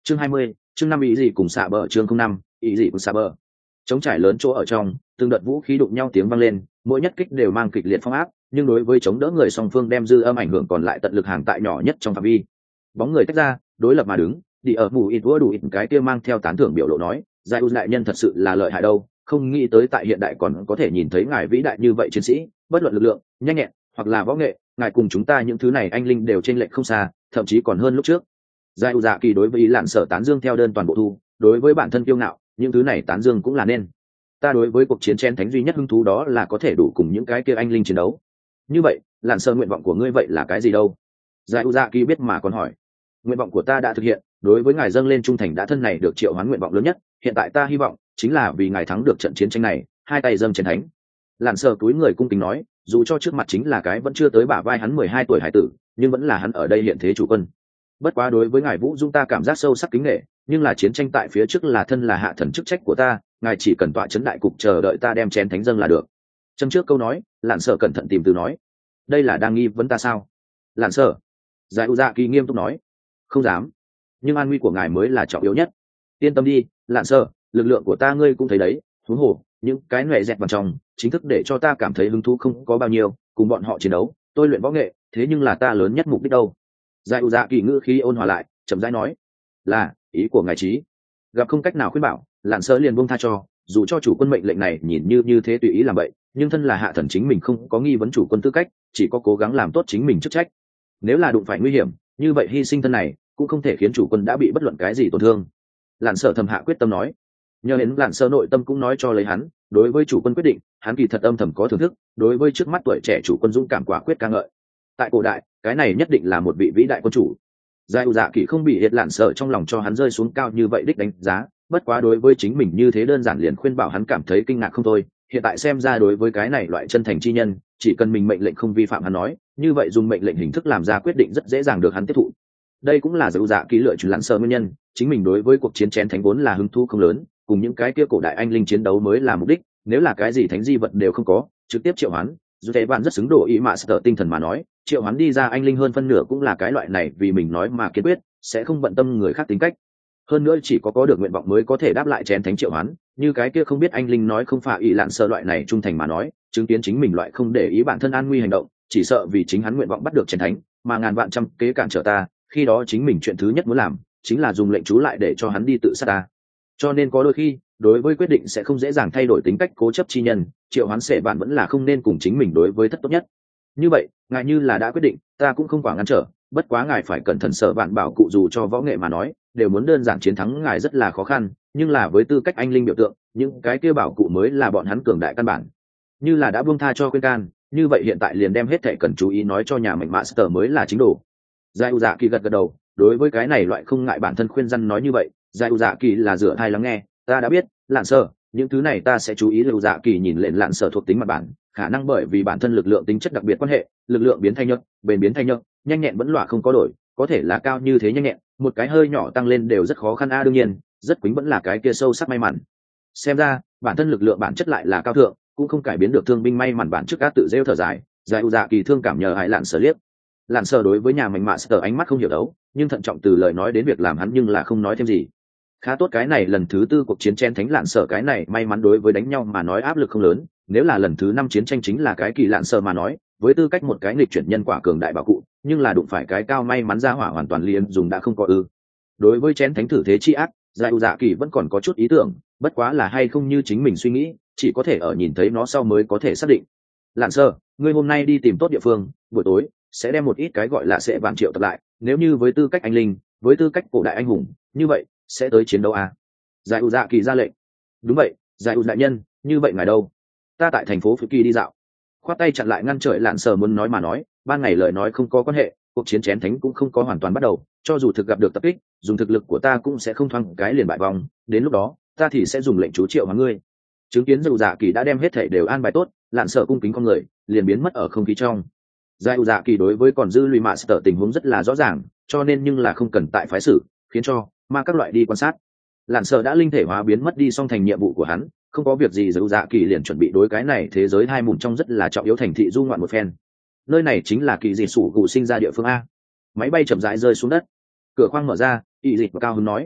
chương 20, chương 5 ý gì cùng xạ bờ, chương 05, ý gì cùng xạ bờ. Trống trải lớn chỗ ở trong, từng đợt vũ khí đụng nhau tiếng vang lên, mỗi nhất kích đều mang kịch liệt phong áp, nhưng đối với chống đỡ người song phương đem dư âm ảnh hưởng còn lại tận lực hàng tại nhỏ nhất trong phạm vi. Bóng người tách ra, đối lập mà đứng, đi ở mù ít vua đủ ít cái kia mang theo tán thưởng biểu lộ nói, Giải U đại nhân thật sự là lợi hại đâu, không nghĩ tới tại hiện đại còn có thể nhìn thấy ngài vĩ đại như vậy chiến sĩ, bất luận lực lượng, nhanh nhẹn, hoặc là võ nghệ, ngài cùng chúng ta những thứ này anh linh đều trên lệch không xa, thậm chí còn hơn lúc trước. Giải U dạ kỳ đối với ý lạn sở tán dương theo đơn toàn bộ thu, đối với bản thân kiêu ngạo, những thứ này tán dương cũng là nên. Ta đối với cuộc chiến chen thánh duy nhất hứng thú đó là có thể đủ cùng những cái kia anh linh chiến đấu. Như vậy, lạn sở nguyện vọng của ngươi vậy là cái gì đâu? Giải U dạ kỳ biết mà còn hỏi. Nguyện vọng của ta đã thực hiện, đối với ngài dâng lên trung thành đã thân này được triệu hoán nguyện vọng lớn nhất, hiện tại ta hy vọng chính là vì ngài thắng được trận chiến tranh này, hai tay dâng chiến thánh. Lạn sở túi người cung kính nói, dù cho trước mặt chính là cái vẫn chưa tới bả vai hắn 12 tuổi hải tử, nhưng vẫn là hắn ở đây hiện thế chủ quân. Bất quá đối với ngài Vũ Dung ta cảm giác sâu sắc kính nể, nhưng là chiến tranh tại phía trước là thân là hạ thần chức trách của ta, ngài chỉ cần tọa chấn đại cục chờ đợi ta đem chén thánh dâng là được. Châm trước câu nói, Lạn sở cẩn thận tìm từ nói, đây là đang nghi vấn ta sao? Lạn sở. Giải U dạ kỳ nghiêm túc nói, không dám, nhưng an nguy của ngài mới là trọng yếu nhất. Yên tâm đi, Lạn sở, lực lượng của ta ngươi cũng thấy đấy, huống hồ những cái nệ dẹt vào trong chính thức để cho ta cảm thấy hứng thú không có bao nhiêu, cùng bọn họ chiến đấu tôi luyện võ nghệ, thế nhưng là ta lớn nhất mục đích đâu. Giải U dạ kỳ ngữ khí ôn hòa lại, chậm rãi nói, là ý của ngài trí. Gặp không cách nào khuyên bảo, Lạn sở liền buông tha cho, dù cho chủ quân mệnh lệnh này nhìn như thế tùy ý làm vậy, nhưng thân là hạ thần chính mình không có nghi vấn chủ quân tư cách, chỉ có cố gắng làm tốt chính mình chức trách. Nếu là đụng phải nguy hiểm, như vậy hy sinh thân này cũng không thể khiến chủ quân đã bị bất luận cái gì tổn thương. Lạn sở thầm hạ quyết tâm nói. Nhờ đến Lạn sở nội tâm cũng nói cho lấy hắn, đối với chủ quân quyết định, hắn kỳ thật âm thầm có thưởng thức, đối với trước mắt tuổi trẻ chủ quân dũng cảm quả quyết ca ngợi. Tại cổ đại, cái này nhất định là một vị vĩ đại quân chủ. Giải U dạ kỳ không bị hiệt Lạn sở trong lòng cho hắn rơi xuống cao như vậy đích đánh giá, bất quá đối với chính mình như thế đơn giản liền khuyên bảo hắn cảm thấy kinh ngạc không thôi. Hiện tại xem ra đối với cái này loại chân thành chi nhân, chỉ cần mình mệnh lệnh không vi phạm hắn nói, như vậy dùng mệnh lệnh hình thức làm ra quyết định rất dễ dàng được hắn tiếp thụ. Đây cũng là Giải U dạ kỳ lựa chọn Lạn sở nguyên nhân, chính mình đối với cuộc chiến chén thánh vốn là hứng thú không lớn, cùng những cái kia cổ đại anh linh chiến đấu mới là mục đích, nếu là cái gì thánh di vật đều không có, trực tiếp triệu hoán, dù thế bạn rất xứng độ ý mà sở tinh thần mà nói, triệu hoán đi ra anh linh hơn phân nửa cũng là cái loại này vì mình nói mà kiên quyết, sẽ không bận tâm người khác tính cách. Hơn nữa chỉ có được nguyện vọng mới có thể đáp lại chén thánh triệu hoán, như cái kia không biết anh linh nói không phải ý Lạn sở loại này trung thành mà nói, chứng kiến chính mình loại không để ý bản thân an nguy hành động, chỉ sợ vì chính hắn nguyện vọng bắt được chén thánh, mà ngàn vạn trăm kế cản trở ta, khi đó chính mình chuyện thứ nhất muốn làm chính là dùng lệnh chú lại để cho hắn đi tự sát ta. Cho nên có đôi khi đối với quyết định sẽ không dễ dàng thay đổi tính cách cố chấp chi nhân, triệu hoán sệ bạn vẫn là không nên cùng chính mình đối với thất tốt nhất. Như vậy ngài như là đã quyết định, ta cũng không quả ngăn trở, bất quá ngài phải cẩn thận, sợ bạn bảo cụ dù cho võ nghệ mà nói đều muốn đơn giản chiến thắng ngài rất là khó khăn, nhưng là với tư cách anh linh biểu tượng, những cái kia bảo cụ mới là bọn hắn cường đại căn bản. Như là đã buông tha cho khuyên can, như vậy hiện tại liền đem hết thảy cần chú ý nói cho nhà mình master mới là chính đồ. Giải U dạ kỳ gật đầu, đối với cái này loại không ngại bản thân khuyên răn nói như vậy, Giải U dạ kỳ là rửa thai lắng nghe, ta đã biết, Lạn sở, những thứ này ta sẽ chú ý. Giải U dạ kỳ nhìn lên Lạn sở thuộc tính mặt bản, khả năng bởi vì bản thân lực lượng tính chất đặc biệt quan hệ, lực lượng biến thay nhợt, bền biến thay nhợt, nhanh nhẹn vẫn loạ không có đổi, có thể là cao như thế nhanh nhẹn, một cái hơi nhỏ tăng lên đều rất khó khăn đương nhiên, rất quýnh vẫn là cái kia sâu sắc may mắn. Xem ra, bản thân lực lượng bản chất lại là cao thượng, cũng không cải biến được thương binh may mắn bản trước các tự rêu thở dài. Giải U dạ kỳ thương cảm nhờ hại Lạn sở liếc. Lạn sở đối với nhà mình mạ sở ánh mắt không hiểu đấu, nhưng thận trọng từ lời nói đến việc làm hắn nhưng là không nói thêm gì. Khá tốt, cái này lần thứ tư cuộc chiến chen thánh Lạn sở cái này may mắn đối với đánh nhau mà nói áp lực không lớn, nếu là lần thứ 5 chiến tranh chính là cái kỳ Lạn sở mà nói, với tư cách một cái nghịch chuyển nhân quả cường đại bảo cụ, nhưng là đụng phải cái cao may mắn ra hỏa hoàn toàn liền dùng đã không có ư. Đối với chen thánh thử thế chi ác, Giải U dạ kỳ vẫn còn có chút ý tưởng, bất quá là hay không như chính mình suy nghĩ, chỉ có thể ở nhìn thấy nó sau mới có thể xác định. Lạn sở, ngươi hôm nay đi tìm tốt địa phương, buổi tối sẽ đem một ít cái gọi là sẽ vạn triệu tập lại, nếu như với tư cách anh linh, với tư cách cổ đại anh hùng, như vậy sẽ tới chiến đấu à? Giải U dạ kỳ ra lệnh. Đúng vậy, Giải U đại nhân, như vậy ngài đâu? Ta tại thành phố Phú Kỳ đi dạo. Khoát tay chặn lại ngăn trở Lạn sở muốn nói mà nói, ban ngày lời nói không có quan hệ, cuộc chiến chén thánh cũng không có hoàn toàn bắt đầu, cho dù thực gặp được tập kích, dùng thực lực của ta cũng sẽ không thoáng cái liền bại vong, đến lúc đó ta thì sẽ dùng lệnh chú triệu hóa ngươi. Chứng kiến Giải U dạ kỳ đã đem hết thảy đều an bài tốt, Lạn sở cung kính con người liền biến mất ở không khí trong. Giải U dạ kỳ đối với còn dư lùi mạ sở tình huống rất là rõ ràng, cho nên nhưng là không cần tại phái xử, khiến cho mà các loại đi quan sát. Lạn sở đã linh thể hóa biến mất đi xong thành nhiệm vụ của hắn, không có việc gì. Giải U dạ kỳ liền chuẩn bị đối cái này thế giới hai mùn trong rất là trọng yếu thành thị du ngoạn một phen. Nơi này chính là kỳ dị sủ cụ sinh ra địa phương a. Máy bay chậm rãi rơi xuống đất, cửa khoang mở ra, y dịch và cao hứng nói,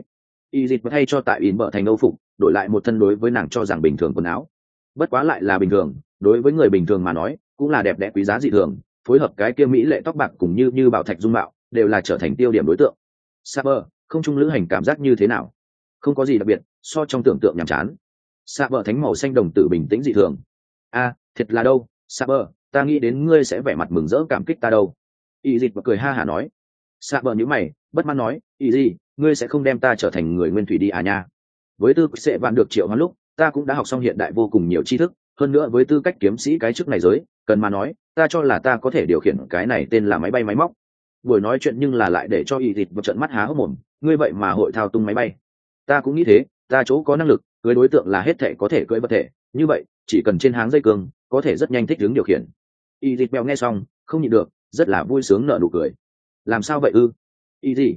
y dịp thay cho tại in bờ thành âu phục đổi lại một thân đối với nàng cho rằng bình thường quần áo. Bất quá lại là bình thường, đối với người bình thường mà nói cũng là đẹp đẽ quý giá dị thường, phối hợp cái kia mỹ lệ tóc bạc cùng như bảo thạch dung mạo đều là trở thành tiêu điểm đối tượng. Saber, không trung lữ hành cảm giác như thế nào? Không có gì đặc biệt, so trong tưởng tượng nhàm chán. Saber thánh màu xanh đồng tử bình tĩnh dị thường. A, thiệt là đâu, Saber, ta nghĩ đến ngươi sẽ vẻ mặt mừng rỡ cảm kích ta đâu. Y Dịch và cười ha hả nói. Saber nhíu mày, bất mãn nói, Y gì, ngươi sẽ không đem ta trở thành người nguyên thủy đi à nha? Với tư sẽ bạn được triệu hoán lúc, ta cũng đã học xong hiện đại vô cùng nhiều tri thức, hơn nữa với tư cách kiếm sĩ cái chức này giới, cần mà nói, ta cho là ta có thể điều khiển cái này tên là máy bay máy móc. Buổi nói chuyện nhưng là lại để cho Y Dịch một trận mắt há hốc mồm, ngươi vậy mà hội thao tung máy bay? Ta cũng nghĩ thế, ta chỗ có năng lực, cưới đối tượng là hết thể có thể cưới vật thể, như vậy, chỉ cần trên háng dây cương, có thể rất nhanh thích ứng điều khiển. Y Dịch bèo nghe xong, không nhịn được, rất là vui sướng nở nụ cười. Làm sao vậy ư? Y gì?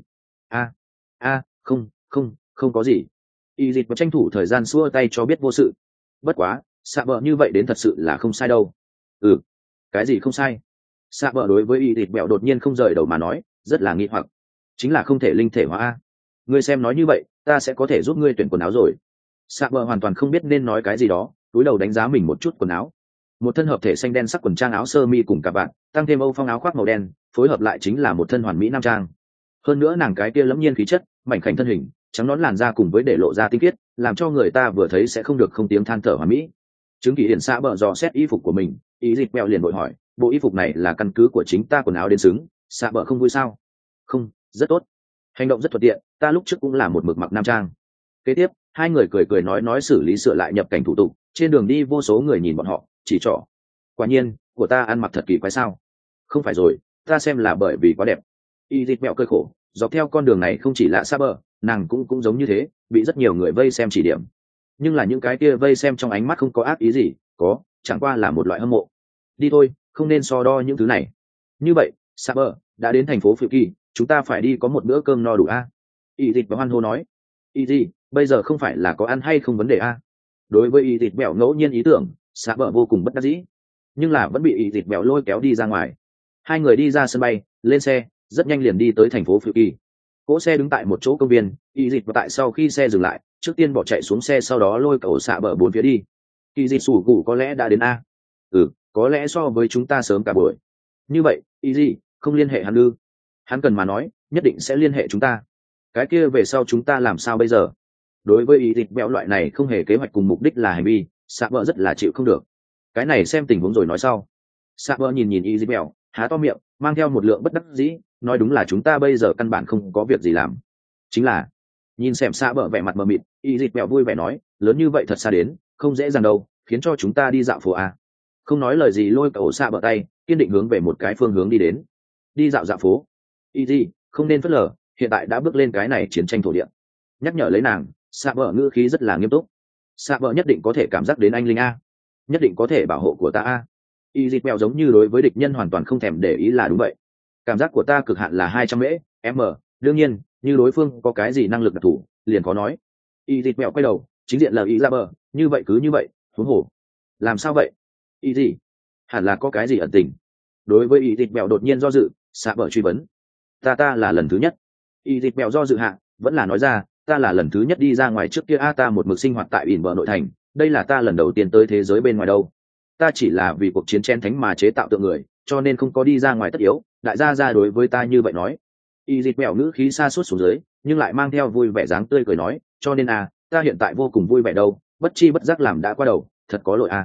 Không có gì. Y Dịch tranh thủ thời gian xua tay cho biết vô sự. Bất quá, xạ bờ như vậy đến thật sự là không sai đâu. Ừ, cái gì không sai? Xạ bờ đối với Y Dịch bèo đột nhiên không rời đầu mà nói, rất là nghi hoặc. Chính là không thể linh thể hóa a. Ngươi xem nói như vậy, ta sẽ có thể giúp ngươi tuyển quần áo rồi. Sạ bờ hoàn toàn không biết nên nói cái gì đó, túi đầu đánh giá mình một chút quần áo. Một thân hợp thể xanh đen sắc quần trang áo sơ mi cùng cả bạn, tăng thêm âu phong áo khoác màu đen, phối hợp lại chính là một thân hoàn mỹ nam trang. Hơn nữa nàng cái kia lẫm nhiên khí chất, mảnh khảnh thân hình, trắng nón làn da cùng với để lộ ra tinh khiết, làm cho người ta vừa thấy sẽ không được không tiếng than thở hoàn mỹ. Chứng kỳ hiển Sạ bờ dò xét y phục của mình, Y Dịch bèo liền vội hỏi, bộ y phục này là căn cứ của chính ta quần áo đến xứng, Sạ bờ không vui sao? Không, rất tốt. Hành động rất thuận tiện, ta lúc trước cũng là một mực mặc nam trang. Kế tiếp, hai người cười nói xử lý sửa lại nhập cảnh thủ tục, trên đường đi vô số người nhìn bọn họ, chỉ trỏ. Quả nhiên, của ta ăn mặc thật kỳ quái sao? Không phải rồi, ta xem là bởi vì quá đẹp. Y Dịch mẹo cơi khổ, dọc theo con đường này không chỉ là Saber, nàng cũng giống như thế, bị rất nhiều người vây xem chỉ điểm. Nhưng là những cái kia vây xem trong ánh mắt không có ác ý gì, có, chẳng qua là một loại hâm mộ. Đi thôi, không nên so đo những thứ này. Như vậy, Saber đã đến thành phố Phiêu Kỳ, chúng ta phải đi có một bữa cơm no đủ a. Y Dịch và hoan hô nói. Y gì, bây giờ không phải là có ăn hay không vấn đề a. Đối với Y Dịch bẹo ngẫu nhiên ý tưởng, xạ bờ vô cùng bất đắc dĩ, nhưng là vẫn bị Y Dịch bẹo lôi kéo đi ra ngoài. Hai người đi ra sân bay, lên xe, rất nhanh liền đi tới thành phố Phiêu Kỳ. Cỗ xe đứng tại một chỗ công viên, Y Dịch và tại sau khi xe dừng lại, trước tiên bỏ chạy xuống xe, sau đó lôi cậu xạ bờ bốn phía đi. Y Dịch sủ cụ có lẽ đã đến a. Ừ, có lẽ so với chúng ta sớm cả buổi. Như vậy, Y gì, không liên hệ hắn ư? Hắn cần mà nói, nhất định sẽ liên hệ chúng ta. Cái kia về sau chúng ta làm sao bây giờ? Đối với Y Dịch bẹo loại này không hề kế hoạch cùng mục đích là hành vi, xạ bờ rất là chịu không được. Cái này xem tình huống rồi nói sau. Xạ bờ nhìn Y Dịch bẹo, há to miệng, mang theo một lượng bất đắc dĩ, nói đúng là chúng ta bây giờ căn bản không có việc gì làm. Chính là, nhìn xem xạ bờ vẻ mặt mờ mịt, Y Dịch bẹo vui vẻ nói, lớn như vậy thật xa đến, không dễ dàng đâu, khiến cho chúng ta đi dạo phố a. Không nói lời gì lôi cậu xạ bờ tay, kiên định hướng về một cái phương hướng đi đến. Đi dạo phố. Y gì, không nên phớt lờ, hiện tại đã bước lên cái này chiến tranh thổ địa. Nhắc nhở lấy nàng, xạ bờ ngữ khí rất là nghiêm túc. Xạ bờ nhất định có thể cảm giác đến anh linh a, nhất định có thể bảo hộ của ta a. Y dịch mèo giống như đối với địch nhân hoàn toàn không thèm để ý là đúng vậy. Cảm giác của ta cực hạn là 200 m. Đương nhiên, như đối phương có cái gì năng lực đặc thù, liền có nói. Y dịch mèo quay đầu, chính diện là Y ra bờ, như vậy cứ như vậy, huống hồ. Làm sao vậy? Y gì? Hẳn là có cái gì ẩn tình. Đối với Y dịch mèo đột nhiên do dự, xạ bờ truy vấn. Ta là lần thứ nhất. Y dịch mèo do dự hạ, vẫn là nói ra, ta là lần thứ nhất đi ra ngoài, trước kia ta một mực sinh hoạt tại ỉn bờ nội thành, đây là ta lần đầu tiên tới thế giới bên ngoài đâu. Ta chỉ là vì cuộc chiến chen thánh mà chế tạo tượng người, cho nên không có đi ra ngoài tất yếu. Đại gia ra đối với ta như vậy nói. Y dịch mèo ngữ khí xa suốt xuống dưới, nhưng lại mang theo vui vẻ dáng tươi cười nói, cho nên ta hiện tại vô cùng vui vẻ đâu, bất chi bất giác làm đã qua đầu, thật có lỗi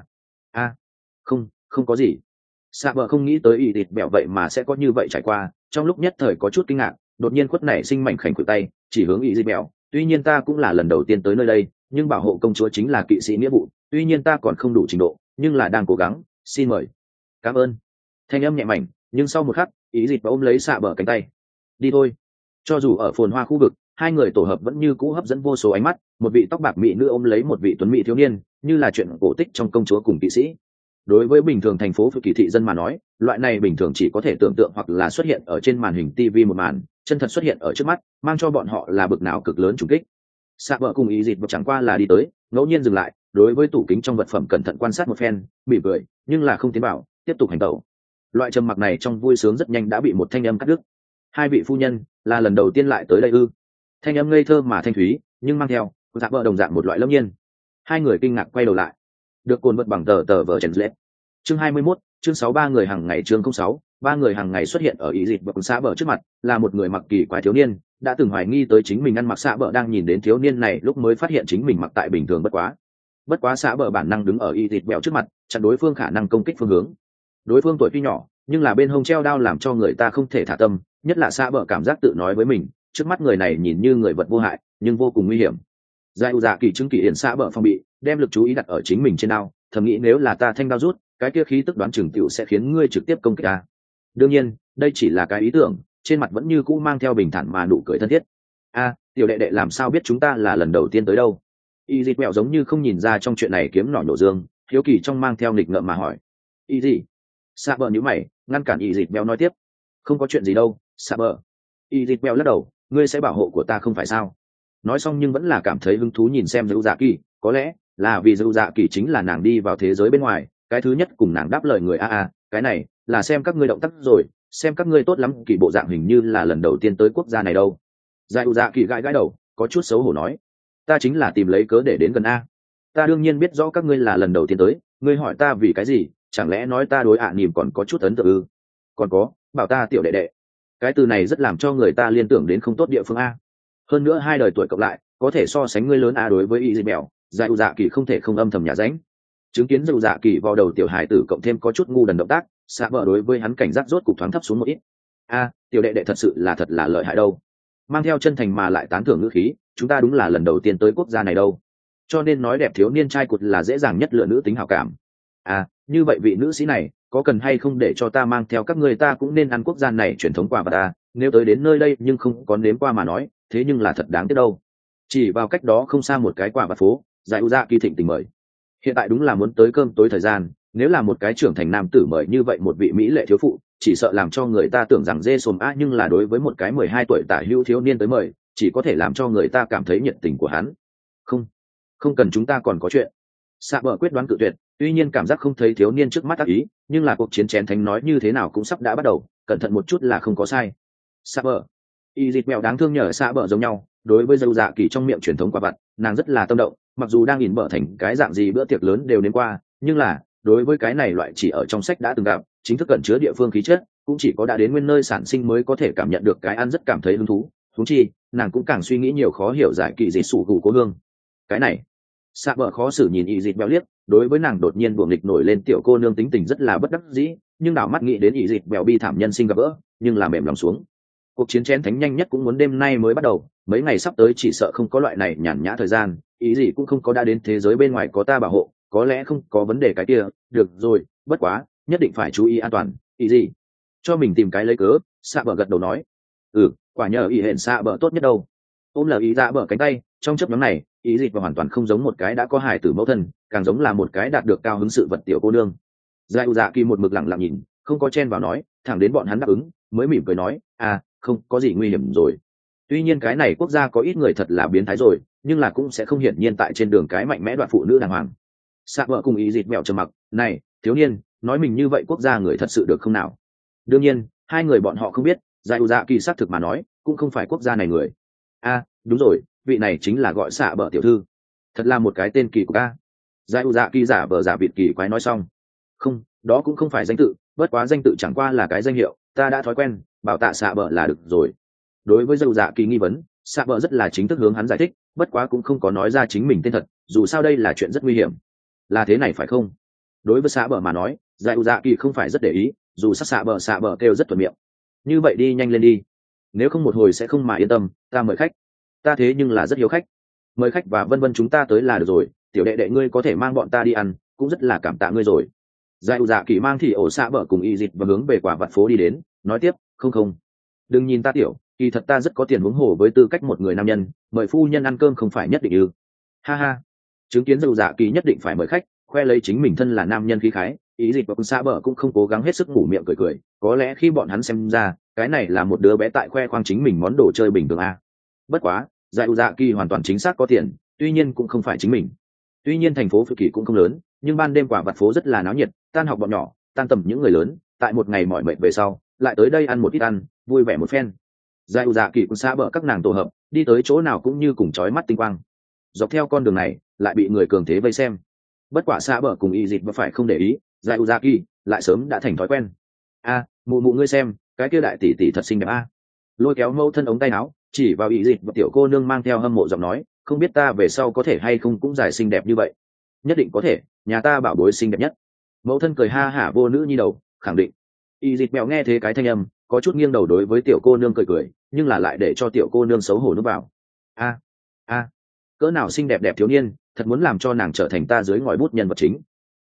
không có gì. Sạ bờ không nghĩ tới Y dịch mèo vậy mà sẽ có như vậy trải qua, trong lúc nhất thời có chút kinh ngạc, đột nhiên khuất nảy sinh mảnh khảnh khuỷu tay, chỉ hướng Y dịch mèo, tuy nhiên ta cũng là lần đầu tiên tới nơi đây, nhưng bảo hộ công chúa chính là kỵ sĩ nghĩa vụ, tuy nhiên ta còn không đủ trình độ, nhưng là đang cố gắng, xin mời. Cảm ơn. Thanh âm nhẹ mảnh, nhưng sau một khắc, Y dịch ôm lấy Sạ bờ cánh tay. Đi thôi. Cho dù ở phồn hoa khu vực, hai người tổ hợp vẫn như cũ hấp dẫn vô số ánh mắt, một vị tóc bạc mỹ nữ ôm lấy một vị tuấn mỹ thiếu niên, như là chuyện cổ tích trong công chúa cùng kỵ sĩ. Đối với bình thường thành phố Phiêu Kỳ thị dân mà nói, loại này bình thường chỉ có thể tưởng tượng hoặc là xuất hiện ở trên màn hình TV một màn, chân thật xuất hiện ở trước mắt, mang cho bọn họ là bực nào cực lớn trùng kích. Sạ bờ cùng Y dịch chẳng qua là đi tới, ngẫu nhiên dừng lại, đối với tủ kính trong vật phẩm cẩn thận quan sát một phen, mỉm cười, nhưng là không tiến vào, tiếp tục hành động. Loại trầm mặc này trong vui sướng rất nhanh đã bị một thanh âm cắt đứt. Hai vị phu nhân, là lần đầu tiên lại tới đây ư? Thanh âm ngây thơ mà thanh thúy, nhưng mang theo dạ vợ đồng dạng một loại lâm nhiên. Hai người kinh ngạc quay đầu lại. Được cồn vật bằng tờ vở trần lết. Chương 21, chương 6 ba người hàng ngày chương 06, ba người hàng ngày xuất hiện ở ý dịch và cùng xã bờ trước mặt, là một người mặc kỳ quái thiếu niên, đã từng hoài nghi tới chính mình ăn mặc xã bờ, đang nhìn đến thiếu niên này lúc mới phát hiện chính mình mặc tại bình thường bất quá xã bờ bản năng đứng ở ý dịch bèo trước mặt, chặn đối phương khả năng công kích phương hướng. Đối phương tuổi tuy nhỏ, nhưng là bên hông treo đao làm cho người ta không thể thả tâm, nhất là xã bờ cảm giác tự nói với mình, trước mắt người này nhìn như người vật vô hại, nhưng vô cùng nguy hiểm. Giải u dạ kỳ chứng kỳ hiển xã bờ phòng bị, đem lực chú ý đặt ở chính mình trên đao, thầm nghĩ nếu là ta thanh đao rút, cái kia khí tức đoán chừng tiểu sẽ khiến ngươi trực tiếp công kích ta. Đương nhiên, đây chỉ là cái ý tưởng, trên mặt vẫn như cũ mang theo bình thản mà nụ cười thân thiết. Tiểu đệ đệ làm sao biết chúng ta là lần đầu tiên tới đâu? Y Dị mẹo giống như không nhìn ra trong chuyện này kiếm nỏ nổ dương, hiếu kỳ trong mang theo nghịch ngợm mà hỏi. Y Dị, xạ bờ nhíu mày, ngăn cản Y Dị mẹo nói tiếp. Không có chuyện gì đâu, xạ bờ. Y Dị mẹo lắc đầu, ngươi sẽ bảo hộ của ta không phải sao? Nói xong nhưng vẫn là cảm thấy hứng thú nhìn xem Dữu Dạ Kỳ, có lẽ là vì Dữu Dạ Kỳ chính là nàng đi vào thế giới bên ngoài, cái thứ nhất cùng nàng đáp lời người cái này là xem các ngươi động tác rồi, xem các ngươi tốt lắm, kỳ bộ dạng hình như là lần đầu tiên tới quốc gia này đâu. Dữu Dạ Kỳ gãi đầu, có chút xấu hổ nói, ta chính là tìm lấy cớ để đến gần ta đương nhiên biết rõ các ngươi là lần đầu tiên tới, ngươi hỏi ta vì cái gì, chẳng lẽ nói ta đối nỉm còn có chút ấn tượng ư? Còn có, bảo ta tiểu đệ đệ, cái từ này rất làm cho người ta liên tưởng đến không tốt địa phương hơn nữa hai đời tuổi cộng lại có thể so sánh ngươi lớn đối với y dị mèo, Dữu Dạ Kỳ không thể không âm thầm nhà ránh. Chứng kiến Dữu Dạ Kỳ vào đầu tiểu hài tử cộng thêm có chút ngu đần động tác, xạ vợ đối với hắn cảnh giác rốt cục thoáng thấp xuống một ít. Tiểu đệ đệ thật sự là thật là lợi hại đâu. Mang theo chân thành mà lại tán thưởng ngữ khí, chúng ta đúng là lần đầu tiên tới quốc gia này đâu, cho nên nói đẹp thiếu niên trai cụt là dễ dàng nhất lựa nữ tính hảo cảm. Như vậy vị nữ sĩ này có cần hay không để cho ta mang theo các người, ta cũng nên ăn quốc gia này truyền thống quà vật nếu tới đến nơi đây nhưng không có nếm qua mà nói, thế nhưng là thật đáng tiếc đâu. Chỉ vào cách đó không xa một cái quả vặt phố, Dữu Dạ Kỳ thịnh tình mời. Hiện tại đúng là muốn tới cơm tối thời gian, nếu là một cái trưởng thành nam tử mời như vậy một vị mỹ lệ thiếu phụ, chỉ sợ làm cho người ta tưởng rằng dê xồm nhưng là đối với một cái 12 tuổi tả hữu thiếu niên tới mời, chỉ có thể làm cho người ta cảm thấy nhiệt tình của hắn. Không cần, chúng ta còn có chuyện. Sạ bờ quyết đoán cự tuyệt, tuy nhiên cảm giác không thấy thiếu niên trước mắt ác ý, nhưng là cuộc chiến chén thánh nói như thế nào cũng sắp đã bắt đầu, cẩn thận một chút là không có sai. Sạ bờ, y dịch mèo đáng thương nhờ Sạ bờ giống nhau, đối với Dữu Dạ Kỳ trong miệng truyền thống quả vặt, nàng rất là tâm động, mặc dù đang nhìn bở thành cái dạng gì bữa tiệc lớn đều đến qua, nhưng là đối với cái này loại chỉ ở trong sách đã từng gặp, chính thức cẩn chứa địa phương khí chất, cũng chỉ có đã đến nguyên nơi sản sinh mới có thể cảm nhận được cái ăn rất cảm thấy hứng thú. Thú chi, nàng cũng càng suy nghĩ nhiều khó hiểu giải kỳ dị sủ gù cố hương. Cái này, Sạ bờ khó xử nhìn y dịch béo liếc, đối với nàng đột nhiên buồng nghịch nổi lên tiểu cô nương tính tình rất là bất đắc dĩ, nhưng đảo mắt nghĩ đến y dịch béo bi thảm nhân sinh gặp gỡ, nhưng là mềm lòng xuống. Cuộc chiến chén thánh nhanh nhất cũng muốn đêm nay mới bắt đầu, mấy ngày sắp tới chỉ sợ không có loại này nhàn nhã thời gian, ý gì cũng không có, đã đến thế giới bên ngoài có ta bảo hộ, có lẽ không có vấn đề cái kia. Được rồi, bất quá nhất định phải chú ý an toàn. Ý gì cho mình tìm cái lấy cớ. Sạ bờ gật đầu nói, quả nhờ ý hẹn Sạ bờ tốt nhất đâu. Ôm là ý dạ bờ cánh tay, trong chấp nhóm này ý dịch và hoàn toàn không giống một cái đã có hài tử mẫu thân, càng giống là một cái đạt được cao hứng sự vật tiểu cô nương. Dữu Dạ Kỳ một mực lặng lặng nhìn, không có chen vào nói, thẳng đến bọn hắn đáp ứng mới mỉm cười nói, không có gì nguy hiểm rồi. Tuy nhiên cái này quốc gia có ít người thật là biến thái rồi, nhưng là cũng sẽ không hiển nhiên tại trên đường cái mạnh mẽ đoạn phụ nữ đàng hoàng. Sạ vợ cùng ý dịch mẹo trầm mặc, này thiếu niên, nói mình như vậy quốc gia người thật sự được không nào? Đương nhiên hai người bọn họ không biết, Dữu Dạ Kỳ xác thực mà nói cũng không phải quốc gia này người. Đúng rồi, vị này chính là gọi Sạ bờ tiểu thư, thật là một cái tên kỳ của ca. Dữu Dạ Kỳ giả vờ giả vịt kỳ quái nói xong, không, đó cũng không phải danh tự, bất quá danh tự chẳng qua là cái danh hiệu, ta đã thói quen, bảo tạ Sạ bờ là được rồi. Đối với Dữu Dạ Kỳ nghi vấn, Sạ bờ rất là chính thức hướng hắn giải thích, bất quá cũng không có nói ra chính mình tên thật, dù sao đây là chuyện rất nguy hiểm. Là thế này phải không? Đối với Sạ bờ mà nói, Dữu Dạ Kỳ không phải rất để ý, dù sắc Sạ bờ kêu rất thuận miệng. Như vậy đi nhanh lên đi, nếu không một hồi sẽ không mà yên tâm, ta mời khách. Ta thế nhưng là rất hiếu khách, mời khách và vân vân chúng ta tới là được rồi, tiểu đệ đệ ngươi có thể mang bọn ta đi ăn, cũng rất là cảm tạ ngươi rồi. Dữu Dạ Kỳ mang thì ổ Sạ bờ cùng y dịch và hướng về quả vặt phố đi đến, nói tiếp, không, đừng nhìn ta tiểu, kỳ thật ta rất có tiền, huống hồ với tư cách một người nam nhân, mời phu nhân ăn cơm không phải nhất định ư? Ha, chứng kiến Dữu Dạ Kỳ nhất định phải mời khách, khoe lấy chính mình thân là nam nhân khí khái, ý dịch và cùng Sạ bờ cũng không cố gắng hết sức ngủ miệng cười, có lẽ khi bọn hắn xem ra cái này là một đứa bé tại khoe khoang chính mình món đồ chơi bình thường bất quá Dữu Dạ Kỳ hoàn toàn chính xác có tiền, tuy nhiên cũng không phải chính mình. Tuy nhiên thành phố Phự Kỳ cũng không lớn, nhưng ban đêm quả vặt phố rất là náo nhiệt, tan học bọn nhỏ, tan tầm những người lớn, tại một ngày mỏi mệt về sau lại tới đây ăn một ít ăn, vui vẻ một phen. Giải ủ dạ kỳ cũng xa bờ các nàng tổ hợp đi tới chỗ nào cũng như cùng chói mắt tinh quang. Dọc theo con đường này lại bị người cường thế vây xem. Bất quả xa bờ cùng y dịch và phải không để ý, Giải ủ dạ kỳ lại sớm đã thành thói quen. A, mụ mụ ngươi xem, cái kia đại tỷ tỷ thật xinh đẹp a. Lôi kéo mâu thân ống tay áo, chỉ vào y dịch và tiểu cô nương mang theo hâm mộ giọng nói, không biết ta về sau có thể hay không cũng dài xinh đẹp như vậy. Nhất định có thể, nhà ta bảo bối xinh đẹp nhất. Mẫu thân cười ha hả vô nữ nhi đầu, khẳng định. Y dịch mèo nghe thế cái thanh âm, có chút nghiêng đầu đối với tiểu cô nương cười cười, nhưng là lại để cho tiểu cô nương xấu hổ núp vào. A, cỡ nào xinh đẹp đẹp thiếu niên, thật muốn làm cho nàng trở thành ta dưới ngòi bút nhân vật chính.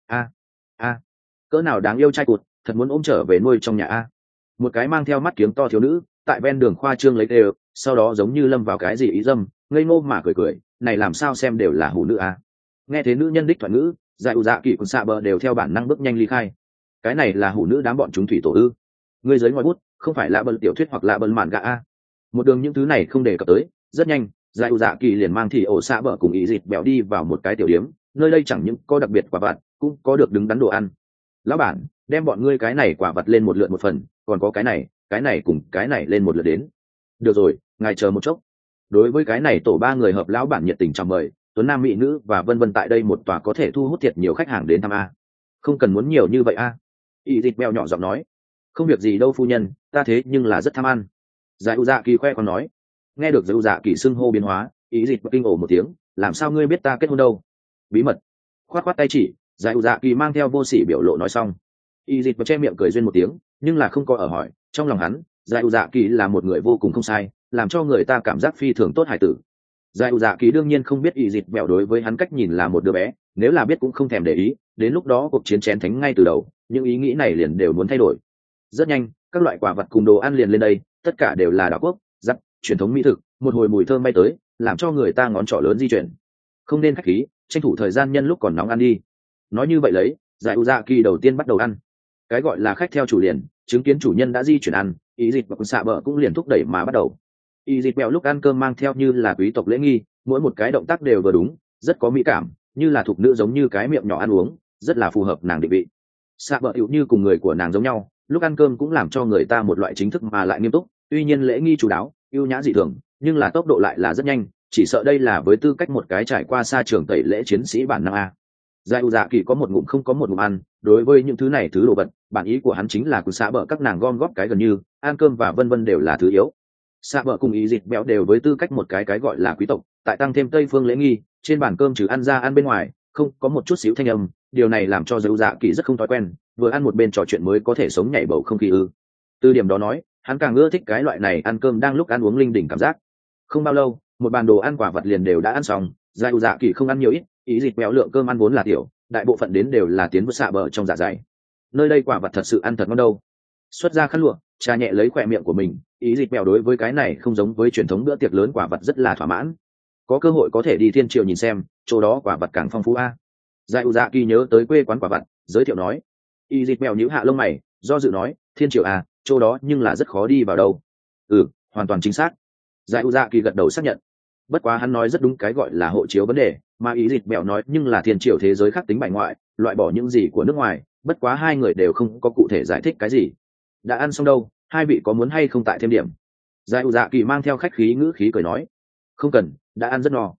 A, cỡ nào đáng yêu trai cụt, thật muốn ôm trở về nuôi trong nhà a. Một cái mang theo mắt kiếm to thiếu nữ tại ven đường khoa trương lấy đều, sau đó giống như lâm vào cái gì ý dâm, ngây ngô mà cười cười, này làm sao xem đều là hủ nữ a. Nghe thế nữ nhân đích thoại ngữ, Giải ủ dạ kỳ cùng xạ bờ đều theo bản năng bước nhanh ly khai. Cái này là hủ nữ đám bọn chúng thủy tổ ư? Ngươi dưới ngoài bút không phải là bần tiểu thuyết hoặc là bần mạn gạ a. Một đường những thứ này không đề cập tới, rất nhanh Giải ủ dạ kỳ liền mang thì ổ xạ bờ cùng ý dịt bèo đi vào một cái tiểu điếm, nơi đây chẳng những có đặc biệt quả vặt, cũng có được đứng đắn đồ ăn. Lão bản, đem bọn ngươi cái này quả vặt lên một lượt một phần, còn có cái này cùng cái này lên một lượt đến. Được rồi, ngài chờ một chốc. Đối với cái này tổ ba người hợp lão bản nhiệt tình chào mời, tuấn nam mỹ nữ và vân vân tại đây một tòa có thể thu hút thiệt nhiều khách hàng đến thăm a. Không cần muốn nhiều như vậy a. Y dịch bèo nhỏ giọng nói, không việc gì đâu phu nhân, ta thế nhưng là rất tham ăn. Giải u dạ kỳ khoe còn nói. Nghe được giải u dạ kỳ xưng hô biến hóa, ý dịch kinh ổ một tiếng, làm sao ngươi biết ta kết hôn đâu? Bí mật. Khoát khoát tay chỉ, giải u dạ kỳ mang theo vô sỉ biểu lộ nói xong. Y dịch che miệng cười duyên một tiếng, nhưng là không có ở hỏi, trong lòng hắn giải u dạ kỳ là một người vô cùng không sai, làm cho người ta cảm giác phi thường tốt hải tử. Giải ủ dạ kỳ đương nhiên không biết y dịch bèo đối với hắn cách nhìn là một đứa bé, nếu là biết cũng không thèm để ý, đến lúc đó cuộc chiến chén thánh ngay từ đầu, những ý nghĩ này liền đều muốn thay đổi. Rất nhanh, các loại quả vật cùng đồ ăn liền lên đây, tất cả đều là đảo quốc, giặc, truyền thống mỹ thực, một hồi mùi thơm bay tới, làm cho người ta ngón trỏ lớn di chuyển. Không nên khách khí, tranh thủ thời gian nhân lúc còn nóng ăn đi. Nói như vậy lấy, giải ủ dạ kỳ đầu tiên bắt đầu ăn. Cái gọi là khách theo chủ liền, chứng kiến chủ nhân đã di chuyển ăn, ý dịch và xạ bờ cũng liền thúc đẩy mà bắt đầu. Y dịch bèo lúc ăn cơm mang theo như là quý tộc lễ nghi, mỗi một cái động tác đều vừa đúng, rất có mỹ cảm, như là thục nữ giống như cái miệng nhỏ ăn uống, rất là phù hợp nàng định vị. Xạ bờ hữu như cùng người của nàng giống nhau, lúc ăn cơm cũng làm cho người ta một loại chính thức mà lại nghiêm túc, tuy nhiên lễ nghi chú đáo, ưu nhã dị thường, nhưng là tốc độ lại là rất nhanh, chỉ sợ đây là với tư cách một cái trải qua xa trường tẩy lễ chiến sĩ bản năng a. Giải u dạ kỳ có một ngụm không có một ngụm ăn, đối với những thứ này thứ đồ vật, bản ý của hắn chính là cứ xạ bờ các nàng gom góp cái gần như, ăn cơm và vân vân đều là thứ yếu. Xạ bờ cùng ý dịch béo đều với tư cách một cái gọi là quý tộc, tại tăng thêm tây phương lễ nghi, trên bàn cơm trừ ăn ra ăn bên ngoài, không có một chút xíu thanh âm, điều này làm cho dấu dạ kỳ rất không thói quen, vừa ăn một bên trò chuyện mới có thể sống nhảy bầu không khí ư. Từ điểm đó nói, hắn càng ưa thích cái loại này ăn cơm đang lúc ăn uống linh đỉnh cảm giác. Không bao lâu, một bàn đồ ăn quả vật liền đều đã ăn xong, dấu dạ kỳ không ăn nhiều ít, ý dịch béo lượng cơm ăn vốn là tiểu, đại bộ phận đến đều là tiến với xạ bờ trong dạ dày. Nơi đây quả vật thật sự ăn thật ngon đâu. Xuất ra khăn lụa, trà nhẹ lấy khỏe miệng của mình, ý dịch bèo đối với cái này không giống với truyền thống bữa tiệc lớn quả vật rất là thỏa mãn. Có cơ hội có thể đi thiên triều nhìn xem, chỗ đó quả vật càng phong phú a. Giải u dạ kỳ nhớ tới quê quán quả vật, giới thiệu nói. Ý dịch bèo nhíu hạ lông mày, do dự nói, thiên triều à, chỗ đó nhưng là rất khó đi vào đâu. Ừ, hoàn toàn chính xác. Giải u dạ kỳ gật đầu xác nhận. Bất quá hắn nói rất đúng cái gọi là hộ chiếu vấn đề, mà ý dịch bèo nói nhưng là thiên triều thế giới khác tính bài ngoại, loại bỏ những gì của nước ngoài. Bất quá hai người đều không có cụ thể giải thích cái gì. Đã ăn xong đâu, hai vị có muốn hay không tại thêm điểm? Giải u dạ kỳ mang theo khách khí ngữ khí cười nói, không cần, đã ăn rất no.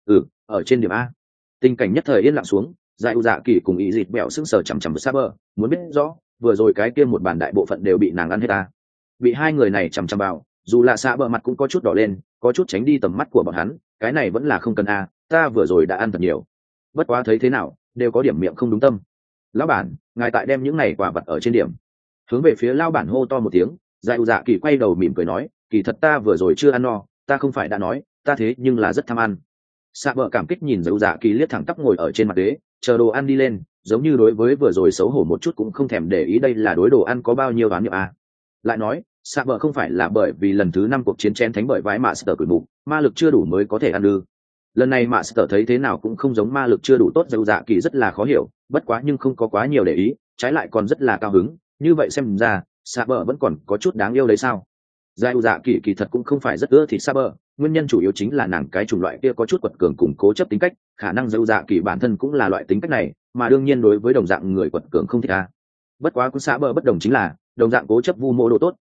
Ở trên điểm a. Tình cảnh nhất thời yên lặng xuống, Giải u dạ kỳ cùng ý dịch bẹo sững sờ chằm chằm với Saber, muốn biết rõ vừa rồi cái kia một bàn đại bộ phận đều bị nàng ăn hết ta. Bị hai người này chằm chằm vào, dù là Saber mặt cũng có chút đỏ lên, có chút tránh đi tầm mắt của bọn hắn, cái này vẫn là không cần a, ta vừa rồi đã ăn thật nhiều. Bất quá thấy thế nào, đều có điểm miệng không đúng tâm. Lão bản, ngài tại đem những này quả vật ở trên điểm. Hướng về phía lao bản hô to một tiếng, Giải u dạ kỳ quay đầu mỉm cười nói, kỳ thật ta vừa rồi chưa ăn no, ta không phải đã nói, ta thế nhưng là rất tham ăn. Xạ bờ cảm kích nhìn Giải u dạ kỳ liếc thẳng tắp ngồi ở trên mặt ghế, chờ đồ ăn đi lên, giống như đối với vừa rồi xấu hổ một chút cũng không thèm để ý đây là đối đồ ăn có bao nhiêu đoán niệm à. Lại nói, xạ bờ không phải là bởi vì lần thứ 5 cuộc chiến chén thánh bởi vái mạ sở cửi mục, ma lực chưa đủ mới có thể ăn ư? Lần này mạ sở thấy thế nào cũng không giống ma lực chưa đủ tốt, Giải u dạ kỳ rất là khó hiểu, bất quá nhưng không có quá nhiều để ý, trái lại còn rất là cao hứng. Như vậy xem ra xạ bờ vẫn còn có chút đáng yêu đấy sao? Giải u dạ kỳ kỳ thật cũng không phải rất ưa thịt xạ bờ, nguyên nhân chủ yếu chính là nàng cái chủng loại kia có chút quật cường cùng cố chấp tính cách, khả năng giải u dạ kỳ bản thân cũng là loại tính cách này, mà đương nhiên đối với đồng dạng người quật cường không thích a. Bất quá cũng xạ bờ bất đồng chính là đồng dạng cố chấp vu mô đồ tốt,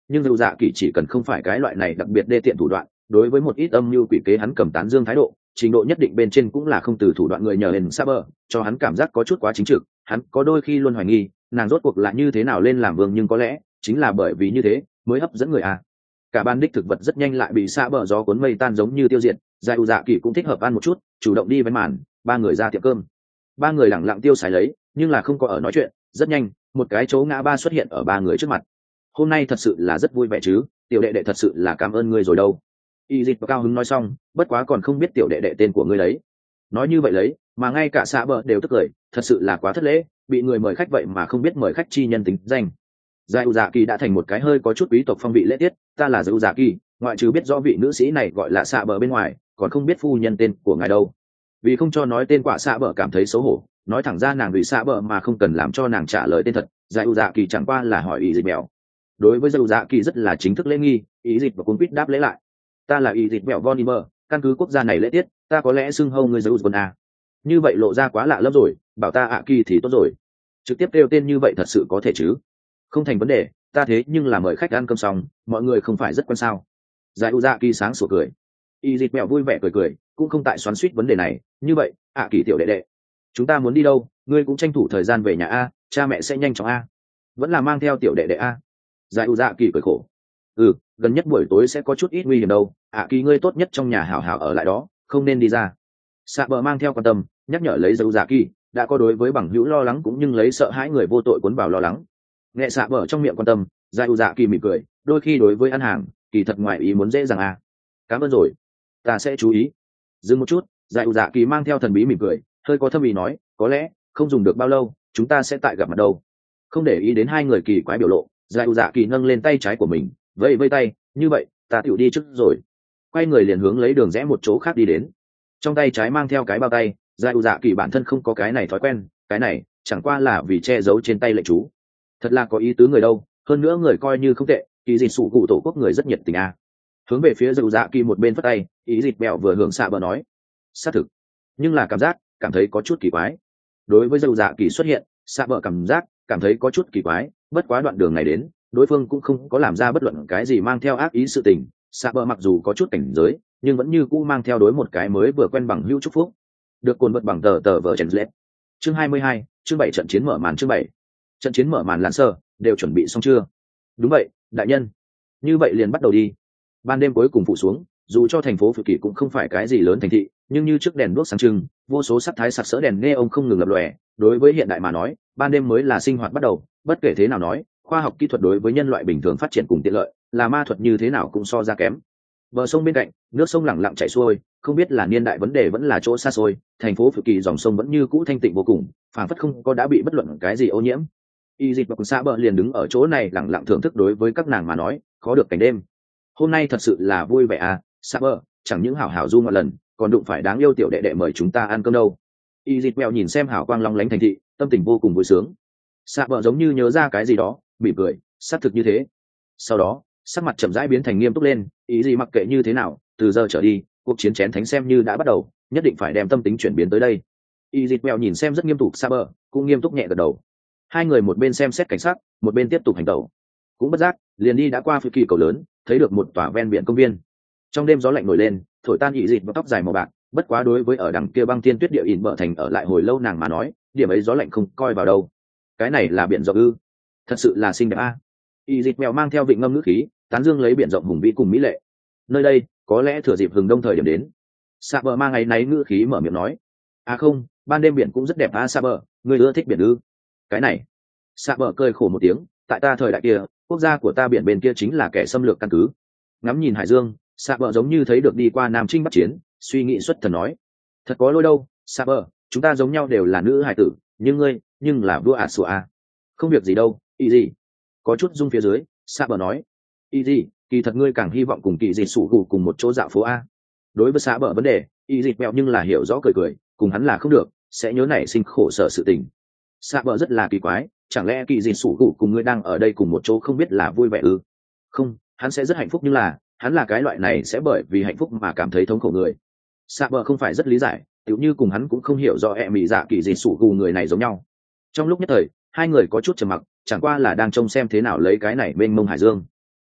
nhưng dù dạ kỳ chỉ cần không phải cái loại này đặc biệt đê tiện thủ đoạn, đối với một ít âm mưu quỷ kế hắn cầm tán dương thái độ, trình độ nhất định bên trên cũng là không từ thủ đoạn người nhờ hình Saber, cho hắn cảm giác có chút quá chính trực, hắn có đôi khi luôn hoài nghi, nàng rốt cuộc là như thế nào lên làm vương, nhưng có lẽ chính là bởi vì như thế mới hấp dẫn người à. Cả ban đích thực vật rất nhanh lại bị Saber gió cuốn mây tan giống như tiêu diệt, Giải dạ kỳ cũng thích hợp ăn một chút, chủ động đi với màn, ba người ra tiệm cơm. Ba người lẳng lặng tiêu xài lấy, nhưng là không có ở nói chuyện, rất nhanh, một cái chỗ ngã ba xuất hiện ở ba người trước mặt. Hôm nay thật sự là rất vui vẻ chứ, tiểu đệ đệ thật sự là cảm ơn ngươi rồi đâu. Y dịch cao hứng nói xong, bất quá còn không biết tiểu đệ đệ tên của ngươi lấy. Nói như vậy lấy, mà ngay cả xã bờ đều tức cười, thật sự là quá thất lễ, bị người mời khách vậy mà không biết mời khách chi nhân tính danh. Giải dạ kỳ đã thành một cái hơi có chút quý tộc phong vị lễ tiết, ta là Giải dạ kỳ, ngoại trừ biết rõ vị nữ sĩ này gọi là xã bờ bên ngoài, còn không biết phu nhân tên của ngài đâu. Vì không cho nói tên quả xã bờ cảm thấy xấu hổ, nói thẳng ra nàng vì xã bờ mà không cần làm cho nàng trả lời tên thật. Giải dạ kỳ chẳng qua là hỏi ý dịch mèo. Đối với Giải dạ kỳ rất là chính thức lễ nghi, ý dịch và cuốn quýt đáp lễ lại. Ta là ý dịch mèo von Imer, căn cứ quốc gia này lễ tiết, ta có lẽ xưng hâu người Giải quân à. Như vậy lộ ra quá lạ lắm rồi, bảo ta ạ kỳ thì tốt rồi. Trực tiếp kêu tên như vậy thật sự có thể chứ? Không thành vấn đề, ta thế nhưng là mời khách ăn cơm xong, mọi người không phải rất quan sao? Giải dạ kỳ sáng sủa cười. Y dịch mèo vui vẻ cười, cũng không tại xoắn xuýt vấn đề này. Như vậy, ạ kỳ tiểu đệ đệ, chúng ta muốn đi đâu? Ngươi cũng tranh thủ thời gian về nhà a, cha mẹ sẽ nhanh chóng a. Vẫn là mang theo tiểu đệ đệ a. Giải dạ kỳ cười khổ. Gần nhất buổi tối sẽ có chút ít nguy hiểm đâu. ạ kỳ ngươi tốt nhất trong nhà hảo hảo ở lại đó, không nên đi ra. Sạ bờ mang theo quan tâm, nhắc nhở lấy Giải dạ kỳ, đã có đối với bằng hữu lo lắng cũng nhưng lấy sợ hãi người vô tội cuốn vào lo lắng. Nghe Sạ bờ trong miệng quan tâm, Giải dạ kỳ mỉm cười, đôi khi đối với ăn hàng, kỳ thật ngoài ý muốn dễ dàng a. Cảm ơn rồi, ta sẽ chú ý. Dừng một chút, Giải dạ kỳ mang theo thần bí mỉm cười, hơi có thâm ý nói, có lẽ không dùng được bao lâu chúng ta sẽ tại gặp mặt đâu. Không để ý đến hai người kỳ quái biểu lộ, Giải dạ kỳ nâng lên tay trái của mình, vẫy tay, như vậy ta tựu đi trước rồi. Quay người liền hướng lấy đường rẽ một chỗ khác đi đến, trong tay trái mang theo cái bao tay. Giải dạ kỳ bản thân không có cái này thói quen, cái này chẳng qua là vì che giấu trên tay lệnh chú. Thật là có ý tứ người đâu, hơn nữa người coi như không tệ, kỳ dịch sụ cụ tổ quốc người rất nhiệt tình a. Hướng về phía Giải dạ kỳ một bên phất tay, ý dịch bẹo vừa hướng xạ bờ nói, xác thực, nhưng là cảm thấy có chút kỳ quái. Đối với Giải dạ kỳ xuất hiện, xạ bờ cảm thấy có chút kỳ quái, bất quá đoạn đường này đến, đối phương cũng không có làm ra bất luận cái gì mang theo ác ý sự tình. Xạ bờ mặc dù có chút cảnh giới, nhưng vẫn như cũ mang theo đối một cái mới vừa quen bằng hữu chúc phúc. Được cuốn vật bằng tờ vở Trần Lết. Chương 22, chương 7 trận chiến mở màn. Chương 7 trận chiến mở màn. Lạn sơ đều chuẩn bị xong chưa? Đúng vậy, đại nhân. Như vậy liền bắt đầu đi. Ban đêm cuối cùng phụ xuống, dù cho thành phố Phự Kỳ cũng không phải cái gì lớn thành thị, nhưng như trước đèn đuốc sáng trưng, vô số sắc thái sặc sỡ đèn neon không ngừng lập lòe. Đối với hiện đại mà nói, ban đêm mới là sinh hoạt bắt đầu. Bất kể thế nào nói, khoa học kỹ thuật đối với nhân loại bình thường phát triển cùng tiện lợi, là ma thuật như thế nào cũng so ra kém. Bờ sông bên cạnh, nước sông lặng lặng chảy xuôi, không biết là niên đại vấn đề vẫn là chỗ xa xôi, thành phố Phự Kỳ dòng sông vẫn như cũ thanh tịnh vô cùng, phảng phất không có đã bị bất luận cái gì ô nhiễm. Y Dịch và Sa Bờ liền đứng ở chỗ này lặng lặng thưởng thức. Đối với các nàng mà nói, khó được cảnh đêm. Hôm nay thật sự là vui vẻ à, Sa Bờ, chẳng những hảo hảo du một lần, còn đụng phải đáng yêu tiểu đệ đệ mời chúng ta ăn cơm đâu. Y Dịch mèo nhìn xem hảo quang long lánh thành thị, tâm tình vô cùng vui sướng. Sa Bờ giống như nhớ ra cái gì đó, mỉm cười, xác thực như thế. Sau đó, sắc mặt chậm rãi biến thành nghiêm túc lên, ý gì mặc kệ như thế nào, từ giờ trở đi, cuộc chiến chén thánh xem như đã bắt đầu, nhất định phải đem tâm tính chuyển biến tới đây. Y Dịch mèo nhìn xem rất nghiêm túc Sa Bờ, cũng nghiêm túc nhẹ gật đầu. Hai người một bên xem xét cảnh sát, một bên tiếp tục hành động. Cũng bất giác liền đi đã qua Phự Kỳ cầu lớn, thấy được một tòa ven biển công viên. Trong đêm gió lạnh nổi lên, thổi tan Y Dịch và tóc dài màu bạc, bất quá đối với ở đằng kia băng thiên tuyết địa ỉn bờ thành ở lại hồi lâu nàng mà nói, điểm ấy gió lạnh không coi vào đâu. Cái này là biển rộng ư? Thật sự là xinh đẹp a. Y Dịch mèo mang theo vịnh ngâm ngữ khí, tán dương lấy biển rộng hùng vĩ cùng mỹ lệ. Nơi đây có lẽ thừa dịp hừng đông thời điểm đến. Sa Bờ mang ngày náy ngữ khí mở miệng nói, à không, ban đêm biển cũng rất đẹp a. Sa Bờ, ngươi ưa thích biển ư? Cái này, Sa Bờ cười khổ một tiếng, tại ta thời đại kia, quốc gia của ta biển bên kia chính là kẻ xâm lược căn cứ. Ngắm nhìn hải dương, Sa Bờ giống như thấy được đi qua Nam Trinh Bắc Chiến, suy nghĩ xuất thần nói, thật có lỗi đâu, Sa Bờ, chúng ta giống nhau đều là nữ hải tử, nhưng ngươi, nhưng là vua ả sủa a. Không việc gì đâu, ý gì? Có chút rung phía dưới, Sa Bờ nói, ý gì? Kỳ thật ngươi càng hy vọng cùng kỳ dịch sủ gù cùng một chỗ dạo phố a. Đối với Sa Bờ vấn đề, ý dịch mẹo nhưng là hiểu rõ cười, cùng hắn là không được, sẽ nhớ nảy sinh khổ sở sự tình. Sa Bờ rất là kỳ quái, chẳng lẽ kỳ dịch sủ gù cùng ngươi đang ở đây cùng một chỗ không biết là vui vẻ ư? Không, hắn sẽ rất hạnh phúc, nhưng là hắn là cái loại này sẽ bởi vì hạnh phúc mà cảm thấy thống khổ người. Sa Bờ không phải rất lý giải, tựu như cùng hắn cũng không hiểu rõ mị dạ kỳ dịch sủ gù người này giống nhau. Trong lúc nhất thời, hai người có chút trầm mặc, chẳng qua là đang trông xem thế nào lấy cái này mênh mông hải dương.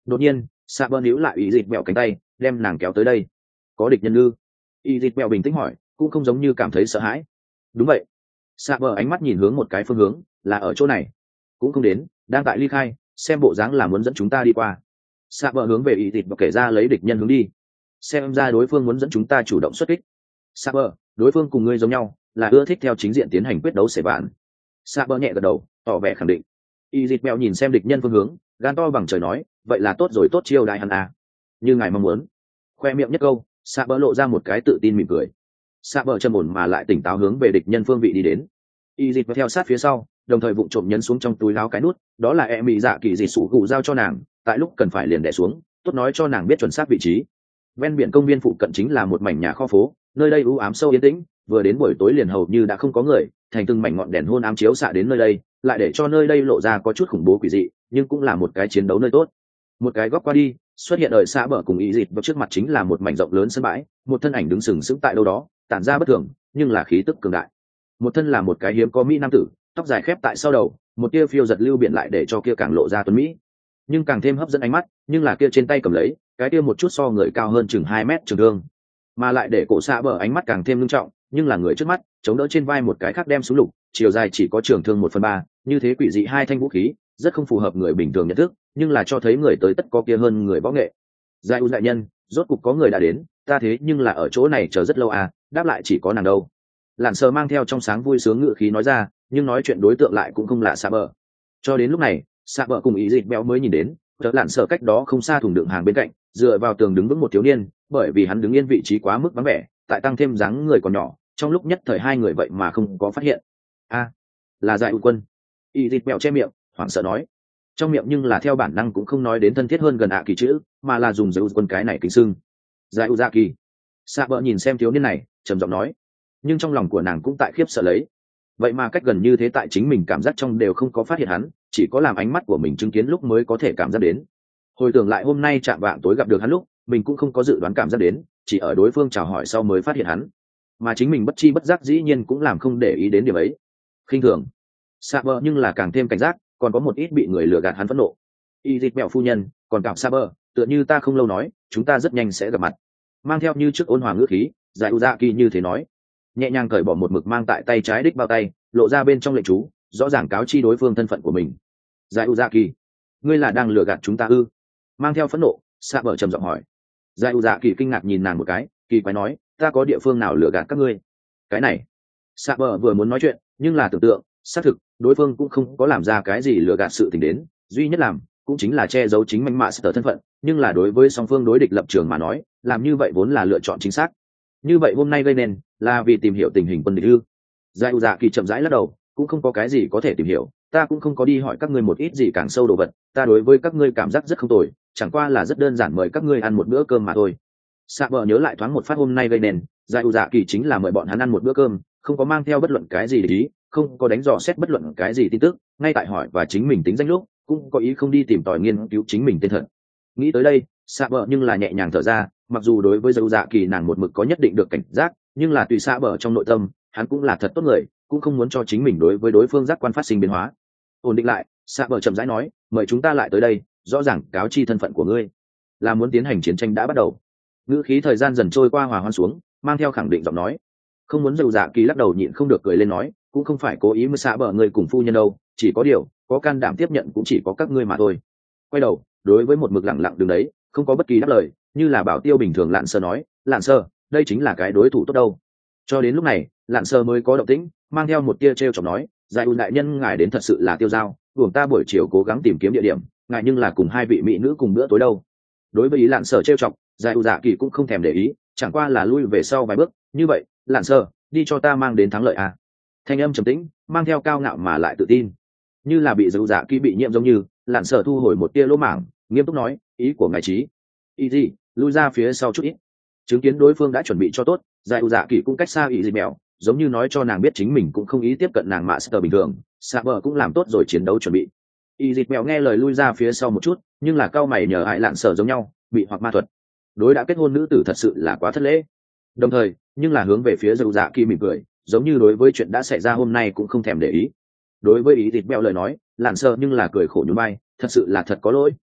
Đột nhiên xạ bờ níu lại ý dịt bẹo cánh tay đem nàng kéo tới đây. Có địch nhân ư? Ý dịt bẹo bình tĩnh hỏi, cũng không giống như cảm thấy sợ hãi. Đúng vậy. Xạ bờ ánh mắt nhìn hướng một cái phương hướng, là ở chỗ này. Cũng không đến, đang tại ly khai, xem bộ dáng là muốn dẫn chúng ta đi qua. Xạ bờ hướng về ý dịt và kể ra lấy địch nhân hướng đi. Xem ra đối phương muốn dẫn chúng ta chủ động xuất kích. Xạ bờ, đối phương cùng ngươi giống nhau, là ưa thích theo chính diện tiến hành quyết đấu sể bạn. Xạ bờ nhẹ gật đầu, tỏ vẻ khẳng định. Y dịt mèo nhìn xem địch nhân phương hướng, gan to bằng trời nói, vậy là tốt rồi, tốt chiêu đại hắn à. Như ngài mong muốn. Khoe miệng nhất câu, xạ bờ lộ ra một cái tự tin mỉm cười. Xạ bờ trầm ổn mà lại tỉnh táo hướng về địch nhân phương vị đi đến. Y dịt theo sát phía sau, đồng thời vụng trộm nhấn xuống trong túi áo cái nút, đó là e mị dạ kỳ dịt sủ gù giao cho nàng, tại lúc cần phải liền đè xuống, tốt nói cho nàng biết chuẩn xác vị trí. Ven biển công viên phụ cận chính là một mảnh nhà kho phố, nơi đây u ám sâu yên tĩnh, vừa đến buổi tối liền hầu như đã không có người, thành từng mảnh ngọn đèn hôn ám chiếu xạ đến nơi đây, lại để cho nơi đây lộ ra có chút khủng bố quỷ dị, nhưng cũng là một cái chiến đấu nơi tốt. Một cái góc qua đi, xuất hiện ở xa bờ cùng ý dịt vào trước mặt chính là một mảnh rộng lớn sân bãi, một thân ảnh đứng sừng sững tại đâu đó, tản ra bất thường, nhưng là khí tức cường đại. Một thân là một cái hiếm có mỹ nam tử, tóc dài khép tại sau đầu, một tia phiêu giật lưu biển lại để cho kia càng lộ ra tuấn mỹ, nhưng càng thêm hấp dẫn ánh mắt, nhưng là kia trên tay cầm lấy, cái kia một chút so người cao hơn chừng 2 mét trường thương, mà lại để cổ xạ bờ ánh mắt càng thêm nghiêm trọng, nhưng là người trước mắt chống đỡ trên vai một cái khác đem súng lục, chiều dài chỉ có trường thương 1/3, như thế quỷ dị hai thanh vũ khí rất không phù hợp người bình thường nhận thức, nhưng là cho thấy người tới tất có kia hơn người võ nghệ. Giai U đại nhân, rốt cục có người đã đến, ta thế nhưng là ở chỗ này chờ rất lâu à, đáp lại chỉ có nàng đâu. Lạn Sơ mang theo trong sáng vui sướng ngữ khí nói ra, nhưng nói chuyện đối tượng lại cũng không là xạ bờ. Cho đến lúc này, xạ bờ cùng ý dịt béo mới nhìn đến, tớ Lạn Sơ cách đó không xa thùng đựng hàng bên cạnh, dựa vào tường đứng vững một thiếu niên, bởi vì hắn đứng yên vị trí quá mức vắng vẻ, tại tăng thêm dáng người còn nhỏ, trong lúc nhất thời hai người vậy mà không có phát hiện. A, là Giải U quân. Ý dịt béo che miệng, hoảng sợ nói, trong miệng nhưng là theo bản năng cũng không nói đến thân thiết hơn gần ạ kỳ chữ, mà là dùng Giải U quân cái này kính xưng. Giải U dạ kỳ. Xạ bờ nhìn xem thiếu niên này, trầm giọng nói, nhưng trong lòng của nàng cũng tại khiếp sợ lấy, vậy mà cách gần như thế tại chính mình cảm giác trong đều không có phát hiện hắn, chỉ có làm ánh mắt của mình chứng kiến lúc mới có thể cảm giác đến. Hồi tưởng lại hôm nay chạm vạng tối gặp được hắn lúc mình cũng không có dự đoán cảm giác đến, chỉ ở đối phương chào hỏi sau mới phát hiện hắn, mà chính mình bất chi bất giác dĩ nhiên cũng làm không để ý đến điểm ấy. Khinh thường xạ bờ nhưng là càng thêm cảnh giác, còn có một ít bị người lừa gạt hắn phẫn nộ. Y dịch mẹo phu nhân còn cạo xạ bờ, tựa như ta không lâu nói chúng ta rất nhanh sẽ gặp mặt, mang theo như trước ôn hòa ngữ khí, Giải U dạ kỳ như thế nói, nhẹ nhàng cởi bỏ một mực mang tại tay trái đích bao tay, lộ ra bên trong lệnh chú, rõ ràng cáo chi đối phương thân phận của mình. Giải U dạ kỳ, ngươi là đang lừa gạt chúng ta ư? Mang theo phẫn nộ, xạ bờ trầm giọng hỏi. Giải U dạ kỳ kinh ngạc nhìn nàng một cái, kỳ quái nói, ta có địa phương nào lừa gạt các ngươi? Cái này, xạ bờ vừa muốn nói chuyện, nhưng là tưởng tượng, xác thực đối phương cũng không có làm ra cái gì lừa gạt sự tình đến, duy nhất làm cũng chính là che giấu chính manh mạ sở thân phận, nhưng là đối với song phương đối địch lập trường mà nói, làm như vậy vốn là lựa chọn chính xác. Như vậy hôm nay gây nên là vì tìm hiểu tình hình quân địch ư? Giải U dạ kỳ chậm rãi lắc đầu, cũng không có cái gì có thể tìm hiểu, ta cũng không có đi hỏi các ngươi một ít gì càng sâu đồ vật, ta đối với các ngươi cảm giác rất không tồi, chẳng qua là rất đơn giản mời các ngươi ăn một bữa cơm mà thôi. Sạ bờ nhớ lại thoáng một phát hôm nay gây nên, Giải U dạ kỳ chính là mời bọn hắn ăn một bữa cơm, không có mang theo bất luận cái gì để ý, không có đánh dò xét bất luận cái gì tin tức, ngay tại hỏi và chính mình tính danh lúc cũng có ý không đi tìm tòi nghiên cứu chính mình tên thật. Nghĩ tới đây, Sạ bờ nhưng là nhẹ nhàng thở ra, mặc dù đối với Giải U dạ kỳ nàng một mực có nhất định được cảnh giác, nhưng là tùy Sạ bờ trong nội tâm hắn cũng là thật tốt người, cũng không muốn cho chính mình đối với đối phương giác quan phát sinh biến hóa. Ổn định lại, Sạ bờ chậm rãi nói, mời chúng ta lại tới đây, rõ ràng cáo chi thân phận của ngươi, là muốn tiến hành chiến tranh đã bắt đầu. Ngữ khí thời gian dần trôi qua hòa hoãn xuống, mang theo khẳng định giọng nói. Không muốn Dầu Dạ Kỳ lắc đầu nhịn không được cười lên nói, cũng không phải cố ý mới Sạ bờ người cùng phu nhân đâu, chỉ có điều có can đảm tiếp nhận cũng chỉ có các ngươi mà thôi. Quay đầu đối với một mực lặng lặng đứng đấy, không có bất kỳ đáp lời, như là bảo tiêu bình thường, Lạn Sơ nói, Lạn Sơ, đây chính là cái đối thủ tốt đâu. Cho đến lúc này, Lạn Sơ mới có động tĩnh, mang theo một tia trêu chọc nói, Giải U đại nhân ngài đến thật sự là tiêu dao, buồng ta buổi chiều cố gắng tìm kiếm địa điểm, ngài nhưng là cùng hai vị mỹ nữ cùng bữa tối đâu. Đối với ý Lạn Sơ trêu chọc, Giải U dạ kỳ cũng không thèm để ý, chẳng qua là lui về sau vài bước, như vậy, Lạn Sơ, đi cho ta mang đến thắng lợi à. Thanh âm trầm tĩnh, mang theo cao ngạo mà lại tự tin, như là bị Giải U dạ kỳ bị nhiễm giống như, Lạn Sơ thu hồi một tia lỗ mảng, nghiêm túc nói, ý của ngài trí. Ý gì, lui ra phía sau chút ít. Chứng kiến đối phương đã chuẩn bị cho tốt, Giải U dạ kỳ cũng cách xa ý gì mèo, giống như nói cho nàng biết chính mình cũng không ý tiếp cận nàng mạ sờ bình thường, Sạ bờ cũng làm tốt rồi chiến đấu chuẩn bị. Y dịch mèo nghe lời lui ra phía sau một chút, nhưng là cao mày nhờ hại Lạn Sở giống nhau, bị hoặc ma thuật. Đối đã kết hôn nữ tử thật sự là quá thất lễ. Đồng thời, nhưng là hướng về phía Dầu Dạ Kỳ mỉm cười, giống như đối với chuyện đã xảy ra hôm nay cũng không thèm để ý. Đối với ý dịch mèo lời nói, Lạn Sở nhưng là cười khổ nhún vai, thật sự là thật có lỗi,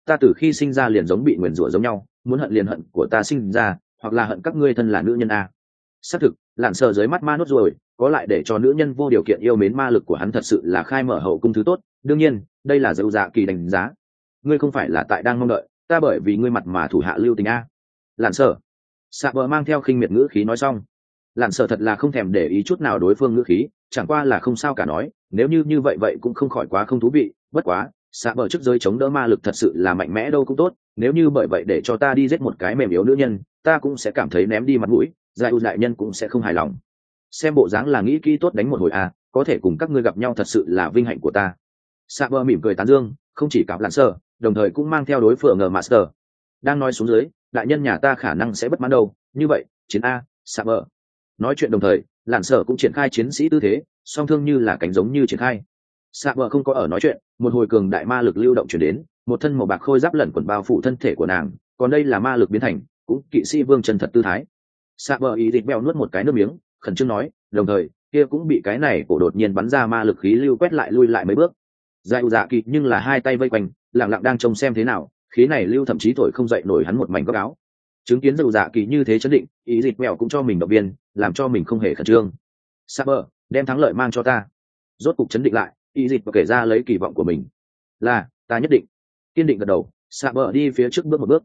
ta từ khi sinh ra liền giống bị nguyền rủa giống nhau, muốn hận liền hận của ta sinh ra, hoặc là hận các ngươi thân là nữ nhân a. Xác thực, lạn sợ dưới mắt ma nốt rồi, có lại để cho nữ nhân vô điều kiện yêu mến ma lực của hắn thật sự là khai mở hậu cung thứ tốt. Đương nhiên đây là dấu dạ kỳ đánh giá, ngươi không phải là tại đang mong đợi ta bởi vì ngươi mặt mà thủ hạ lưu tình a. Lạn sợ xạ bờ mang theo khinh miệt ngữ khí nói xong. Lạn sợ thật là không thèm để ý chút nào đối phương ngữ khí, chẳng qua là không sao cả nói, nếu như vậy vậy cũng không khỏi quá không thú vị. Bất quá xạ bờ trước giới chống đỡ ma lực thật sự là mạnh mẽ đâu cũng tốt, nếu như bởi vậy để cho ta đi giết một cái mềm yếu nữ nhân, ta cũng sẽ cảm thấy ném đi mặt mũi, giải u đại nhân cũng sẽ không hài lòng. Xem bộ dáng là nghĩ kỹ tốt đánh một hồi à, có thể cùng các ngươi gặp nhau thật sự là vinh hạnh của ta. Xạ bờ mỉm cười tán dương, không chỉ cảm Lạn sợ, đồng thời cũng mang theo đối phương ngờ master. Đang nói xuống dưới, đại nhân nhà ta khả năng sẽ bất mãn đâu, như vậy chiến a. Xạ bờ nói chuyện đồng thời, Lạn sợ cũng triển khai chiến sĩ tư thế, song thương như là cánh giống như triển khai. Xạ bờ không có ở nói chuyện, một hồi cường đại ma lực lưu động chuyển đến, một thân màu bạc khôi giáp lẩn quẩn bao phủ thân thể của nàng, còn đây là ma lực biến thành, cũng kỵ sĩ vương chân thật tư thái. Xạ bờ ý định bèo nuốt một cái nước miếng, khẩn trương nói, đồng thời kia cũng bị cái này cổ đột nhiên bắn ra ma lực khí lưu quét lại lui lại mấy bước. Giải dạ kỳ nhưng là hai tay vây quanh, lặng lặng đang trông xem thế nào, khí này lưu thậm chí thổi không dậy nổi hắn một mảnh góc áo. Chứng kiến giải dạ kỳ như thế chấn định, ý dịch mèo cũng cho mình động viên, làm cho mình không hề khẩn trương. Saber đem thắng lợi mang cho ta. Rốt cục chấn định lại, ý dịch kể ra lấy kỳ vọng của mình. Là ta nhất định. Kiên định gật đầu, Saber đi phía trước bước một bước.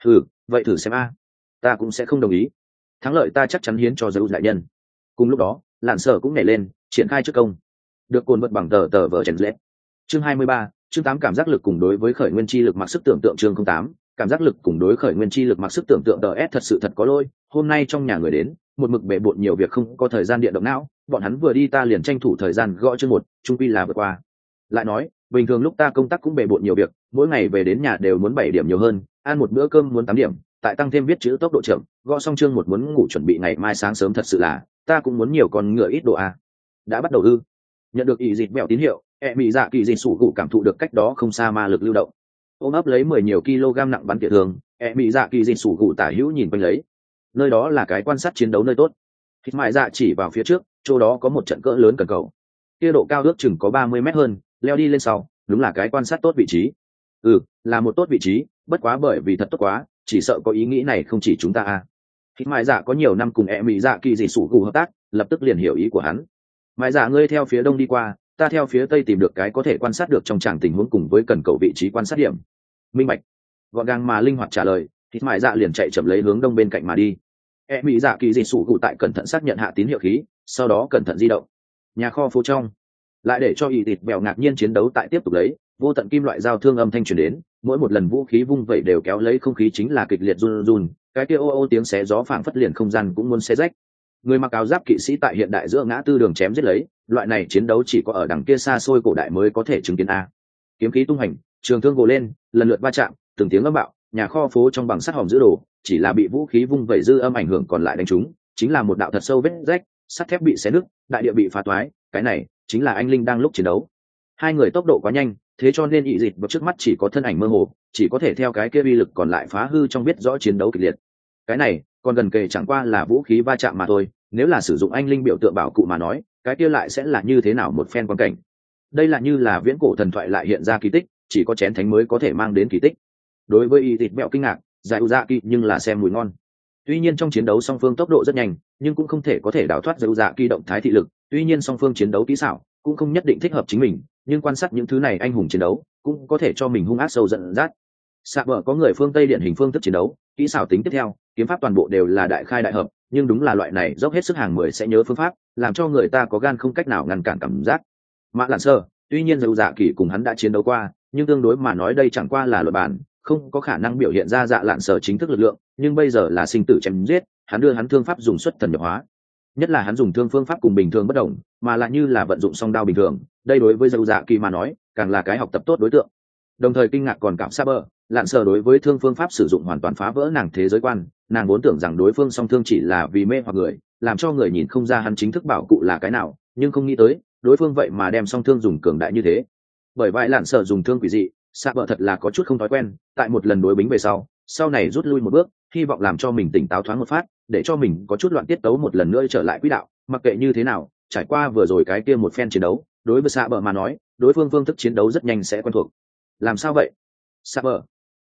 Vậy thử xem a. Ta cũng sẽ không đồng ý. Thắng lợi ta chắc chắn hiến cho giới đại nhân. Cùng lúc đó Lạn sợ cũng nhảy lên, triển khai trước công. Được cồn vật bằng tờ vở chèn lết. Chương 23, chương 8 cảm giác lực cùng đối với khởi nguyên chi lực mặc sức tưởng tượng. Chương 08, cảm giác lực cùng đối khởi nguyên chi lực mặc sức tưởng tượng. DS thật sự thật có lỗi, hôm nay trong nhà người đến, một mực bể bộn nhiều việc không có thời gian điện động não, bọn hắn vừa đi ta liền tranh thủ thời gian gõ chương một, chung quy là vượt qua. Lại nói, bình thường lúc ta công tác cũng bể bộn nhiều việc, mỗi ngày về đến nhà đều muốn 7 điểm nhiều hơn, ăn một bữa cơm muốn 8 điểm, tại tăng thêm viết chữ tốc độ chậm, gõ xong chương một muốn ngủ chuẩn bị ngày mai sáng sớm, thật sự là, ta cũng muốn nhiều con ngựa ít độ a. Đã bắt đầu ư? Nhận được ý dịch bẹo tín hiệu, mỹ dạ kỳ dị sủ cụ cảm thụ được cách đó không xa ma lực lưu động, ôm ấp lấy 10 nhiều kg nặng bắn tỉa thường, mỹ dạ kỳ dị sủ cụ tả hữu nhìn quanh lấy, nơi đó là cái quan sát chiến đấu nơi tốt. Hít mại dạ chỉ vào phía trước, chỗ đó có một trận cỡ lớn cần cầu, kia độ cao ước chừng có 30 mét hơn, leo đi lên sau, đúng là cái quan sát tốt vị trí. Là một tốt vị trí, bất quá bởi vì thật tốt quá, chỉ sợ có ý nghĩ này không chỉ chúng ta a. Hít mại dạ có nhiều năm cùng mỹ dạ kỳ dị sủ cụ hợp tác, lập tức liền hiểu ý của hắn. Mại dạ ngươi theo phía đông đi qua, ta theo phía tây tìm được cái có thể quan sát được trong tràng tình huống cùng với cần cầu vị trí quan sát điểm. Minh bạch. Gọn gàng mà linh hoạt trả lời, thì mại dạ liền chạy chậm lấy hướng đông bên cạnh mà đi. Mỹ dạ kỳ dị sủ cụ tại cẩn thận xác nhận hạ tín hiệu khí, sau đó cẩn thận di động. Nhà kho phố trong, lại để cho ý thịt bèo ngạc nhiên chiến đấu tại tiếp tục lấy, vô tận kim loại giao thương âm thanh truyền đến, mỗi một lần vũ khí vung vẩy đều kéo lấy không khí chính là kịch liệt run run, cái kia ô ô tiếng xé gió phảng phất liền không gian cũng muốn xé rách. Người mặc áo giáp kỵ sĩ tại hiện đại giữa ngã tư đường chém giết lấy, loại này chiến đấu chỉ có ở đằng kia xa xôi cổ đại mới có thể chứng kiến a. Kiếm khí tung hành, trường thương gồ lên, lần lượt va chạm, từng tiếng âm bạo, nhà kho phố trong bằng sắt hòm giữ đồ, chỉ là bị vũ khí vung vẩy dư âm ảnh hưởng còn lại đánh trúng, chính là một đạo thật sâu vết rách, sắt thép bị xé nứt, đại địa bị phá toái, cái này chính là anh linh đang lúc chiến đấu. Hai người tốc độ quá nhanh, thế cho nên ý dịch bật trước mắt chỉ có thân ảnh mơ hồ, chỉ có thể theo cái kia uy lực còn lại phá hư trong biết rõ chiến đấu kịch liệt. Cái này còn gần kề chẳng qua là vũ khí va chạm mà thôi, nếu là sử dụng anh linh biểu tượng bảo cụ mà nói, cái kia lại sẽ là như thế nào một phen quan cảnh. Đây là như là viễn cổ thần thoại lại hiện ra kỳ tích, chỉ có chén thánh mới có thể mang đến kỳ tích. Đối với y thịt mẹo kinh ngạc, giải u dạ kỳ nhưng là xem mùi ngon. Tuy nhiên trong chiến đấu song phương tốc độ rất nhanh, nhưng cũng không thể có thể đào thoát giải u dạ kỳ động thái thị lực. Tuy nhiên song phương chiến đấu kỹ xảo cũng không nhất định thích hợp chính mình, nhưng quan sát những thứ này anh hùng chiến đấu cũng có thể cho mình hung ác sâu dẫn dắt. Sạ bờ có người phương Tây điển hình phương thức chiến đấu, kỹ xảo tính tiếp theo, kiếm pháp toàn bộ đều là đại khai đại hợp, nhưng đúng là loại này dốc hết sức hàng 10 sẽ nhớ phương pháp, làm cho người ta có gan không cách nào ngăn cản cảm giác. Mã Lạn Sơ, tuy nhiên dầu dạ kỳ cùng hắn đã chiến đấu qua, nhưng tương đối mà nói đây chẳng qua là luật bản, không có khả năng biểu hiện ra dạ Lạn Sơ chính thức lực lượng, nhưng bây giờ là sinh tử chém giết, hắn đưa hắn thương pháp dùng xuất thần nhập hóa. Nhất là hắn dùng thương phương pháp cùng bình thường bất đồng, mà lại như là vận dụng song đao bình thường, đây đối với dầu dạ kỳ mà nói, càng là cái học tập tốt đối tượng. Đồng thời kinh ngạc còn cảm Saber, Lạn Sơ đối với thương phương pháp sử dụng hoàn toàn phá vỡ nàng thế giới quan, nàng vốn tưởng rằng đối phương song thương chỉ là vì mê hoặc người, làm cho người nhìn không ra hắn chính thức bảo cụ là cái nào, nhưng không nghĩ tới đối phương vậy mà đem song thương dùng cường đại như thế. Bởi vậy Lạn Sơ dùng thương quỷ dị, Saber thật là có chút không thói quen, tại một lần đối bính về sau này rút lui một bước, hy vọng làm cho mình tỉnh táo thoáng một phát, để cho mình có chút loạn tiết tấu một lần nữa trở lại quỹ đạo. Mặc kệ như thế nào, trải qua vừa rồi cái kia một phen chiến đấu, đối với Saber mà nói, đối phương phương thức chiến đấu rất nhanh sẽ quen thuộc. Làm sao vậy? Saber,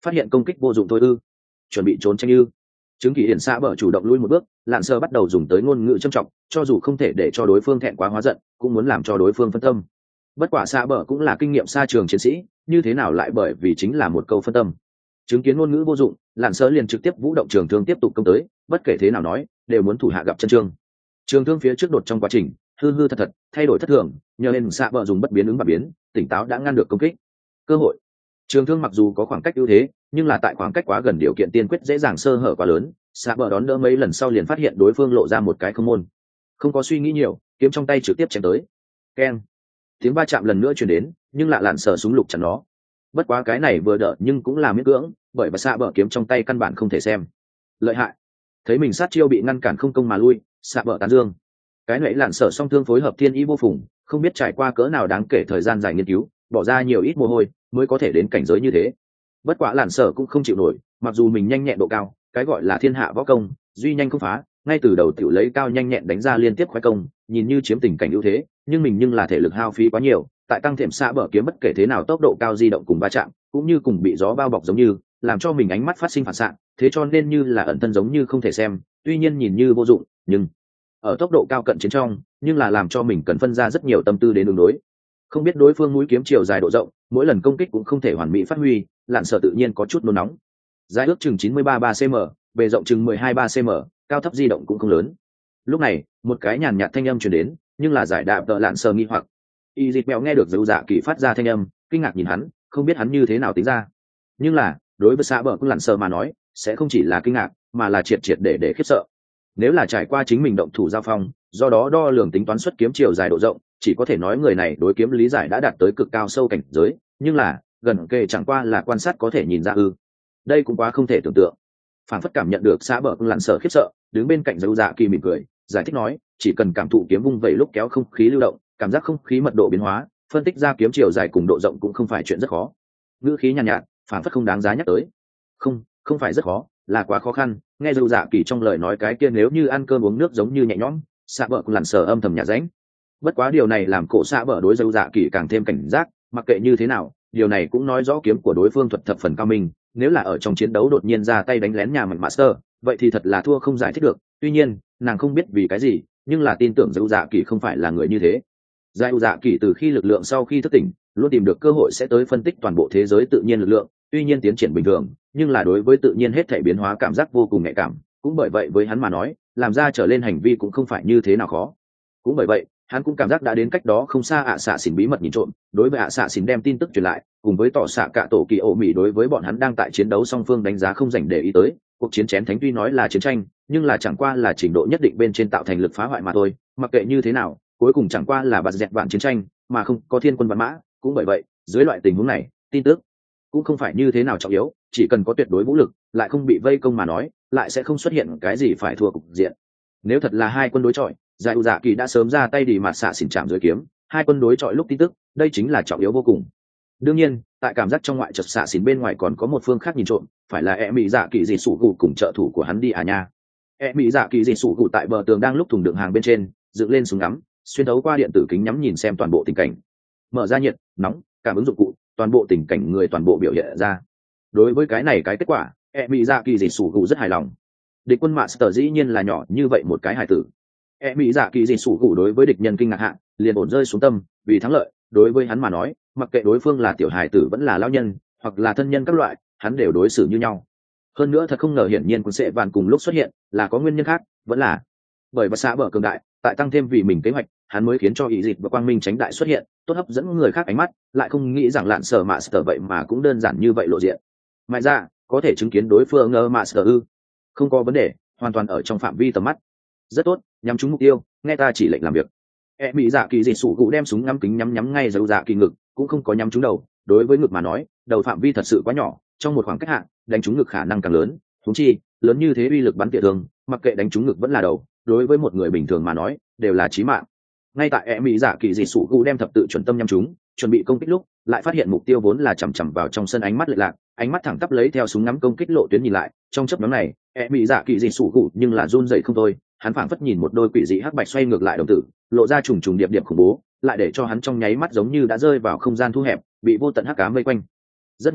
phát hiện công kích vô dụng thôi ư? Chuẩn bị trốn tranh ư? Chứng kỳ hiển xạ bờ chủ động lui một bước, lạn sơ bắt đầu dùng tới ngôn ngữ trầm trọng, cho dù không thể để cho đối phương thẹn quá hóa giận, cũng muốn làm cho đối phương phân tâm. Bất quả xạ bờ cũng là kinh nghiệm xa trường chiến sĩ, như thế nào lại bởi vì chính là một câu phân tâm. Chứng kiến ngôn ngữ vô dụng, lạn sơ liền trực tiếp vũ động trường thương tiếp tục công tới, bất kể thế nào nói đều muốn thủ hạ gặp chân trương. Trường thương phía trước đột trong quá trình hư hư thật thật thay đổi thất thường, nhờ lên xạ bờ dùng bất biến ứng và biến, tỉnh táo đã ngăn được công kích. Cơ hội. Trường thương mặc dù có khoảng cách ưu thế, nhưng là tại khoảng cách quá gần điều kiện tiên quyết dễ dàng sơ hở quá lớn, xạ bờ đón đỡ mấy lần sau liền phát hiện đối phương lộ ra một cái không môn, không có suy nghĩ nhiều, kiếm trong tay trực tiếp chém tới. Keng. Tiếng va chạm lần nữa truyền đến, nhưng lạ lạn sở súng lục chắn nó. Bất quá cái này vừa đỡ nhưng cũng là miễn cưỡng, bởi và xạ bờ kiếm trong tay căn bản không thể xem. Lợi hại. Thấy mình sát chiêu bị ngăn cản không công mà lui, xạ bờ tán dương. Cái nãy lạn sở song thương phối hợp thiên ý vô phùng, không biết trải qua cỡ nào đáng kể thời gian dài nghiên cứu, bỏ ra nhiều ít mồ hôi mới có thể đến cảnh giới như thế. Bất quá lạn sở cũng không chịu nổi, mặc dù mình nhanh nhẹn độ cao, cái gọi là thiên hạ võ công, duy nhanh không phá, ngay từ đầu tiểu lấy cao nhanh nhẹn đánh ra liên tiếp khoái công, nhìn như chiếm tình cảnh ưu thế, nhưng mình nhưng là thể lực hao phí quá nhiều, tại tăng thêm xạ bờ kiếm bất kể thế nào tốc độ cao di động cùng va chạm, cũng như cùng bị gió bao bọc giống như, làm cho mình ánh mắt phát sinh phản xạ, thế cho nên như là ẩn thân giống như không thể xem, tuy nhiên nhìn như vô dụng, nhưng ở tốc độ cao cận chiến trong, nhưng là làm cho mình cần phân ra rất nhiều tâm tư đến ứng đối. Không biết đối phương mũi kiếm chiều dài độ rộng, mỗi lần công kích cũng không thể hoàn mỹ phát huy, lạn sở tự nhiên có chút nôn nóng. Dài ước chừng 93 cm, bề rộng chừng 12 cm, cao thấp di động cũng không lớn. Lúc này, một cái nhàn nhạt thanh âm truyền đến, nhưng là giải đáp đỡ lạn sở nghi hoặc. Y Dịch Mèo nghe được Dữu Dạ Kỳ phát ra thanh âm, kinh ngạc nhìn hắn, không biết hắn như thế nào tính ra. Nhưng là, đối với xã bờ cũng lạn sở mà nói, sẽ không chỉ là kinh ngạc, mà là triệt triệt để khiếp sợ. Nếu là trải qua chính mình động thủ giao phong, do đó đo lường tính toán xuất kiếm chiều dài độ rộng, chỉ có thể nói người này đối kiếm lý giải đã đạt tới cực cao sâu cảnh giới, nhưng là gần kề chẳng qua là quan sát có thể nhìn ra ư? Đây cũng quá không thể tưởng tượng. Phản phất cảm nhận được xã bờ cũng lặn sợ khiếp sợ, đứng bên cạnh Dữu Dạ Kỳ mỉm cười, giải thích nói, chỉ cần cảm thụ kiếm vung vẩy lúc kéo không khí lưu động, cảm giác không khí mật độ biến hóa, phân tích ra kiếm chiều dài cùng độ rộng cũng không phải chuyện rất khó. Ngữ khí nhàn nhạt, phản phất không đáng giá nhắc tới. Không phải rất khó, là quá khó khăn. Nghe Dữu Dạ Kỳ trong lời nói cái kia nếu như ăn cơm uống nước giống như nhẹ nhõm, xã bờ cũng lặn sợ âm thầm nhả ránh. Bất quá điều này làm cổ xạ bờ đối Dữu Dạ Kỳ càng thêm cảnh giác, mặc kệ như thế nào, điều này cũng nói rõ kiếm của đối phương thuật thập phần cao minh, nếu là ở trong chiến đấu đột nhiên ra tay đánh lén nhà mình master, vậy thì thật là thua không giải thích được. Tuy nhiên, nàng không biết vì cái gì, nhưng là tin tưởng Dữu Dạ Kỳ không phải là người như thế. Dữu Dạ Kỳ từ khi lực lượng sau khi thức tỉnh, luôn tìm được cơ hội sẽ tới phân tích toàn bộ thế giới tự nhiên lực lượng, tuy nhiên tiến triển bình thường, nhưng là đối với tự nhiên hết thảy biến hóa cảm giác vô cùng nhạy cảm, cũng bởi vậy với hắn mà nói, làm ra trở lên hành vi cũng không phải như thế nào khó. Cũng bởi vậy, hắn cũng cảm giác đã đến cách đó không xa ạ xạ xỉn bí mật nhìn trộm, đối với ạ xạ xỉn đem tin tức truyền lại, cùng với tỏ xạ cả tổ kỳ ổ mỹ đối với bọn hắn đang tại chiến đấu song phương đánh giá không dành để ý tới. Cuộc chiến chén thánh tuy nói là chiến tranh, nhưng là chẳng qua là trình độ nhất định bên trên tạo thành lực phá hoại mà thôi, mặc kệ như thế nào, cuối cùng chẳng qua là bạt dẹt vạn chiến tranh, mà không có thiên quân văn mã. Cũng bởi vậy, dưới loại tình huống này, tin tức cũng không phải như thế nào trọng yếu, chỉ cần có tuyệt đối vũ lực, lại không bị vây công mà nói, lại sẽ không xuất hiện cái gì phải thua cục diện. Nếu thật là hai quân đối chọi, Dữu Dạ Kỳ đã sớm ra tay đi mà xạ xỉn chạm dưới kiếm, hai quân đối chọi lúc tin tức, đây chính là trọng yếu vô cùng. Đương nhiên, tại cảm giác trong ngoại chợt xạ xỉn bên ngoài còn có một phương khác nhìn trộm, phải là Mỹ Dạ Kỳ dị sủ gù cùng trợ thủ của hắn đi à nha. Mỹ Dạ Kỳ dị sủ gù tại bờ tường đang lúc thùng đựng hàng bên trên, dựng lên súng ngắm, xuyên thấu qua điện tử kính nhắm nhìn xem toàn bộ tình cảnh. Mở ra nhiệt, nóng, cảm ứng dụng cụ, toàn bộ tình cảnh người toàn bộ biểu hiện ra. Đối với cái này cái kết quả, Mỹ Dạ Kỳ dị sủ gù rất hài lòng. Địch quân Master dĩ nhiên là nhỏ như vậy một cái hài tử. Mỹ Dạ Kỳ dị sủ gù đối với địch nhân kinh ngạc hạ, liền ổn rơi xuống tâm, vì thắng lợi, đối với hắn mà nói, mặc kệ đối phương là tiểu hài tử vẫn là lão nhân, hoặc là thân nhân các loại, hắn đều đối xử như nhau. Hơn nữa thật không ngờ hiển nhiên quân sẽ vạn cùng lúc xuất hiện, là có nguyên nhân khác, vẫn là bởi và xã bờ cường đại, tại tăng thêm vì mình kế hoạch, hắn mới khiến cho ý dịch và quang minh tránh đại xuất hiện, tốt hấp dẫn người khác ánh mắt, lại không nghĩ rằng lạn sở Master vậy mà cũng đơn giản như vậy lộ diện. Ngoài ra, có thể chứng kiến đối phương ngơ Master ư? Không có vấn đề, hoàn toàn ở trong phạm vi tầm mắt. Rất tốt, nhắm trúng mục tiêu, nghe ta chỉ lệnh làm việc. Mỹ Dạ Kỳ dị sủ cụ đem súng ngắm kính nhắm ngay Dữu Dạ Kỳ ngực, cũng không có nhắm trúng đầu. Đối với ngực mà nói, đầu phạm vi thật sự quá nhỏ, trong một khoảng cách hạn, đánh trúng ngực khả năng càng lớn. Huống chi, lớn như thế uy lực bắn tỉa thương, mặc kệ đánh trúng ngực vẫn là đầu, đối với một người bình thường mà nói, đều là chí mạng. Ngay tại Mỹ Dạ Kỳ dị sủ cụ đem thập tự chuẩn tâm nhắm trúng, chuẩn bị công kích lúc, lại phát hiện mục tiêu vốn là chằm chằm vào trong sân ánh mắt lệch lạc, ánh mắt thẳng tắp lấy theo súng ngắm công kích lộ tuyến nhìn lại, trong chớp nhoáng này, Mỹ Dạ Kỳ dị sủ cụ nhưng là run rẩy không thôi. Hắn phảng phất nhìn một đôi quỷ dị hắc bạch xoay ngược lại đồng tử, lộ ra trùng trùng điệp điệp khủng bố, lại để cho hắn trong nháy mắt giống như đã rơi vào không gian thu hẹp, bị vô tận hắc ám vây quanh. Rất nhanh,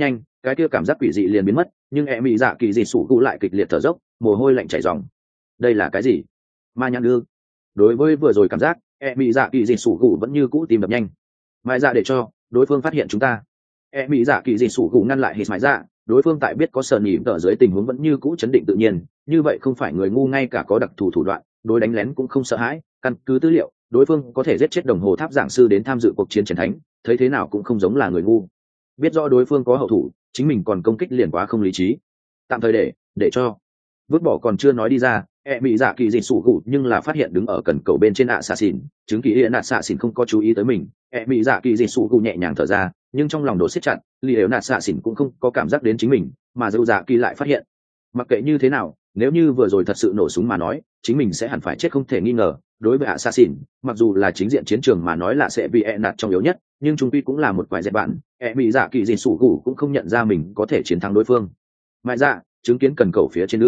cái kia cảm giác quỷ dị liền biến mất, nhưng e mỹ dạ kỳ dị sủ cụ lại kịch liệt thở dốc, mồ hôi lạnh chảy ròng. Đây là cái gì? Ma nhãn ư? Đối với vừa rồi cảm giác, e mỹ dạ kỳ dị sủ cụ vẫn như cũ tìm đập nhanh. Mãi dạ để cho đối phương phát hiện chúng ta. E mỹ dạ kỳ dị sủ cụ ngăn lại hít mãi dạ, đối phương tại biết có sờ nhỉ ở dưới tình huống vẫn như cũ chấn định tự nhiên, như vậy không phải người ngu, ngay cả có đặc thù thủ đoạn, đối đánh lén cũng không sợ hãi. Căn cứ tư liệu, đối phương có thể giết chết đồng hồ tháp giảng sư đến tham dự cuộc chiến chiến thánh, thấy thế nào cũng không giống là người ngu. Biết rõ đối phương có hậu thủ, chính mình còn công kích liền quá không lý trí. Tạm thời để cho vứt bỏ còn chưa nói đi ra, e bị dạ kỳ dị sủ gụ nhưng là phát hiện đứng ở cần cầu bên trên ạ xạ xỉn, chứng kỳ hiện ạ xạ xỉn không có chú ý tới mình. E bị dạ kỳ dị sủ gụ nhẹ nhàng thở ra, nhưng trong lòng đổ siết chặt, li đều nạt xạ xỉn cũng không có cảm giác đến chính mình, mà dâu dạ kỳ lại phát hiện. Mặc kệ như thế nào, nếu như vừa rồi thật sự nổ súng mà nói, chính mình sẽ hẳn phải chết không thể nghi ngờ. Đối với ạ xạ xỉn, mặc dù là chính diện chiến trường mà nói là sẽ bị e nạt trong yếu nhất, nhưng trung quy cũng là một vài dẹp bạn. E bị dạ kỳ dị sủ gụ cũng không nhận ra mình có thể chiến thắng đối phương. Mãi dạ chứng kiến cần cầu phía trên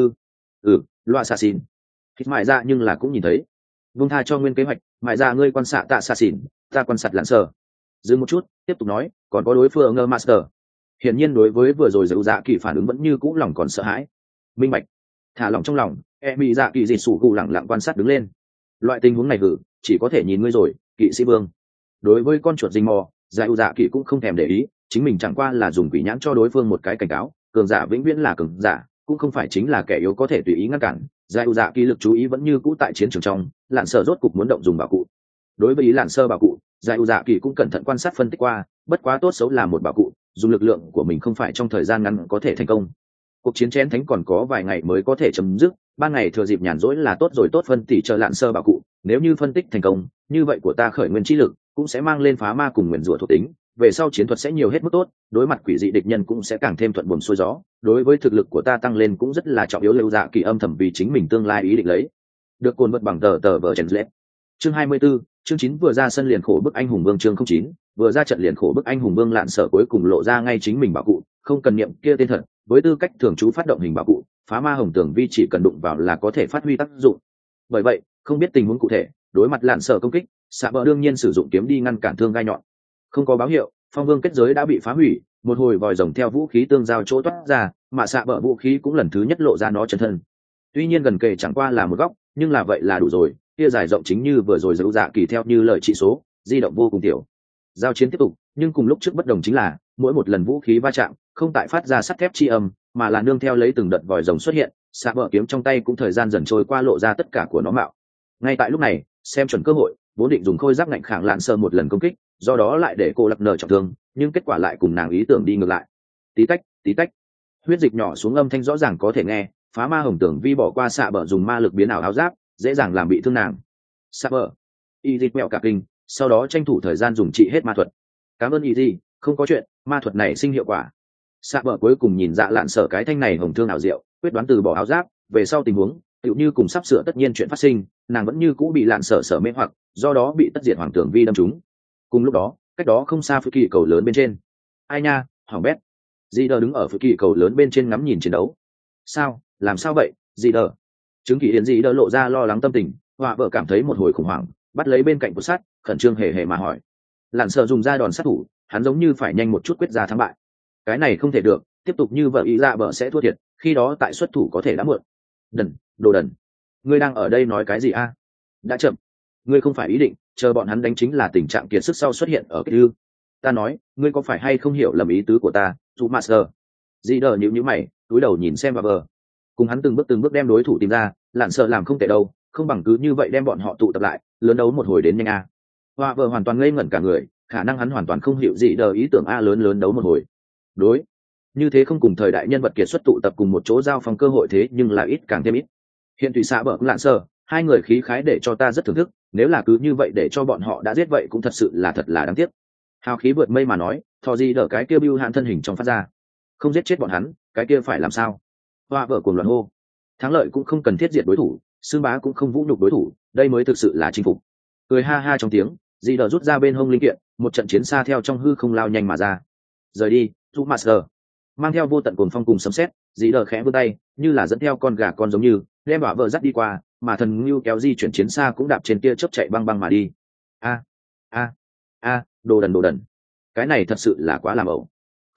loa xạ xỉn hít mại ra nhưng là cũng nhìn thấy. Vung tha cho nguyên kế hoạch, mại ra ngươi quan xạ tạ xạ xỉn, ta quan sạt lặn sờ. Dừng một chút, tiếp tục nói, còn có đối phương ngơ master. Hiển nhiên đối với vừa rồi dấu dạ kỳ phản ứng vẫn như cũ lòng còn sợ hãi. Minh bạch, thả lòng trong lòng, e bị dạ kỳ dị sủ cụ lẳng lặng quan sát đứng lên. Loại tình huống này chỉ có thể nhìn ngươi rồi, kỵ sĩ vương. Đối với con chuột dinh mò, dạ kỳ cũng không thèm để ý, chính mình chẳng qua là dùng quỷ nhãn cho đối phương một cái cảnh cáo, cường giả vĩnh viễn là cường giả, cũng không phải chính là kẻ yếu có thể tùy ý ngăn cản. Dạ kỳ lực chú ý vẫn như cũ tại chiến trường trong, lạn sơ rốt cục muốn động dùng bảo cụ. Đối với ý lạn sơ bảo cụ, dạ kỳ cũng cẩn thận quan sát phân tích qua, bất quá tốt xấu là một bảo cụ, dùng lực lượng của mình không phải trong thời gian ngắn có thể thành công. Cuộc chiến chén thánh còn có vài ngày mới có thể chấm dứt, ban ngày thừa dịp nhàn rỗi là tốt rồi, tốt phân tỉ chờ lạn sơ bảo cụ. Nếu như phân tích thành công, như vậy của ta khởi nguyên trí lực cũng sẽ mang lên phá ma cùng nguyền rủa thuộc tính, về sau chiến thuật sẽ nhiều hết mức tốt, đối mặt quỷ dị địch nhân cũng sẽ càng thêm thuận buồm xuôi gió. Đối với thực lực của ta tăng lên cũng rất là trọng yếu. Lưu Dạ Kỳ âm thầm vì chính mình tương lai ý định lấy được cồn vật bằng tờ vở chèn lết. Chương 24, chương 9 vừa ra sân liền khổ bức anh hùng vương. Chương 09, vừa ra trận liền khổ bức anh hùng vương. Lạn sở cuối cùng lộ ra ngay chính mình bảo cụ, không cần niệm kia tên thật, với tư cách thường trú phát động hình bảo cụ, phá ma hồng tường vi chỉ cần đụng vào là có thể phát huy tác dụng. Bởi vậy, không biết tình huống cụ thể, đối mặt lạn sở công kích, xạ bờ đương nhiên sử dụng kiếm đi ngăn cản thương gai nhọn. Không có báo hiệu, phong vương kết giới đã bị phá hủy, một hồi vòi rồng theo vũ khí tương giao chỗ toát ra, mà xạ bờ vũ khí cũng lần thứ nhất lộ ra nó chân thân. Tuy nhiên gần kề chẳng qua là một góc, nhưng là vậy là đủ rồi. Kia dài rộng chính như vừa rồi Dữu Dạ Kỳ theo như lời trị số, di động vô cùng tiểu. Giao chiến tiếp tục, nhưng cùng lúc trước bất đồng chính là, mỗi một lần vũ khí va chạm, không tại phát ra sắt thép chi âm, mà là nương theo lấy từng đợt vòi rồng xuất hiện, xạ bờ kiếm trong tay cũng thời gian dần trôi qua lộ ra tất cả của nó mạo. Ngay tại lúc này, xem chuẩn cơ hội, vốn định dùng khôi giáp ngạnh kháng lạn sơ một lần công kích, do đó lại để cô lập nở trọng thương, nhưng kết quả lại cùng nàng ý tưởng đi ngược lại. Tí tách, huyết dịch nhỏ xuống âm thanh rõ ràng có thể nghe. Phá ma hồng tưởng vi bỏ qua xạ bờ dùng ma lực biến ảo áo giáp, dễ dàng làm bị thương nàng. Xạ bờ y dịch mẹo cả kinh, sau đó tranh thủ thời gian dùng trị hết ma thuật. Cảm ơn y di, không có chuyện, ma thuật này sinh hiệu quả. Xạ bờ cuối cùng nhìn dạ lạn sở cái thanh này hồng thương ảo diệu, quyết đoán từ bỏ áo giáp. Về sau tình huống tựu như cùng sắp sửa tất nhiên chuyện phát sinh, nàng vẫn như cũ bị lạn sở mê hoặc, do đó bị tất diệt hoàng tưởng vi đâm trúng. Cùng lúc đó, cách đó không xa phía kỳ cầu lớn bên trên, ai nha, hỏng bét. Di đờ đứng ở phía kỳ cầu lớn bên trên ngắm nhìn chiến đấu. Sao, làm sao vậy, Di đờ? Chứng kỳ yến Di đờ lộ ra lo lắng tâm tình, họa vợ cảm thấy một hồi khủng hoảng, bắt lấy bên cạnh cột sắt, khẩn trương hề mà hỏi. Lạn sở dùng ra đòn sát thủ, hắn giống như phải nhanh một chút quyết ra thắng bại. Cái này không thể được, tiếp tục như vợ ý dạ vợ sẽ thua thiệt, khi đó tại xuất thủ có thể đã muộn. Đồ đần, ngươi đang ở đây nói cái gì a? Đã chậm, ngươi không phải ý định chờ bọn hắn đánh chính là tình trạng kiệt sức sau xuất hiện ở cái ư? Ta nói, ngươi có phải hay không hiểu lầm ý tứ của ta, dù master? Di đờ nhíu mày, cúi đầu nhìn xem và vờ, cùng hắn từng bước đem đối thủ tìm ra. Lạn sợ làm không tệ đâu, không bằng cứ như vậy đem bọn họ tụ tập lại, lớn đấu một hồi đến nhanh a. Hoa vờ hoàn toàn ngây ngẩn cả người, khả năng hắn hoàn toàn không hiểu gì đờ ý tưởng a lớn đấu một hồi. Đối, như thế không cùng thời đại nhân vật kiệt xuất tụ tập cùng một chỗ giao phong cơ hội thế nhưng là ít càng thêm ít. Hiện thủy xạ bờ cũng Lạn sợ, hai người khí khái để cho ta rất thưởng thức, nếu là cứ như vậy để cho bọn họ đã giết vậy cũng thật là đáng tiếc. Hào khí vượt mây mà nói, thò gì đỡ cái kia bưu hạn thân hình trong phát ra, không giết chết bọn hắn, cái kia phải làm sao? Hoa vợ cuồng loạn hô, thắng lợi cũng không cần thiết diệt đối thủ, xương bá cũng không vũ nhục đối thủ, đây mới thực sự là chinh phục. Cười ha ha trong tiếng, Di đờ rút ra bên hông linh kiện, một trận chiến xa theo trong hư không lao nhanh mà ra. Rời đi, Thu Master. Mang theo vô tận cuồng phong cùng sấm sét, Di đờ khẽ vươn tay, như là dẫn theo con gà con giống như, đem bả vợ dắt đi qua, mà thần ngưu kéo di chuyển chiến xa cũng đạp trên kia chớp chạy băng băng mà đi. A, đồ đần, cái này thật sự là quá làm ẩu.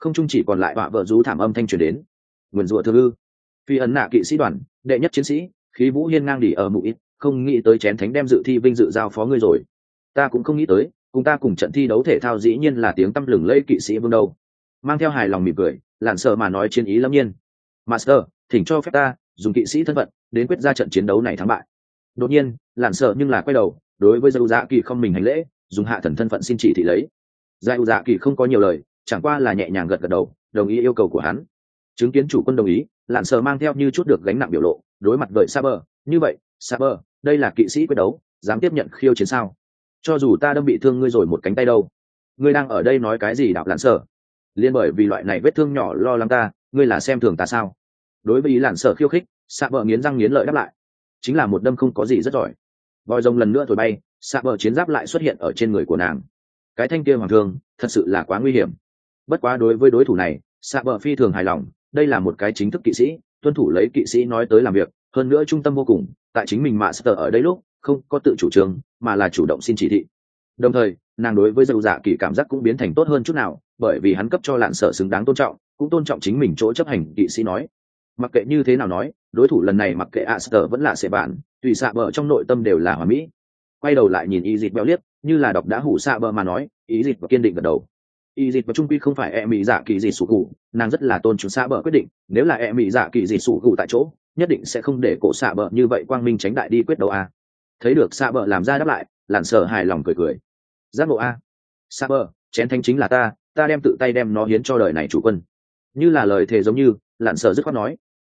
không chung chỉ còn lại họa vợ rú thảm âm thanh truyền đến. Nguyền rủa thương ư? Phi ấn nạ kỵ sĩ đoàn đệ nhất chiến sĩ, khí vũ hiên ngang đỉ ở mũi, không nghĩ tới chén thánh đem dự thi vinh dự giao phó ngươi rồi. Ta cũng không nghĩ tới, cùng ta cùng trận thi đấu thể thao dĩ nhiên là tiếng tăm lừng lẫy kỵ sĩ vương đâu. Mang theo hài lòng mỉm cười, lạn sợ mà nói chiến ý lâm nhiên. Master, thỉnh cho phép ta dùng kỵ sĩ thân phận đến quyết ra trận chiến đấu này thắng bại. Đột nhiên lạn sợ nhưng là quay đầu đối với dâu dạ kỳ không mình hành lễ, dùng hạ thần thân phận xin chỉ thị lấy. Dâu dạ kỳ không có nhiều lời, chẳng qua là nhẹ nhàng gật gật đầu đồng ý yêu cầu của hắn. Chứng kiến chủ quân đồng ý, lạn sợ mang theo như chút được gánh nặng biểu lộ đối mặt với Saber. Như vậy Saber, đây là kỵ sĩ quyết đấu, dám tiếp nhận khiêu chiến sao? Cho dù ta đâm bị thương ngươi rồi một cánh tay đâu. Ngươi đang ở đây nói cái gì đạo lạn sợ? Liên bởi vì loại này vết thương nhỏ lo lắng ta, ngươi là xem thường ta sao? Đối với ý lạn sợ khiêu khích, Saber nghiến răng nghiến lợi đáp lại. Chính là một đâm không có gì rất giỏi. Vòi rồng lần nữa thổi bay, Saber chiến giáp lại xuất hiện ở trên người của nàng. Cái thanh kia hoàng thương thật sự là quá nguy hiểm. Bất quá đối với đối thủ này, Saber phi thường hài lòng, đây là một cái chính thức kỵ sĩ, tuân thủ lấy kỵ sĩ nói tới làm việc, hơn nữa trung tâm vô cùng, tại chính mình Master ở đây lúc không có tự chủ trương mà là chủ động xin chỉ thị. Đồng thời nàng đối với dâu dạ kỳ cảm giác cũng biến thành tốt hơn chút nào, bởi vì hắn cấp cho lạn sợ xứng đáng tôn trọng, cũng tôn trọng chính mình chỗ chấp hành kỵ sĩ nói. Mặc kệ như thế nào nói, đối thủ lần này mặc kệ Aster vẫn là sẽ bạn, tùy xạ bờ trong nội tâm đều là hòa mỹ. Quay đầu lại nhìn y dịt béo liếc, như là đọc đã hủ xạ bờ mà nói, ý dịt và kiên định gật đầu. Y dịt và trung quy không phải e mỹ dạ kỳ gì sủ cụ, nàng rất là tôn trọng xạ bờ quyết định, nếu là e mỹ dạ kỳ gì sủ cụ tại chỗ, nhất định sẽ không để cổ xạ bờ như vậy quang minh tránh đại đi quyết đấu a. Thấy được xạ bờ làm ra đáp lại, lạn sợ hài lòng cười cười. Giác ngộ a. Xạ bờ, chén thánh chính là ta đem tự tay đem nó hiến cho đời này chủ quân. Như là lời thề giống như, lạn sợ dứt khoát nói.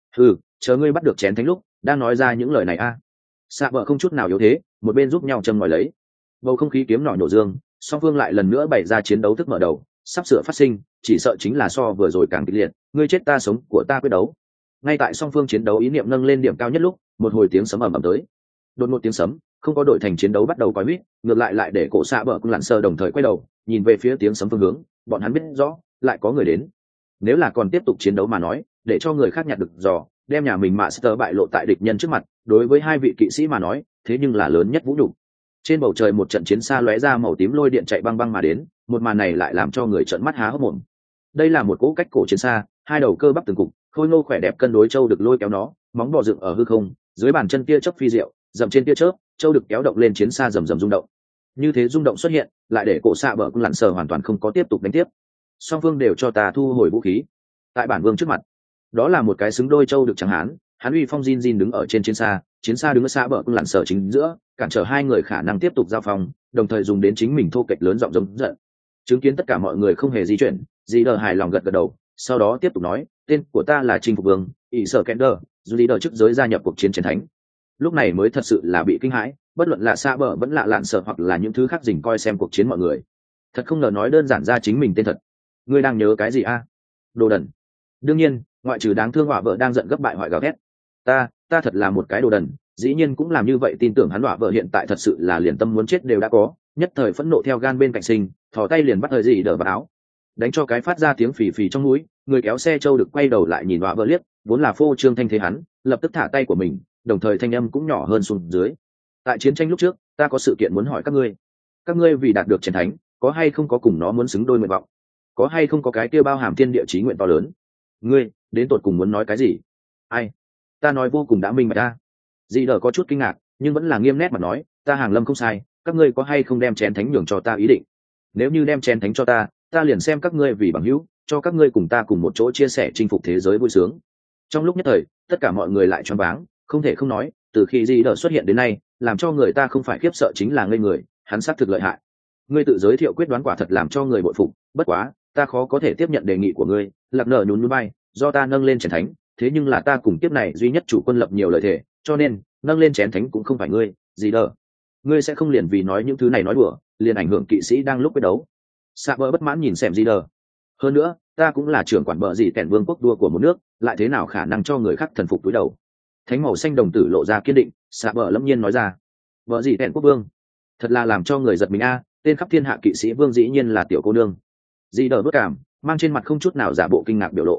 Chờ ngươi bắt được chén thánh lúc đang nói ra những lời này a. Xạ bờ không chút nào yếu thế, một bên giúp nhau châm ngòi lấy. Bầu không khí kiếm nỏ nổ dương, song phương lại lần nữa bày ra chiến đấu thức mở đầu, sắp sửa phát sinh, chỉ sợ chính là so vừa rồi càng kịch liệt, ngươi chết ta sống của ta quyết đấu. Ngay tại song phương chiến đấu ý niệm nâng lên điểm cao nhất lúc, một hồi tiếng sấm ầm ầm tới. Đột ngột tiếng sấm không có đội thành chiến đấu bắt đầu quái huýt, ngược lại để cổ xạ bờ cùng lặn sờ đồng thời quay đầu nhìn về phía tiếng sấm phương hướng, bọn hắn biết rõ lại có người đến. Nếu là còn tiếp tục chiến đấu mà nói, để cho người khác nhặt được giò, đem nhà mình Master bại lộ tại địch nhân trước mặt, đối với hai vị kỵ sĩ mà nói, thế nhưng là lớn nhất vũ nhục. Trên bầu trời một trận chiến xa lóe ra màu tím lôi điện chạy băng băng mà đến, một màn này lại làm cho người trợn mắt há hốc mồm. Đây là một cỗ cách cổ chiến xa, hai đầu cơ bắp từng cục, khôi ngô khỏe đẹp cân đối châu được lôi kéo nó, móng bò dựng ở hư không, dưới bàn chân tia chớp phi diệu, dậm trên tia chớp, châu được kéo động lên chiến xa rầm rầm rung động. Như thế rung động xuất hiện, lại để cổ xạ bờ cũng lặn sờ hoàn toàn không có tiếp tục đánh tiếp. Song phương đều cho ta thu hồi vũ khí. Tại bản vương trước mặt, đó là một cái xứng đôi châu được trắng hán, hắn uy phong Jin đứng ở trên chiến xa đứng ở xạ bờ cũng lặn sờ chính giữa, cản trở hai người khả năng tiếp tục giao phong, đồng thời dùng đến chính mình thô kệch lớn giọng giống giận. Chứng kiến tất cả mọi người không hề di chuyển, dì đờ hài lòng gật gật đầu, sau đó tiếp tục nói, tên của ta là Chinh Phục Vương, ỷ sở Kender, dù dì đờ trước giới gia nhập cuộc chiến chiến thánh. Lúc này mới thật sự là bị kinh hãi, bất luận là xạ bờ vẫn là lạn sợ hoặc là những thứ khác dình coi xem cuộc chiến mọi người. Thật không ngờ nói đơn giản ra chính mình tên thật. Ngươi đang nhớ cái gì a? Đồ đần. Đương nhiên, ngoại trừ đáng thương họa vợ đang giận gấp bại hoại gào thét. Ta thật là một cái đồ đần, dĩ nhiên cũng làm như vậy, tin tưởng hắn họa vợ hiện tại thật sự là liền tâm muốn chết đều đã có, nhất thời phẫn nộ theo gan bên cạnh sinh, thò tay liền bắt thời gì đỡ vào áo, đánh cho cái phát ra tiếng phì phì trong núi, người kéo xe châu được quay đầu lại nhìn họa vợ liếc, vốn là phô trương thanh thế hắn, lập tức thả tay của mình, đồng thời thanh âm cũng nhỏ hơn xuống dưới. Tại chiến tranh lúc trước, ta có sự kiện muốn hỏi các ngươi vì đạt được chiến thánh, có hay không có cùng nó muốn xứng đôi nguyện vọng, có hay không có cái kia bao hàm thiên địa chí nguyện to lớn? Ngươi đến tột cùng muốn nói cái gì? Ai? Ta nói vô cùng đã minh bạch ta. Dì đờ có chút kinh ngạc, nhưng vẫn là nghiêm nét mà nói, ta hàng lâm không sai, các ngươi có hay không đem chén thánh nhường cho ta ý định? Nếu như đem chén thánh cho ta liền xem các ngươi vì bằng hữu, cho các ngươi cùng ta cùng một chỗ chia sẻ chinh phục thế giới vui sướng. Trong lúc nhất thời, tất cả mọi người lại choáng váng, không thể không nói, từ khi dì đờ xuất hiện đến nay, làm cho người ta không phải khiếp sợ chính là ngây người, hắn xác thực lợi hại. Ngươi tự giới thiệu quyết đoán quả thật làm cho người bội phục, bất quá, ta khó có thể tiếp nhận đề nghị của ngươi. Lạc Nở nhún nhún vai, do ta nâng lên chén thánh, thế nhưng là ta cùng tiếp này duy nhất chủ quân lập nhiều lợi thể, cho nên nâng lên chén thánh cũng không phải ngươi, gì đờ. Ngươi sẽ không liền vì nói những thứ này nói đùa, liền ảnh hưởng kỵ sĩ đang lúc quyết đấu. Sạ bờ bất mãn nhìn xem gì đờ. Hơn nữa, ta cũng là trưởng quản bờ gì kẻn vương quốc đua của một nước, lại thế nào khả năng cho người khác thần phục túi đầu. Thánh màu xanh đồng tử lộ ra kiên định, Sạ bờ lâm nhiên nói ra. Bờ gì kẻn quốc vương, thật là làm cho người giật mình a, tên khắp thiên hạ kỵ sĩ vương dĩ nhiên là tiểu cô nương. Dì đờ bất cảm, mang trên mặt không chút nào giả bộ kinh ngạc biểu lộ.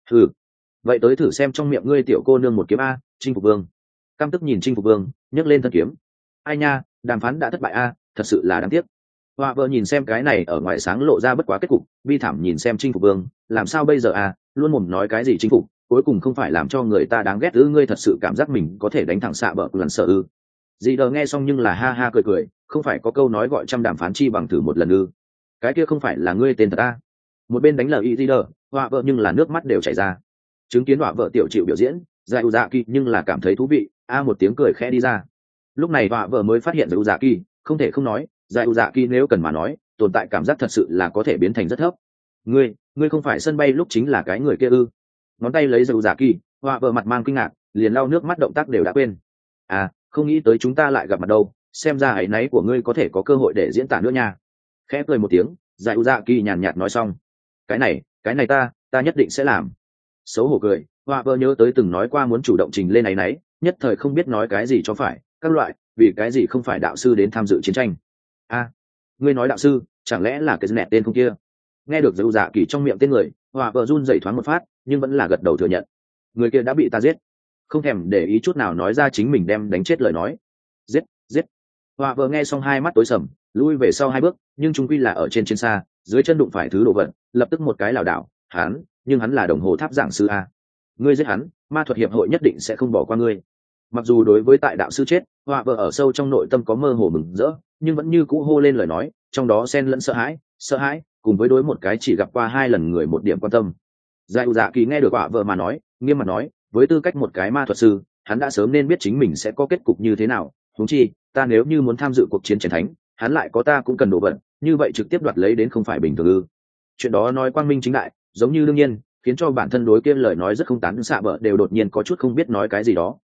Vậy tới thử xem trong miệng ngươi tiểu cô nương một kiếm a. Chinh Phục Vương căm tức nhìn Chinh Phục Vương, nhấc lên thân kiếm. Ai nha, đàm phán đã thất bại a, thật sự là đáng tiếc. Họa vợ nhìn xem cái này ở ngoài sáng lộ ra bất quá kết cục, bi thảm nhìn xem chinh phục vương, làm sao bây giờ à, luôn mồm nói cái gì chinh phục, cuối cùng không phải làm cho người ta đáng ghét ư? Ngươi thật sự cảm giác mình có thể đánh thẳng xạ bờ lần sợ ư? Dì đờ nghe xong nhưng là ha ha cười cười, không phải có câu nói gọi trăm đàm phán chi bằng thử một lần ư? Cái kia không phải là ngươi tên thật à? Một bên đánh lời dì đờ, họa vợ nhưng là nước mắt đều chảy ra. Chứng kiến họa vợ tiểu chịu biểu diễn, Dạy Dạ Kỳ nhưng là cảm thấy thú vị, một tiếng cười khẽ đi ra. Lúc này họa vợ mới phát hiện Dạy Dạ Kỳ, không thể không nói, Dạy Dạ Kỳ nếu cần mà nói, tồn tại cảm giác thật sự là có thể biến thành rất thấp. Ngươi không phải sân bay lúc chính là cái người kia ư? Ngón tay lấy Dạy Dạ Kỳ, họa vợ mặt mang kinh ngạc, liền lau nước mắt động tác đều đã quên. Không nghĩ tới chúng ta lại gặp mặt đâu, xem ra áy náy của ngươi có thể có cơ hội để diễn tả nữa nha. Khẽ cười một tiếng, Dạy Dạ Kỳ nhàn nhạt nói xong. Cái này ta nhất định sẽ làm. Xấu hổ cười, họa vợ nhớ tới từng nói qua muốn chủ động trình lên áy náy, nhất thời không biết nói cái gì cho phải, các loại, vì cái gì không phải đạo sư đến tham dự chiến tranh. Ngươi nói đạo sư, chẳng lẽ là cái nẹt tên không kia? Nghe được Dạy Dạ Kỳ trong miệng tên người, họa vợ run dậy thoáng một phát, nhưng vẫn là gật đầu thừa nhận. Người kia đã bị ta giết. Không thèm để ý chút nào nói ra chính mình đem đánh chết lời nói. Giết. Họa vợ nghe xong hai mắt tối sầm, lui về sau hai bước, nhưng chúng quy là ở trên xa, dưới chân đụng phải thứ đồ vật, lập tức một cái lảo đảo. Nhưng hắn là đồng hồ tháp giảng sư a. Ngươi giết hắn, ma thuật hiệp hội nhất định sẽ không bỏ qua ngươi. Mặc dù đối với tại đạo sư chết, họa vợ ở sâu trong nội tâm có mơ hồ mừng rỡ, nhưng vẫn như cũ hô lên lời nói, trong đó xen lẫn sợ hãi, cùng với đối một cái chỉ gặp qua hai lần người một điểm quan tâm. Dạy Dạ Kỳ nghe được họa vợ mà nói, nghiêm mặt nói, với tư cách một cái ma thuật sư, hắn đã sớm nên biết chính mình sẽ có kết cục như thế nào. Huống chi, ta nếu như muốn tham dự cuộc chiến chiến thánh, hắn lại có ta cũng cần đồ vật, như vậy trực tiếp đoạt lấy đến không phải bình thường ư? Chuyện đó nói quang minh chính đại, giống như đương nhiên, khiến cho bản thân đối kia lời nói rất không tán xạ bợ đều đột nhiên có chút không biết nói cái gì đó.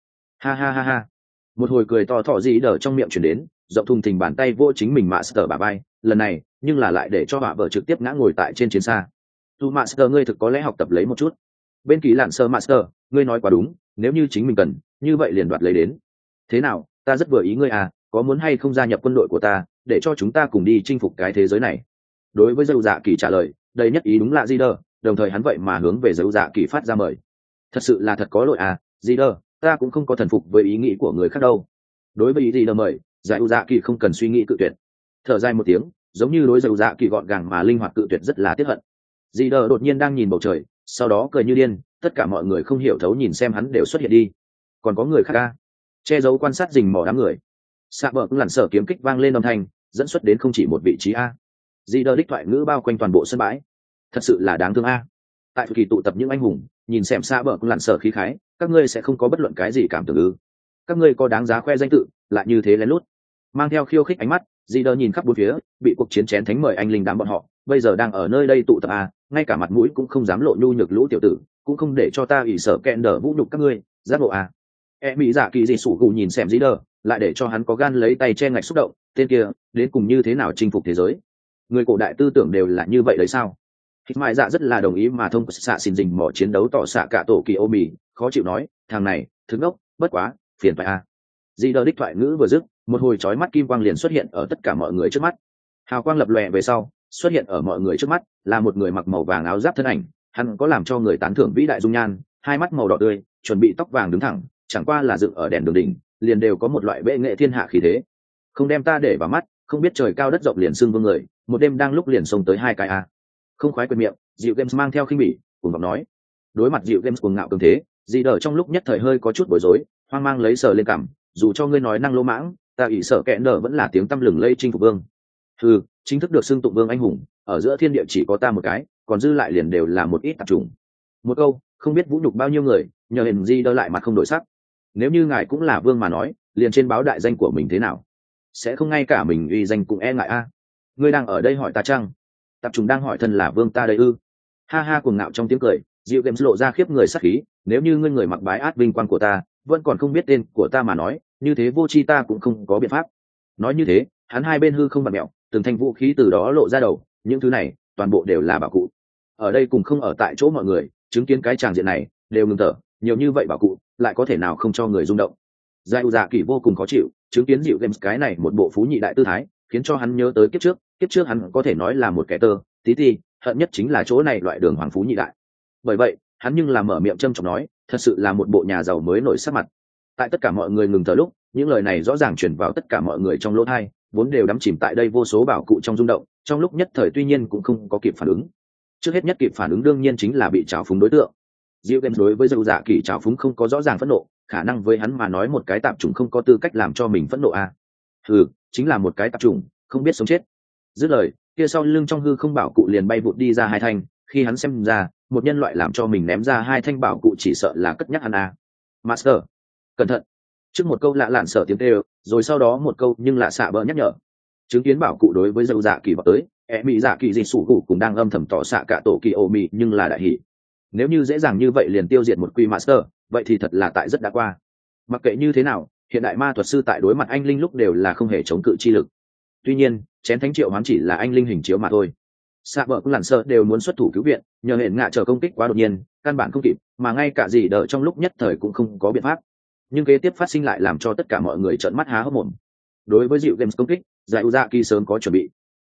Ha. Một hồi cười to thỏ dĩ đờ trong miệng chuyển đến, rộng thùng thình bàn tay vô chính mình Master bà bay, lần này, nhưng là lại để cho bà vợ trực tiếp ngã ngồi tại trên chiến xa. Tu Master ngươi thực có lẽ học tập lấy một chút. Bên Kỳ Lạn Sơ Master, ngươi nói quá đúng, nếu như chính mình cần, như vậy liền đoạt lấy đến. Thế nào, ta rất vừa ý ngươi có muốn hay không gia nhập quân đội của ta, để cho chúng ta cùng đi chinh phục cái thế giới này? Đối với Dạy Dạ Kỳ trả lời, đây nhất ý đúng là Zider, đồng thời hắn vậy mà hướng về Dạy Dạ Kỳ phát ra mời. Thật sự là thật có lỗi Zider, ta cũng không có thần phục với ý nghĩ của người khác đâu. Đối với ý Zider mời, Dạy Dạ Kỳ không cần suy nghĩ cự tuyệt. Thở dài một tiếng, giống như đối Dạy Dạ Kỳ gọn gàng mà linh hoạt cự tuyệt rất là tiếc hận. Zider đột nhiên đang nhìn bầu trời, sau đó cười như điên, tất cả mọi người không hiểu thấu nhìn xem hắn đều xuất hiện đi. Còn có người khác che giấu quan sát rình mò đám người. Xạ bờ cũng lặn sở kiếm kích vang lên âm thanh, dẫn xuất đến không chỉ một vị trí Zider đích thoại ngữ bao quanh toàn bộ sân bãi. Thật sự là đáng thương tại kỳ tụ tập những anh hùng, nhìn xem xạ bờ cũng lặn sở khí khái, các ngươi sẽ không có bất luận cái gì cảm tưởng ư? Các ngươi có đáng giá khoe danh tự, lại như thế lén lút. Mang theo khiêu khích ánh mắt, Zider nhìn khắp bốn phía, bị cuộc chiến chén thánh mời anh linh đám bọn họ, bây giờ đang ở nơi đây tụ tập ngay cả mặt mũi cũng không dám lộ nhu nhược lũ tiểu tử, cũng không để cho ta ỷ sợ kẹn đỡ vũ nhục các ngươi, giác ngộ Mỹ Dạ Kỳ dị sủ gù nhìn xem Zider, lại để cho hắn có gan lấy tay che ngạch xúc động, tên kia đến cùng như thế nào chinh phục thế giới? Người cổ đại tư tưởng đều là như vậy đấy sao? Hít Mai Dạ rất là đồng ý mà thông xạ xin dình mỏ chiến đấu tỏ xạ cả tổ kỳ ô mì, khó chịu nói, thằng này thứ ngốc, bất quá phiền phải Zider đích thoại ngữ vừa dứt, một hồi chói mắt kim quang liền xuất hiện ở tất cả mọi người trước mắt. Hào quang lập lòe về sau, xuất hiện ở mọi người trước mắt là một người mặc màu vàng áo giáp thân ảnh, hắn có làm cho người tán thưởng vĩ đại dung nhan, hai mắt màu đỏ tươi, chuẩn bị tóc vàng đứng thẳng, chẳng qua là dựng ở đèn đường đỉnh, liền đều có một loại bệ nghệ thiên hạ khí thế. Không đem ta để vào mắt, không biết trời cao đất rộng liền xưng vương người, một đêm đang lúc liền xông tới hai cái Không khoái quên miệng, Dịu Games mang theo khinh bỉ, cùng vọng nói. Đối mặt Dịu Games cuồng ngạo cường thế, Zider trong lúc nhất thời hơi có chút bối rối, hoang mang lấy sờ lên cằm, dù cho ngươi nói năng lỗ mãng, ta ỷ sợ kẹn đỡ vẫn là tiếng tăm lừng lây chinh phục vương. Chính thức được xưng tụng vương anh hùng, ở giữa thiên địa chỉ có ta một cái, còn dư lại liền đều là một ít tạp chủng. Một câu, không biết vũ nhục bao nhiêu người, nhờ hình Zider lại mặt không đổi sắc. Nếu như ngài cũng là vương mà nói, liền trên báo đại danh của mình thế nào? Sẽ không ngay cả mình uy danh cũng e ngại Ngươi đang ở đây hỏi ta chăng? Tạp chủng đang hỏi thân là vương ta đây ư? Ha ha cuồng ngạo trong tiếng cười, Diệu Games lộ ra khiếp người sắc khí, nếu như ngươi người mặc bái át vinh quang của ta, vẫn còn không biết tên của ta mà nói, như thế vô tri ta cũng không có biện pháp. Nói như thế, hắn hai bên hư không bạt mẹo, từng thanh vũ khí từ đó lộ ra đầu, những thứ này, toàn bộ đều là bảo cụ. Ở đây cùng không ở tại chỗ mọi người, chứng kiến cái tràng diện này, đều ngừng thở, nhiều như vậy bảo cụ, lại có thể nào không cho người rung động. Giai Dạ Kỳ vô cùng khó chịu, chứng kiến Diệu Games cái này một bộ phú nhị đại tư thái, khiến cho hắn nhớ tới kiếp trước hắn có thể nói là một kẻ tơ, tí, hận nhất chính là chỗ này loại đường hoàng phú nhị đại. Bởi vậy, hắn nhưng là mở miệng trâm trọng nói, thật sự là một bộ nhà giàu mới nổi sắc mặt. Tại tất cả mọi người ngừng thở lúc, những lời này rõ ràng truyền vào tất cả mọi người trong lỗ tai, vốn đều đắm chìm tại đây vô số bảo cụ trong rung động, trong lúc nhất thời tuy nhiên cũng không có kịp phản ứng. Trước hết nhất kịp phản ứng đương nhiên chính là bị trào phúng đối tượng. Diệu Games đối với dầu dạ kỳ trào phúng không có rõ ràng phẫn nộ, khả năng với hắn mà nói một cái tạp chủng không có tư cách làm cho mình phẫn nộ à. Chính là một cái tạp chủng, không biết sống chết. Dứt lời, kia sau lưng trong hư không bảo cụ liền bay vụt đi ra hai thanh, khi hắn xem ra, một nhân loại làm cho mình ném ra hai thanh bảo cụ chỉ sợ là cất nhắc hắn à. Master, cẩn thận. Trước một câu lạ lạn sở tiếng kêu, rồi sau đó một câu nhưng lạ xạ bỡ nhắc nhở. Chứng kiến bảo cụ đối với dầu dạ kỳ vào tới, mỹ dạ kỳ dị sủ cụ cũng đang âm thầm tỏ xạ cả tổ kỳ ô mì nhưng là đại hỷ. Nếu như dễ dàng như vậy liền tiêu diệt một quy master, vậy thì thật là tại rất đã qua. Mặc kệ như thế nào, hiện đại ma thuật sư tại đối mặt anh linh lúc đều là không hề chống cự chi lực. Tuy nhiên, chén thánh triệu hoán chỉ là anh linh hình chiếu mà thôi. Xạ bỡ cũng lặn sợ đều muốn xuất thủ cứu viện, nhờ hẹn ngạ chờ công kích quá đột nhiên, căn bản không kịp, mà ngay cả gì đợi trong lúc nhất thời cũng không có biện pháp. Nhưng kế tiếp phát sinh lại làm cho tất cả mọi người trợn mắt há hốc mồm. Đối với dịu games công kích, giải u dạ kỳ sớm có chuẩn bị.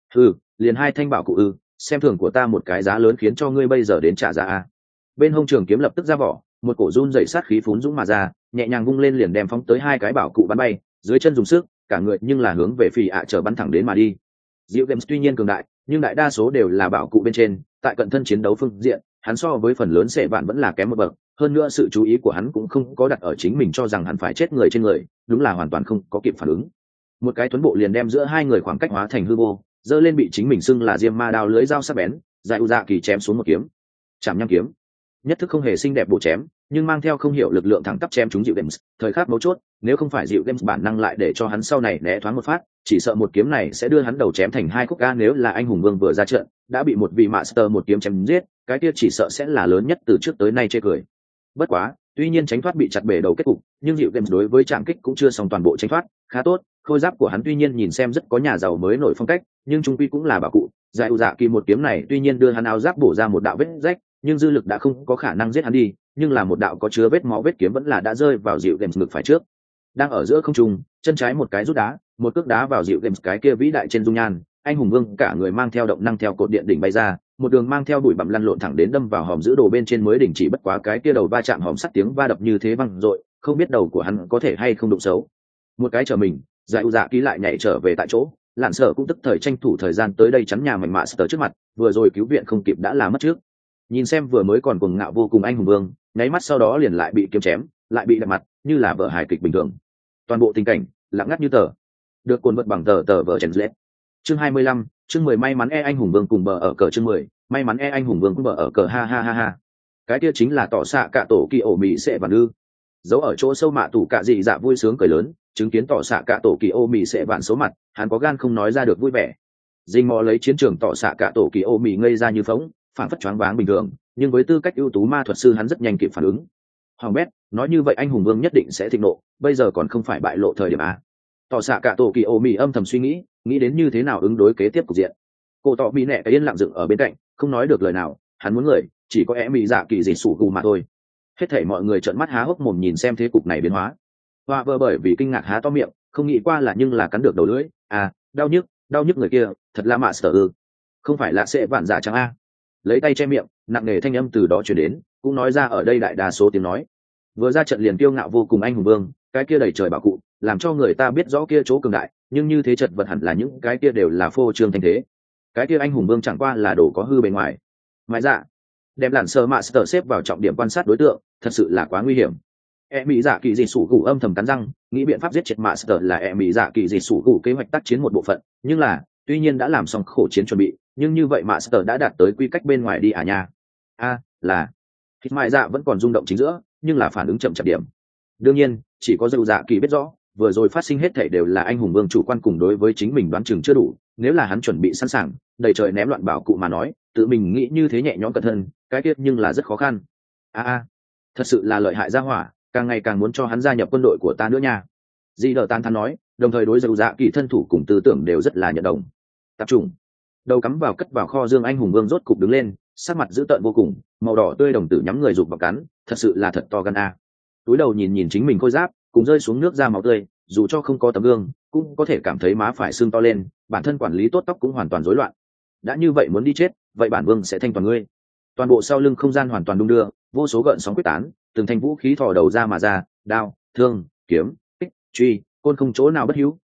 Liền hai thanh bảo cụ xem thường của ta một cái giá lớn khiến cho ngươi bây giờ đến trả giá a. Bên hông trường kiếm lập tức ra vỏ, một cổ run dậy sát khí phún dũng mà ra, nhẹ nhàng vung lên liền đem phóng tới hai cái bảo cụ bắn bay, dưới chân dùng sức, cả người nhưng là hướng về phì ạ trở bắn thẳng đến mà đi. Diệu Games tuy nhiên cường đại, nhưng đại đa số đều là bảo cụ bên trên, tại cận thân chiến đấu phương diện, hắn so với phần lớn sệ vạn vẫn là kém một bậc, hơn nữa sự chú ý của hắn cũng không có đặt ở chính mình cho rằng hắn phải chết người trên người, đúng là hoàn toàn không có kịp phản ứng. Một cái tuấn bộ liền đem giữa hai người khoảng cách hóa thành hư vô, giơ lên bị chính mình xưng là diêm ma đao lưới dao sắc bén, giải u dạ kỳ chém xuống một kiếm. Chạm nham kiếm, nhất thức không hề xinh đẹp bộ chém, nhưng mang theo không hiểu lực lượng thẳng tắp chém chúng Diệu Games, thời khắc mấu chốt, nếu không phải Diệu Games bản năng lại để cho hắn sau này né thoáng một phát, chỉ sợ một kiếm này sẽ đưa hắn đầu chém thành hai khúc ga. Nếu là anh hùng vương vừa ra trận, đã bị một vị master một kiếm chém giết, cái kia chỉ sợ sẽ là lớn nhất từ trước tới nay chê cười. Bất quá, tuy nhiên tránh thoát bị chặt bể đầu kết cục, nhưng Diệu Games đối với trạm kích cũng chưa xong toàn bộ tránh thoát, khá tốt. Khôi giáp của hắn tuy nhiên nhìn xem rất có nhà giàu mới nổi phong cách, nhưng trung quy cũng là bảo cụ. Giải u dạ kỳ một kiếm này tuy nhiên đưa hắn áo giáp bổ ra một đạo vết rách, nhưng dư lực đã không có khả năng giết hắn đi, nhưng là một đạo có chứa vết máu vết kiếm vẫn là đã rơi vào Diệu Games ngực phải trước. Đang ở giữa không trung, chân trái một cái rút đá, một cước đá vào Diệu Games cái kia vĩ đại trên dung nhan, anh hùng vương cả người mang theo động năng theo cột điện đỉnh bay ra, một đường mang theo bụi bặm lăn lộn thẳng đến đâm vào hòm giữ đồ bên trên mới đình chỉ. Bất quá cái kia đầu va chạm hòm sắt tiếng va đập như thế vang dội, không biết đầu của hắn có thể hay không đụng xấu. Một cái trở mình, Giải u dạ ký lại nhảy trở về tại chỗ, lạn sở cũng tức thời tranh thủ thời gian tới đây chắn nhà mạnh mạ sờ trước mặt, vừa rồi cứu viện không kịp đã là mất trước. Nhìn xem vừa mới còn cuồng ngạo vô cùng anh hùng vương, nháy mắt sau đó liền lại bị kiếm chém, lại bị đập mặt, như là vở hài kịch bình thường. Toàn bộ tình cảnh lặng ngắt như tờ. Được cuốn vật bằng tờ vở chèn lết. Chương 25, chương 10 may mắn anh hùng vương cùng bờ ở cờ chương 10, may mắn anh hùng vương cùng bờ ở cờ ha ha ha ha. Cái kia chính là tỏ xạ cả tổ kỳ ổ mị sẽ vạn ư. Giấu ở chỗ sâu mạ tủ cả dị dạ vui sướng cười lớn, chứng kiến tỏ xạ cả tổ kỳ ô mị sẽ vạn số mặt, hắn có gan không nói ra được vui vẻ. Dinh mò lấy chiến trường tỏ xạ cả tổ kỳ ô mị ngây ra như phóng, phản phất choáng váng bình thường, nhưng với tư cách ưu tú ma thuật sư hắn rất nhanh kịp phản ứng. Hoàng bét, nói như vậy anh hùng vương nhất định sẽ thịnh nộ, bây giờ còn không phải bại lộ thời điểm à? Tỏ xạ cả tổ kỳ ô mị âm thầm suy nghĩ đến như thế nào ứng đối kế tiếp cục diện. Cô tỏ bị nẹ cái yên lặng dựng ở bên cạnh, không nói được lời nào, hắn muốn người, chỉ có mị dạ kỳ dị sủ gù mà thôi. Hết thảy mọi người trợn mắt há hốc mồm nhìn xem thế cục này biến hóa. Hoa vơ bởi vì kinh ngạc há to miệng, không nghĩ qua là nhưng là cắn được đầu lưỡi, à, đau nhức người kia, thật là mạ sở ư? Không phải là sẽ vạn dạ chẳng a? Lấy tay che miệng, nặng nề thanh âm từ đó truyền đến, cũng nói ra ở đây đại đa số tiếng nói. Vừa ra trận liền kiêu ngạo vô cùng anh hùng vương, cái kia đầy trời bảo cụ, làm cho người ta biết rõ kia chỗ cường đại, nhưng như thế chật vật hẳn là những cái kia đều là phô trương thanh thế. Cái kia anh hùng vương chẳng qua là đồ có hư bề ngoài. Mãi dạ, đem lặn sờ mạ sờ xếp vào trọng điểm quan sát đối tượng, thật sự là quá nguy hiểm. Mỹ dạ kỳ dị sủ gù âm thầm cắn răng, nghĩ biện pháp giết chết mạ sờ là Mỹ dạ kỳ dị sủ gù kế hoạch tác chiến một bộ phận, nhưng là, tuy nhiên đã làm xong khổ chiến chuẩn bị, nhưng như vậy mạ sờ đã đạt tới quy cách bên ngoài đi à nha. Là thịt mại dạ vẫn còn rung động chính giữa, nhưng là phản ứng chậm chạp điểm. Đương nhiên, chỉ có dâu dạ kỳ biết rõ, vừa rồi phát sinh hết thảy đều là anh hùng vương chủ quan cùng đối với chính mình đoán chừng chưa đủ, nếu là hắn chuẩn bị sẵn sàng, đầy trời ném loạn bảo cụ mà nói, tự mình nghĩ như thế nhẹ nhõm cẩn thận, cái tiết nhưng là rất khó khăn. Thật sự là lợi hại gia hỏa, càng ngày càng muốn cho hắn gia nhập quân đội của ta nữa nha. Di đờ tan thắn nói, đồng thời đối dâu dạ kỳ thân thủ cùng tư tưởng đều rất là nhận đồng. Tập trung, đầu cắm vào cất vào kho dương anh hùng vương rốt cục đứng lên, sắc mặt dữ tợn vô cùng, màu đỏ tươi đồng tử nhắm người rụt vào cắn, thật sự là thật to gan a. Túi đầu nhìn chính mình khôi giáp, cùng rơi xuống nước ra máu tươi, dù cho không có tấm gương, cũng có thể cảm thấy má phải sưng to lên, bản thân quản lý tốt tóc cũng hoàn toàn rối loạn. Đã như vậy muốn đi chết, vậy bản vương sẽ thanh toàn ngươi. Toàn bộ sau lưng không gian hoàn toàn đung đưa, vô số gợn sóng quyết tán, từng thanh vũ khí thò đầu ra mà ra, đao, thương, kiếm, kích, truy, côn không chỗ nào bất hữu,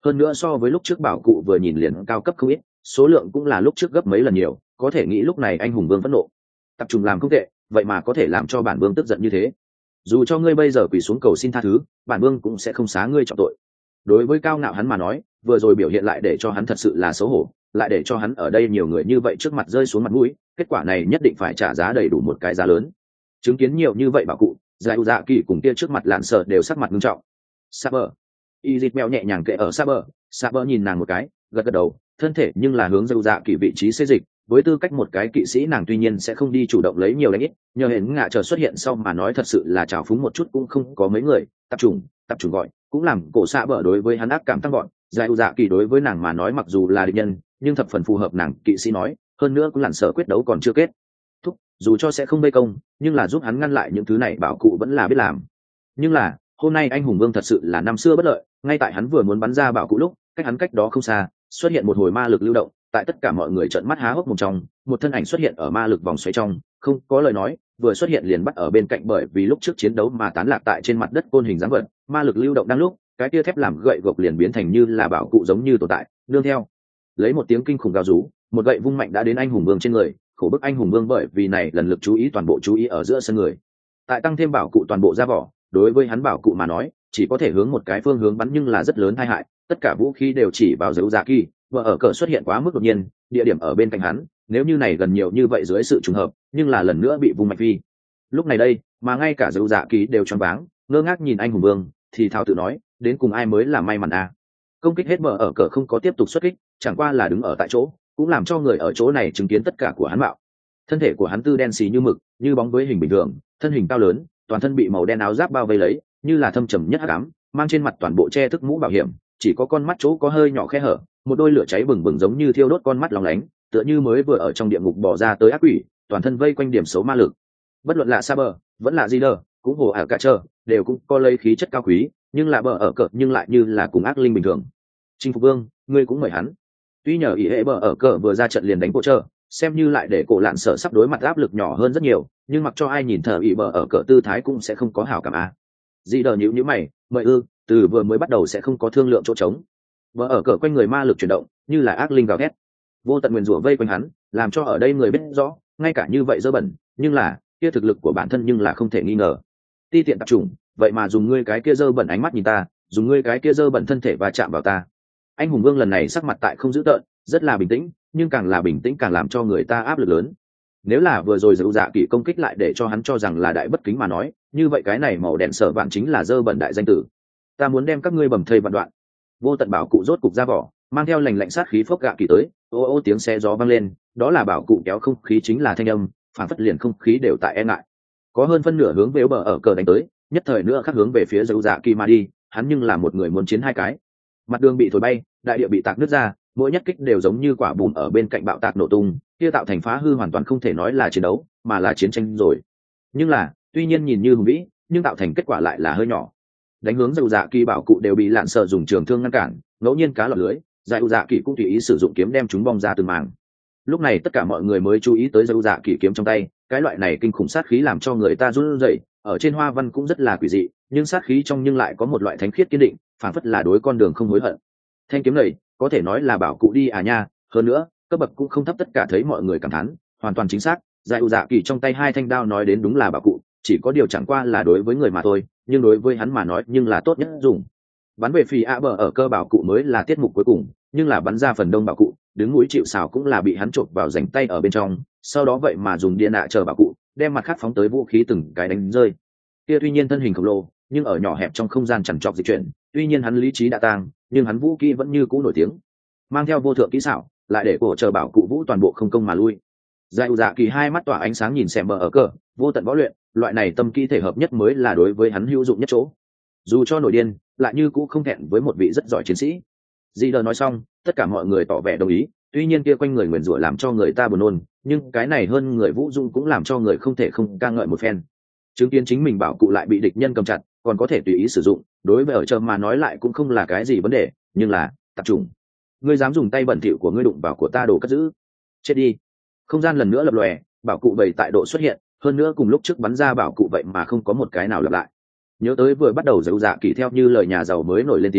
hơn nữa so với lúc trước bảo cụ vừa nhìn liền cao cấp không ít, số lượng cũng là lúc trước gấp mấy lần nhiều, có thể nghĩ lúc này anh hùng vương phẫn nộ. Tập trung làm không tệ, vậy mà có thể làm cho bản vương tức giận như thế. Dù cho ngươi bây giờ quỳ xuống cầu xin tha thứ, bản vương cũng sẽ không xá ngươi trọng tội. Đối với cao ngạo hắn mà nói, vừa rồi biểu hiện lại để cho hắn thật sự là xấu hổ, lại để cho hắn ở đây nhiều người như vậy trước mặt rơi xuống mặt mũi, kết quả này nhất định phải trả giá đầy đủ một cái giá lớn. Chứng kiến nhiều như vậy bảo cụ, Giải Dạ Kỳ cùng kia trước mặt lạn sợ đều sắc mặt nghiêm trọng. Saber, y dịt mèo nhẹ nhàng kệ ở Saber nhìn nàng một cái, gật gật đầu, thân thể nhưng là hướng Giải Dạ Kỳ vị trí xê dịch. Với tư cách một cái kỵ sĩ nàng tuy nhiên sẽ không đi chủ động lấy nhiều đánh ít, nhờ hển ngạ chờ xuất hiện sau mà nói thật sự là trào phúng một chút cũng không có mấy người. Tập trung gọi cũng làm cổ xạ bờ đối với hắn ác cảm tăng gọn. Giải Dạ Kỳ đối với nàng mà nói mặc dù là địch nhân nhưng thập phần phù hợp nàng kỵ sĩ nói, hơn nữa cũng lặn sợ quyết đấu còn chưa kết thúc, dù cho sẽ không bê công nhưng là giúp hắn ngăn lại những thứ này bảo cụ vẫn là biết làm. Nhưng là hôm nay anh hùng vương thật sự là năm xưa bất lợi, ngay tại hắn vừa muốn bắn ra bảo cụ lúc cách hắn cách đó không xa xuất hiện một hồi ma lực lưu động, tại tất cả mọi người trợn mắt há hốc mồm trong, một thân ảnh xuất hiện ở ma lực vòng xoáy trong, không có lời nói, vừa xuất hiện liền bắt ở bên cạnh bởi vì lúc trước chiến đấu mà tán lạc tại trên mặt đất côn hình dáng vật, ma lực lưu động đang lúc, cái kia thép làm gậy gộc liền biến thành như là bảo cụ giống như tồn tại, nương theo lấy một tiếng kinh khủng gào rú, một gậy vung mạnh đã đến anh hùng vương trên người, khổ bức anh hùng vương bởi vì này lần lực chú ý toàn bộ chú ý ở giữa sân người, tại tăng thêm bảo cụ toàn bộ ra vỏ, đối với hắn bảo cụ mà nói chỉ có thể hướng một cái phương hướng bắn nhưng là rất lớn tai hại, tất cả vũ khí đều chỉ vào dấu dạ kỳ, và ở cờ xuất hiện quá mức đột nhiên, địa điểm ở bên cạnh hắn, nếu như này gần nhiều như vậy dưới sự trùng hợp, nhưng là lần nữa bị vùng mạnh phi. Lúc này đây, mà ngay cả dấu dạ kỳ đều choáng váng, ngơ ngác nhìn anh hùng vương, thì thao tự nói, đến cùng ai mới là may mắn à? Công kích hết mở ở cờ không có tiếp tục xuất kích, chẳng qua là đứng ở tại chỗ, cũng làm cho người ở chỗ này chứng kiến tất cả của hắn mạo. Thân thể của hắn tư đen xì như mực, như bóng với hình bình thường, thân hình cao lớn, toàn thân bị màu đen áo giáp bao vây lấy, như là thâm trầm nhất hắc ám, mang trên mặt toàn bộ che thức mũ bảo hiểm, chỉ có con mắt chỗ có hơi nhỏ khe hở, một đôi lửa cháy bừng bừng giống như thiêu đốt con mắt lóng lánh, tựa như mới vừa ở trong địa ngục bỏ ra tới ác quỷ, toàn thân vây quanh điểm xấu ma lực. Bất luận là Saber, vẫn là Zider, cũng hồ ảo cả chờ, đều cũng có lấy khí chất cao quý, nhưng là bờ ở cờ nhưng lại như là cùng ác linh bình thường. Chinh phục vương, ngươi cũng mời hắn. Tuy nhờ ý hệ bờ ở cờ vừa ra trận liền đánh cổ chờ, xem như lại để cổ lạn sợ sắp đối mặt áp lực nhỏ hơn rất nhiều, nhưng mặc cho ai nhìn thờ ý bờ ở cờ tư thái cũng sẽ không có hảo cảm a. Zider nhíu mày, mời từ vừa mới bắt đầu sẽ không có thương lượng chỗ trống. Vợ ở cờ quanh người ma lực chuyển động như là ác linh gào thét, vô tận nguyền rủa vây quanh hắn, làm cho ở đây người biết rõ ngay cả như vậy dơ bẩn nhưng là kia thực lực của bản thân nhưng là không thể nghi ngờ. Ti tiện tập trung, vậy mà dùng ngươi cái kia dơ bẩn ánh mắt nhìn ta, dùng ngươi cái kia dơ bẩn thân thể va chạm vào ta. Anh hùng vương lần này sắc mặt tại không dữ tợn, rất là bình tĩnh, nhưng càng là bình tĩnh càng làm cho người ta áp lực lớn. Nếu là vừa rồi dữ dạ kỳ công kích lại để cho hắn cho rằng là đại bất kính mà nói, như vậy cái này màu đen sở vạn chính là dơ bẩn đại danh tử. Ta muốn đem các ngươi bầm thây vạn đoạn. Vô tận bảo cụ rốt cục ra vỏ, mang theo lành lạnh sát khí phốc gạ kỳ tới, ô ô tiếng xe gió vang lên, đó là bảo cụ kéo không khí chính là thanh âm, phản phất liền không khí đều tại e ngại. Có hơn phân nửa hướng về bờ ở cờ đánh tới, nhất thời nữa khác hướng về phía dấu dạ kỳ mà đi, hắn nhưng là một người muốn chiến hai cái. Mặt đường bị thổi bay, đại địa bị tạc nứt ra, mỗi nhất kích đều giống như quả bùm ở bên cạnh bạo tạc nổ tung, kia tạo thành phá hư hoàn toàn không thể nói là chiến đấu, mà là chiến tranh rồi. Nhưng là, tuy nhiên nhìn như hùng vĩ, nhưng tạo thành kết quả lại là hơi nhỏ. Đánh hướng dầu dạ kỳ bảo cụ đều bị lạn sợ dùng trường thương ngăn cản, ngẫu nhiên cá lọt lưới, dầu dạ kỳ cũng tùy ý sử dụng kiếm đem chúng bong ra từng màng. Lúc này tất cả mọi người mới chú ý tới dầu dạ kỳ kiếm trong tay, cái loại này kinh khủng sát khí làm cho người ta run rẩy, ở trên hoa văn cũng rất là quỷ dị, nhưng sát khí trong nhưng lại có một loại thánh khiết kiên định, phản phất là đối con đường không hối hận. Thanh kiếm này có thể nói là bảo cụ đi à nha, hơn nữa cấp bậc cũng không thấp, tất cả thấy mọi người cảm thán hoàn toàn chính xác. Dầu dạ kỳ trong tay hai thanh đao nói đến đúng là bảo cụ, chỉ có điều chẳng qua là đối với người mà thôi, nhưng đối với hắn mà nói nhưng là tốt nhất dùng. Bắn về phi a bờ ở cơ bảo cụ mới là tiết mục cuối cùng, nhưng là bắn ra phần đông bảo cụ, đứng mũi chịu sào cũng là bị hắn chộp vào rảnh tay ở bên trong, sau đó vậy mà dùng điện nạ chờ bảo cụ đem mặt khác phóng tới vũ khí từng cái đánh rơi. Kia tuy nhiên thân hình khổng lồ, nhưng ở nhỏ hẹp trong không gian chằn trọc dịch chuyển, tuy nhiên hắn lý trí đã tang, nhưng hắn vũ kỹ vẫn như cũ nổi tiếng, mang theo vô thượng kỹ xảo, lại để cổ chờ bảo cụ vũ toàn bộ không công mà lui. Dạo dạ kỳ hai mắt tỏa ánh sáng nhìn xem bờ ở cờ, vô tận võ luyện, loại này tâm kỹ thể hợp nhất mới là đối với hắn hữu dụng nhất chỗ. Dù cho nổi điên, lại như cũ không thẹn với một vị rất giỏi chiến sĩ. Di đờ nói xong, tất cả mọi người tỏ vẻ đồng ý, tuy nhiên kia quanh người nguyền rủa làm cho người ta buồn nôn, nhưng cái này hơn người vũ dung cũng làm cho người không thể không ca ngợi một phen. Chứng kiến chính mình bảo cụ lại bị địch nhân cầm chặt, còn có thể tùy ý sử dụng, đối với ở chờ mà nói lại cũng không là cái gì vấn đề, nhưng là tập trung. Ngươi dám dùng tay bẩn thỉu của ngươi đụng vào của ta đồ cất giữ, chết đi. Không gian lần nữa lập lòe, bảo cụ bầy tại độ xuất hiện, hơn nữa cùng lúc trước bắn ra bảo cụ vậy mà không có một cái nào lặp lại. Nhớ tới vừa bắt đầu dấu dạ kỳ theo như lời nhà giàu mới nổi lên tiếng,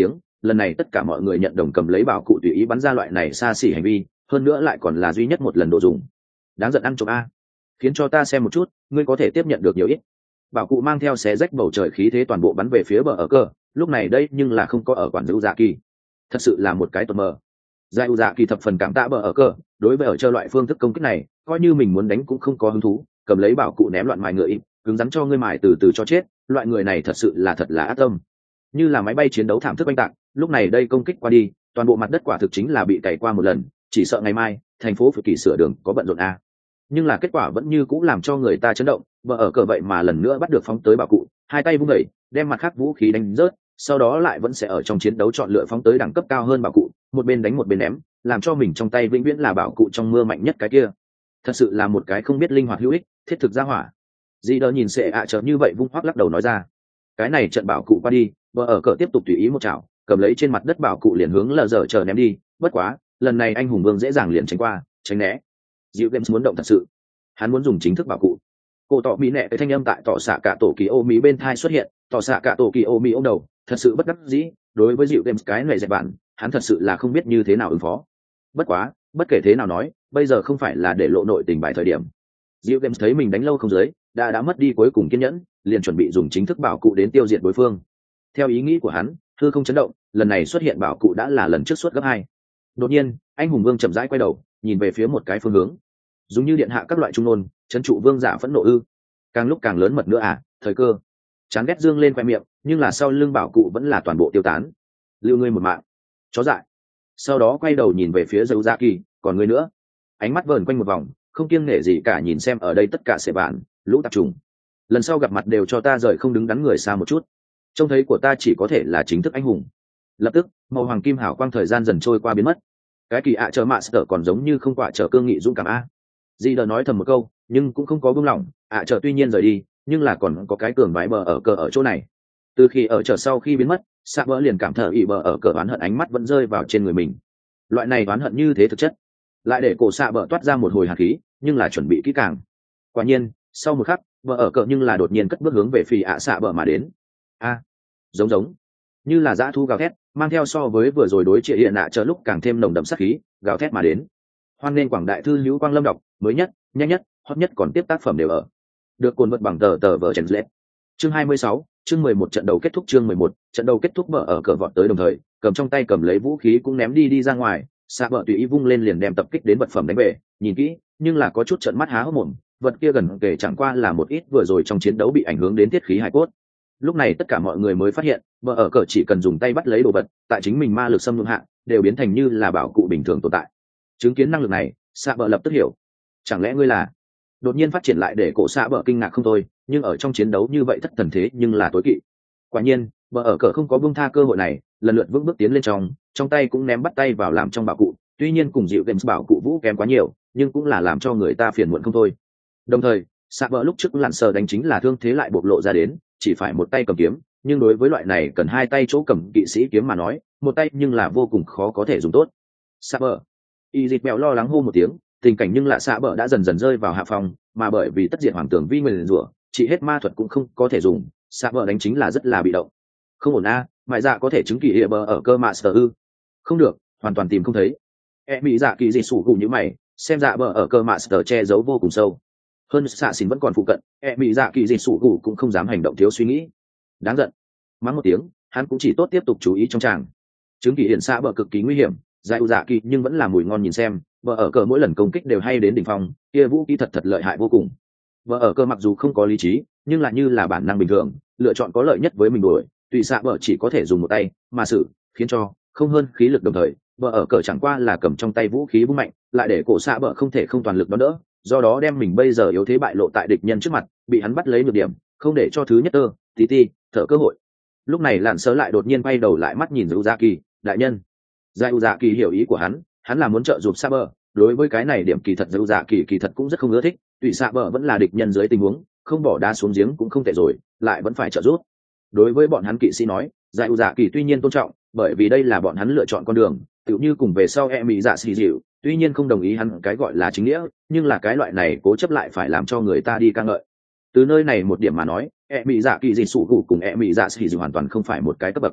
lần này tất cả mọi người nhận đồng cầm lấy bảo cụ tùy ý bắn ra loại này xa xỉ hành vi, hơn nữa lại còn là duy nhất một lần đồ dùng. Đáng giận ăn trộm a, khiến cho ta xem một chút ngươi có thể tiếp nhận được nhiều ít. Bảo cụ mang theo xé rách bầu trời khí thế toàn bộ bắn về phía bờ ở cờ, lúc này đây nhưng là không có ở quản dữ dạ kỳ, thật sự là một cái tuần mờ. Giải dạ kỳ thập phần cảm tạ bờ ở cờ, đối với ở chơi loại phương thức công kích này coi như mình muốn đánh cũng không có hứng thú, cầm lấy bảo cụ ném loạn mài ngựa im, cứng rắn cho ngươi mài từ từ cho chết. Loại người này thật sự là ác tâm, như là máy bay chiến đấu thảm thức oanh tạc. Lúc này đây công kích qua đi, toàn bộ mặt đất quả thực chính là bị cày qua một lần, chỉ sợ ngày mai thành phố phải kỳ sửa đường có bận rộn a. Nhưng là kết quả vẫn như cũng làm cho người ta chấn động, vợ ở cờ vậy mà lần nữa bắt được phóng tới bảo cụ, hai tay vung đẩy đem mặt khác vũ khí đánh rớt, sau đó lại vẫn sẽ ở trong chiến đấu chọn lựa phóng tới đẳng cấp cao hơn bảo cụ, một bên đánh một bên ném, làm cho mình trong tay vĩnh viễn là bảo cụ trong mưa mạnh nhất cái kia. Thật sự là một cái không biết linh hoạt hữu ích, thiết thực ra hỏa. Dì đờ nhìn sệ ạ chợt như vậy vung hoắc lắc đầu nói ra, cái này trận bảo cụ qua đi, vợ ở cờ tiếp tục tùy ý một chảo, cầm lấy trên mặt đất bảo cụ liền hướng lờ dở chờ ném đi. Bất quá lần này anh hùng vương dễ dàng liền tránh qua tránh né. Diệu Games muốn động thật sự, hắn muốn dùng chính thức bảo cụ. Cô tỏ mỹ nẹ cái thanh âm tại tỏ xạ cả tổ kỳ ô mỹ bên thai xuất hiện, tỏ xạ cả tổ kỳ ô mỹ ôm đầu, thật sự bất đắc dĩ. Đối với Diệu Games cái này dẹp bản, hắn thật sự là không biết như thế nào ứng phó. Bất quá bất kể thế nào nói, bây giờ không phải là để lộ nội tình bài thời điểm. Diệu Games thấy mình đánh lâu không dưới, đã mất đi cuối cùng kiên nhẫn, liền chuẩn bị dùng chính thức bảo cụ đến tiêu diệt đối phương. Theo ý nghĩ của hắn, hư không chấn động, lần này xuất hiện bảo cụ đã là lần trước suốt gấp 2. Đột nhiên anh hùng vương chậm rãi quay đầu nhìn về phía một cái phương hướng, dùng như điện hạ các loại trung nôn trấn trụ vương giả phẫn nộ ư? Càng lúc càng lớn mật nữa à? Thời cơ chán ghét dương lên khoe miệng, nhưng là sau lưng bảo cụ vẫn là toàn bộ tiêu tán. Lưu ngươi một mạng, chó dại. Sau đó quay đầu nhìn về phía dầu dạ kỳ, còn ngươi nữa. Ánh mắt vờn quanh một vòng, không kiêng nể gì cả nhìn xem ở đây tất cả sẽ bạn lũ tạp trùng. Lần sau gặp mặt đều cho ta rời không đứng đắn người xa một chút, trông thấy của ta chỉ có thể là chính thức anh hùng. Lập tức màu hoàng kim hảo quang thời gian dần trôi qua biến mất. Cái kỳ ạ chờ mạ sợ còn giống như không quả chờ cương nghị dũng cảm a. Di đờ nói thầm một câu nhưng cũng không có buông lỏng. ạ chờ tuy nhiên rời đi nhưng là còn có cái cường bái bờ ở cờ ở chỗ này. Từ khi ở chờ sau khi biến mất, Sạ Bỡ liền cảm thở ỉ bờ ở cờ oán hận ánh mắt vẫn rơi vào trên người mình. Loại này oán hận như thế thực chất lại để cổ Sạ Bỡ toát ra một hồi hàn khí, nhưng là chuẩn bị kỹ càng. Quả nhiên sau một khắc, bờ ở cờ nhưng là đột nhiên cất bước hướng về phi ạ Sạ Bỡ mà đến. A, giống như là dã thu gào thét, mang theo so với vừa rồi đối trị hiện nạ chờ lúc càng thêm nồng đậm sát khí, gào thét mà đến. Hoan nên quảng đại thư hữu quang lâm đọc mới nhất, nhanh nhất, hot nhất còn tiếp tác phẩm đều ở. Được cuốn vật bằng tờ vở Trần Lệ. Chương 26, chương 11 trận đầu kết thúc chương 11, trận đầu kết thúc bờ ở cờ vọt tới đồng thời, cầm trong tay cầm lấy vũ khí cũng ném đi ra ngoài, Sạ Bỡ tùy ý vung lên liền đem tập kích đến vật phẩm đánh về, nhìn kỹ, nhưng là có chút trợn mắt há hốc mồm, vật kia gần kể chẳng qua là một ít vừa rồi trong chiến đấu bị ảnh hưởng đến tiết khí hải cốt. Lúc này tất cả mọi người mới phát hiện, bờ ở cờ chỉ cần dùng tay bắt lấy đồ vật, tại chính mình ma lực xâm lược hạ, đều biến thành như là bảo cụ bình thường tồn tại. Chứng kiến năng lực này, Sạ Bỡ lập tức hiểu, chẳng lẽ ngươi là đột nhiên phát triển lại để cổ Sạ Bỡ kinh ngạc không thôi, nhưng ở trong chiến đấu như vậy thất thần thế nhưng là tối kỵ. Quả nhiên bờ ở cờ không có buông tha cơ hội này, lần lượt vững bước tiến lên trong tay cũng ném bắt tay vào làm trong bảo cụ. Tuy nhiên cùng dịu Games bảo cụ vũ kém quá nhiều, nhưng cũng là làm cho người ta phiền muộn không thôi. Đồng thời Sạ Bỡ lúc trước lặn sờ đánh chính là thương thế lại bộc lộ ra đến, chỉ phải một tay cầm kiếm, nhưng đối với loại này cần hai tay chỗ cầm kỵ sĩ kiếm mà nói, một tay nhưng là vô cùng khó có thể dùng tốt. Sạ Bỡ, y dịch bèo lo lắng hô một tiếng, tình cảnh nhưng lạ Sạ Bỡ đã dần dần rơi vào hạ phòng, mà bởi vì tất diện hoàng tường vi nguyền rủa, chỉ hết ma thuật cũng không có thể dùng, Sạ Bỡ đánh chính là rất là bị động. Không ổn a, mại dạ có thể chứng kỳ hệ bờ ở cơ master ư? Không được, hoàn toàn tìm không thấy. Bị dạ kỳ gì sủ gù như mày, xem dạ bờ ở cơ master che giấu vô cùng sâu. Hơn xạ xỉn vẫn còn phụ cận, bị dạ kỳ gì sủ gù cũng không dám hành động thiếu suy nghĩ. Đáng giận, mắng một tiếng, hắn cũng chỉ tốt tiếp tục chú ý trong tràng. Chứng kỳ hiện Sạ Bỡ cực kỳ nguy hiểm, dạ kỳ nhưng vẫn là mùi ngon nhìn xem, bờ ở cờ mỗi lần công kích đều hay đến đỉnh phong, kia vũ khí thật lợi hại vô cùng. Bờ ở cờ mặc dù không có lý trí, nhưng là như là bản năng bình thường, lựa chọn có lợi nhất với mình đuổi, tùy Sạ Bỡ chỉ có thể dùng một tay, mà sự khiến cho không hơn khí lực đồng thời, bờ ở cờ chẳng qua là cầm trong tay vũ khí vung mạnh, lại để cổ Sạ Bỡ không thể không toàn lực đón đỡ, do đó đem mình bây giờ yếu thế bại lộ tại địch nhân trước mặt, bị hắn bắt lấy nhược điểm, không để cho thứ nhất tí thở cơ hội. Lúc này lạn sớ lại đột nhiên quay đầu lại mắt nhìn Dụ Dạ Kỳ, đại nhân. Dụ Dạ Kỳ hiểu ý của hắn là muốn trợ giúp Sạ Bỡ. Đối với cái này điểm kỳ thật Dụ Dạ Kỳ kỳ thật cũng rất không ưa thích, tùy Sạ Bỡ vẫn là địch nhân dưới tình huống, không bỏ đá xuống giếng cũng không tệ rồi, lại vẫn phải trợ giúp. Đối với bọn hắn kỵ sĩ nói, Dụ Dạ Kỳ tuy nhiên tôn trọng, bởi vì đây là bọn hắn lựa chọn con đường, tựu như cùng về sau Mỹ dạ xì dịu, tuy nhiên không đồng ý hắn cái gọi là chính nghĩa, nhưng là cái loại này cố chấp lại phải làm cho người ta đi ca ngợi. Từ nơi này một điểm mà nói, Mỹ dạ kỳ dị sủ gù cùng Mỹ dạ xì dịu hoàn toàn không phải một cái cấp bậc.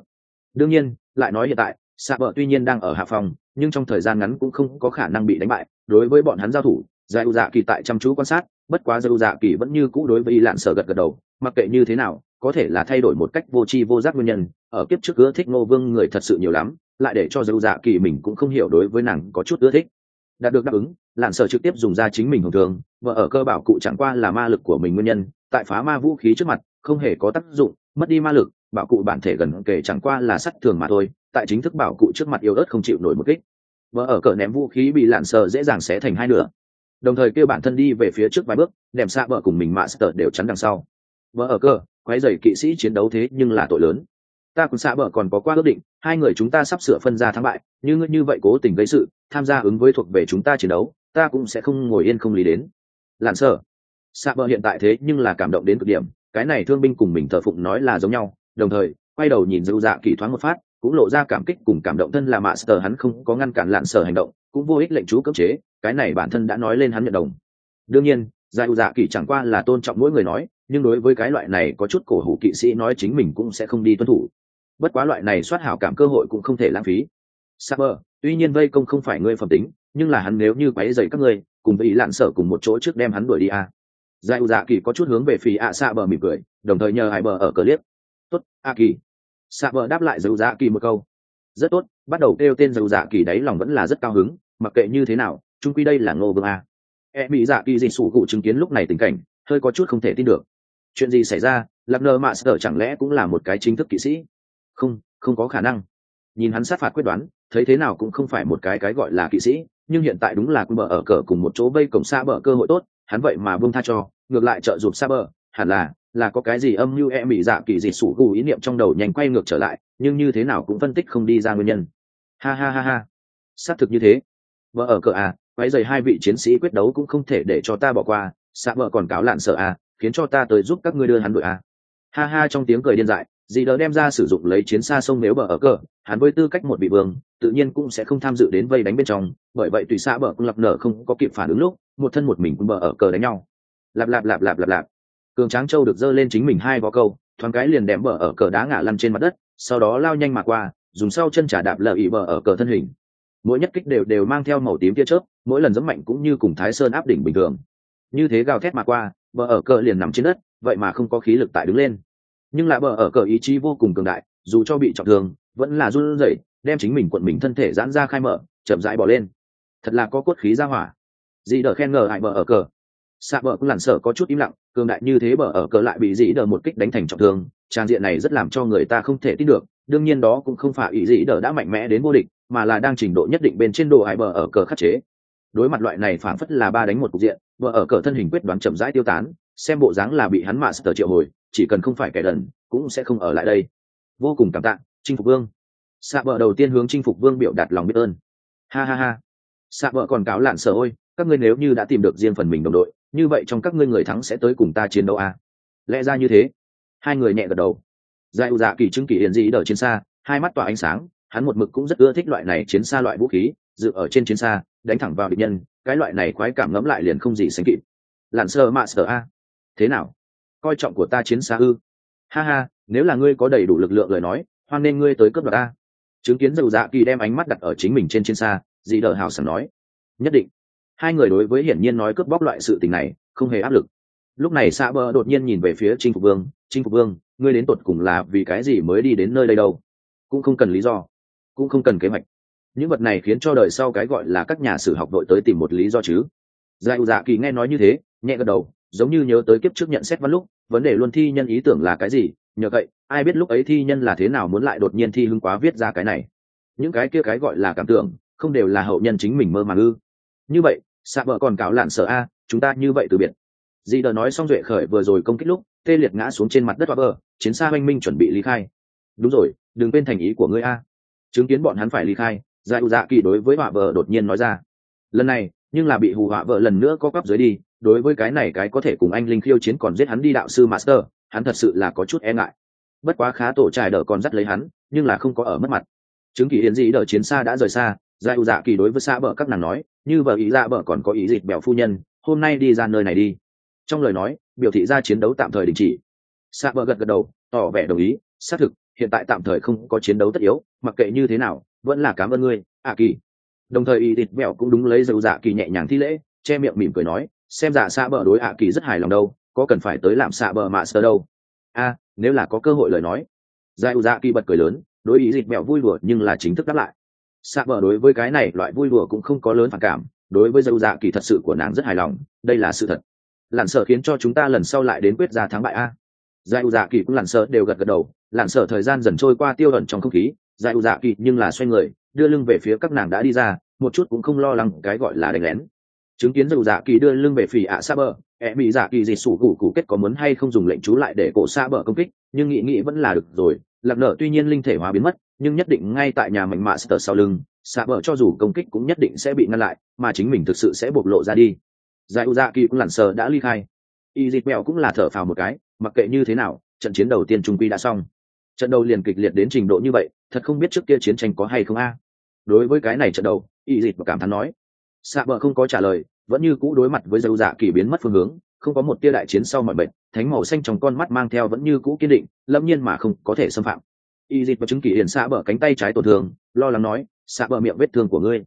Đương nhiên lại nói hiện tại xạ bờ tuy nhiên đang ở hạ phòng nhưng trong thời gian ngắn cũng không có khả năng bị đánh bại. Đối với bọn hắn giao thủ, giải u dạ kỳ tại chăm chú quan sát, bất quá giải u dạ kỳ vẫn như cũ đối với y lạn sở gật gật đầu. Mặc kệ như thế nào, có thể là thay đổi một cách vô tri vô giác nguyên nhân, ở kiếp trước ưa thích Ngô Vương người thật sự nhiều lắm, lại để cho giải u dạ kỳ mình cũng không hiểu đối với nàng có chút ưa thích. Đạt được đáp ứng, lạn sở trực tiếp dùng ra chính mình hưởng thường, vợ ở cơ bảo cụ chẳng qua là ma lực của mình nguyên nhân, tại phá ma vũ khí trước mặt không hề có tác dụng, mất đi ma lực, bảo cụ bản thể gần kể chẳng qua là sắt thường mà thôi, tại chính thức bảo cụ trước mặt yếu ớt không chịu nổi một kích. Vợ ở cờ ném vũ khí bị lạn sờ dễ dàng xé thành hai nửa, đồng thời kêu bản thân đi về phía trước vài bước, đem xạ vợ cùng mình master đều chắn đằng sau. Vợ ở cờ quấy rầy kỵ sĩ chiến đấu thế nhưng là tội lớn. Ta cùng xạ vợ còn có qua ước định, hai người chúng ta sắp sửa phân ra thắng bại, như ngươi như vậy cố tình gây sự tham gia ứng với thuộc về chúng ta chiến đấu, ta cũng sẽ không ngồi yên không lý đến. Lạn sờ xạ vợ hiện tại thế nhưng là cảm động đến cực điểm, cái này thương binh cùng mình thờ phụng nói là giống nhau, đồng thời quay đầu nhìn dư dạ kỳ thoáng một phát, cũng lộ ra cảm kích cùng cảm động. Thân là master hắn không có ngăn cản lạn sở hành động, cũng vô ích lệnh chú cưỡng chế, cái này bản thân đã nói lên hắn nhận đồng. Đương nhiên dạ kỳ chẳng qua là tôn trọng mỗi người nói, nhưng đối với cái loại này có chút cổ hủ kỵ sĩ nói chính mình cũng sẽ không đi tuân thủ. Bất quá loại này soát hảo cảm cơ hội cũng không thể lãng phí. Saber tuy nhiên vây công không phải ngươi phẩm tính, nhưng là hắn nếu như quấy rầy các ngươi, cùng với ý lạn sở cùng một chỗ trước đem hắn đuổi đi à. Dạ kỳ có chút hướng về phía Saber mỉm cười, đồng thời nhờ hai bờ ở cờ liếc. Tốt, a kỳ. Saber đáp lại dạ kỳ một câu. Rất tốt, bắt đầu kêu tên dạ kỳ đấy lòng vẫn là rất cao hứng, mặc kệ như thế nào chung quy đây là Ngô Vương a. Bị dạ kỳ dị sủ cụ chứng kiến lúc này tình cảnh hơi có chút không thể tin được. Chuyện gì xảy ra? Lạc nơ mạ sở chẳng lẽ cũng là một cái chính thức kỵ sĩ? Không có khả năng. Nhìn hắn sát phạt quyết đoán, thấy thế nào cũng không phải một cái gọi là kỵ sĩ, nhưng hiện tại đúng là quân bờ ở cờ cùng một chỗ vây cổng xa bờ cơ hội tốt, hắn vậy mà buông tha cho, ngược lại trợ giúp xa bờ, hẳn là có cái gì âm mưu bị dạ kỳ dị sủ cụ ý niệm trong đầu nhanh quay ngược trở lại, nhưng như thế nào cũng phân tích không đi ra nguyên nhân. Ha ha ha ha, xác thực như thế. Vợ ở cờ à, quấy rầy hai vị chiến sĩ quyết đấu cũng không thể để cho ta bỏ qua, xạ vợ còn cáo lạn sợ à, khiến cho ta tới giúp các ngươi đưa hắn đội à. Ha ha, trong tiếng cười điên dại, dì đỡ đem ra sử dụng lấy chiến xa sông nếu bờ ở cờ, hắn với tư cách một vị vương tự nhiên cũng sẽ không tham dự đến vây đánh bên trong, bởi vậy tùy xạ bờ cũng lập nở không có kịp phản ứng lúc một thân một mình cùng bờ ở cờ đánh nhau. Lạp. Cường Tráng Châu được giơ lên chính mình hai vó câu, thoáng cái liền đệm bờ ở cờ đá ngã lăn trên mặt đất, sau đó lao nhanh mà qua, dùng sau chân trả đạp lờ ị bờ ở cờ thân hình. Mỗi nhất kích đều mang theo màu tím tia chớp, mỗi lần giẫm mạnh cũng như cùng Thái Sơn áp đỉnh bình thường. Như thế gào thét mà qua, bờ ở cờ liền nằm trên đất, vậy mà không có khí lực tại đứng lên. Nhưng lại bờ ở cờ ý chí vô cùng cường đại, dù cho bị trọng thương, vẫn là run rẩy, đem chính mình cuộn mình thân thể giãn ra khai mở, chậm rãi bỏ lên. Thật là có cốt khí ra hỏa. Dĩ đỡ khen ngờ hại bờ ở cờ. Xạ bờ cũng lặn sợ có chút im lặng, cường đại như thế bờ ở cờ lại bị dĩ đỡ một kích đánh thành trọng thương, trang diện này rất làm cho người ta không thể tin được. Đương nhiên đó cũng không phải ý dĩ đỡ đã mạnh mẽ đến vô địch, mà là đang trình độ nhất định bên trên độ hại bờ ở cờ khắc chế. Đối mặt loại này phảng phất là ba đánh một cục diện, bờ ở cờ thân hình quyết đoán chậm rãi tiêu tán, xem bộ dáng là bị hắn master triệu hồi, chỉ cần không phải kẻ đần cũng sẽ không ở lại đây. Vô cùng cảm tạ, chinh phục vương. Xạ bờ đầu tiên hướng chinh phục vương biểu đạt lòng biết ơn. Ha ha ha. Xạ bờ còn cáo lạn sợ ôi, các ngươi nếu như đã tìm được riêng phần mình đồng đội, như vậy trong các ngươi người thắng sẽ tới cùng ta chiến đấu à? Lẽ ra như thế. Hai người nhẹ gật đầu. Dạ kỳ chứng kỳ hiển dị đỡ chiến xa, hai mắt tỏa ánh sáng, hắn một mực cũng rất ưa thích loại này chiến xa loại vũ khí, dựa ở trên chiến xa, đánh thẳng vào địch nhân, cái loại này khoái cảm ngấm lại liền không gì sánh kịp. Lạn sơ mạ sơ a, thế nào? Coi trọng của ta chiến xa ư? Ha ha, nếu là ngươi có đầy đủ lực lượng lời nói, hoan nên ngươi tới cướp đoạt ta. Chứng kiến dạ kỳ đem ánh mắt đặt ở chính mình trên chiến xa, dị đỡ hào sảng nói, nhất định. Hai người đối với hiển nhiên nói cướp bóc loại sự tình này không hề áp lực. Lúc này Sa Bờ đột nhiên nhìn về phía chinh phục vương, ngươi đến tột cùng là vì cái gì mới đi đến nơi đây đâu? Cũng không cần lý do, cũng không cần kế hoạch, những vật này khiến cho đời sau cái gọi là các nhà sử học đội tới tìm một lý do chứ. Dạ kỳ nghe nói như thế nhẹ gật đầu, giống như nhớ tới kiếp trước nhận xét văn lúc vấn đề luôn thi nhân ý tưởng là cái gì, nhờ vậy ai biết lúc ấy thi nhân là thế nào muốn lại đột nhiên thi hứng quá viết ra cái này. Những cái kia cái gọi là cảm tưởng không đều là hậu nhân chính mình mơ màng ư? Như vậy Sa Bờ còn cáo lạn sợ a, chúng ta như vậy từ biệt. Dì đờ nói xong duệ khởi vừa rồi công kích lúc tê liệt ngã xuống trên mặt đất. Bờ chiến xa oanh minh chuẩn bị ly khai. Đúng rồi, đừng quên thành ý của ngươi a. Chứng kiến bọn hắn phải ly khai, dạ kỳ đối với họa vợ đột nhiên nói ra. Lần này nhưng là bị hù họa vợ lần nữa co quắp dưới đi, đối với cái này cái có thể cùng anh linh khiêu chiến còn giết hắn đi đạo sư master, hắn thật sự là có chút e ngại. Bất quá khá tổ trải đỡ còn dắt lấy hắn, nhưng là không có ở mất mặt. Chứng kỳ hiến dị đỡ chiến xa đã rời xa, dạ kỳ đối với Sa Bờ các nàng nói, như vợ ý dạ bờ còn có ý dịch bèo phu nhân, hôm nay đi ra nơi này đi. Trong lời nói biểu thị ra chiến đấu tạm thời đình chỉ. Sa Bờ gật gật đầu tỏ vẻ đồng ý, xác thực hiện tại tạm thời không có chiến đấu tất yếu, mặc kệ như thế nào vẫn là cảm ơn ngươi ạ kỳ. Đồng thời y thịt bẹo cũng đúng lấy dầu dạ kỳ nhẹ nhàng thi lễ, che miệng mỉm cười nói, xem dạ xạ bờ đối ạ kỳ rất hài lòng đâu, có cần phải tới làm xạ bờ mạ sơ đâu. Nếu là có cơ hội lời nói. Dầu dạ kỳ bật cười lớn, đối ý thịt bẹo vui đùa nhưng là chính thức đáp lại. Xạ bờ đối với cái này loại vui đùa cũng không có lớn phản cảm, đối với dầu dạ kỳ thật sự của nàng rất hài lòng, đây là sự thật. Lặn sợ khiến cho chúng ta lần sau lại đến quyết ra thắng bại a. Dầu dạ kỳ cũng lặn sợ đều gật gật đầu. Lặn sợ thời gian dần trôi qua tiêu ẩn trong không khí, dầu dạ kỳ nhưng là xoay người đưa lưng về phía các nàng đã đi ra, một chút cũng không lo lắng cái gọi là đánh lén. Chứng kiến dầu dạ kỳ đưa lưng về phía ạ xa bờ, bị dạ kỳ gì sủ cụ kết có muốn hay không dùng lệnh chú lại để cổ xa bờ công kích, nhưng nghĩ vẫn là được rồi. Lạc nở tuy nhiên linh thể hóa biến mất, nhưng nhất định ngay tại nhà mạnh mạ sờ sau lưng, xa bờ cho dù công kích cũng nhất định sẽ bị ngăn lại, mà chính mình thực sự sẽ bộc lộ ra đi. Dầu dạ kỳ cũng lặn sờ đã ly khai. Y dịch mèo cũng là thở phào một cái, mặc kệ như thế nào, trận chiến đầu tiên trung quy đã xong. Trận đầu liền kịch liệt đến trình độ như vậy, thật không biết trước kia chiến tranh có hay không a. Đối với cái này trận đầu, y dịch cảm thán nói. Sạ bờ không có trả lời, vẫn như cũ đối mặt với dầu dạ kỳ biến mất phương hướng, không có một tia đại chiến sau mọi bệnh, thánh màu xanh trong con mắt mang theo vẫn như cũ kiên định, lâm nhiên mà không có thể xâm phạm. Y dịch và chứng kỳ hiển sạ bờ cánh tay trái tổn thương, lo lắng nói, sạ bờ miệng vết thương của ngươi.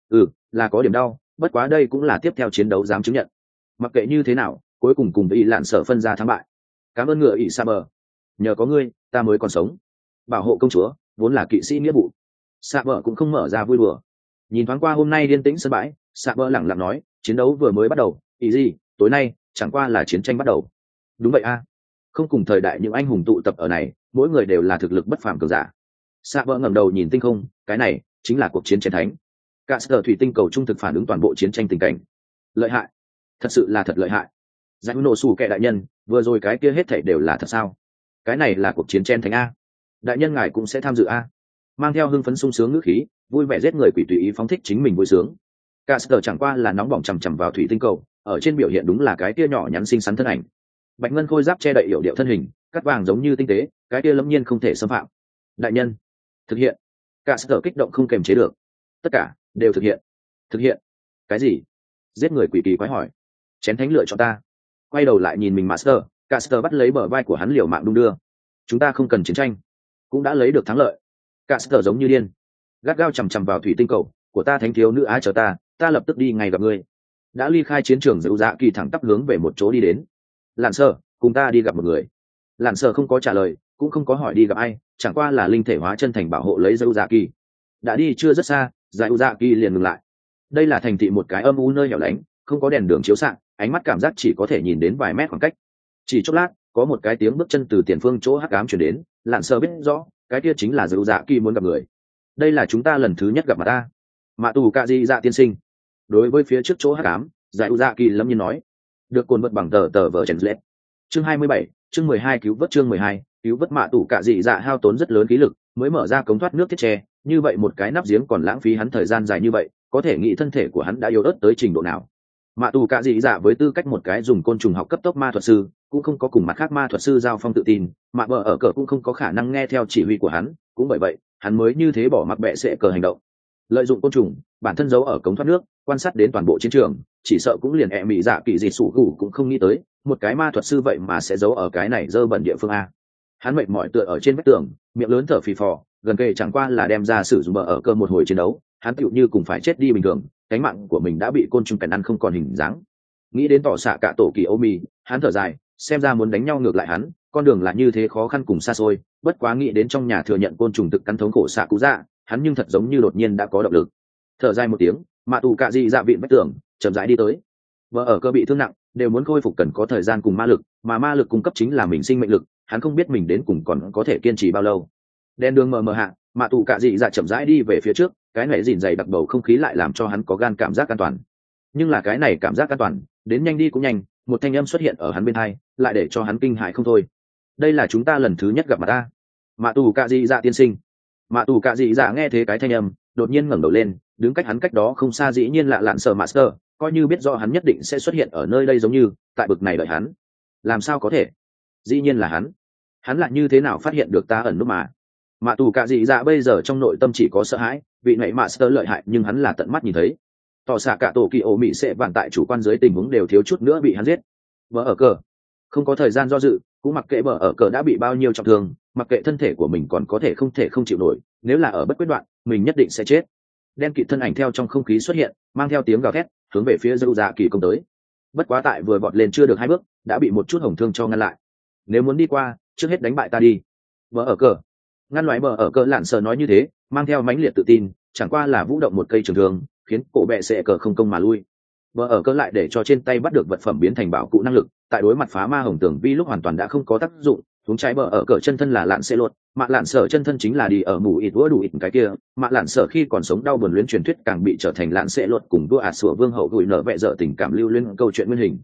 Là có điểm đau, bất quá đây cũng là tiếp theo chiến đấu dám chứng nhận. Mặc kệ như thế nào, cuối cùng cùng với y lạn sở phân ra thắng bại. Cảm ơn ngựa ỷ sạ bờ, nhờ có ngươi ta mới còn sống. Bảo hộ công chúa vốn là kỵ sĩ nghĩa vụ. Sạ bờ cũng không mở ra vui đùa. Nhìn thoáng qua hôm nay điên tĩnh sân bãi, Sạ bờ lẳng lặng nói, chiến đấu vừa mới bắt đầu, ý gì tối nay chẳng qua là chiến tranh bắt đầu. Đúng vậy a, không cùng thời đại những anh hùng tụ tập ở này, mỗi người đều là thực lực bất phàm cường giả. Sạ bờ ngẩng đầu nhìn tinh không, cái này chính là cuộc chiến chiến thánh. Cả sở thủy tinh cầu trung thực phản ứng toàn bộ chiến tranh tình cảnh. Lợi hại, thật sự là thật lợi hại. Giải nổ sủ kệ đại nhân, vừa rồi cái kia hết thảy đều là thật sao? Cái này là cuộc chiến chiến thánh a. Đại nhân ngài cũng sẽ tham dự a. Mang theo hưng phấn sung sướng ngữ khí, vui vẻ giết người quỷ tùy ý phóng thích chính mình vui sướng. Cả sở chẳng qua là nóng bỏng chằm chằm vào thủy tinh cầu, ở trên biểu hiện đúng là cái kia nhỏ nhắn xinh xắn thân ảnh. Bạch ngân khôi giáp che đậy yểu điệu thân hình, cắt vàng giống như tinh tế, cái kia lâm nhiên không thể xâm phạm. Đại nhân, thực hiện. Cả sở kích động không kềm chế được. Tất cả đều thực hiện. Thực hiện? Cái gì? Giết người quỷ kỳ quái hỏi. Chén thánh lựa cho ta. Quay đầu lại nhìn mình Master, Caster bắt lấy bờ vai của hắn liều mạng đung đưa. Chúng ta không cần chiến tranh, cũng đã lấy được thắng lợi. Caster giống như điên, gắt gao chằm chằm vào thủy tinh cầu của ta. Thánh thiếu nữ á chờ ta lập tức đi ngay gặp ngươi. Đã ly khai chiến trường, dịu dạ kỳ thẳng tắp hướng về một chỗ đi đến. Lạn Sơ, cùng ta đi gặp một người. Lạn Sơ không có trả lời, cũng không có hỏi đi gặp ai, chẳng qua là linh thể hóa chân thành bảo hộ lấy dịu dạ kỳ. Đã đi chưa rất xa, dịu dạ kỳ liền ngừng lại. Đây là thành thị một cái âm u nơi hẻo lánh, không có đèn đường chiếu xạ, ánh mắt cảm giác chỉ có thể nhìn đến vài mét khoảng cách. Chỉ chốc lát, có một cái tiếng bước chân từ tiền phương chỗ hắc ám truyền đến. Lạn Sơ biết rõ, cái kia chính là dịu dạ kỳ muốn gặp người. Đây là chúng ta lần thứ nhất gặp mặt ta. Mạ tù cạ dị dạ tiên sinh. Đối với phía trước chỗ hắc ám, dịu dạ kỳ lâm nhiên nói. Được cồn vật bằng tờ vở trần lết. Chương 27, chương 12 cứu vớt chương 12, cứu vớt. Mạ tù cạ dị dạ hao tốn rất lớn khí lực, mới mở ra cống thoát nước thiết tre, như vậy một cái nắp giếng còn lãng phí hắn thời gian dài như vậy, có thể nghĩ thân thể của hắn đã yếu ớt tới trình độ nào. Mạ tù cạ dị dạ với tư cách một cái dùng côn trùng học cấp tốc ma thuật sư, cũng không có cùng mặt khác ma thuật sư giao phong tự tin, mà bờ ở cờ cũng không có khả năng nghe theo chỉ huy của hắn, cũng bởi vậy hắn mới như thế bỏ mặc bệ sệ cờ hành động, lợi dụng côn trùng bản thân giấu ở cống thoát nước, quan sát đến toàn bộ chiến trường, chỉ sợ cũng liền mị dạ kỳ dị sủ gù cũng không nghĩ tới một cái ma thuật sư vậy mà sẽ giấu ở cái này dơ bẩn địa phương a. Hắn mệt mỏi tựa ở trên vách tường, miệng lớn thở phì phò, gần kề chẳng qua là đem ra sử dụng bờ ở cơ một hồi chiến đấu, hắn tựu như cùng phải chết đi bình thường, cánh mạng của mình đã bị côn trùng cắn ăn không còn hình dáng. Nghĩ đến tỏ xạ cả tổ kỳ ô mì, hắn thở dài, xem ra muốn đánh nhau ngược lại hắn, con đường là như thế khó khăn cùng xa xôi, bất quá nghĩ đến trong nhà thừa nhận côn trùng thực cắn thống khổ xạ cú dạ, hắn nhưng thật giống như đột nhiên đã có động lực. Thở dài một tiếng, mạ tù cạ dị dạ vịn vách tường, chậm rãi đi tới. Vợ ở cơ bị thương nặng, đều muốn khôi phục cần có thời gian cùng ma lực, mà ma lực cung cấp chính là mình sinh mệnh lực, hắn không biết mình đến cùng còn có thể kiên trì bao lâu. Đèn đường mờ mờ hạ, mạ tù cạ dị dạ chậm rãi đi về phía trước, cái này dìn dày đặc bầu không khí lại làm cho hắn có gan cảm giác an toàn. Nhưng là cái này cảm giác an toàn đến nhanh đi cũng nhanh, một thanh âm xuất hiện ở hắn bên tai, lại để cho hắn kinh hãi không thôi. Đây là chúng ta lần thứ nhất gặp mặt ta, mạ tù cạ dị dạ tiên sinh. Mạ tù cạ dị dạ nghe thế cái thanh âm, đột nhiên ngẩng đầu lên, đứng cách hắn cách đó không xa, dĩ nhiên lạ lạn sờ Master, coi như biết rõ hắn nhất định sẽ xuất hiện ở nơi đây, giống như tại bực này đợi hắn. Làm sao có thể? Dĩ nhiên là hắn lại như thế nào phát hiện được ta ẩn núp mà? Mạ tù cạ dị dạ bây giờ trong nội tâm chỉ có sợ hãi, vị này Master lợi hại nhưng hắn là tận mắt nhìn thấy. Tỏ xạ cả tổ kỳ ổ mỹ sẽ vạn tại chủ quan dưới tình huống đều thiếu chút nữa bị hắn giết. Bờ ở cờ không có thời gian do dự, cũng mặc kệ bờ ở cờ đã bị bao nhiêu trọng thương, mặc kệ thân thể của mình còn có thể không chịu nổi, nếu là ở bất quyết đoạn mình nhất định sẽ chết. Đen kịt thân ảnh theo trong không khí xuất hiện, mang theo tiếng gào thét hướng về phía dâu dạ kỳ công tới. Bất quá tại vừa vọt lên chưa được 2 bước đã bị một chút hồng thương cho ngăn lại. Nếu muốn đi qua, trước hết đánh bại ta đi. Bờ ở cờ ngăn loại bờ ở cờ lạn sợ nói như thế, mang theo mãnh liệt tự tin, chẳng qua là vũ động một cây trường thương, khiến cổ bệ sệ cờ không công mà lui. Bờ ở cờ lại để cho trên tay bắt được vật phẩm biến thành bảo cụ năng lực, tại đối mặt phá ma hồng tường vi lúc hoàn toàn đã không có tác dụng. Thúng trái bờ ở cờ chân thân là lạn xê lột, mạ lạn sở chân thân chính là đi ở mù ít vua đủ ít cái kia. Mạ lạn sở khi còn sống đau buồn luyến truyền thuyết càng bị trở thành lạn xê lột cùng vua ạt sủa vương hậu gửi nở vẹ dở tình cảm lưu luyến câu chuyện nguyên hình.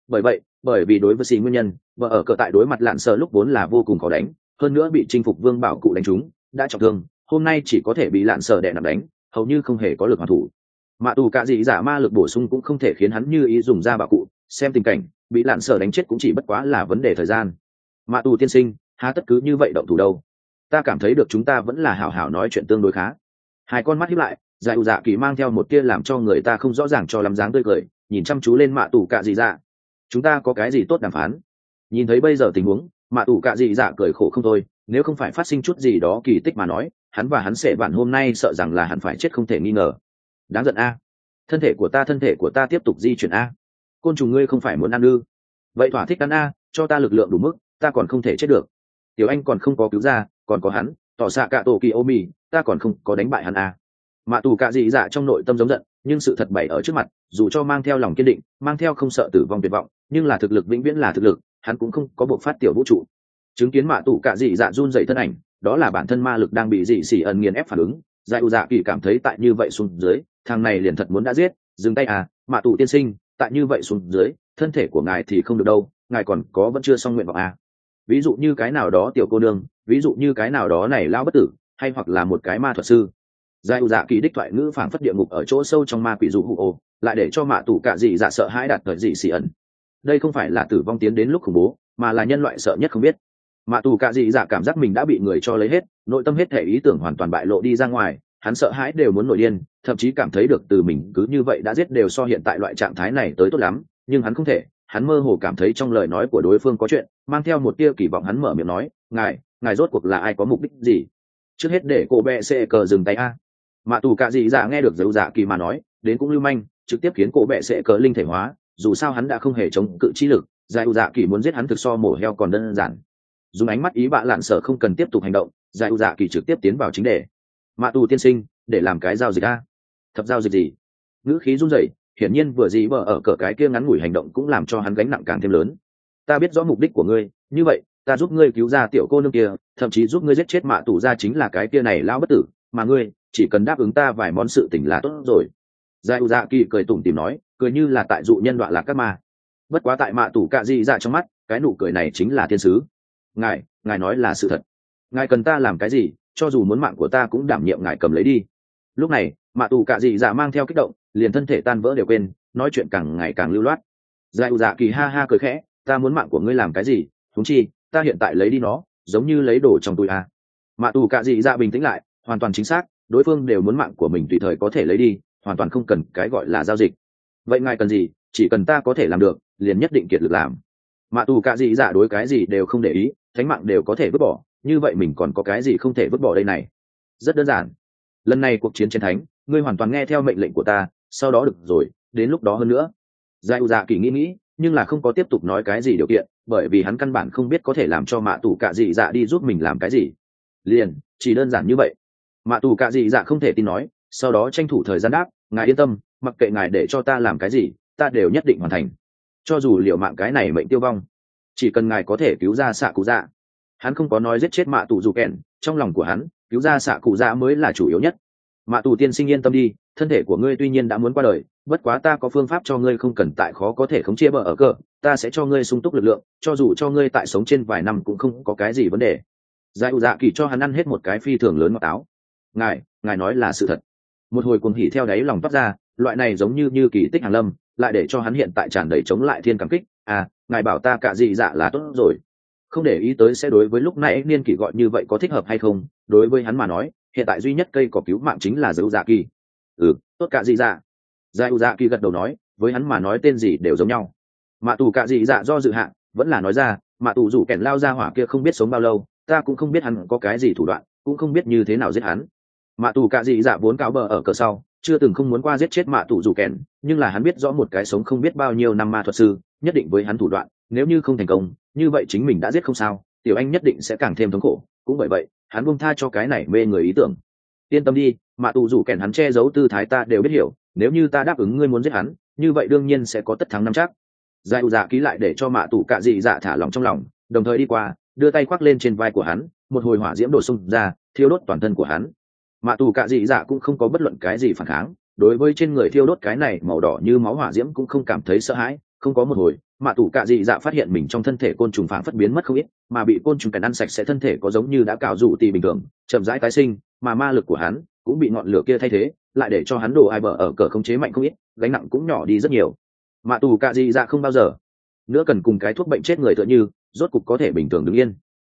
Bởi vì đối với xì nguyên nhân, bờ ở cờ tại đối mặt lạn sở lúc vốn là vô cùng khó đánh, hơn nữa bị chinh phục vương bảo cụ đánh trúng, đã trọng thương, hôm nay chỉ có thể bị lạn sở đè nặng đánh, hầu như không hề có lực hoàn thủ. Mạ tù cả gì giả ma lực bổ sung cũng không thể khiến hắn như ý dùng ra bảo cụ, xem tình cảnh bị lạn sở đánh chết cũng chỉ bất quá là vấn đề thời gian. Mạ tù tiên sinh, há tất cứ như vậy động thủ đâu? Ta cảm thấy được chúng ta vẫn là hảo hảo nói chuyện tương đối khá. Hai con mắt híp lại, giải ủ dạ kỳ mang theo một tia làm cho người ta không rõ ràng cho lắm dáng tươi cười, nhìn chăm chú lên mạ tù cả gì dạ. Chúng ta có cái gì tốt đàm phán? Nhìn thấy bây giờ tình huống, mạ tù cả gì dạ cười khổ không thôi, nếu không phải phát sinh chút gì đó kỳ tích mà nói, hắn và hắn sẽ bạn hôm nay sợ rằng là hắn phải chết không thể nghi ngờ. Đáng giận a. Thân thể của ta tiếp tục di chuyển a. Côn trùng ngươi không phải muốn ăn ư? Vậy thỏa thích ăn a, cho ta lực lượng đủ mức, ta còn không thể chết được. Tiểu anh còn không có cứu ra, còn có hắn, tỏ xạ cả tổ kỳ ô mì, ta còn không có đánh bại hắn a. Mạ tù cả dị dạ trong nội tâm giống giận, nhưng sự thật bày ở trước mặt, dù cho mang theo lòng kiên định, mang theo không sợ tử vong tuyệt vọng, nhưng là thực lực vĩnh viễn là thực lực, hắn cũng không có buộc phát tiểu vũ trụ. Chứng kiến mạ tù cả dị dạ run dậy thân ảnh, đó là bản thân ma lực đang bị dị xỉ ẩn nghiền ép phản ứng. Giải u dạ kỳ cảm thấy tại như vậy xuống dưới, thằng này liền thật muốn đã giết, dừng tay à, mạ tù tiên sinh, tại như vậy xuống dưới, thân thể của ngài thì không được đâu, ngài còn có vẫn chưa xong nguyện vọng à. Ví dụ như cái nào đó tiểu cô nương, ví dụ như cái nào đó này lao bất tử, hay hoặc là một cái ma thuật sư. Giải u dạ kỳ đích thoại ngữ phảng phất địa ngục ở chỗ sâu trong ma quỷ dụ hụ ồ, lại để cho mạ tù cả dị dạ sợ hãi đạt tới dị xỉ ẩn. Đây không phải là tử vong tiến đến lúc khủng bố, mà là nhân loại sợ nhất không biết. Mạ tù cả dị dạ cảm giác mình đã bị người cho lấy hết, nội tâm hết thể ý tưởng hoàn toàn bại lộ đi ra ngoài, hắn sợ hãi đều muốn nổi điên, thậm chí cảm thấy được từ mình cứ như vậy đã giết đều so hiện tại loại trạng thái này tới tốt lắm, nhưng hắn không thể, hắn mơ hồ cảm thấy trong lời nói của đối phương có chuyện, mang theo một tia kỳ vọng hắn mở miệng nói, ngài rốt cuộc là ai, có mục đích gì? Trước hết để cô bệ sẽ cờ dừng tay a. Mạ tù cả dị dạ nghe được dấu dạ kỳ mà nói, đến cũng lưu manh, trực tiếp khiến cô bệ sẽ cờ linh thể hóa, dù sao hắn đã không hề chống cự trí lực, giải dạ kỳ muốn giết hắn thực so mổ heo còn đơn giản. Dùng ánh mắt ý bạ lạn sở không cần tiếp tục hành động, giải dạ kỳ trực tiếp tiến vào chính đề. Mạ tù tiên sinh, để làm cái giao dịch a? Thập giao dịch gì? Ngữ khí run rẩy, hiển nhiên vừa gì bờ ở cỡ cái kia ngắn ngủi hành động cũng làm cho hắn gánh nặng càng thêm lớn. Ta biết rõ mục đích của ngươi, như vậy ta giúp ngươi cứu ra tiểu cô nương kia, thậm chí giúp ngươi giết chết mạ tù ra chính là cái kia này lão bất tử, mà ngươi chỉ cần đáp ứng ta vài món sự tình là tốt rồi. Giải dạ kỳ cười tủm tỉm nói, cười như là tại dụ nhân đọa lạc các ma. Bất quá tại mạ tù cạ dị dạ trong mắt, cái nụ cười này chính là thiên sứ. Ngài nói là sự thật. Ngài cần ta làm cái gì, cho dù muốn mạng của ta cũng đảm nhiệm ngài cầm lấy đi. Lúc này mạ tù cạ dị dạ mang theo kích động, liền thân thể tan vỡ đều quên, nói chuyện càng ngày càng lưu loát. Giải dạ kỳ ha ha cười khẽ, ta muốn mạng của ngươi làm cái gì, huống chi ta hiện tại lấy đi nó giống như lấy đồ trong túi a. Mạ tù cạ dị dạ bình tĩnh lại, hoàn toàn chính xác, đối phương đều muốn mạng của mình tùy thời có thể lấy đi, hoàn toàn không cần cái gọi là giao dịch. Vậy ngài cần gì, chỉ cần ta có thể làm được liền nhất định kiệt lực làm. Mạ tù cạ dị dạ đối cái gì đều không để ý, thánh mạng đều có thể vứt bỏ, như vậy mình còn có cái gì không thể vứt bỏ đây này. Rất đơn giản, lần này cuộc chiến chiến thánh ngươi hoàn toàn nghe theo mệnh lệnh của ta, sau đó được rồi, đến lúc đó hơn nữa. Giải dạ kỳ nghĩ nhưng là không có tiếp tục nói cái gì điều kiện, bởi vì hắn căn bản không biết có thể làm cho mạ tù cạ dị dạ đi giúp mình làm cái gì. Liền chỉ đơn giản như vậy. Mạ tù cạ dị dạ không thể tin nói, sau đó tranh thủ thời gian đáp, ngài yên tâm, mặc kệ ngài để cho ta làm cái gì ta đều nhất định hoàn thành, cho dù liệu mạng cái này mệnh tiêu vong, chỉ cần ngài có thể cứu ra xạ cụ dạ. Hắn không có nói giết chết mạ tù dù kèn, trong lòng của hắn cứu ra xạ cụ dạ mới là chủ yếu nhất. Mạ tù tiên sinh yên tâm đi, thân thể của ngươi tuy nhiên đã muốn qua đời, bất quá ta có phương pháp cho ngươi không cần tại khó có thể khống chế bờ ở cờ, ta sẽ cho ngươi sung túc lực lượng, cho dù cho ngươi tại sống trên vài năm cũng không có cái gì vấn đề. Giải dạ kỳ cho hắn ăn hết một cái phi thường lớn ngọt táo. Ngài nói là sự thật. Một hồi cuồng hỉ theo đáy lòng toát ra, loại này giống như kỳ tích hàng lâm, lại để cho hắn hiện tại tràn đầy chống lại thiên cảm kích. À, ngài bảo ta cả gì dạ là tốt rồi, không để ý tới sẽ đối với lúc nãy niên kỷ gọi như vậy có thích hợp hay không, đối với hắn mà nói hiện tại duy nhất cây có cứu mạng chính là dấu dạ kỳ. Tốt cả gì dạ. Giải dạ kỳ gật đầu nói, với hắn mà nói tên gì đều giống nhau. Mạ tù cả gì dạ do dự hạn vẫn là nói ra, mạ tù rủ kẻn lao ra hỏa kia không biết sống bao lâu, ta cũng không biết hắn có cái gì thủ đoạn, cũng không biết như thế nào giết hắn. Mạ tù cạ dị dạ vốn cáo bờ ở cờ sau, chưa từng không muốn qua giết chết mạ tù dù kèn, nhưng là hắn biết rõ một cái sống không biết bao nhiêu năm ma thuật sư nhất định với hắn thủ đoạn, nếu như không thành công như vậy chính mình đã giết không sao, tiểu anh nhất định sẽ càng thêm thống khổ, cũng bởi vậy hắn buông tha cho cái này mê người ý tưởng. Yên tâm đi, mạ tù dù kèn hắn che giấu tư thái ta đều biết hiểu, nếu như ta đáp ứng ngươi muốn giết hắn như vậy đương nhiên sẽ có tất thắng năm chắc. Giải dạ ký lại để cho mạ tù cạ dị dạ thả lòng trong lòng, đồng thời đi qua đưa tay khoác lên trên vai của hắn, một hồi hỏa diễm đổ xung ra thiêu đốt toàn thân của hắn. Mạ tù cạ dị dạ cũng không có bất luận cái gì phản kháng, đối với trên người thiêu đốt cái này màu đỏ như máu hỏa diễm cũng không cảm thấy sợ hãi. Không có một hồi, mạ tù cạ dị dạ phát hiện mình trong thân thể côn trùng phảng phất biến mất không ít, mà bị côn trùng cắn ăn sạch sẽ thân thể có giống như đã cào rủ tì bình thường chậm rãi tái sinh, mà ma lực của hắn cũng bị ngọn lửa kia thay thế, lại để cho hắn đổ ai bờ ở cờ khống chế mạnh không ít, gánh nặng cũng nhỏ đi rất nhiều. Mạ tù cạ dị dạ không bao giờ nữa cần cùng cái thuốc bệnh chết người tựa như, rốt cục có thể bình thường đứng yên.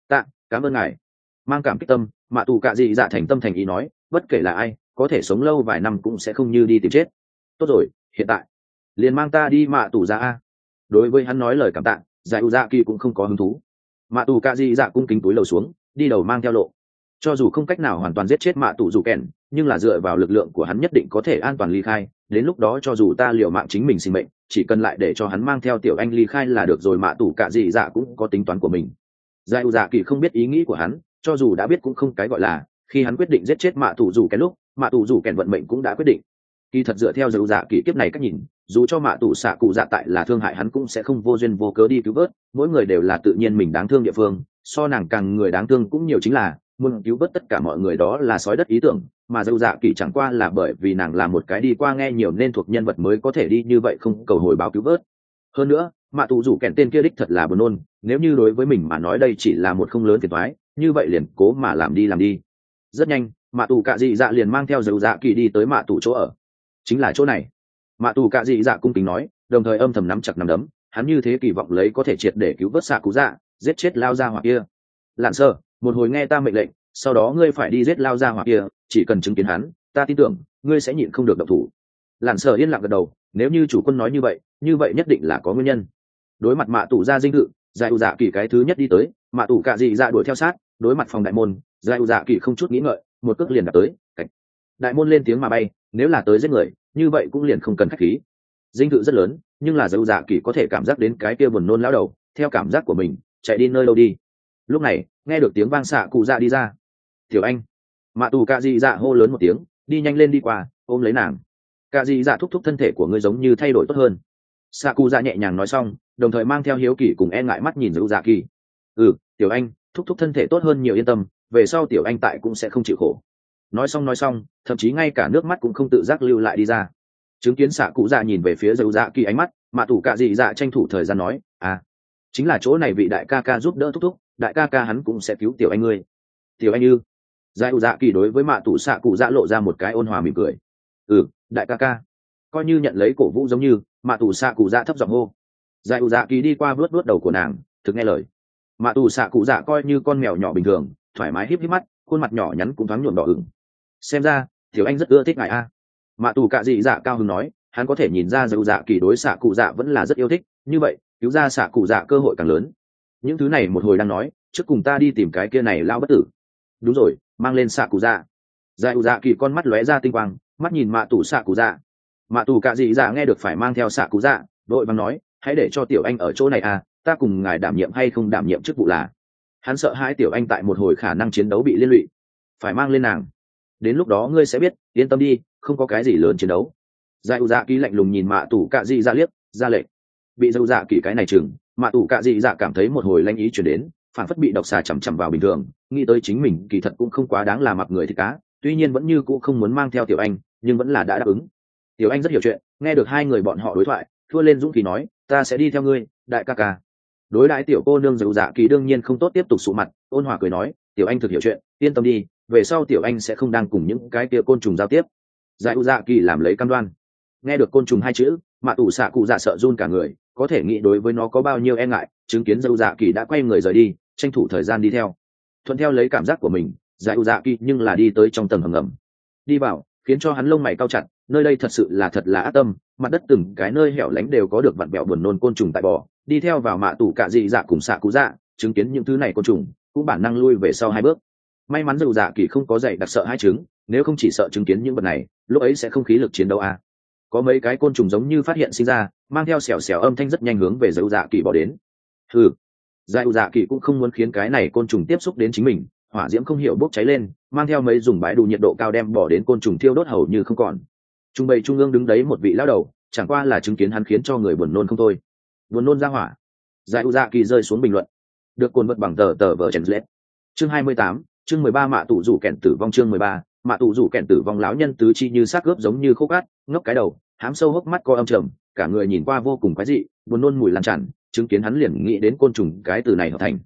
Cảm ơn ngài. Mang cảm kích tâm, mạ tù cạ dị dạ thành tâm thành ý nói, bất kể là ai có thể sống lâu vài năm cũng sẽ không như đi tìm chết. Tốt rồi, hiện tại liền mang ta đi mạ tù ra a. Đối với hắn nói lời cảm tạ, giải u dạ kỳ cũng không có hứng thú. Mạ tù cạ dị dạ cung kính túi lầu xuống, đi đầu mang theo lộ. Cho dù không cách nào hoàn toàn giết chết mạ tù dù kèn, nhưng là dựa vào lực lượng của hắn nhất định có thể an toàn ly khai, đến lúc đó cho dù ta liều mạng chính mình sinh mệnh chỉ cần lại để cho hắn mang theo tiểu anh ly khai là được rồi. Mạ tù cạ dị dạ cũng có tính toán của mình. Giải u dạ kỳ không biết ý nghĩ của hắn, cho dù đã biết cũng không cái gọi là, khi hắn quyết định giết chết mạ tù dù kèn lúc mạ tù dù kèn vận mệnh cũng đã quyết định. Kỳ thật dựa theo giải u dạ kỳ kiếp này cách nhìn, dù cho mạ tù xạ cụ dạ tại là thương hại hắn cũng sẽ không vô duyên vô cớ đi cứu vớt, mỗi người đều là tự nhiên mình đáng thương địa phương, so nàng càng người đáng thương cũng nhiều, chính là muốn cứu vớt tất cả mọi người đó là sói đất ý tưởng, mà dâu dạ kỳ chẳng qua là bởi vì nàng là một cái đi qua nghe nhiều nên thuộc nhân vật mới có thể đi như vậy không cầu hồi báo cứu vớt. Hơn nữa mạ tù rủ kèn tên kia đích thật là buồn nôn, nếu như đối với mình mà nói đây chỉ là một không lớn phiền toái, như vậy liền cố mà làm đi. Rất nhanh mạ tù cạ dị dạ liền mang theo dâu dạ kỳ đi tới mạ tù chỗ ở. Chính là chỗ này. Mạ tù cạ dị dạ cung kính nói, đồng thời âm thầm nắm chặt nắm đấm, hắn như thế kỳ vọng lấy có thể triệt để cứu vớt xạ cú dạ, giết chết lao ra hỏa kia. Lạn sơ, một hồi nghe ta mệnh lệnh, sau đó ngươi phải đi giết lao ra hỏa kia, chỉ cần chứng kiến hắn ta tin tưởng ngươi sẽ nhịn không được động thủ. Lạn sơ yên lặng gật đầu, nếu như chủ quân nói như vậy nhất định là có nguyên nhân. Đối mặt mạ tù ra dinh thự, giải u dạ kỳ cái thứ nhất đi tới, mạ tù cạ dị dạ đuổi theo sát, đối mặt phòng đại môn, giải u dạ kỳ không chút nghĩ ngợi một cước liền đạp tới. Cảnh đại môn lên tiếng mà bay, nếu là tới giết người như vậy cũng liền không cần khách khí. Dinh thự rất lớn, nhưng là giải u dạ kỳ có thể cảm giác đến cái kia buồn nôn lão đầu theo cảm giác của mình chạy đi nơi đâu đi. Lúc này nghe được tiếng vang xạ cụ dạ đi ra. Tiểu anh. Mạ tù cạ dị dạ hô lớn một tiếng, đi nhanh lên đi qua ôm lấy nàng. Cạ dị dạ thúc thúc thân thể của ngươi giống như thay đổi tốt hơn. Xạ cụ dạ nhẹ nhàng nói xong, đồng thời mang theo hiếu kỳ cùng e ngại mắt nhìn dâu dạ kỳ. Tiểu anh thúc thúc thân thể tốt hơn nhiều, yên tâm, về sau tiểu anh tại cũng sẽ không chịu khổ. Nói xong thậm chí ngay cả nước mắt cũng không tự giác lưu lại đi ra. Chứng kiến xạ cụ dạ nhìn về phía dâu dạ kỳ ánh mắt, mạ tù cạ dị dạ tranh thủ thời gian nói, chính là chỗ này vị đại ca ca giúp đỡ thúc thúc, đại ca ca hắn cũng sẽ cứu tiểu anh ngươi. Tiểu anh ư? Giải u dạ kỳ đối với mạ tù xạ cụ dạ lộ ra một cái ôn hòa mỉm cười. Đại ca ca. Coi như nhận lấy cổ vũ giống như, mạ tù xạ cụ dạ thấp giọng hô. Giải u dạ kỳ đi qua vuốt đầu của nàng, thực nghe lời. Mạ tù xạ cụ dạ coi như con mèo nhỏ bình thường, thoải mái híp mắt, khuôn mặt nhỏ nhắn cũng thoáng nhuộm đỏ ửng. Xem ra tiểu anh rất ưa thích ngài a. Mạ tù cạ dị dạ cao hứng nói, hắn có thể nhìn ra giải u dạ kỳ đối xạ cụ dạ vẫn là rất yêu thích, như vậy cứu ra xạ cụ dạ cơ hội càng lớn. Những thứ này một hồi đang nói, trước cùng ta đi tìm cái kia này lao bất tử. Đúng rồi, mang lên xạ cụ dạ. Giải u dạ kỳ con mắt lóe ra tinh quang, mắt nhìn mạ tù xạ cụ dạ. Mạ tù cạ dị dạ nghe được phải mang theo xạ cụ dạ, đội vàng nói, hãy để cho tiểu anh ở chỗ này à, ta cùng ngài đảm nhiệm hay không đảm nhiệm chức vụ là. Hắn sợ hai tiểu anh tại một hồi khả năng chiến đấu bị liên lụy, phải mang lên nàng. Đến lúc đó ngươi sẽ biết, yên tâm đi, không có cái gì lớn chiến đấu. Giải u dạ kỳ lạnh lùng nhìn mạ tù cạ dị dạ liếc, ra lệnh. Bị dâu dạ kỳ cái này chừng, mạ tù cạ dị dạ cảm thấy một hồi lanh ý chuyển đến, phản phất bị độc xà chằm vào bình thường, nghĩ tới chính mình kỳ thật cũng không quá đáng là mặc người thịt cá, tuy nhiên vẫn như cũ không muốn mang theo tiểu anh, nhưng vẫn là đã đáp ứng. Tiểu anh rất hiểu chuyện, nghe được hai người bọn họ đối thoại, thua lên dũng khí nói, ta sẽ đi theo ngươi, đại ca ca. Đối đãi tiểu cô nương dâu dạ kỳ đương nhiên không tốt tiếp tục sụ mặt, ôn hòa cười nói, tiểu anh thực hiểu chuyện, yên tâm đi, về sau tiểu anh sẽ không đang cùng những cái kia côn trùng giao tiếp. Giải u dạ kỳ làm lấy cam đoan. Nghe được côn trùng hai chữ, mạ tù xạ cụ dạ sợ run cả người, có thể nghĩ đối với nó có bao nhiêu e ngại. Chứng kiến dâu dạ kỳ đã quay người rời đi, tranh thủ thời gian đi theo, thuận theo lấy cảm giác của mình. Giải u dạ kỳ nhưng là đi tới trong tầng hầm ngầm, đi vào khiến cho hắn lông mày cao chặt, nơi đây thật sự là thật là ác tâm, mặt đất từng cái nơi hẻo lánh đều có được vặn vẹo buồn nôn côn trùng tại bò. Đi theo vào mạ tù cạ dị dạ cùng xạ cụ dạ, chứng kiến những thứ này côn trùng, cũng bản năng lui về sau 2 bước. May mắn dù dạ kỳ không có dạy đặc sợ hai chứng, nếu không chỉ sợ chứng kiến những vật này lúc ấy sẽ không khí lực chiến đấu à. Có mấy cái côn trùng giống như phát hiện sinh ra, mang theo xèo xèo âm thanh rất nhanh hướng về dầu dạ kỳ bỏ đến. Dạy dạ kỳ cũng không muốn khiến cái này côn trùng tiếp xúc đến chính mình, hỏa diễm không hiểu bốc cháy lên, mang theo mấy dùng bãi đủ nhiệt độ cao đem bỏ đến côn trùng thiêu đốt hầu như không còn. Trung bày trung ương đứng đấy một vị lão đầu, chẳng qua là chứng kiến hắn khiến cho người buồn nôn không thôi. Buồn nôn ra hỏa. Dạy dạ kỳ rơi xuống bình luận. Được cồn vật bằng tờ vở chèn lết. Chương 28, chương 13 mạ tụ rủ kẹn tử vong chương 13, mạ tụ rủ kẹn tử vong lão nhân tứ chi như xác gớp giống như khô cát, ngốc cái đầu, hám sâu hốc mắt co âm trầm, cả người nhìn qua vô cùng quái dị, buồn nôn mùi lan tràn, chứng kiến hắn liền nghĩ đến côn trùng cái từ này hợp thành.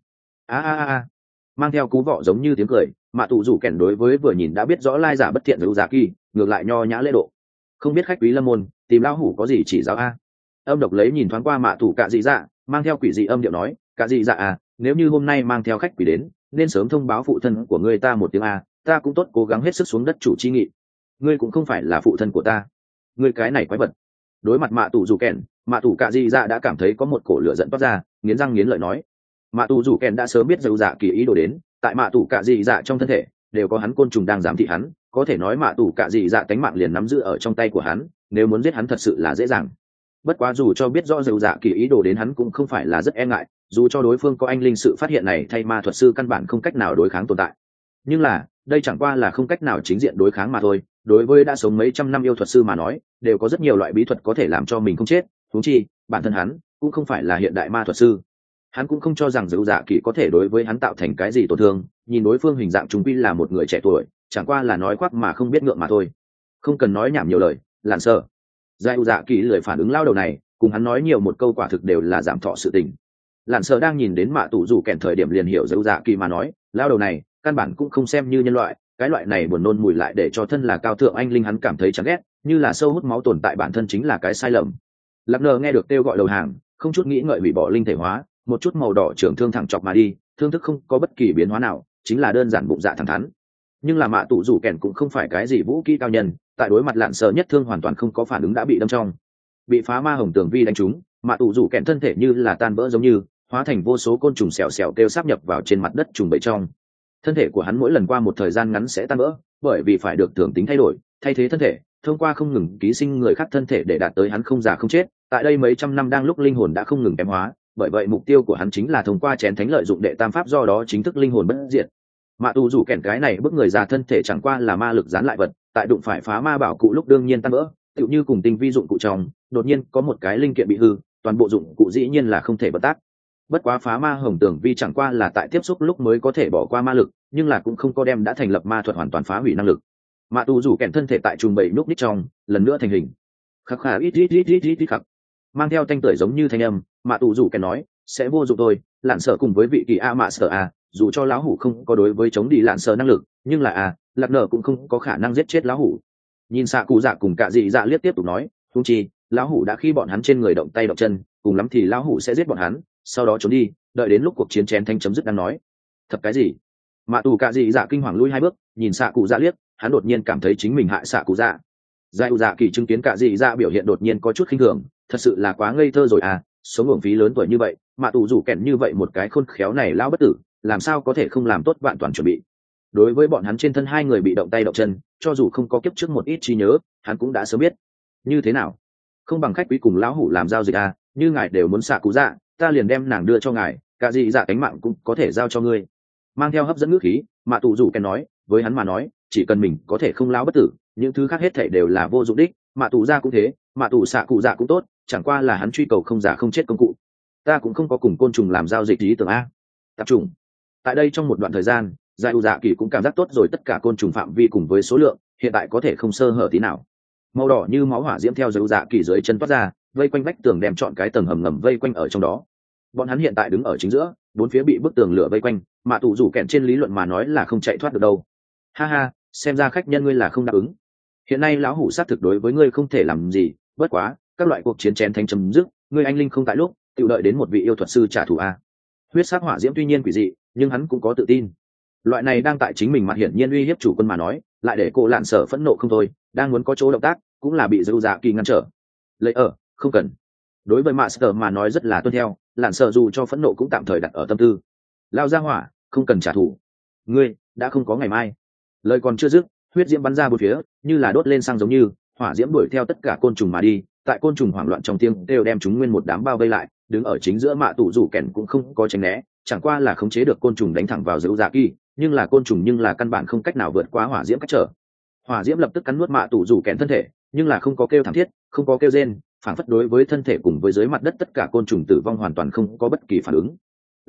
Mang theo cú vọ giống như tiếng cười, mạ tụ rủ kẹn đối với vừa nhìn đã biết rõ lai giả bất thiện dấu giả kỳ, ngược lại nho nhã lễ độ. Không biết khách quý lâm môn, tìm lão hủ có gì chỉ giáo a? Âm độc lấy nhìn thoáng qua mạ tụ cạ dị dạ, mang theo quỷ dị âm điệu nói, cạ dị dạ à, nếu như hôm nay mang theo khách quỷ đến, nên sớm thông báo phụ thân của ngươi ta một tiếng a, ta cũng tốt cố gắng hết sức xuống đất chủ chi nghị. Ngươi cũng không phải là phụ thân của ta, ngươi cái này quái vật. Đối mặt mạ tụ rủ kẹn, mạ tụ cạ dị dạ đã cảm thấy có một cổ lửa giận toát ra, nghiến răng nghiến lợi nói. Mạ tụ rủ kẹn đã sớm biết dầu dạ kỳ ý đồ đến, tại mạ tụ cạ dị dạ trong thân thể đều có hắn côn trùng đang giám thị hắn, có thể nói mạ tụ cạ dị dạ cánh mạng liền nắm giữ ở trong tay của hắn, nếu muốn giết hắn thật sự là dễ dàng. Bất quá dù cho biết rõ dầu dạ kỳ ý đồ đến hắn cũng không phải là rất e ngại, dù cho đối phương có anh linh sự phát hiện này thay ma thuật sư căn bản không cách nào đối kháng tồn tại. Nhưng là đây chẳng qua là không cách nào chính diện đối kháng mà thôi, đối với đã sống mấy trăm năm yêu thuật sư mà nói đều có rất nhiều loại bí thuật có thể làm cho mình không chết, huống chi bản thân hắn cũng không phải là hiện đại ma thuật sư. Hắn cũng không cho rằng dầu dạ kỳ có thể đối với hắn tạo thành cái gì tổn thương, nhìn đối phương hình dạng chúng quy là một người trẻ tuổi, chẳng qua là nói khoác mà không biết ngượng mà thôi. Không cần nói nhảm nhiều lời, lạn sợ. Dầu dạ kỳ lười phản ứng lao đầu này, cùng hắn nói nhiều một câu quả thực đều là giảm thọ sự tình. Lạn sợ đang nhìn đến mạ tụ rủ kèn thời điểm liền hiểu dầu dạ kỳ mà nói, lao đầu này căn bản cũng không xem như nhân loại, cái loại này buồn nôn mùi lại để cho thân là cao thượng anh linh hắn cảm thấy chán ghét, như là sâu hút máu tồn tại bản thân chính là cái sai lầm. Lạc nờ nghe được kêu gọi đầu hàng, không chút nghĩ ngợi hủy bỏ linh thể hóa, một chút màu đỏ trưởng thương thẳng chọc mà đi, thương thức không có bất kỳ biến hóa nào, chính là đơn giản bụng dạ thẳng thắn. Nhưng là mạ tụ rủ kèn cũng không phải cái gì vũ kỹ cao nhân, tại đối mặt lạn sợ nhất thương hoàn toàn không có phản ứng đã bị đâm trong, bị phá ma hồng tường vi đánh trúng, mạ tụ rủ kèn thân thể như là tan vỡ giống như hóa thành vô số côn trùng xèo xèo kêu sáp nhập vào trên mặt đất trùng bậy trong. Thân thể của hắn mỗi lần qua một thời gian ngắn sẽ tan vỡ, bởi vì phải được thường tính thay đổi, thay thế thân thể, thông qua không ngừng ký sinh người khác thân thể để đạt tới hắn không già không chết. Tại đây mấy trăm năm đang lúc linh hồn đã không ngừng kém hóa, bởi vậy mục tiêu của hắn chính là thông qua chén thánh lợi dụng đệ tam pháp, do đó chính thức linh hồn bất diệt. Mạ tù rủ kèn cái này bức người già thân thể chẳng qua là ma lực gián lại vật, tại đụng phải phá ma bảo cụ lúc đương nhiên tan vỡ, tựu như cùng tinh vi dụng cụ trong đột nhiên có một cái linh kiện bị hư, toàn bộ dụng cụ dĩ nhiên là không thể bật tác. Bất quá phá ma hồng tường vi chẳng qua là tại tiếp xúc lúc mới có thể bỏ qua ma lực, nhưng là cũng không có đem đã thành lập ma thuật hoàn toàn phá hủy năng lực. Mạ tù rủ kèn thân thể tại trùng bầy núp ních trong lần nữa thành hình, khắc khà ít khắc, mang theo thanh tưởi giống như thanh âm. Mạ tù rủ kèn nói, sẽ vô dụng thôi, lạn sợ cùng với vị kỳ a mạ sợ a, dù cho lão hủ không có đối với chống đi lạn sợ năng lực, nhưng là a lạc nở cũng không có khả năng giết chết lão hủ. Nhìn xạ cụ dạ cùng cả dị dạ liếc tiếp tục nói, huống chi lão hủ đã khi bọn hắn trên người động tay động chân, cùng lắm thì lão hủ sẽ giết bọn hắn, sau đó trốn đi, đợi đến lúc cuộc chiến chén thanh chấm dứt đang nói. Thật cái gì? Mạ tù cả dị dạ kinh hoàng lui 2 bước, nhìn xạ cụ dạ liếc, hắn đột nhiên cảm thấy chính mình hại xạ cụ dạ. Dạ dạ kỳ chứng kiến cả dị dạ biểu hiện đột nhiên có chút khinh thường, thật sự là quá ngây thơ rồi à, sống uổng phí lớn tuổi như vậy, mạ tù rủ kẹn như vậy một cái khôn khéo này lão bất tử, làm sao có thể không làm tốt vạn toàn chuẩn bị. Đối với bọn hắn trên thân 2 người bị động tay động chân, cho dù không có kiếp trước một ít trí nhớ, hắn cũng đã sớm biết. Như thế nào? Không bằng khách quý cùng lão hủ làm giao dịch à, như ngài đều muốn xạ cụ dạ, ta liền đem nàng đưa cho ngài, cả dị dạ cánh mạng cũng có thể giao cho ngươi. Mang theo hấp dẫn ngữ khí, mạ tù rủ kẹn nói, với hắn mà nói, chỉ cần mình có thể không lão bất tử, những thứ khác hết thảy đều là vô dụng đích. Mạ tù ra cũng thế, mạ tù xạ cụ dạ cũng tốt, chẳng qua là hắn truy cầu không giả không chết công cụ. Ta cũng không có cùng côn trùng làm giao dịch ý tưởng a. Tập trung. Tại đây trong một đoạn thời gian, dạ dạ kỳ cũng cảm giác tốt rồi, tất cả côn trùng phạm vi cùng với số lượng hiện tại có thể không sơ hở tí nào. Màu đỏ như máu hỏa diễm theo dạ dạ kỳ dưới chân toát ra, vây quanh vách tường, đem chọn cái tầng hầm ngầm vây quanh ở trong đó. Bọn hắn hiện tại đứng ở chính giữa, 4 phía bị bức tường lửa vây quanh, mạ tù rủ kẹn trên lý luận mà nói là không chạy thoát được đâu. Ha ha, xem ra khách nhân ngươi là không đáp ứng. Hiện nay lão hủ xác thực đối với ngươi không thể làm gì, bất quá các loại cuộc chiến chén thanh chấm dứt, ngươi anh linh không tại lúc, tự đợi đến một vị yêu thuật sư trả thù a. Huyết sắc hỏa diễm tuy nhiên quỷ dị, nhưng hắn cũng có tự tin. Loại này đang tại chính mình mặt hiển nhiên uy hiếp chủ quân mà nói, lại để cô lạn sở phẫn nộ không thôi, đang muốn có chỗ động tác, cũng là bị dâu dạ kỳ ngăn trở. Lấy không cần. Đối với Master mà nói rất là tuân theo, lạn sở dù cho phẫn nộ cũng tạm thời đặt ở tâm tư. Lao ra hỏa, không cần trả thù. Ngươi đã không có ngày mai. Lời còn chưa dứt, huyết diễm bắn ra bốn phía, như là đốt lên xăng giống như hỏa diễm đuổi theo tất cả côn trùng mà đi. Tại côn trùng hoảng loạn trong tiếng đều đem chúng nguyên một đám bao vây lại, đứng ở chính giữa mạ tụ rủ kèn cũng không có tránh né, chẳng qua là khống chế được côn trùng đánh thẳng vào dữ dạ kỳ, nhưng là côn trùng nhưng là căn bản không cách nào vượt qua hỏa diễm cách trở. Hỏa diễm lập tức cắn nuốt mạ tụ rủ kèn thân thể, nhưng là không có kêu thảm thiết, không có kêu rên, phản phất đối với thân thể cùng với dưới mặt đất tất cả côn trùng tử vong hoàn toàn không có bất kỳ phản ứng.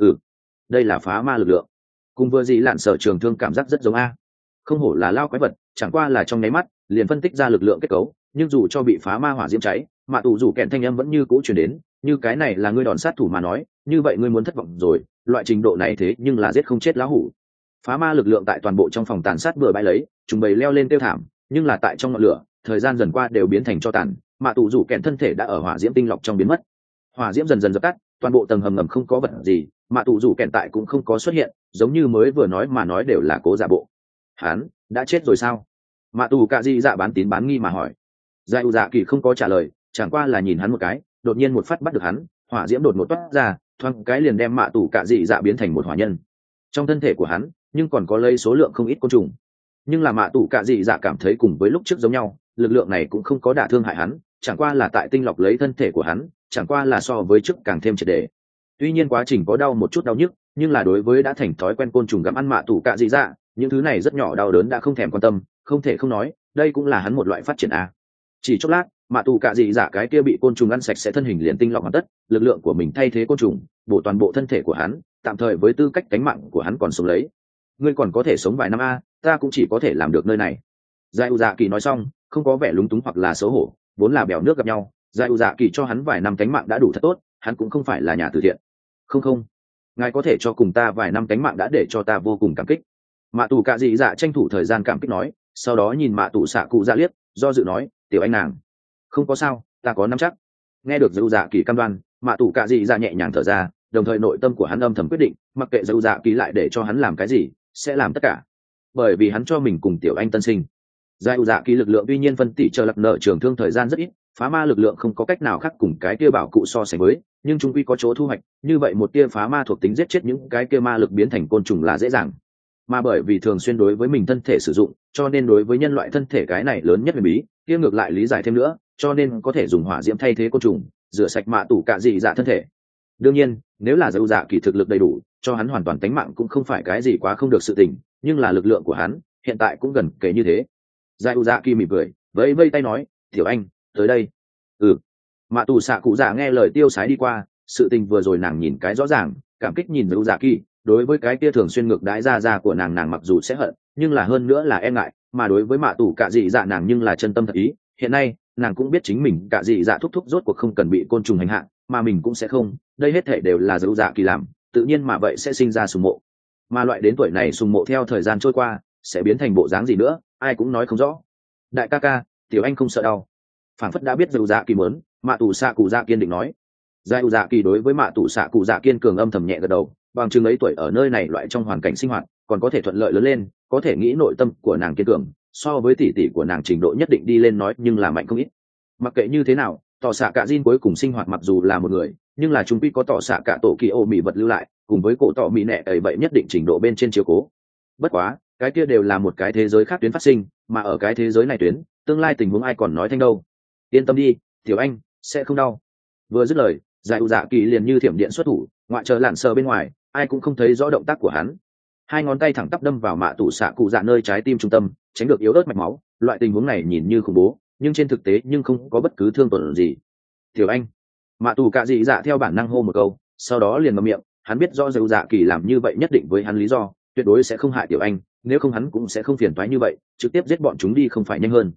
Đây là phá ma lực lượng, cùng vừa gì lạn sở trường thương cảm giác rất giống a. Không hổ là lao quái vật, chẳng qua là trong nháy mắt liền phân tích ra lực lượng kết cấu, nhưng dù cho bị phá ma hỏa diễm cháy, mạ tụ rủ kèn thanh âm vẫn như cũ truyền đến, như cái này là ngươi đòn sát thủ mà nói, như vậy ngươi muốn thất vọng rồi, loại trình độ này thế nhưng là giết không chết lão hủ. Phá ma lực lượng tại toàn bộ trong phòng tàn sát bừa bãi lấy, trùng bầy leo lên tiêu thảm, nhưng là tại trong ngọn lửa, thời gian dần qua đều biến thành tro tàn, mạ tụ rủ kèn thân thể đã ở hỏa diễm tinh lọc trong biến mất. Hỏa diễm dần dần dập tắt, toàn bộ tầng hầm ngầm không có vật gì, mạ tụ rủ kèn tại cũng không có xuất hiện, giống như mới vừa nói mà nói đều là cố giả bộ. Hắn đã chết rồi sao? Mạ tụ cạ dị dạ bán tín bán nghi mà hỏi. Dạ u dạ kỳ không có trả lời, chẳng qua là nhìn hắn một cái, đột nhiên một phát bắt được hắn, hỏa diễm đột ngột toát ra, thoáng cái liền đem mạ tụ cạ dị dạ biến thành một hỏa nhân. Trong thân thể của hắn nhưng còn có lấy số lượng không ít côn trùng, nhưng là mạ tụ cạ dị dạ cảm thấy cùng với lúc trước giống nhau, lực lượng này cũng không có đả thương hại hắn, chẳng qua là tại tinh lọc lấy thân thể của hắn, chẳng qua là so với trước càng thêm triệt để. Tuy nhiên quá trình có đau một chút đau nhức, nhưng là đối với đã thành thói quen côn trùng gặm ăn mạ tụ cạ dị dạ, những thứ này rất nhỏ đau đớn đã không thèm quan tâm, không thể không nói, đây cũng là hắn một loại phát triển a. Chỉ chốc lát, mạ tụ cạ dị dạ cái kia bị côn trùng ăn sạch sẽ thân hình liền tinh lọc hoàn tất, lực lượng của mình thay thế côn trùng, bổ toàn bộ thân thể của hắn, tạm thời với tư cách cánh mạng của hắn còn sống lấy. Ngươi còn có thể sống vài năm a, ta cũng chỉ có thể làm được nơi này. Dạ u dạ kỳ nói xong, không có vẻ lúng túng hoặc là xấu hổ, vốn là bèo nước gặp nhau, Dạ u dạ kỳ cho hắn vài năm cánh mạng đã đủ thật tốt, hắn cũng không phải là nhà từ thiện. Không, ngài có thể cho cùng ta vài năm cánh mạng đã để cho ta vô cùng cảm kích. Mạ tù cạ dị dạ tranh thủ thời gian cảm kích nói, sau đó nhìn mạ tù xạ cụ dạ liếc, do dự nói, tiểu anh nàng, không có sao, ta có nắm chắc. Nghe được Dạ u dạ kỳ cam đoan, mạ tù cạ dị dạ nhẹ nhàng thở ra, đồng thời nội tâm của hắn âm thầm quyết định, mặc kệ Dạ u dạ kỳ lại để cho hắn làm cái gì, sẽ làm tất cả, bởi vì hắn cho mình cùng tiểu anh tân sinh. Dạ u dạ kỳ lực lượng tuy nhiên phân tỷ chờ lập nợ trường thương thời gian rất ít, phá ma lực lượng không có cách nào khác cùng cái kia bảo cụ so sánh với, nhưng chung quy có chỗ thu hoạch, như vậy một tia phá ma thuộc tính giết chết những cái kia ma lực biến thành côn trùng là dễ dàng. Mà bởi vì thường xuyên đối với mình thân thể sử dụng, cho nên đối với nhân loại thân thể cái này lớn nhất huyền bí, kia ngược lại lý giải thêm nữa, cho nên có thể dùng hỏa diễm thay thế côn trùng, rửa sạch mạ tủ cạ dị dạ thân thể. Đương nhiên, nếu là Dạ u dạ kỳ thực lực đầy đủ, cho hắn hoàn toàn tánh mạng cũng không phải cái gì quá không được sự tình, nhưng là lực lượng của hắn hiện tại cũng gần kể như thế. Dạ u dạ kỳ mỉm cười, vẫy vây tay nói, tiểu anh, tới đây. Mạ tù xạ cụ dạ nghe lời tiêu sái đi qua, sự tình vừa rồi nàng nhìn cái rõ ràng, cảm kích nhìn Dạ u dạ kỳ, đối với cái kia thường xuyên ngược đãi ra của nàng mặc dù sẽ hận, nhưng là hơn nữa là e ngại, mà đối với mạ tù cạ dị dạ nàng nhưng là chân tâm thật ý. Hiện nay nàng cũng biết chính mình cạ dị dạ thúc thúc rốt cuộc không cần bị côn trùng hành hạ, mà mình cũng sẽ không, đây hết thể đều là Dạ u dạ kỳ làm, tự nhiên mà vậy sẽ sinh ra sùng mộ, mà loại đến tuổi này sùng mộ theo thời gian trôi qua sẽ biến thành bộ dáng gì nữa ai cũng nói không rõ. Đại ca ca, tiểu anh không sợ đau. Phảng phất đã biết Dạ u dạ kỳ muốn, mạ tù xạ cụ dạ kiên định nói. Dạ u dạ kỳ đối với mạ tù xạ cụ dạ kiên cường âm thầm nhẹ gật đầu, bằng chừng ấy tuổi ở nơi này loại trong hoàn cảnh sinh hoạt còn có thể thuận lợi lớn lên, có thể nghĩ nội tâm của nàng kiên cường, so với tỷ tỷ của nàng trình độ nhất định đi lên nói nhưng là mạnh không ít. Mặc kệ như thế nào, tỏ xạ cả Jin cuối cùng sinh hoạt mặc dù là một người, nhưng là chúng quy có tỏ xạ cả tổ kỳ ô mỹ vật lưu lại, cùng với cổ tỏ mỹ nẹ ấy vậy nhất định trình độ bên trên chiếu cố. Bất quá cái kia đều là một cái thế giới khác tuyến phát sinh, mà ở cái thế giới này tuyến tương lai tình huống ai còn nói thanh đâu. Yên tâm đi, tiểu anh sẽ không đau. Vừa dứt lời, Dạ u dạ kỳ liền như thiểm điện xuất thủ, ngoại trừ lặn sờ bên ngoài ai cũng không thấy rõ động tác của hắn, hai ngón tay thẳng tắp đâm vào mạ tủ xạ cụ dạ nơi trái tim trung tâm, tránh được yếu ớt mạch máu. Loại tình huống này nhìn như khủng bố, nhưng trên thực tế nhưng không có bất cứ thương tổn gì. Tiểu anh. Mạ tủ cạ dị dạ theo bản năng hô một câu, sau đó liền ngậm miệng. Hắn biết do Dạ u dạ kỳ làm như vậy nhất định với hắn lý do, tuyệt đối sẽ không hại tiểu anh, nếu không hắn cũng sẽ không phiền toái như vậy, trực tiếp giết bọn chúng đi không phải nhanh hơn.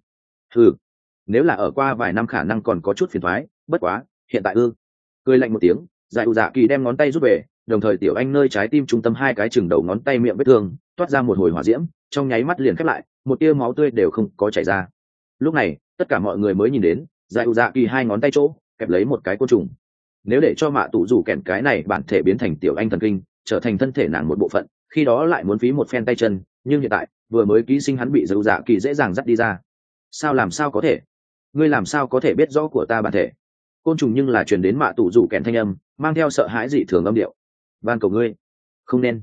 Nếu là ở qua vài năm khả năng còn có chút phiền toái, bất quá hiện tại cười lạnh một tiếng, Dạ u dạ kỳ đem ngón tay rút về, đồng thời tiểu anh nơi trái tim trung tâm hai cái chừng đầu ngón tay miệng vết thương toát ra một hồi hỏa diễm, trong nháy mắt liền khép lại, một tia máu tươi đều không có chảy ra. Lúc này tất cả mọi người mới nhìn đến Dạ u dạ kỳ hai ngón tay chỗ kẹp lấy một cái côn trùng. Nếu để cho mạ tụ rủ kèn cái này bản thể biến thành tiểu anh thần kinh, trở thành thân thể nàng một bộ phận, khi đó lại muốn phí một phen tay chân, nhưng hiện tại vừa mới ký sinh hắn bị Dạ u dạ kỳ dễ dàng dắt đi ra. Làm sao có thể? Ngươi làm sao có thể biết rõ của ta bản thể? Côn trùng nhưng là truyền đến mạ tụ rủ kèn thanh âm, mang theo sợ hãi dị thường âm điệu. Van cầu ngươi, không nên.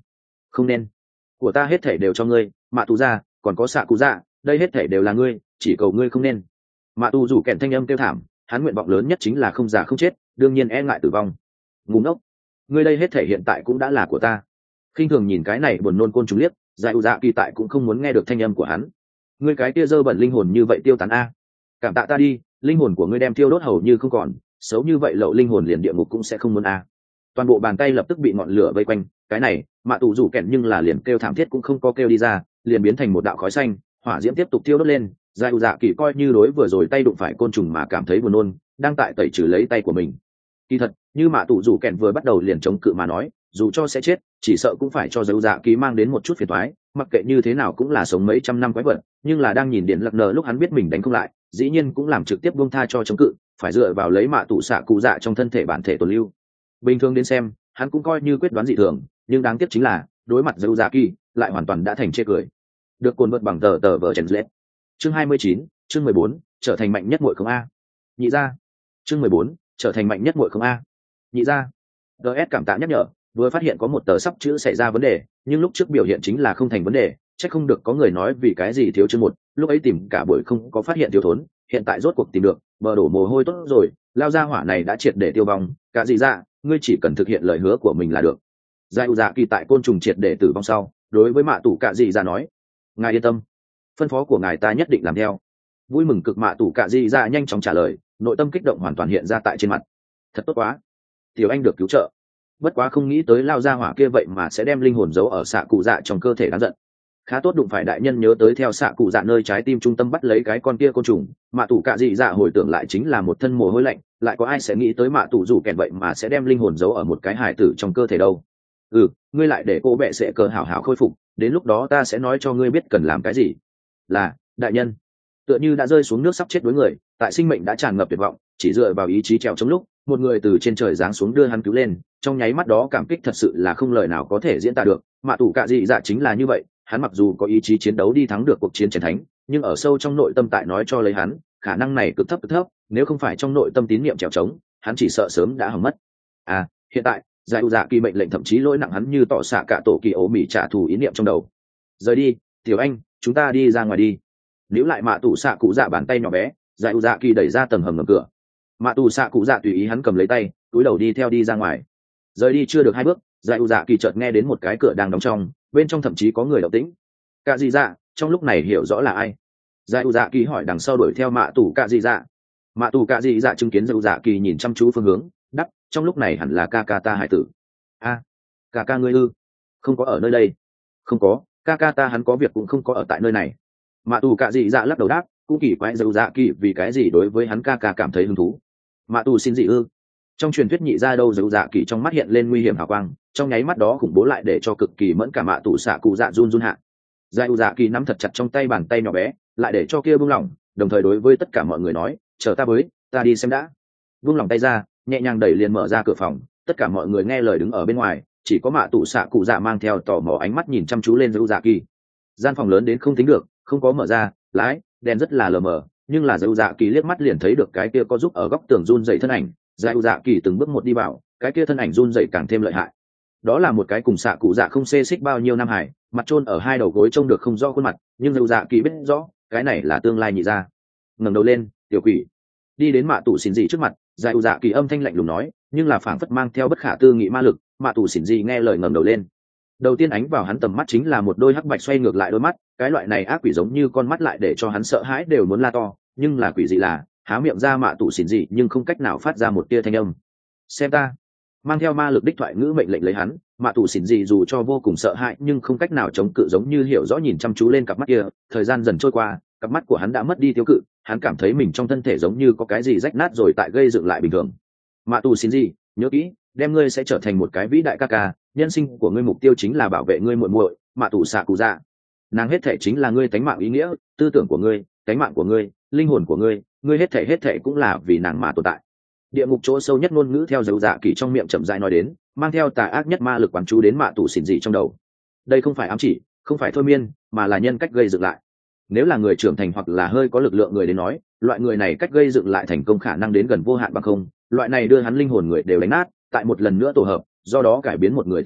Không nên. Của ta hết thể đều cho ngươi, mạ tù ra, còn có xạ cụ dạ, đây hết thể đều là ngươi, chỉ cầu ngươi không nên. Mạ tù rủ kèn thanh âm kêu thảm, hắn nguyện vọng lớn nhất chính là không già không chết, đương nhiên e ngại tử vong. Ngu ngốc, ngươi đây hết thể hiện tại cũng đã là của ta. Khinh thường nhìn cái này buồn nôn côn trùng liếc, Giải U Dạ Kỳ tại cũng không muốn nghe được thanh âm của hắn. Ngươi cái kia dơ bẩn linh hồn như vậy tiêu tán a. Cảm tạ ta đi, linh hồn của ngươi đem tiêu đốt hầu như không còn, xấu như vậy lậu linh hồn liền địa ngục cũng sẽ không muốn a. Toàn bộ bàn tay lập tức bị ngọn lửa vây quanh, cái này, mạ tù rủ kẹn nhưng là liền kêu thảm thiết cũng không có kêu đi ra, liền biến thành một đạo khói xanh, hỏa diễm tiếp tục thiêu đốt lên. Giải U Dạ Kỳ coi như đối vừa rồi tay đụng phải côn trùng mà cảm thấy buồn nôn, đang tại tẩy trừ lấy tay của mình. Kỳ thật, như mạ tù rủ kẹn vừa bắt đầu liền chống cự mà nói, dù cho sẽ chết, chỉ sợ cũng phải cho Giải U Dạ Kỳ mang đến một chút phiền toái, mặc kệ như thế nào cũng là sống mấy trăm năm quái vật, nhưng là đang nhìn điện lật nờ lúc hắn biết mình đánh không lại, dĩ nhiên cũng làm trực tiếp buông tha cho chống cự, phải dựa vào lấy mạ tù xạ cụ dạ trong thân thể bản thể tồn lưu. Bình thường đến xem, hắn cũng coi như quyết đoán dị thường, nhưng đáng tiếc chính là đối mặt Giải U Dạ Kỳ lại hoàn toàn đã thành chê cười. Được cuốn vật bằng tờ vở chèn lết. Chương 29, chương 14, trở thành mạnh nhất muội không a. Nhị ra. Chương 14, trở thành mạnh nhất muội không a. Nhị ra. DS cảm tạ nhắc nhở, vừa phát hiện có một tờ sắp chữ xảy ra vấn đề, nhưng lúc trước biểu hiện chính là không thành vấn đề, chắc không được có người nói vì cái gì thiếu chương một, lúc ấy tìm cả buổi không có phát hiện thiếu thốn, hiện tại rốt cuộc tìm được, bờ đổ mồ hôi tốt rồi, lao ra hỏa này đã triệt để tiêu vong, cả gì ra, ngươi chỉ cần thực hiện lời hứa của mình là được. Giải U Dạ Kỳ tại côn trùng triệt để tử vong sau, đối với mạ tủ cả gì ra nói, ngài yên tâm, phân phó của ngài ta nhất định làm theo. Vui mừng cực mạ tủ cả gì ra nhanh chóng trả lời, nội tâm kích động hoàn toàn hiện ra tại trên mặt. Thật tốt quá, tiểu anh được cứu trợ. Bất quá không nghĩ tới lao ra hỏa kia vậy mà sẽ đem linh hồn giấu ở xạ cụ dạ trong cơ thể đáng giận. Khá tốt đụng phải đại nhân nhớ tới theo xạ cụ dạ nơi trái tim trung tâm bắt lấy cái con kia côn trùng, mạ tủ cạ dị dạ hồi tưởng lại chính là một thân mồ hôi lạnh, lại có ai sẽ nghĩ tới mạ tủ rủ kẹn vậy mà sẽ đem linh hồn giấu ở một cái hải tử trong cơ thể đâu. Ngươi lại để cô bệ sẽ cờ hảo hảo khôi phục, đến lúc đó ta sẽ nói cho ngươi biết cần làm cái gì. Là đại nhân. Tựa như đã rơi xuống nước sắp chết đối người, tại sinh mệnh đã tràn ngập tuyệt vọng, chỉ dựa vào ý chí trèo chống lúc một người từ trên trời giáng xuống đưa hắn cứu lên, trong nháy mắt đó cảm kích thật sự là không lời nào có thể diễn tả được. Mạ tủ cạ dị dạ chính là như vậy, hắn mặc dù có ý chí chiến đấu đi thắng được cuộc chiến chiến thánh, nhưng ở sâu trong nội tâm tại nói cho lấy hắn khả năng này cực thấp, nếu không phải trong nội tâm tín niệm trèo trống, hắn chỉ sợ sớm đã hỏng mất. Hiện tại Giải U Dạ Kỳ mệnh lệnh thậm chí lỗi nặng hắn như tỏ xạ cả tổ kỳ ố mỉ trả thù ý niệm trong đầu. Rời đi, tiểu anh, chúng ta đi ra ngoài đi. Níu lại mạ tủ xạ cụ dạ bàn tay nhỏ bé, Giải U Dạ Kỳ đẩy ra tầng hầm ngầm cửa. Mạ tù xạ cụ dạ tùy ý hắn cầm lấy tay, túi đầu đi theo đi ra ngoài. Rời đi chưa được 2 bước, Giải U Dạ Kỳ chợt nghe đến một cái cửa đang đóng trong, bên trong thậm chí có người động tĩnh. Cạ dị dạ, trong lúc này hiểu rõ là ai? Giải U Dạ Kỳ hỏi đằng sau đuổi theo mạ tù cạ dị dạ. Mạ tù cạ dị dạ chứng kiến Giải U Dạ Kỳ nhìn chăm chú phương hướng, đắp, trong lúc này hẳn là ca ca ta hải tử. Ca ca ngươi ư? Không có ở nơi đây. Không có, ca ca ta hắn có việc cũng không có ở tại nơi này. Mạ tù cạ dị dạ lắc đầu đáp, cũng kỳ quái Giải U Dạ Kỳ vì cái gì đối với hắn ca ca cảm thấy hứng thú. Mạ tù xin dị ư? Trong truyền thuyết nhị ra đâu Giải U Dạ Kỳ trong mắt hiện lên nguy hiểm hào quang, trong nháy mắt đó khủng bố lại để cho cực kỳ mẫn cả mạ tù xạ cụ dạ run hạ. Giải U Dạ Kỳ nắm thật chặt trong tay bàn tay nhỏ bé, lại để cho kia buông lỏng, đồng thời đối với tất cả mọi người nói, chờ ta với, ta đi xem đã. Buông lỏng tay ra, nhẹ nhàng đẩy liền mở ra cửa phòng, tất cả mọi người nghe lời đứng ở bên ngoài, chỉ có mạ tù xạ cụ dạ mang theo tò mò ánh mắt nhìn chăm chú lên Giải U Dạ Kỳ. Gian phòng lớn đến không tính được, không có mở ra, lái, đèn rất là lờ mờ, nhưng là Giải U Dạ Kỳ liếc mắt liền thấy được cái kia có giúp ở góc tường run dậy thân ảnh. Giải U Dạ Kỳ từng bước một đi vào, cái kia thân ảnh run dậy càng thêm lợi hại. Đó là một cái cùng xạ cụ dạ không xê xích bao nhiêu năm hải, mặt chôn ở 2 đầu gối trông được không rõ khuôn mặt, nhưng Giải U Dạ Kỳ biết rõ cái này là tương lai nhị gia. Ngẩng đầu lên, tiểu quỷ. Đi đến mạ tù xỉn dị trước mặt, Giải U Dạ Kỳ âm thanh lạnh lùng nói, nhưng là phảng phất mang theo bất khả tư nghị ma lực. Mạ tù xỉn dị nghe lời ngẩng đầu lên. Đầu tiên ánh vào hắn tầm mắt chính là một đôi hắc bạch xoay ngược lại đôi mắt, cái loại này ác quỷ giống như con mắt lại để cho hắn sợ hãi đều muốn la to, nhưng là quỷ dị là há miệng ra mạ tù xỉn dị nhưng không cách nào phát ra một tia thanh âm. Xem ta. Mang theo ma lực đích thoại ngữ mệnh lệnh lấy hắn, mạ tù xỉn dị dù cho vô cùng sợ hãi nhưng không cách nào chống cự, giống như hiểu rõ nhìn chăm chú lên cặp mắt kia. Thời gian dần trôi qua, cặp mắt của hắn đã mất đi tiêu cự, hắn cảm thấy mình trong thân thể giống như có cái gì rách nát rồi tại gây dựng lại bình thường. Mạ tù xỉn dị, nhớ kỹ, đem ngươi sẽ trở thành một cái vĩ đại ca ca, nhân sinh của ngươi mục tiêu chính là bảo vệ ngươi muội muội, mạ tù xạ cụ dạ. Nàng hết thể chính là ngươi tánh mạng ý nghĩa, tư tưởng của ngươi, tánh mạng của ngươi, linh hồn của ngươi, ngươi hết thể cũng là vì nàng mà tồn tại. Địa ngục chỗ sâu nhất ngôn ngữ theo Giải U Dạ Kỳ trong miệng chậm rãi nói đến, mang theo tà ác nhất ma lực quán chú đến mạ tù xỉn dị trong đầu. Đây không phải ám chỉ, không phải thôi miên, mà là nhân cách gây dựng lại. Nếu là người trưởng thành hoặc là hơi có lực lượng người đến nói, loại người này cách gây dựng lại thành công khả năng đến gần vô hạn bằng không, loại này đưa hắn linh hồn người đều đánh nát, tại một lần nữa tổ hợp, do đó cải biến một người tính cách,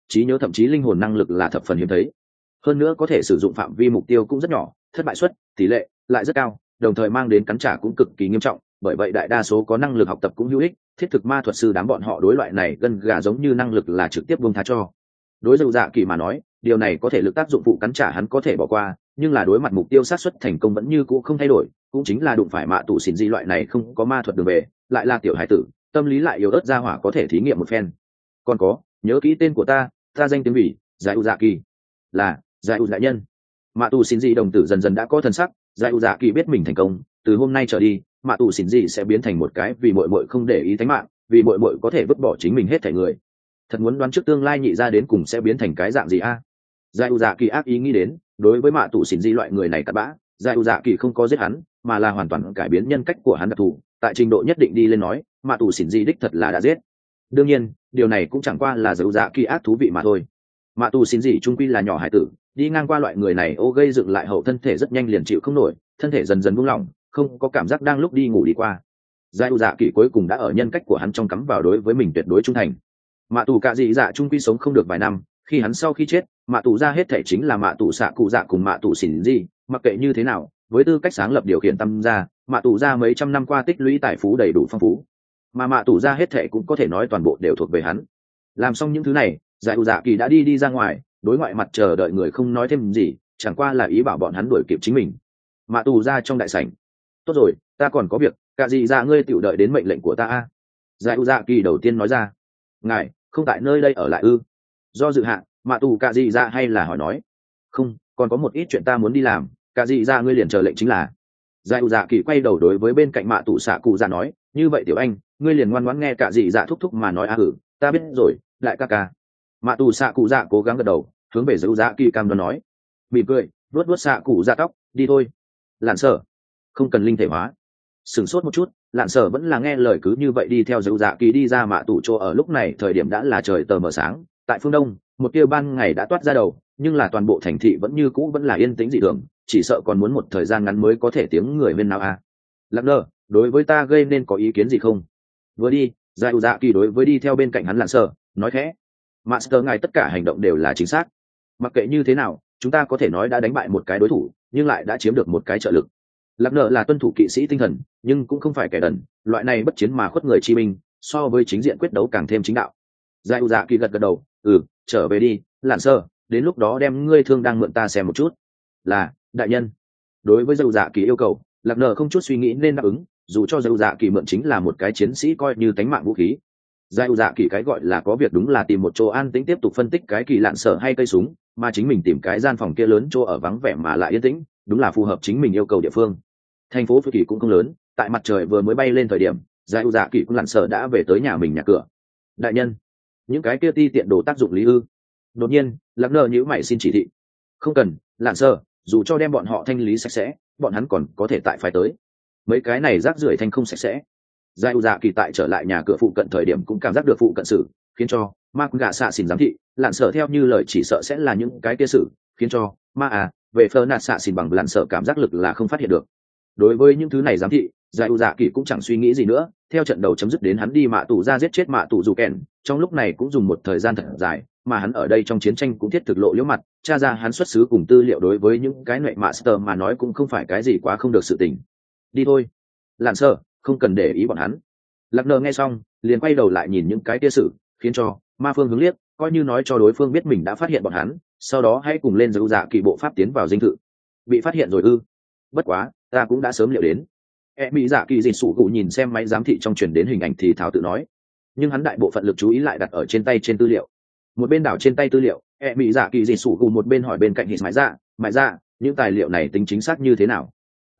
trí nhớ thậm chí linh hồn năng lực là thập phần hiếm thấy. Hơn nữa có thể sử dụng phạm vi mục tiêu cũng rất nhỏ, thất bại suất tỷ lệ lại rất cao, đồng thời mang đến cắn trả cũng cực kỳ nghiêm trọng, bởi vậy đại đa số có năng lực học tập cũng hữu ích. Thiết thực ma thuật sư đám bọn họ đối loại này gân gà giống như năng lực là trực tiếp buông tha cho. Đối Dầu Dạ Kỳ mà nói, điều này có thể lực tác dụng phụ cắn trả hắn có thể bỏ qua, nhưng là đối mặt mục tiêu sát xuất thành công vẫn như cũ không thay đổi, cũng chính là đụng phải mạ tù xỉn di loại này không có ma thuật đường về, lại là tiểu hải tử, tâm lý lại yếu ớt ra hỏa có thể thí nghiệm một phen. Còn có, nhớ kỹ tên của ta danh tiếng vì Giải U Dạ Kỳ, là Giải U đại nhân. Mạ tù xỉn di đồng tử dần dần đã có thần sắc, Giải U Dạ Kỳ biết mình thành công, từ hôm nay trở đi, mạ tù xỉn di sẽ biến thành một cái vì muội muội không để ý tính mạng, vì muội muội có thể vứt bỏ chính mình hết thảy người. Thật muốn đoán trước tương lai nhị ra đến cùng sẽ biến thành cái dạng gì a? Giải U Dạ Kỳ ác ý nghĩ đến, đối với mạ tù xỉn di loại người này cặn bã, Giải U Dạ Kỳ không có giết hắn, mà là hoàn toàn cải biến nhân cách của hắn đặc thù, tại trình độ nhất định đi lên nói, mạ tù xỉn di đích thật là đã giết. Đương nhiên, điều này cũng chẳng qua là Giải U Dạ Kỳ ác thú vị mà thôi. Mạ tù xỉn di trung quy là nhỏ hải tử, đi ngang qua loại người này ô gây dựng lại hậu thân thể rất nhanh liền chịu không nổi, thân thể dần dần buông lỏng, không có cảm giác đang lúc đi ngủ đi qua. Giải U Dạ Kỳ cuối cùng đã ở nhân cách của hắn trong cắm vào đối với mình tuyệt đối trung thành. Mạ tù cạ dị dạ trung quy sống không được vài năm, khi hắn sau khi chết, mạ tù ra hết thể chính là mạ tù xạ cụ dạ cùng mạ tù xỉn gì, mặc kệ như thế nào, với tư cách sáng lập điều khiển tâm ra, mạ tù ra mấy trăm năm qua tích lũy tài phú đầy đủ phong phú, mà mạ tù ra hết thể cũng có thể nói toàn bộ đều thuộc về hắn. Làm xong những thứ này, Giải U Dạ Kỳ đã đi ra ngoài, đối ngoại mặt chờ đợi người không nói thêm gì, chẳng qua là ý bảo bọn hắn đuổi kịp chính mình. Mạ tù ra trong đại sảnh. Tốt rồi, ta còn có việc, cạ dị dạ ngươi tiểu đợi đến mệnh lệnh của ta a. Giải U Dạ Kỳ đầu tiên nói ra. Ngài không tại nơi đây ở lại ư? Do dự hạn, mạ tù cạ dị dạ hay là hỏi nói. Không, còn có một ít chuyện ta muốn đi làm, cạ dị dạ ngươi liền chờ lệnh chính là. Giải U Dạ Kỳ quay đầu đối với bên cạnh mạ tù xạ cụ dạ nói, như vậy tiểu anh, ngươi liền ngoan ngoãn nghe cạ dị dạ thúc thúc mà nói ta biết rồi, lại ca ca. Mạ tù xạ cụ dạ cố gắng gật đầu, hướng về Giải U Dạ Kỳ cam đoan nói, mỉm cười, vuốt xạ cụ dạ tóc, đi thôi. Lạn Sở, không cần linh thể hóa. Sửng sốt một chút, Lạn Sở vẫn là nghe lời cứ như vậy đi theo Dấu Dạ Kỳ đi ra mạ tù chỗ. Ở lúc này thời điểm đã là trời tờ mờ sáng, tại phương đông một tia ban ngày đã toát ra đầu, nhưng là toàn bộ thành thị vẫn như cũ vẫn là yên tĩnh dị thường, chỉ sợ còn muốn một thời gian ngắn mới có thể tiếng người bên nào a. Lặng lờ, đối với ta gây nên có ý kiến gì không? Vừa đi, Dấu Dạ Kỳ đối với đi theo bên cạnh hắn Lạn Sở nói khẽ, Master ngài tất cả hành động đều là chính xác. Mặc kệ như thế nào, chúng ta có thể nói đã đánh bại một cái đối thủ, nhưng lại đã chiếm được một cái trợ lực. Lạc nợ là tuân thủ kỵ sĩ tinh thần, nhưng cũng không phải kẻ đần, loại này bất chiến mà khuất người chi minh, so với chính diện quyết đấu càng thêm chính đạo. Giải U Dạ Kỳ gật đầu, trở về đi, Lạn Sơ, đến lúc đó đem ngươi thương đang mượn ta xem một chút. Là, đại nhân. Đối với Giải U Dạ Kỳ yêu cầu, Lạc nợ không chút suy nghĩ nên đáp ứng, dù cho Giải U Dạ Kỳ mượn chính là một cái chiến sĩ coi như tánh mạng vũ khí. Giải U Dạ Kỳ cái gọi là có việc đúng là tìm một chỗ an tĩnh tiếp tục phân tích cái kỳ Lạn Sở hay cây súng, mà chính mình tìm cái gian phòng kia lớn chỗ ở vắng vẻ mà lại yên tĩnh, đúng là phù hợp chính mình yêu cầu địa phương. Thành phố Phư Kỳ cũng không lớn, tại mặt trời vừa mới bay lên thời điểm, Giải U Dạ Kỳ cũng Lạn Sở đã về tới nhà mình nhà cửa. Đại nhân, những cái kia ti tiện đồ tác dụng lý ư? Đột nhiên, Lạc Nơ nhíu mày xin chỉ thị. Không cần, Lạn Sở, dù cho đem bọn họ thanh lý sạch sẽ, bọn hắn còn có thể tại phải tới. Mấy cái này rác rưởi thanh không sạch sẽ. Giải U Dạ Kỳ tại trở lại nhà cửa phụ cận thời điểm cũng cảm giác được phụ cận sự, khiến cho ma gạ xạ xỉn giám thị, Lạn Sở theo như lời chỉ sợ sẽ là những cái kia sự, khiến cho về phơ nạt xạ xỉn bằng Lạn Sở cảm giác lực là không phát hiện được. Đối với những thứ này giám thị, Giải U Dạ Kỳ cũng chẳng suy nghĩ gì nữa, theo trận đầu chấm dứt đến hắn đi mạ tù ra giết chết mạ tù dù kèn, trong lúc này cũng dùng một thời gian thật dài, mà hắn ở đây trong chiến tranh cũng thiết thực lộ liễu mặt, tra ra hắn xuất xứ cùng tư liệu đối với những cái nệ master mà nói cũng không phải cái gì quá không được sự tình. Đi thôi, Lạn Sở, không cần để ý bọn hắn. Lạc Nơ nghe xong, liền quay đầu lại nhìn những cái kia sự, khiến cho ma phương hướng liếc, coi như nói cho đối phương biết mình đã phát hiện bọn hắn, sau đó hãy cùng lên Giải U Dạ Kỳ bộ pháp tiến vào dinh thự. Bị phát hiện rồi ư? Bất quá, ta cũng đã sớm liệu đến. Mỹ Dạ Kỳ Dịt Sủ Cụ nhìn xem máy giám thị trong truyền đến hình ảnh thì thảo tự nói, nhưng hắn đại bộ phận lực chú ý lại đặt ở trên tay trên tư liệu. Một bên đảo trên tay tư liệu, Mỹ Dạ Kỳ Dịt Sủ Cụ một bên hỏi bên cạnh Hít Mãi Dạ, những tài liệu này tính chính xác như thế nào?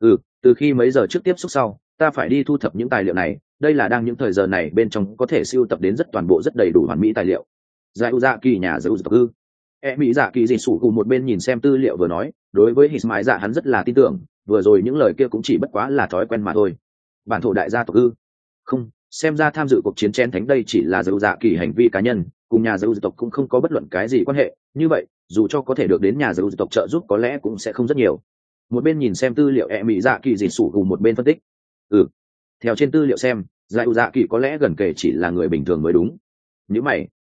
Từ khi mấy giờ trước tiếp xúc sau, ta phải đi thu thập những tài liệu này, đây là đang những thời giờ này bên trong có thể siêu tập đến rất toàn bộ rất đầy đủ hoàn mỹ tài liệu. Giải U Dạ Kỳ nhà Giải U Dạ Mỹ Dạ Kỳ Dịt Sủ Cụ một bên nhìn xem tư liệu vừa nói, đối với Hít Mãi Dạ hắn rất là tin tưởng, vừa rồi những lời kia cũng chỉ bất quá là thói quen mà thôi. Bản thổ đại gia tộc không, xem ra tham dự cuộc chiến chen thánh đây chỉ là Giải U Dạ Kỳ hành vi cá nhân, cùng nhà Giải U tộc cũng không có bất luận cái gì quan hệ, như vậy dù cho có thể được đến nhà Giải U tộc trợ giúp có lẽ cũng sẽ không rất nhiều. Một bên nhìn xem tư liệu Mỹ Dạ Kỳ Dịt Sủ Cụ một bên phân tích. Theo trên tư liệu xem, Giải U Dạ Kỳ có lẽ gần kể chỉ là người bình thường mới đúng. Nếu mày,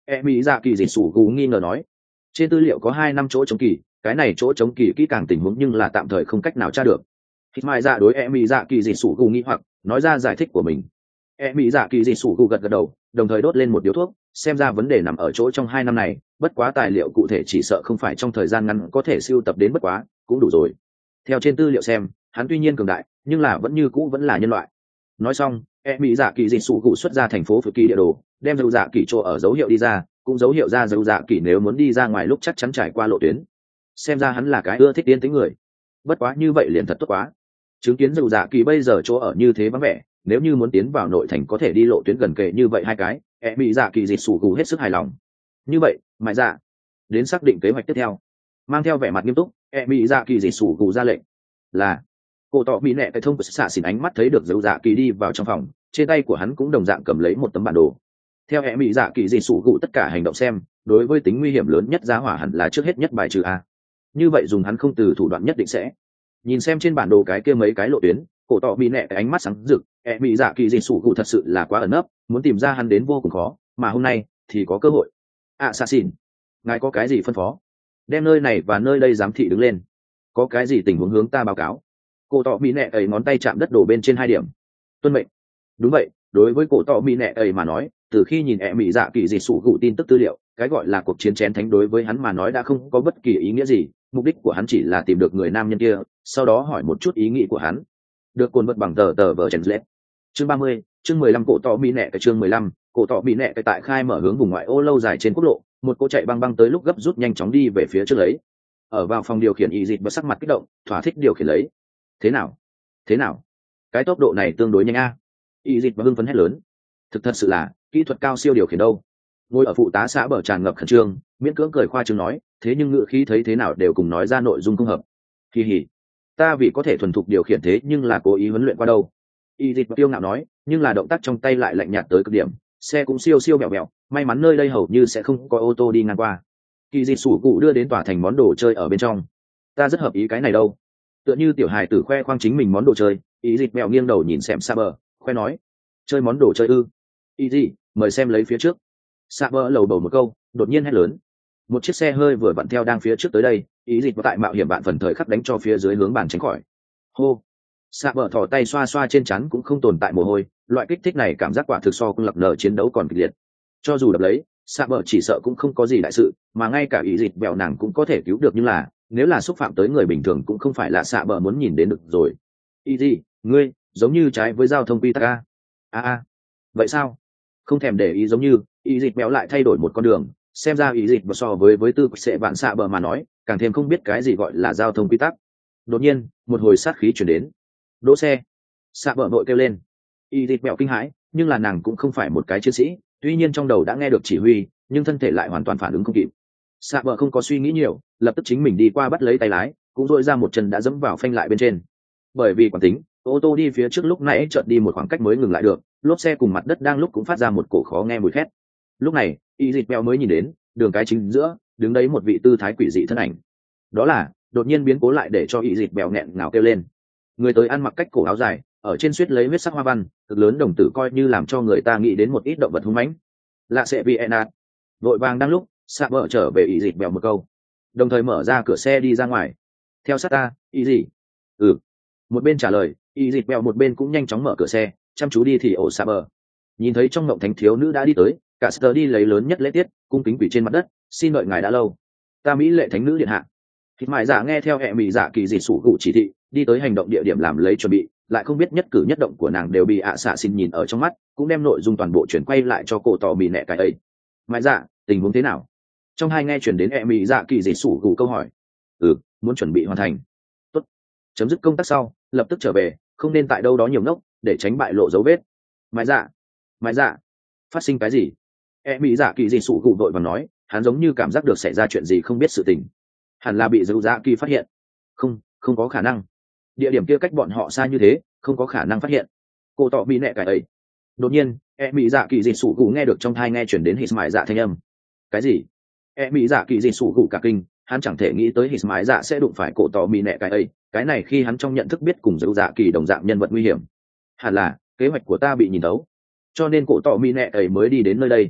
e mỹ dạ kỳ dị sủ gù nghi ngờ nói. Trên tư liệu có 2 năm chỗ chống kỳ, cái này chỗ chống kỳ kỹ càng tình huống nhưng là tạm thời không cách nào tra được. Hít mai dạ đối e mỹ dạ kỳ dị sủ gù nghi hoặc nói ra giải thích của mình. E mỹ dạ kỳ dị sủ gù gật gật đầu, đồng thời đốt lên một điếu thuốc, xem ra vấn đề nằm ở chỗ trong 2 năm này, bất quá tài liệu cụ thể chỉ sợ không phải trong thời gian ngắn có thể sưu tập đến, bất quá cũng đủ rồi. Theo trên tư liệu xem, hắn tuy nhiên cường đại nhưng là vẫn như cũ vẫn là nhân loại. Nói xong, e mỹ dạ kỳ dị sủ gù xuất ra thành phố phự kỳ địa đồ, đem dấu dạ kỳ chỗ ở dấu hiệu đi ra, cũng dấu hiệu ra dấu dạ kỳ nếu muốn đi ra ngoài lúc chắc chắn trải qua lộ tuyến. Xem ra hắn là cái ưa thích tiến tính người. Bất quá như vậy liền thật tốt quá, chứng kiến dấu dạ kỳ bây giờ chỗ ở như thế vắng vẻ, nếu như muốn tiến vào nội thành có thể đi lộ tuyến gần kề như vậy hai cái, e mỹ dạ kỳ dị sủ gù hết sức hài lòng. Như vậy mãi dạ đến xác định kế hoạch tiếp theo. Mang theo vẻ mặt nghiêm túc, e mỹ dạ kỳ dị sủ gù ra lệnh là cổ tọ mỹ nẹ cái thông của xạ xỉn ánh mắt thấy được dấu dạ kỳ đi vào trong phòng, trên tay của hắn cũng đồng dạng cầm lấy một tấm bản đồ. Theo e mỹ dạ kỳ dị sủ gù tất cả hành động xem, đối với tính nguy hiểm lớn nhất giá hỏa hẳn là trước hết nhất bài trừ a. Như vậy dùng hắn không từ thủ đoạn nhất định sẽ nhìn xem trên bản đồ cái kia mấy cái lộ tuyến. Cổ tọ mỹ nẹ cái ánh mắt sáng rực, e mỹ dạ kỳ dị sủ gù thật sự là quá ẩn nấp, muốn tìm ra hắn đến vô cùng khó, mà hôm nay thì có cơ hội. Assassin, ngài có cái gì phân phó? Đem nơi này và nơi đây giám thị đứng lên, có cái gì tình huống hướng ta báo cáo. Cổ tọ mỹ nẹ ấy ngón tay chạm đất đổ bên trên 2 điểm. Tuân mệnh. Đúng vậy, đối với cổ tọ mỹ nẹ ấy mà nói, từ khi nhìn e mỹ dạ kỳ dị sủ gù tin tức tư liệu, cái gọi là cuộc chiến chén thánh đối với hắn mà nói đã không có bất kỳ ý nghĩa gì, mục đích của hắn chỉ là tìm được người nam nhân kia, sau đó hỏi một chút ý nghĩ của hắn. Được cuốn vật bằng tờ vở chèn lết. Chương 30, chương 15 cổ tọ mỹ nẹ cái chương 15, cổ tọ mỹ nẹ cái tại khai mở hướng vùng ngoại ô lâu dài trên quốc lộ, một cô chạy băng băng tới lúc gấp rút nhanh chóng đi về phía trước lấy. Ở vào phòng điều khiển y dịt và sắc mặt kích động, thỏa thích điều khiển lấy. Thế nào, cái tốc độ này tương đối nhanh a. Y dịt và hưng phấn hét lớn. Thật sự là kỹ thuật cao siêu điều khiển đâu. Ngồi ở phụ tá xã bờ tràn ngập khẩn trương, miễn cưỡng cười khoa trương nói, thế nhưng ngữ khí thấy thế nào đều cùng nói ra nội dung không hợp. Kỳ hỉ, ta vì có thể thuần thục điều khiển thế nhưng là cố ý huấn luyện qua đâu. Y dịt và tiêu ngạo nói, nhưng là động tác trong tay lại lạnh nhạt tới cực điểm, xe cũng siêu bẹo bẹo, may mắn nơi đây hầu như sẽ không có ô tô đi ngang qua. Kỳ dị sủ cụ đưa đến tòa thành món đồ chơi ở bên trong, ta rất hợp ý cái này đâu. Tựa như tiểu hài tử khoe khoang chính mình món đồ chơi, ý dịt mèo nghiêng đầu nhìn xem Saber, khoe nói, chơi món đồ chơi ư? Ý gì, mời xem lấy phía trước. Saber lầu bầu một câu, đột nhiên hét lớn. Một chiếc xe hơi vừa vặn theo đang phía trước tới đây, ý dịt tại mạo hiểm bạn phần thời khắc đánh cho phía dưới hướng bàn tránh khỏi. Hô. Saber thò tay xoa xoa trên trán cũng không tồn tại mồ hôi, loại kích thích này cảm giác quả thực so cùng lập nở chiến đấu còn kịch liệt. Cho dù đập lấy, Saber chỉ sợ cũng không có gì đại sự, mà ngay cả ý dịt bèo nàng cũng có thể cứu được, nhưng là nếu là xúc phạm tới người bình thường cũng không phải là Saber muốn nhìn đến được rồi. Ý gì, ngươi giống như trái với giao thông quy tắc a. Vậy sao? Không thèm để ý giống như, ý dịt bèo lại thay đổi một con đường, xem ra ý dịt so với tư sẽ vạn Saber mà nói, càng thêm không biết cái gì gọi là giao thông quy tắc. Đột nhiên, một hồi sát khí truyền đến. Đỗ xe. Saber vội kêu lên. Ý dịt bèo kinh hãi, nhưng là nàng cũng không phải một cái chiến sĩ, tuy nhiên trong đầu đã nghe được chỉ huy, nhưng thân thể lại hoàn toàn phản ứng không kịp. Saber không có suy nghĩ nhiều, lập tức chính mình đi qua bắt lấy tay lái, cũng dội ra một chân đã dẫm vào phanh lại bên trên. Bởi vì quán tính, ô tô đi phía trước lúc nãy chợt đi một khoảng cách mới ngừng lại được, lốp xe cùng mặt đất đang lúc cũng phát ra một cổ khó nghe mùi khét. Lúc này, y dịt bèo mới nhìn đến, đường cái chính giữa đứng đấy một vị tư thái quỷ dị thân ảnh. Đó là đột nhiên biến cố lại để cho y dịt bèo nghẹn ngào kêu lên. Người tới ăn mặc cách cổ áo dài, ở trên suýt lấy huyết sắc hoa văn, cực lớn đồng tử coi như làm cho người ta nghĩ đến một ít động vật hung mãnh. Lạ sẽ vì enat. Vội vàng đang lúc, Saber trở về y dịt bèo một câu, đồng thời mở ra cửa xe đi ra ngoài. Theo sát ta, y gì? Ừ. Một bên trả lời, y dịt bèo một bên cũng nhanh chóng mở cửa xe, chăm chú đi thì ổ Saber. Nhìn thấy trong ngộng thánh thiếu nữ đã đi tới, cả Sơ đi lấy lớn nhất lễ tiết, cung kính quỳ trên mặt đất, xin đợi ngài đã lâu. Ta mỹ lệ thánh nữ điện hạ. Thịt mại giả nghe theo hệ mỹ giả kỳ dị sủ cụ chỉ thị, đi tới hành động địa điểm làm lấy chuẩn bị, lại không biết nhất cử nhất động của nàng đều bị ạ xạ xin nhìn ở trong mắt, cũng đem nội dung toàn bộ chuyển quay lại cho cổ tỏ mì nẹ cái ấy. Mại giả, tình huống thế nào? Trong hai nghe chuyển đến hệ mỹ giả kỳ dị sủ cụ câu hỏi. Muốn chuẩn bị hoàn thành. Tốt. Chấm dứt công tác sau, lập tức trở về, không nên tại đâu đó nhiều ngốc, để tránh bại lộ dấu vết. Mại giả, phát sinh cái gì? E mỹ giả kỳ dị sủ cụ đội và nói, hắn giống như cảm giác được xảy ra chuyện gì không biết sự tình, hẳn là bị dấu dạ kỳ phát hiện. Không có khả năng, địa điểm kia cách bọn họ xa như thế, không có khả năng phát hiện. Cô tỏ bị nẹ cái ấy. Đột nhiên, e mỹ dạ kỳ dị sủ cụ nghe được trong thai nghe chuyển đến hít mại dạ thanh âm. Cái gì? E mỹ dạ kỳ dị sủ cụ cả kinh, hắn chẳng thể nghĩ tới hít mại dạ sẽ đụng phải cổ tỏ bị nẹ cái ấy, cái này khi hắn trong nhận thức biết cùng dấu dạ kỳ đồng dạng nhân vật nguy hiểm. Hẳn là kế hoạch của ta bị nhìn thấu, cho nên cổ tỏ bị nẹ ấy mới đi đến nơi đây.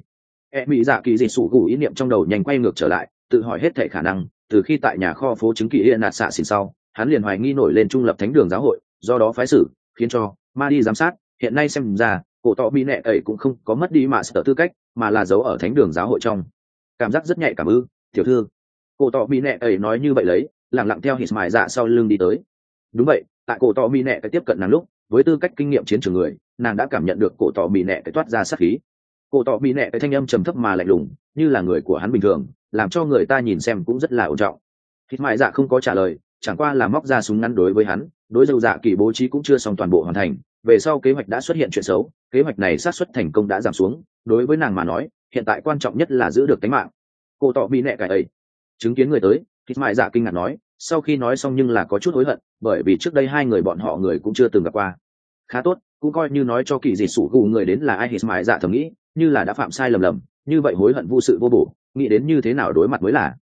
Mỹ dạ kỳ dị sủ gù ý niệm trong đầu nhanh quay ngược trở lại, tự hỏi hết thể khả năng. Từ khi tại nhà kho phố chứng kỳ hiện nạt xạ xỉn sau, hắn liền hoài nghi nổi lên trung lập thánh đường giáo hội, do đó phái xử khiến cho ma đi giám sát. Hiện nay xem ra cổ tọ bị nẹ ấy cũng không có mất đi mà sở tư cách, mà là giấu ở thánh đường giáo hội trong. Cảm giác rất nhạy cảm ư? Tiểu thư, cổ tọ bị nẹ ấy nói như vậy lấy, lặng lặng theo hít mài dạ sau lưng đi tới. Đúng vậy, tại cổ tọ bị nẹ cái tiếp cận nàng lúc, với tư cách kinh nghiệm chiến trường người, nàng đã cảm nhận được cổ tọ bị nẹ cái toát ra sát khí. Cổ tọ bị nẹ cái thanh âm trầm thấp mà lạnh lùng, như là người của hắn bình thường, làm cho người ta nhìn xem cũng rất là ổn trọng. Hít mại dạ không có trả lời, chẳng qua là móc ra súng ngắn đối với hắn. Đối dâu dạ kỳ bố trí cũng chưa xong toàn bộ hoàn thành, về sau kế hoạch đã xuất hiện chuyện xấu, kế hoạch này xác suất thành công đã giảm xuống. Đối với nàng mà nói, hiện tại quan trọng nhất là giữ được tính mạng. Cổ tọ bị nẹ cái ấy chứng kiến người tới, hít mại dạ kinh ngạc nói, sau khi nói xong nhưng là có chút hối hận, bởi vì trước đây hai người bọn họ người cũng chưa từng gặp qua. Khá tốt, cũng coi như nói cho kỳ dị sủ gù người đến là ai. Hít mại dạ thầm nghĩ, như là đã phạm sai lầm, như vậy hối hận vô sự vô bổ, nghĩ đến như thế nào đối mặt mới là.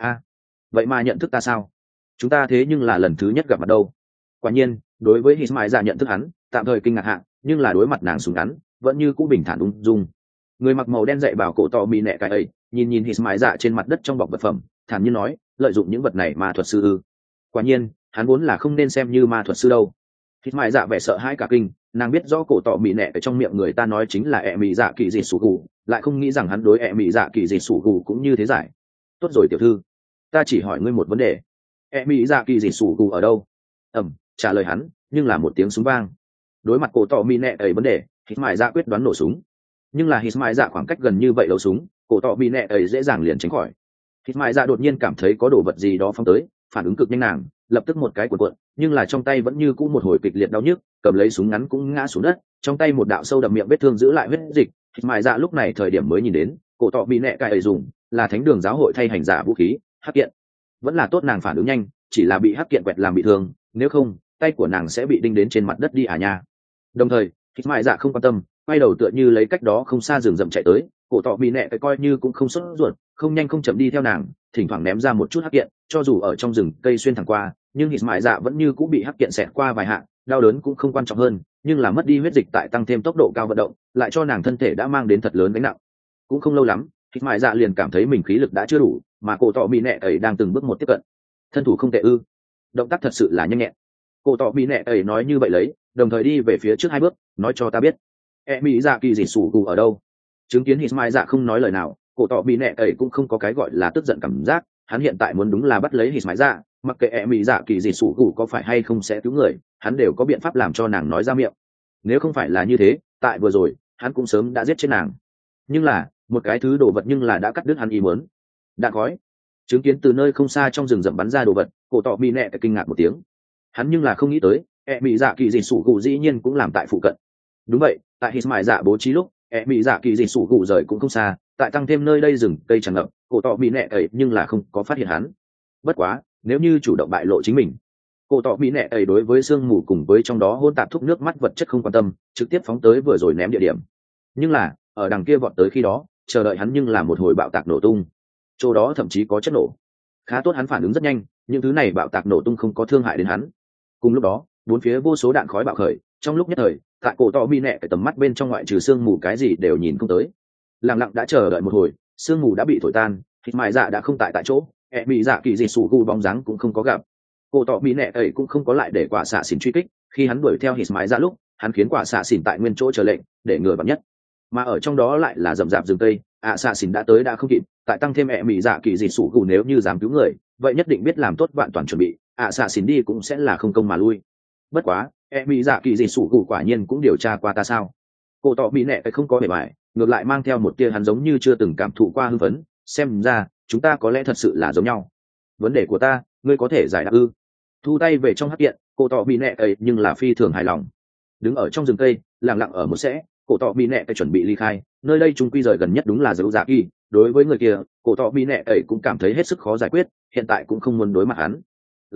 Vậy mà nhận thức ta sao? Chúng ta thế nhưng là lần thứ nhất gặp mặt đâu. Quả nhiên, đối với Ismail dạ nhận thức hắn, tạm thời kinh ngạc hạ, nhưng là đối mặt nàng súng ngắn, vẫn như cũ bình thản ung dung. Người mặc màu đen dạy bảo cổ tọ mì nẹ cái ấy, nhìn Ismail dạ trên mặt đất trong bọc vật phẩm, thản nhiên nói, lợi dụng những vật này mà thuật sư ư? Quả nhiên, hắn vốn là không nên xem như ma thuật sư đâu. Ismail dạ vẻ sợ hãi cả kinh, nàng biết rõ cổ tọ mì nẹ ở trong miệng người ta nói chính là ẹ mì dạ kỳ dị sủ gù, lại không nghĩ rằng hắn đối ẹ mì dạ kỳ dị sủ gù cũng như thế giải. Tốt rồi tiểu thư, ta chỉ hỏi ngươi một vấn đề. Mỹ dạ kỳ dị sủ gù ở đâu? Trả lời hắn, nhưng là một tiếng súng vang. Đối mặt cổ tọ mi nẹ ấy vấn đề, Ismail dạ quyết đoán nổ súng. Nhưng là Ismail dạ khoảng cách gần như vậy đấu súng, cổ tọ mi nẹ ấy dễ dàng liền tránh khỏi. Ismail dạ đột nhiên cảm thấy có đồ vật gì đó phóng tới, phản ứng cực nhanh nàng, lập tức một cái cuộn, nhưng là trong tay vẫn như cũ một hồi kịch liệt đau nhức, cầm lấy súng ngắn cũng ngã xuống đất, trong tay một đạo sâu đậm miệng vết thương giữ lại huyết dịch. Ismail dạ lúc này thời điểm mới nhìn đến, cổ tọ mi nẹ cái ấy dùng là thánh đường giáo hội thay hành giả vũ khí, hắc kiện. Vẫn là tốt nàng phản ứng nhanh, chỉ là bị hắc kiện quẹt làm bị thương, nếu không tay của nàng sẽ bị đinh đến trên mặt đất đi à nha. Đồng thời Ismail dạ không quan tâm, quay đầu tựa như lấy cách đó không xa rừng rậm chạy tới, cổ tọ bị nẹ cái coi như cũng không sốt ruột, không nhanh không chậm đi theo nàng, thỉnh thoảng ném ra một chút hắc kiện, cho dù ở trong rừng cây xuyên thẳng qua, nhưng Ismail dạ vẫn như cũng bị hắc kiện xẹt qua vài hạ, đau đớn cũng không quan trọng hơn, nhưng là mất đi huyết dịch tại tăng thêm tốc độ cao vận động, lại cho nàng thân thể đã mang đến thật lớn gánh nặng. Cũng không lâu lắm, Ismail dạ liền cảm thấy mình khí lực đã chưa đủ, mà cổ tọ bị nẹ ấy đang từng bước một tiếp cận. Thân thủ không tệ ư? Động tác thật sự là nhanh nhẹn. Cổ tọ bị nẹ ấy nói như vậy lấy, đồng thời đi về phía trước hai bước, nói cho ta biết, Mỹ dạ kỳ dị sủ gù ở đâu? Chứng kiến Ismail dạ không nói lời nào, cổ tọ bị nẹ ấy cũng không có cái gọi là tức giận cảm giác, hắn hiện tại muốn đúng là bắt lấy Ismail dạ, mặc kệ Mỹ dạ kỳ dị sủ gù có phải hay không sẽ cứu người, hắn đều có biện pháp làm cho nàng nói ra miệng. Nếu không phải là như thế, tại vừa rồi, hắn cũng sớm đã giết chết nàng. Nhưng là, một cái thứ đồ vật nhưng là đã cắt đứt hắn ý muốn. Đạn khói. Chứng kiến từ nơi không xa trong rừng rậm bắn ra đồ vật, cổ tọ bị nẹ kinh ngạc một tiếng. Hắn nhưng là không nghĩ tới, Mỹ dạ kỳ dị sủ gù dĩ nhiên cũng làm tại phụ cận. Đúng vậy, tại Ismail dạ bố trí lúc, Mỹ dạ kỳ dị sủ gù rời cũng không xa, tại tăng thêm nơi đây rừng cây tràn ngập, cổ tọ bị nẹ ấy nhưng là không có phát hiện hắn. Bất quá, nếu như chủ động bại lộ chính mình, cổ tọ bị nẹ ấy đối với sương mù cùng với trong đó hôn tạp thúc nước mắt vật chất không quan tâm, trực tiếp phóng tới vừa rồi ném địa điểm. Nhưng là ở đằng kia vọt tới khi đó, chờ đợi hắn nhưng là một hồi bạo tạc nổ tung, chỗ đó thậm chí có chất nổ. Khá tốt hắn phản ứng rất nhanh, những thứ này bạo tạc nổ tung không có thương hại đến hắn. Cùng lúc đó, bốn phía vô số đạn khói bạo khởi, trong lúc nhất thời, tại cổ tọ bị nẹ cái tầm mắt bên trong ngoại trừ sương mù cái gì đều nhìn không tới. Lặng lặng đã chờ đợi một hồi, sương mù đã bị thổi tan, Ismail dạ đã không tại chỗ, Mỹ dạ kỳ dị sủ gù bóng dáng cũng không có gặp. Cổ tọ bị nẹ ấy cũng không có lại để quả xạ xỉn truy kích, khi hắn đuổi theo Ismail dạ lúc, hắn khiến quả xạ xỉn tại nguyên chỗ chờ lệnh, để ngừa bắn nhất. Mà ở trong đó lại là rậm rạp rừng tây, xạ xỉn đã tới đã không kịp, tại tăng thêm Mỹ dạ kỳ dị sủ gù nếu như dám cứu người, vậy nhất định biết làm tốt vạn toàn chuẩn bị, xạ xỉn đi cũng sẽ là không công mà lui. Bất quá, Mỹ dạ kỳ dị sủ gù quả nhiên cũng điều tra qua ta sao? Cổ tọ bị nẹ không có bề bài, ngược lại mang theo một tia hắn giống như chưa từng cảm thụ qua hưng phấn, xem ra chúng ta có lẽ thật sự là giống nhau. Vấn đề của ta, ngươi có thể giải đáp ư? Thu tay về trong hắc điện, cổ tọ bị nẹ ấy nhưng là phi thường hài lòng. Đứng ở trong rừng cây, lặng lặng ở một sẽ, cổ tọ bị nẹ chuẩn bị ly khai, nơi đây chúng quy rời gần nhất đúng là dấu dạ kỳ. Đối với người kia, cổ tọ bị nẹ ấy cũng cảm thấy hết sức khó giải quyết, hiện tại cũng không muốn đối mặt hắn.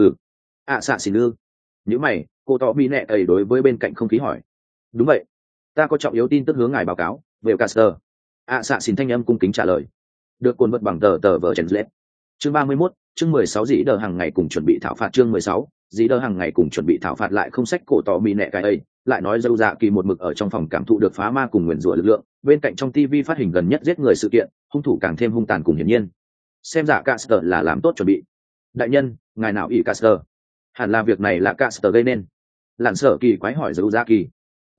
Xạ xỉn ư? Những mày, cổ tọ bị nẹ ấy đối với bên cạnh không khí hỏi. Đúng vậy, ta có trọng yếu tin tức hướng ngài báo cáo về Caster. Xạ xỉn thanh âm cung kính trả lời. Được cuốn vật bằng tờ vở trần lệ. Chương 31, chương 16 dĩ đờ hàng ngày cùng chuẩn bị thảo phạt. Chương 16, dĩ đờ hàng ngày cùng chuẩn bị thảo phạt lại không sách cổ tọ bị nẹ cái ấy, lại nói dâu dạ kỳ một mực ở trong phòng cảm thụ được phá ma cùng nguyền rủa lực lượng, bên cạnh trong TV phát hình gần nhất giết người sự kiện, hung thủ càng thêm hung tàn cùng hiển nhiên. Xem ra Caster là làm tốt chuẩn bị. Đại nhân, ngài nào ỷ Caster? Hẳn là việc này là Caster gây nên. Lạn Sở kỳ quái hỏi Dầu Dạ Kỳ.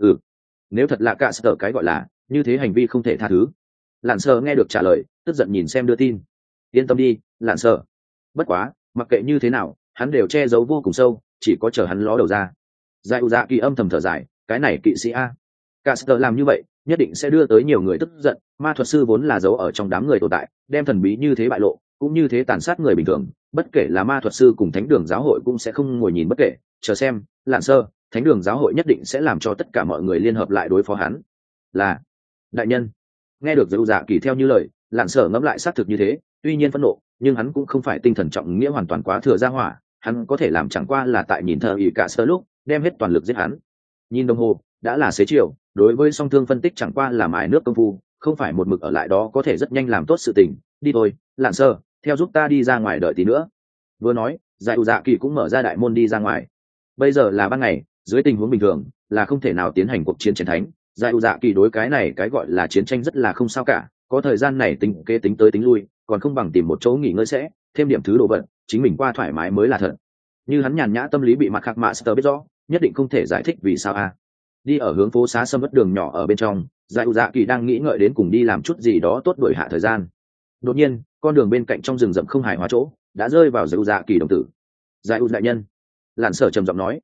Nếu thật là Caster cái gọi là, như thế hành vi không thể tha thứ. Lạn Sở nghe được trả lời, tức giận nhìn xem đưa tin. Yên tâm đi, Lạn Sở. Bất quá, mặc kệ như thế nào, hắn đều che giấu vô cùng sâu, chỉ có chờ hắn ló đầu ra. Dầu Dạ Kỳ âm thầm thở dài, cái này kỵ sĩ a. Caster làm như vậy, nhất định sẽ đưa tới nhiều người tức giận. Ma thuật sư vốn là giấu ở trong đám người tồn tại, đem thần bí như thế bại lộ, cũng như thế tàn sát người bình thường, bất kể là ma thuật sư cùng thánh đường giáo hội cũng sẽ không ngồi nhìn bất kể. Chờ xem, Lạn Sơ, thánh đường giáo hội nhất định sẽ làm cho tất cả mọi người liên hợp lại đối phó hắn. Là đại nhân. Nghe được Dầu Dạ Kỳ theo như lời, Lạn Sở ngẫm lại xác thực như thế, tuy nhiên phẫn nộ, nhưng hắn cũng không phải tinh thần trọng nghĩa hoàn toàn quá thừa ra hỏa, hắn có thể làm chẳng qua là tại nhìn thờ ỷ cả sơ lúc, đem hết toàn lực giết hắn. Nhìn đồng hồ, đã là xế chiều, đối với song thương phân tích chẳng qua là mài nước công phu, không phải một mực ở lại đó có thể rất nhanh làm tốt sự tình. Đi thôi, Lạn Sơ, theo giúp ta đi ra ngoài đợi tí nữa. Vừa nói, Dầu Dạ Kỳ cũng mở ra đại môn đi ra ngoài. Bây giờ là ban ngày, dưới tình huống bình thường là không thể nào tiến hành cuộc chiến chiến thánh. Dầu Dạ Kỳ đối cái này cái gọi là chiến tranh rất là không sao cả, có thời gian này tính kế tính tới tính lui, còn không bằng tìm một chỗ nghỉ ngơi sẽ thêm điểm thứ đồ vật, chính mình qua thoải mái mới là thật. Như hắn nhàn nhã tâm lý bị mặt khắc Master biết rõ, nhất định không thể giải thích vì sao a. Đi ở hướng phố xá sâm ớt đường nhỏ ở bên trong, Dầu Dạ Kỳ đang nghĩ ngợi đến cùng đi làm chút gì đó tốt đuổi hạ thời gian. Đột nhiên, con đường bên cạnh trong rừng rậm không hài hòa chỗ đã rơi vào Dầu Dạ Kỳ đồng tử. Dầu đại nhân. Lạn Sở trầm giọng nói.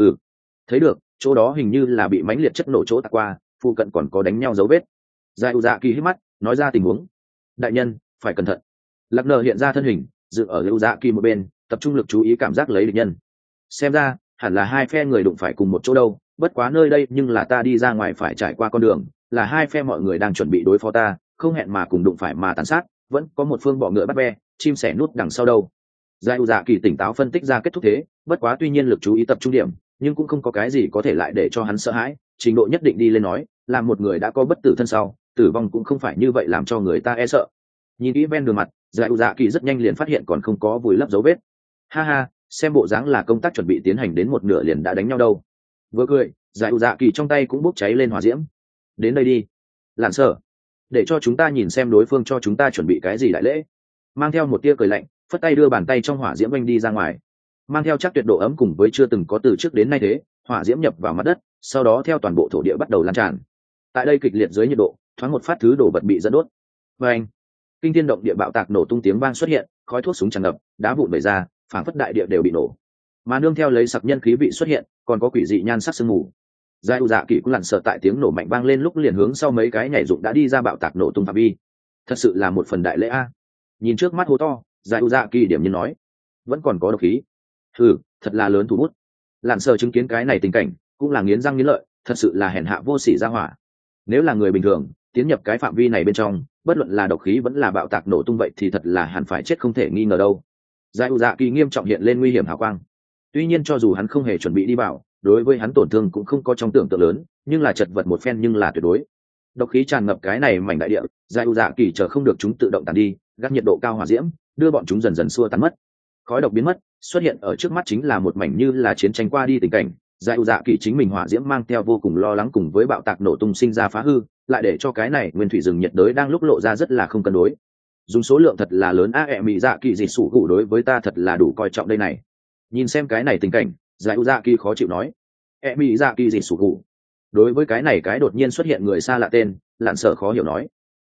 Thấy được, chỗ đó hình như là bị mãnh liệt chất nổ chỗ tạc qua, phụ cận còn có đánh nhau dấu vết. Dầu Dạ Kỳ hít mắt, nói ra tình huống. Đại nhân, phải cẩn thận. Lạc Nở hiện ra thân hình, dựng ở Dầu Dạ Kỳ một bên, tập trung lực chú ý cảm giác lấy địch nhân. Xem ra, hẳn là hai phe người đụng phải cùng một chỗ đâu, bất quá nơi đây nhưng là ta đi ra ngoài phải trải qua con đường, là hai phe mọi người đang chuẩn bị đối phó ta, không hẹn mà cùng đụng phải mà tàn sát, vẫn có một phương bọ ngựa bắt be, chim sẻ nút đằng sau đâu. Dầu Dạ Kỳ tỉnh táo phân tích ra kết thúc thế, bất quá tuy nhiên lực chú ý tập trung điểm, nhưng cũng không có cái gì có thể lại để cho hắn sợ hãi, trình độ nhất định đi lên nói, làm một người đã có bất tử thân sau, tử vong cũng không phải như vậy làm cho người ta e sợ. Nhìn kỹ ven đường mặt, Dầu Dạ Kỳ rất nhanh liền phát hiện còn không có vùi lấp dấu vết. Ha ha, xem bộ dáng là công tác chuẩn bị tiến hành đến một nửa liền đã đánh nhau đâu. Vừa cười, Dầu Dạ Kỳ trong tay cũng bốc cháy lên hỏa diễm. Đến đây đi, Lạn Sở, để cho chúng ta nhìn xem đối phương cho chúng ta chuẩn bị cái gì đại lễ. Mang theo một tia cười lạnh, phất tay đưa bàn tay trong hỏa diễm oanh đi ra ngoài, mang theo chắc tuyệt độ ấm cùng với chưa từng có từ trước đến nay thế, hỏa diễm nhập vào mặt đất, sau đó theo toàn bộ thổ địa bắt đầu lan tràn. Tại đây kịch liệt dưới nhiệt độ, thoáng một phát thứ đồ vật bị dẫn đốt. Và anh, kinh thiên động địa bạo tạc nổ tung tiếng vang xuất hiện, khói thuốc súng tràn ngập, đá vụn bể ra, phảng phất đại địa đều bị nổ. Mà nương theo lấy sặc nhân khí vị xuất hiện, còn có quỷ dị nhan sắc sương mù. Dầu Dạ Kỳ cũng lặn sợ tại tiếng nổ mạnh vang lên lúc liền hướng sau mấy cái nhảy dụng đã đi ra bạo tạc nổ tung phạm vi. Thật sự là một phần đại lễ a. Nhìn trước mắt hố to, Dầu Dạ Kỳ điểm nhiên nói, vẫn còn có độc khí. Thật là lớn thủ bút. Lặn sợ chứng kiến cái này tình cảnh, cũng là nghiến răng nghiến lợi, thật sự là hèn hạ vô sỉ ra hỏa. Nếu là người bình thường, tiến nhập cái phạm vi này bên trong, bất luận là độc khí vẫn là bạo tạc nổ tung vậy thì thật là hẳn phải chết không thể nghi ngờ đâu. Dầu Dạ Kỳ nghiêm trọng hiện lên nguy hiểm hào quang. Tuy nhiên cho dù hắn không hề chuẩn bị đi vào, đối với hắn tổn thương cũng không có trong tưởng tượng lớn, nhưng là chật vật một phen nhưng là tuyệt đối. Độc khí tràn ngập cái này mảnh đại địa, Dầu Dạ Kỳ chờ không được chúng tự động tàn đi, gác nhiệt độ cao hỏa diễm, đưa bọn chúng dần dần xua tan mất. Khói độc biến mất, xuất hiện ở trước mắt chính là một mảnh như là chiến tranh qua đi tình cảnh. Dầu Dạ Kỳ chính mình hỏa diễm mang theo vô cùng lo lắng cùng với bạo tạc nổ tung sinh ra phá hư, lại để cho cái này nguyên thủy rừng nhiệt đới đang lúc lộ ra rất là không cân đối. Dùng số lượng thật là lớn Mỹ Dạ Kỳ dịch sủ cụ đối với ta thật là đủ coi trọng đây này. Nhìn xem cái này tình cảnh, Dầu Dạ Kỳ khó chịu nói, Mỹ Dạ Kỳ dịch sủ cụ. Đối với cái này cái đột nhiên xuất hiện người xa lạ tên, Lạn Sở khó hiểu nói,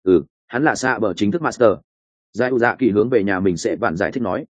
hắn là xạ bờ chính thức master. Dầu Dạ Kỳ hướng về nhà mình sẽ bạn giải thích nói,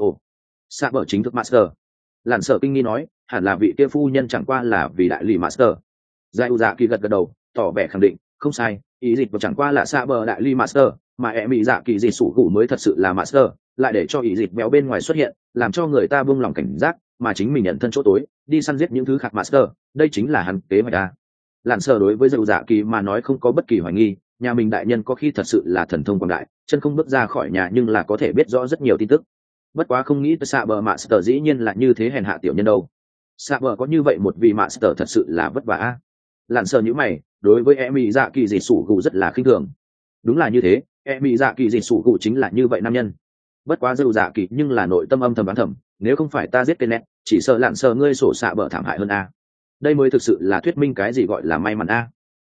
xạ bờ chính thức master. Lạn Sở kinh nghi nói, hẳn là vị kia phu nhân chẳng qua là vì đại lý master. Dầu Dạ Kỳ gật gật đầu, tỏ vẻ khẳng định, không sai, ý dịch chẳng qua là xạ bờ đại lý master, mà Mỹ Dạ Kỳ dịch sủ cụ mới thật sự là master, lại để cho ý dịch béo bên ngoài xuất hiện, làm cho người ta buông lòng cảnh giác, mà chính mình nhận thân chỗ tối, đi săn giết những thứ khác master, đây chính là hắn kế hoạch ta. Lạn Sở đối với Dầu Dạ Kỳ mà nói không có bất kỳ hoài nghi, nhà mình đại nhân có khi thật sự là thần thông quảng đại, chân không bước ra khỏi nhà nhưng là có thể biết rõ rất nhiều tin tức. Bất quá không nghĩ tới xạ bờ master dĩ nhiên là như thế hèn hạ tiểu nhân đâu. Xạ bờ có như vậy một vị master thật sự là vất vả. Lạn Sở nhíu mày, đối với Mỹ Dạ Kỳ dịch sủ cụ rất là khinh thường. Đúng là như thế, Mỹ Dạ Kỳ dịch sủ cụ chính là như vậy nam nhân. Bất quá Dầu Dạ Kỳ nhưng là nội tâm âm thầm đoán thầm, nếu không phải ta giết tên nét, chỉ sợ Lạn Sở ngươi sổ xạ bờ thảm hại hơn a. Đây mới thực sự là thuyết minh cái gì gọi là may mắn a.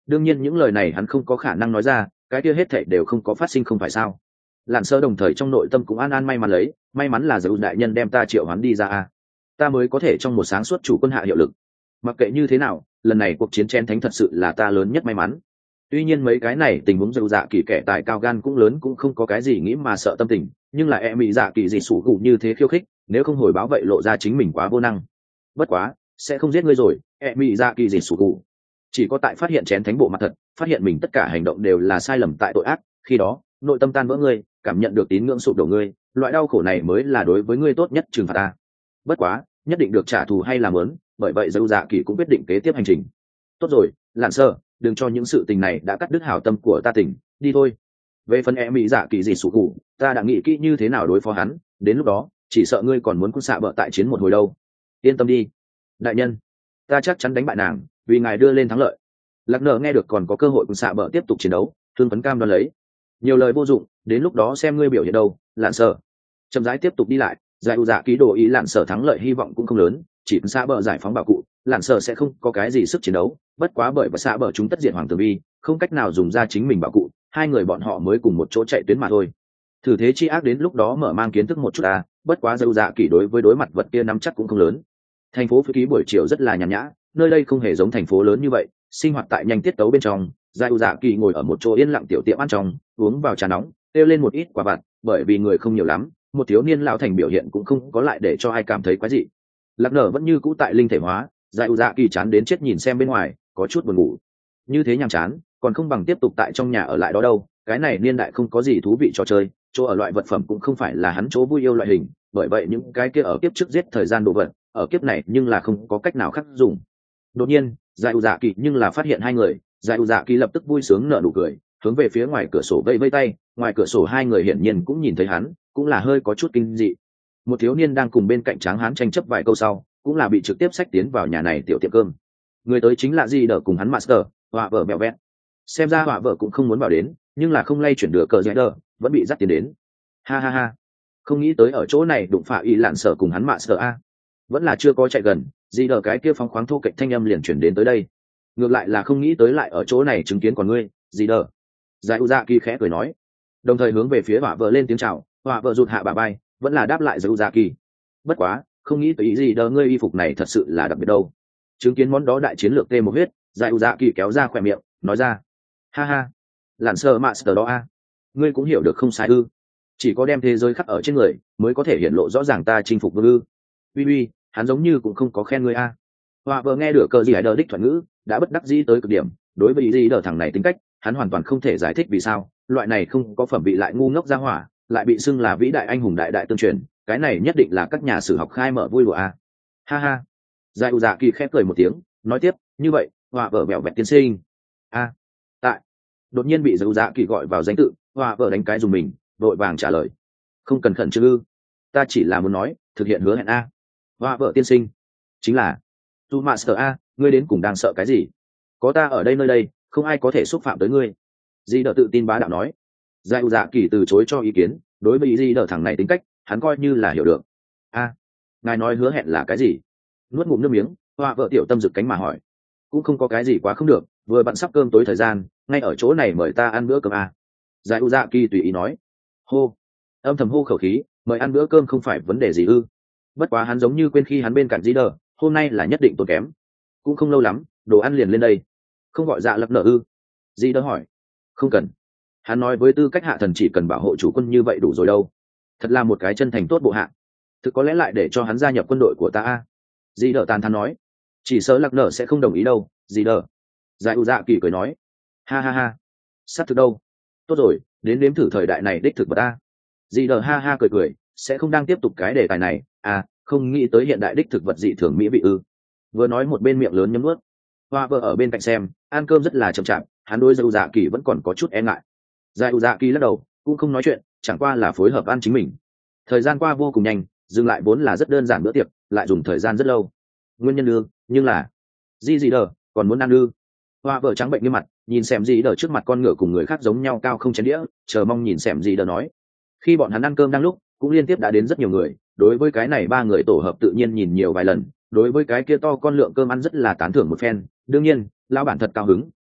đương nhiên những lời này hắn không có khả năng nói ra, cái kia hết thảy đều không có phát sinh không phải sao. Lạn Sơ đồng thời trong nội tâm cũng an an may mắn lấy, may mắn là Dầu đại nhân đem ta triệu hoán đi ra a, ta mới có thể trong một sáng suốt chủ quân hạ hiệu lực. Mặc kệ như thế nào, lần này cuộc chiến chén thánh thật sự là ta lớn nhất may mắn. Tuy nhiên mấy cái này tình huống Dầu dạ kỳ kẻ tài cao gan cũng lớn, cũng không có cái gì nghĩ mà sợ tâm tình, nhưng là e mỹ dạ kỳ gì sủ cụ như thế khiêu khích, nếu không hồi báo vậy lộ ra chính mình quá vô năng. Bất quá sẽ không giết ngươi rồi, e mỹ dạ kỳ gì sủ cụ, chỉ có tại phát hiện chén thánh bộ mặt thật, phát hiện mình tất cả hành động đều là sai lầm tại tội ác, khi đó nội tâm tan vỡ ngươi, cảm nhận được tín ngưỡng sụp đổ ngươi, loại đau khổ này mới là đối với ngươi tốt nhất trừng phạt ta. Bất quá nhất định được trả thù hay làm lớn, bởi vậy Dầu dạ kỳ cũng quyết định kế tiếp hành trình. Tốt rồi, Lạn Sơ, đừng cho những sự tình này đã cắt đứt hảo tâm của ta tỉnh, đi thôi. Về phần e mỹ dạ kỳ gì sủ cụ, ta đã nghĩ kỹ như thế nào đối phó hắn, đến lúc đó chỉ sợ ngươi còn muốn quân xạ bợ tại chiến một hồi đâu. Yên tâm đi đại nhân, ta chắc chắn đánh bại nàng, vì ngài đưa lên thắng lợi. Lạc Nở nghe được còn có cơ hội quân xạ bợ tiếp tục chiến đấu, thương phấn cam đoan lấy. Nhiều lời vô dụng, đến lúc đó xem ngươi biểu hiện đâu. Lạn Sơ chậm rãi tiếp tục đi lại, giải dạ ký đồ ý Lạn Sơ thắng lợi hy vọng cũng không lớn, chỉ xạ bợ giải phóng bảo cụ, Lạn Sơ sẽ không có cái gì sức chiến đấu, bất quá bởi và xạ bợ chúng tất diện hoàng tử vi, không cách nào dùng ra chính mình bảo cụ, hai người bọn họ mới cùng một chỗ chạy tuyến mà thôi. Thử thế chi ác đến lúc đó mở mang kiến thức một chút bất quá dâu dạ kỳ đối với đối mặt vật kia nắm chắc cũng không lớn. Thành phố Phi Ký buổi chiều rất là nhàn nhã, nơi đây không hề giống thành phố lớn như vậy, sinh hoạt tại nhanh tiết tấu bên trong. Dâu dạ kỳ ngồi ở một chỗ yên lặng tiểu tiệm ăn trong, uống vào trà nóng, kêu lên một ít quả vặt, bởi vì người không nhiều lắm, một thiếu niên lão thành biểu hiện cũng không có lại để cho ai cảm thấy quái dị. Lạc Nở vẫn như cũ tại linh thể hóa, dâu dạ kỳ chán đến chết nhìn xem bên ngoài, có chút buồn ngủ. Như thế nhàm chán, còn không bằng tiếp tục tại trong nhà ở lại đó đâu, cái này niên đại không có gì thú vị trò chơi, chỗ ở loại vật phẩm cũng không phải là hắn chỗ vui yêu loại hình, bởi vậy những cái kia ở kiếp trước giết thời gian đồ vật, ở kiếp này nhưng là không có cách nào khác dùng. Đột nhiên giải dạ kỳ nhưng là phát hiện hai người, giải dạ kỳ lập tức vui sướng nở nụ cười, hướng về phía ngoài cửa sổ vây vây tay, ngoài cửa sổ hai người hiển nhiên cũng nhìn thấy hắn, cũng là hơi có chút kinh dị. Một thiếu niên đang cùng bên cạnh tráng hán tranh chấp vài câu sau, cũng là bị trực tiếp xách tiến vào nhà này tiểu tiệm cơm. Người tới chính là Di Đờ cùng hắn Master, họa vợ mèo vẹn. Xem ra họa vợ cũng không muốn vào đến, nhưng là không lay chuyển được cờ giải đờ, vẫn bị dắt tiến đến. Ha ha ha, không nghĩ tới ở chỗ này đụng phải y Lạn Sở cùng hắn Master a. Vẫn là chưa có chạy gần, Di Đờ cái kia phóng khoáng thô kệch thanh âm liền chuyển đến tới đây. Ngược lại là không nghĩ tới lại ở chỗ này chứng kiến còn ngươi, Di Đờ. Giải Uza Kỳ khẽ cười nói, đồng thời hướng về phía họa vợ lên tiếng chào, họa vợ rụt hạ bà bay, vẫn là đáp lại Giải Uza Kỳ. Bất quá, không nghĩ tới ý Di Đờ ngươi y phục này thật sự là đặc biệt đâu. Chứng kiến món đó đại chiến lược tê một huyết, Giải Uza Kỳ kéo ra khỏe miệng, nói ra, ha ha, Lạn Sở Master đó a, ngươi cũng hiểu được không sai ư? Chỉ có đem thế giới khắc ở trên người mới có thể hiện lộ rõ ràng ta chinh phục vương ư? Uy uy, hắn giống như cũng không có khen ngươi a. Họa vợ nghe được cờ gì hải đờ đích thuận ngữ, đã bất đắc dĩ tới cực điểm. Đối với ý gì đờ thằng này tính cách, hắn hoàn toàn không thể giải thích vì sao loại này không có phẩm vị lại ngu ngốc ra hỏa, lại bị xưng là vĩ đại anh hùng đại đại tương truyền. Cái này nhất định là các nhà sử học khai mở vui lụa a. Ha ha. Giải U Dạ Kỳ khép cười một tiếng, nói tiếp, như vậy, họa vợ mèo vẹt tiên sinh. A. Tại. Đột nhiên bị Giải U Dạ Kỳ gọi vào danh tự, họa vợ đánh cái dùng mình, vội vàng trả lời, không cần khẩn trương ư, ta chỉ là muốn nói thực hiện hứa hẹn a. Họa vợ tiên sinh chính là tu master a, ngươi đến cùng đang sợ cái gì? Có ta ở đây nơi đây, không ai có thể xúc phạm tới ngươi. Di đờ tự tin bá đạo nói. Giải U Dạ Kỳ từ chối cho ý kiến, đối với Di đờ thằng này tính cách hắn coi như là hiểu được. A, ngài nói hứa hẹn là cái gì? Nuốt ngụm nước miếng, họa vợ tiểu tâm rực cánh mà hỏi. Cũng không có cái gì quá không được, vừa bận sắp cơm tối thời gian, ngay ở chỗ này mời ta ăn bữa cơm a. Giải U Dạ Kỳ tùy ý nói. Hô, âm thầm hô khẩu khí, mời ăn bữa cơm không phải vấn đề gì ư? Bất quá hắn giống như quên khi hắn bên cạnh Di đờ, hôm nay là nhất định tốn kém. Cũng không lâu lắm, đồ ăn liền lên đây. Không gọi dạ lập nở ư? Di đờ hỏi. Không cần. Hắn nói với tư cách hạ thần chỉ cần bảo hộ chủ quân như vậy đủ rồi đâu. Thật là một cái chân thành tốt bộ hạ. Thực có lẽ lại để cho hắn gia nhập quân đội của ta a. Di đờ tàn thắn nói. Chỉ sợ lạc nở sẽ không đồng ý đâu, Di đờ. Giải U Dạ Kỳ cười nói. Ha ha ha. Sắp thực đâu? Tốt rồi, đến đếm thử thời đại này đích thực vật ta. Di đờ ha ha cười cười, sẽ không đang tiếp tục cái đề tài này. À, không nghĩ tới hiện đại đích thực vật dị thường mỹ vị ư? Vừa nói một bên miệng lớn nhấm nuốt. Hoa vợ ở bên cạnh xem, ăn cơm rất là chậm chạp, hắn đối Giải U Dạ Kỳ vẫn còn có chút e ngại. Giải U Dạ Kỳ lắc đầu, cũng không nói chuyện, chẳng qua là phối hợp ăn chính mình. Thời gian qua vô cùng nhanh, dừng lại vốn là rất đơn giản bữa tiệc, lại dùng thời gian rất lâu. Nguyên nhân ư? Nhưng là Di đờ còn muốn ăn ư? Hoa vợ trắng bệnh như mặt, nhìn xem Di đờ trước mặt con ngựa cùng người khác giống nhau cao không chén đĩa, chờ mong nhìn xem Di đờ nói. Khi bọn hắn ăn cơm đang lúc, cũng liên tiếp đã đến rất nhiều người, đối với cái này ba người tổ hợp tự nhiên nhìn nhiều vài lần, đối với cái kia to con lượng cơm ăn rất là tán thưởng một phen. Đương nhiên lão bản thật cao hứng,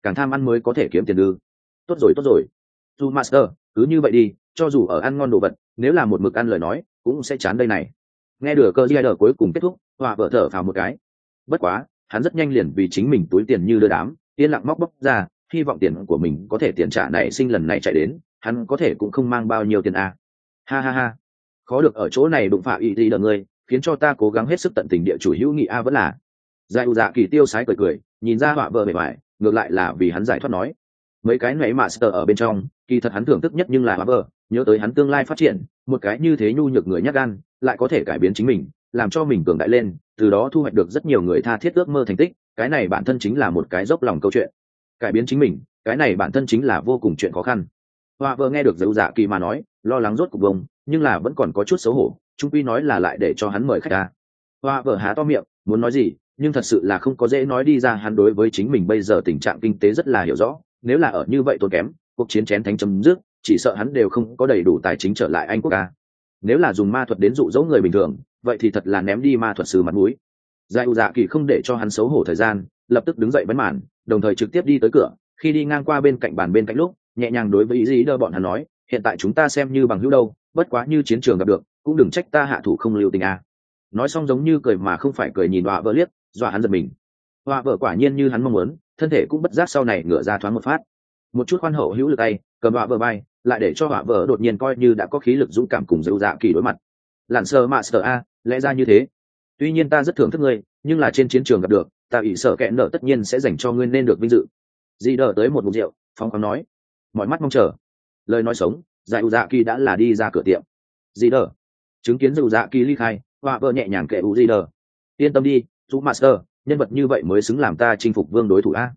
càng tham ăn mới có thể kiếm tiền ư? Tốt rồi tốt rồi, Du Master, cứ như vậy đi, cho dù ở ăn ngon đồ vật, nếu là một mực ăn lời nói cũng sẽ chán đây này. Nghe được cơ giai đờ cuối cùng kết thúc, họa vợ thở phào một cái. Bất quá hắn rất nhanh liền vì chính mình túi tiền như đưa đám, yên lặng móc bóc ra, hy vọng tiền của mình có thể tiền trả nảy sinh lần này chạy đến, hắn có thể cũng không mang bao nhiêu tiền à. Ha ha ha, khó được ở chỗ này đụng phạm ý gì đờ ngươi, khiến cho ta cố gắng hết sức tận tình địa chủ hữu nghị a vẫn là. Giải dạ kỳ tiêu sái cười cười, nhìn ra họa vợ bề ngoài, ngược lại là vì hắn giải thoát nói. Mấy cái nãy mà sờ ở bên trong, kỳ thật hắn thưởng thức nhất nhưng là họa vợ, nhớ tới hắn tương lai phát triển, một cái như thế nhu nhược người nhát gan, lại có thể cải biến chính mình, làm cho mình cường đại lên, từ đó thu hoạch được rất nhiều người tha thiết ước mơ thành tích, cái này bản thân chính là một cái dốc lòng câu chuyện. Cải biến chính mình, cái này bản thân chính là vô cùng chuyện khó khăn. Họa vợ nghe được dấu dạ kỳ mà nói, lo lắng rốt cục bông, nhưng là vẫn còn có chút xấu hổ, trung quy nói là lại để cho hắn mời khách ra. Họa vợ há to miệng muốn nói gì, nhưng thật sự là không có dễ nói đi ra. Hắn đối với chính mình bây giờ tình trạng kinh tế rất là hiểu rõ, nếu là ở như vậy tốn kém, cuộc chiến chén thánh chấm dứt, chỉ sợ hắn đều không có đầy đủ tài chính trở lại Anh quốc ca. Nếu là dùng ma thuật đến dụ dỗ người bình thường, vậy thì thật là ném đi ma thuật sư mặt mũi. Giải dạ kỳ không để cho hắn xấu hổ thời gian, lập tức đứng dậy bắn màn, đồng thời trực tiếp đi tới cửa. Khi đi ngang qua bên cạnh bàn bên cạnh lúc, nhẹ nhàng đối với ý gì đỡ bọn hắn nói, hiện tại chúng ta xem như bằng hữu đâu, bất quá như chiến trường gặp được, cũng đừng trách ta hạ thủ không lưu tình a. Nói xong giống như cười mà không phải cười, nhìn họa vợ liếc, dọa hắn giật mình. Họa vợ quả nhiên như hắn mong muốn, thân thể cũng bất giác sau này ngửa ra thoáng một phát, một chút khoan hậu hữu lực tay cầm họa vợ bay, lại để cho họa vợ đột nhiên coi như đã có khí lực dũng cảm cùng dịu dạ kỳ đối mặt. Lặn sờ mạ sờ a, lẽ ra như thế. Tuy nhiên ta rất thưởng thức ngươi, nhưng là trên chiến trường gặp được, ta ủy sở kẹn nợ tất nhiên sẽ dành cho ngươi nên được vinh dự. Di đờ tới một mục rượu, phóng khoáng nói, mọi mắt mong chờ. Lời nói sống, giải dạ kỳ đã là đi ra cửa tiệm. Di đờ chứng kiến dịu dạ kỳ ly khai, họa vợ nhẹ nhàng kệ u Di đờ, yên tâm đi, chú master, nhân vật như vậy mới xứng làm ta chinh phục vương đối thủ a.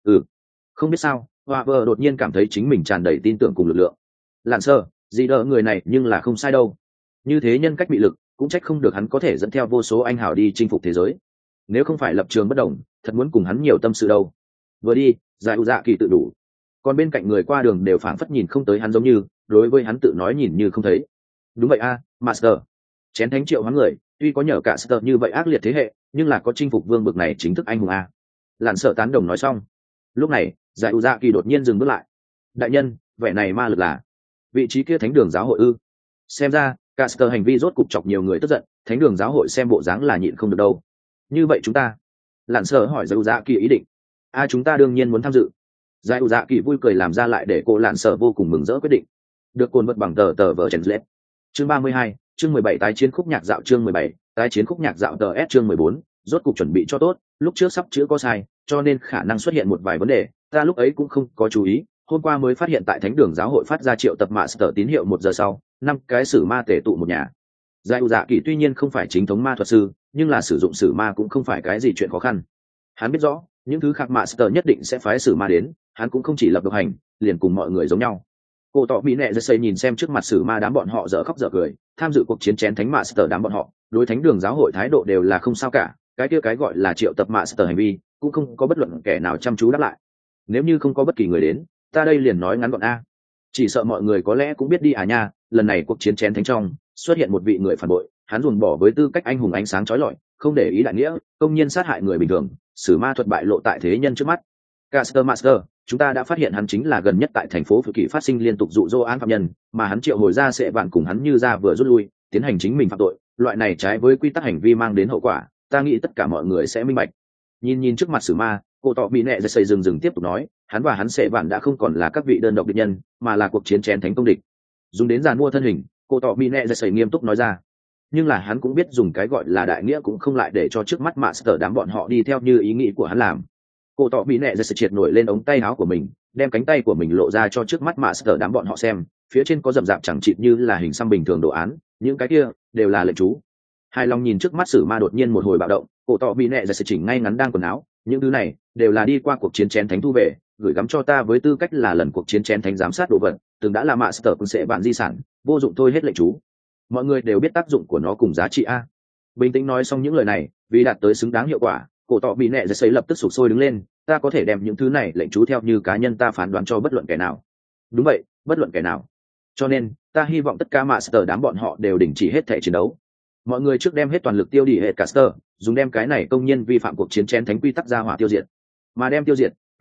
Không biết sao, họa vợ đột nhiên cảm thấy chính mình tràn đầy tin tưởng cùng lực lượng. Lặn sơ, Di đờ người này nhưng là không sai đâu, như thế nhân cách bị lực, cũng trách không được hắn có thể dẫn theo vô số anh hào đi chinh phục thế giới. Nếu không phải lập trường bất đồng, thật muốn cùng hắn nhiều tâm sự đâu. Vừa đi, giải dạ kỳ tự đủ, còn bên cạnh người qua đường đều phảng phất nhìn không tới hắn, giống như đối với hắn tự nói nhìn như không thấy. Đúng vậy a, master, chén thánh triệu hoán người, tuy có nhờ cả sơ như vậy ác liệt thế hệ, nhưng là có chinh phục vương bực này chính thức anh hùng a. Lặn sợ tán đồng nói xong, lúc này giải dạ kỳ đột nhiên dừng bước lại. Đại nhân, vẻ này ma lực là vị trí kia thánh đường giáo hội ư? Xem ra Caster hành vi rốt cục chọc nhiều người tức giận, thánh đường giáo hội xem bộ dáng là nhịn không được đâu. Như vậy chúng ta, Lặn sợ hỏi giải dạ kỳ ý định. Chúng ta đương nhiên muốn tham dự. Giải dạ kỳ vui cười làm ra lại để cô Lặn sợ vô cùng mừng rỡ quyết định. Được cồn vật bằng tờ vở chèn lết. Chương 32, chương 17 tái chiến khúc nhạc dạo, chương 17 tái chiến khúc nhạc dạo tờ S, chương 14 rốt cục chuẩn bị cho tốt, lúc trước sắp chữ có sai, cho nên khả năng xuất hiện một vài vấn đề, ta lúc ấy cũng không có chú ý, hôm qua mới phát hiện tại thánh đường giáo hội phát ra triệu tập master tín hiệu 1 giờ sau, 5 cái sử ma tể tụ một nhà. Giải dạ kỳ tuy nhiên không phải chính thống ma thuật sư, nhưng là sử dụng sử ma cũng không phải cái gì chuyện khó khăn. Hắn biết rõ những thứ khác master nhất định sẽ phái sử ma đến, hắn cũng không chỉ lập độc hành, liền cùng mọi người giống nhau. Cô tọ bị nẹ giật xây nhìn xem trước mặt sử ma đám bọn họ dở khóc dở cười, tham dự cuộc chiến chén thánh master đám bọn họ, đối thánh đường giáo hội thái độ đều là không sao cả, cái kia cái gọi là triệu tập master hành vi cũng không có bất luận kẻ nào chăm chú đáp lại. Nếu như không có bất kỳ người đến, ta đây liền nói ngắn gọn a. Chỉ sợ mọi người có lẽ cũng biết đi à nha, lần này cuộc chiến chén thánh trong xuất hiện một vị người phản bội, hắn ruồng bỏ với tư cách anh hùng ánh sáng chói lọi, không để ý đại nghĩa, công nhiên sát hại người bình thường, sử ma thuật bại lộ tại thế nhân trước mắt. Caster Master, chúng ta đã phát hiện hắn chính là gần nhất tại thành phố Phự Kỳ phát sinh liên tục dụ dỗ án phạm nhân, mà hắn triệu hồi ra sẽ vạn cùng hắn như ra vừa rút lui, tiến hành chính mình phạm tội, loại này trái với quy tắc hành vi mang đến hậu quả, ta nghĩ tất cả mọi người sẽ minh bạch. Nhìn trước mặt sử ma, cô tọ bị nẹ giật xây dừng tiếp tục nói, hắn và hắn sẽ vạn đã không còn là các vị đơn độc địch nhân, mà là cuộc chiến chén thánh công địch. Dùng đến giàn mua thân hình, cô tọ bị nẹ giật xây nghiêm túc nói ra. Nhưng là hắn cũng biết dùng cái gọi là đại nghĩa cũng không lại để cho trước mắt master đám bọn họ đi theo như ý nghĩ của hắn làm. Cô tọ bị nẹ giật triệt nổi lên ống tay áo của mình, đem cánh tay của mình lộ ra cho trước mắt master đám bọn họ xem, phía trên có rậm rạp chẳng chịt như là hình xăm bình thường đồ án, những cái kia đều là lệnh chú. Hài lòng nhìn trước mắt sử ma đột nhiên một hồi bạo động, cô tọ bị nẹ giật chỉnh ngay ngắn đang quần áo, những thứ này đều là đi qua cuộc chiến chén thánh thu về, gửi gắm cho ta với tư cách là lần cuộc chiến chén thánh giám sát đồ vật, từng đã là master cũng sẽ bạn di sản, vô dụng thôi hết lệnh chú. Mọi người đều biết tác dụng của nó cùng giá trị a. Bình tĩnh nói xong những lời này, vì đạt tới xứng đáng hiệu quả, cổ tọ bị nẹ giật xây lập tức sụp sôi đứng lên, ta có thể đem những thứ này lệnh chú theo như cá nhân ta phán đoán cho bất luận kẻ nào. Đúng vậy, bất luận kẻ nào. Cho nên ta hy vọng tất cả master đám bọn họ đều đình chỉ hết thể chiến đấu. Mọi người trước đem hết toàn lực tiêu đi hệ caster, dùng đem cái này công nhân vi phạm cuộc chiến chén thánh quy tắc ra hỏa tiêu diệt. Mà đem tiêu diệt,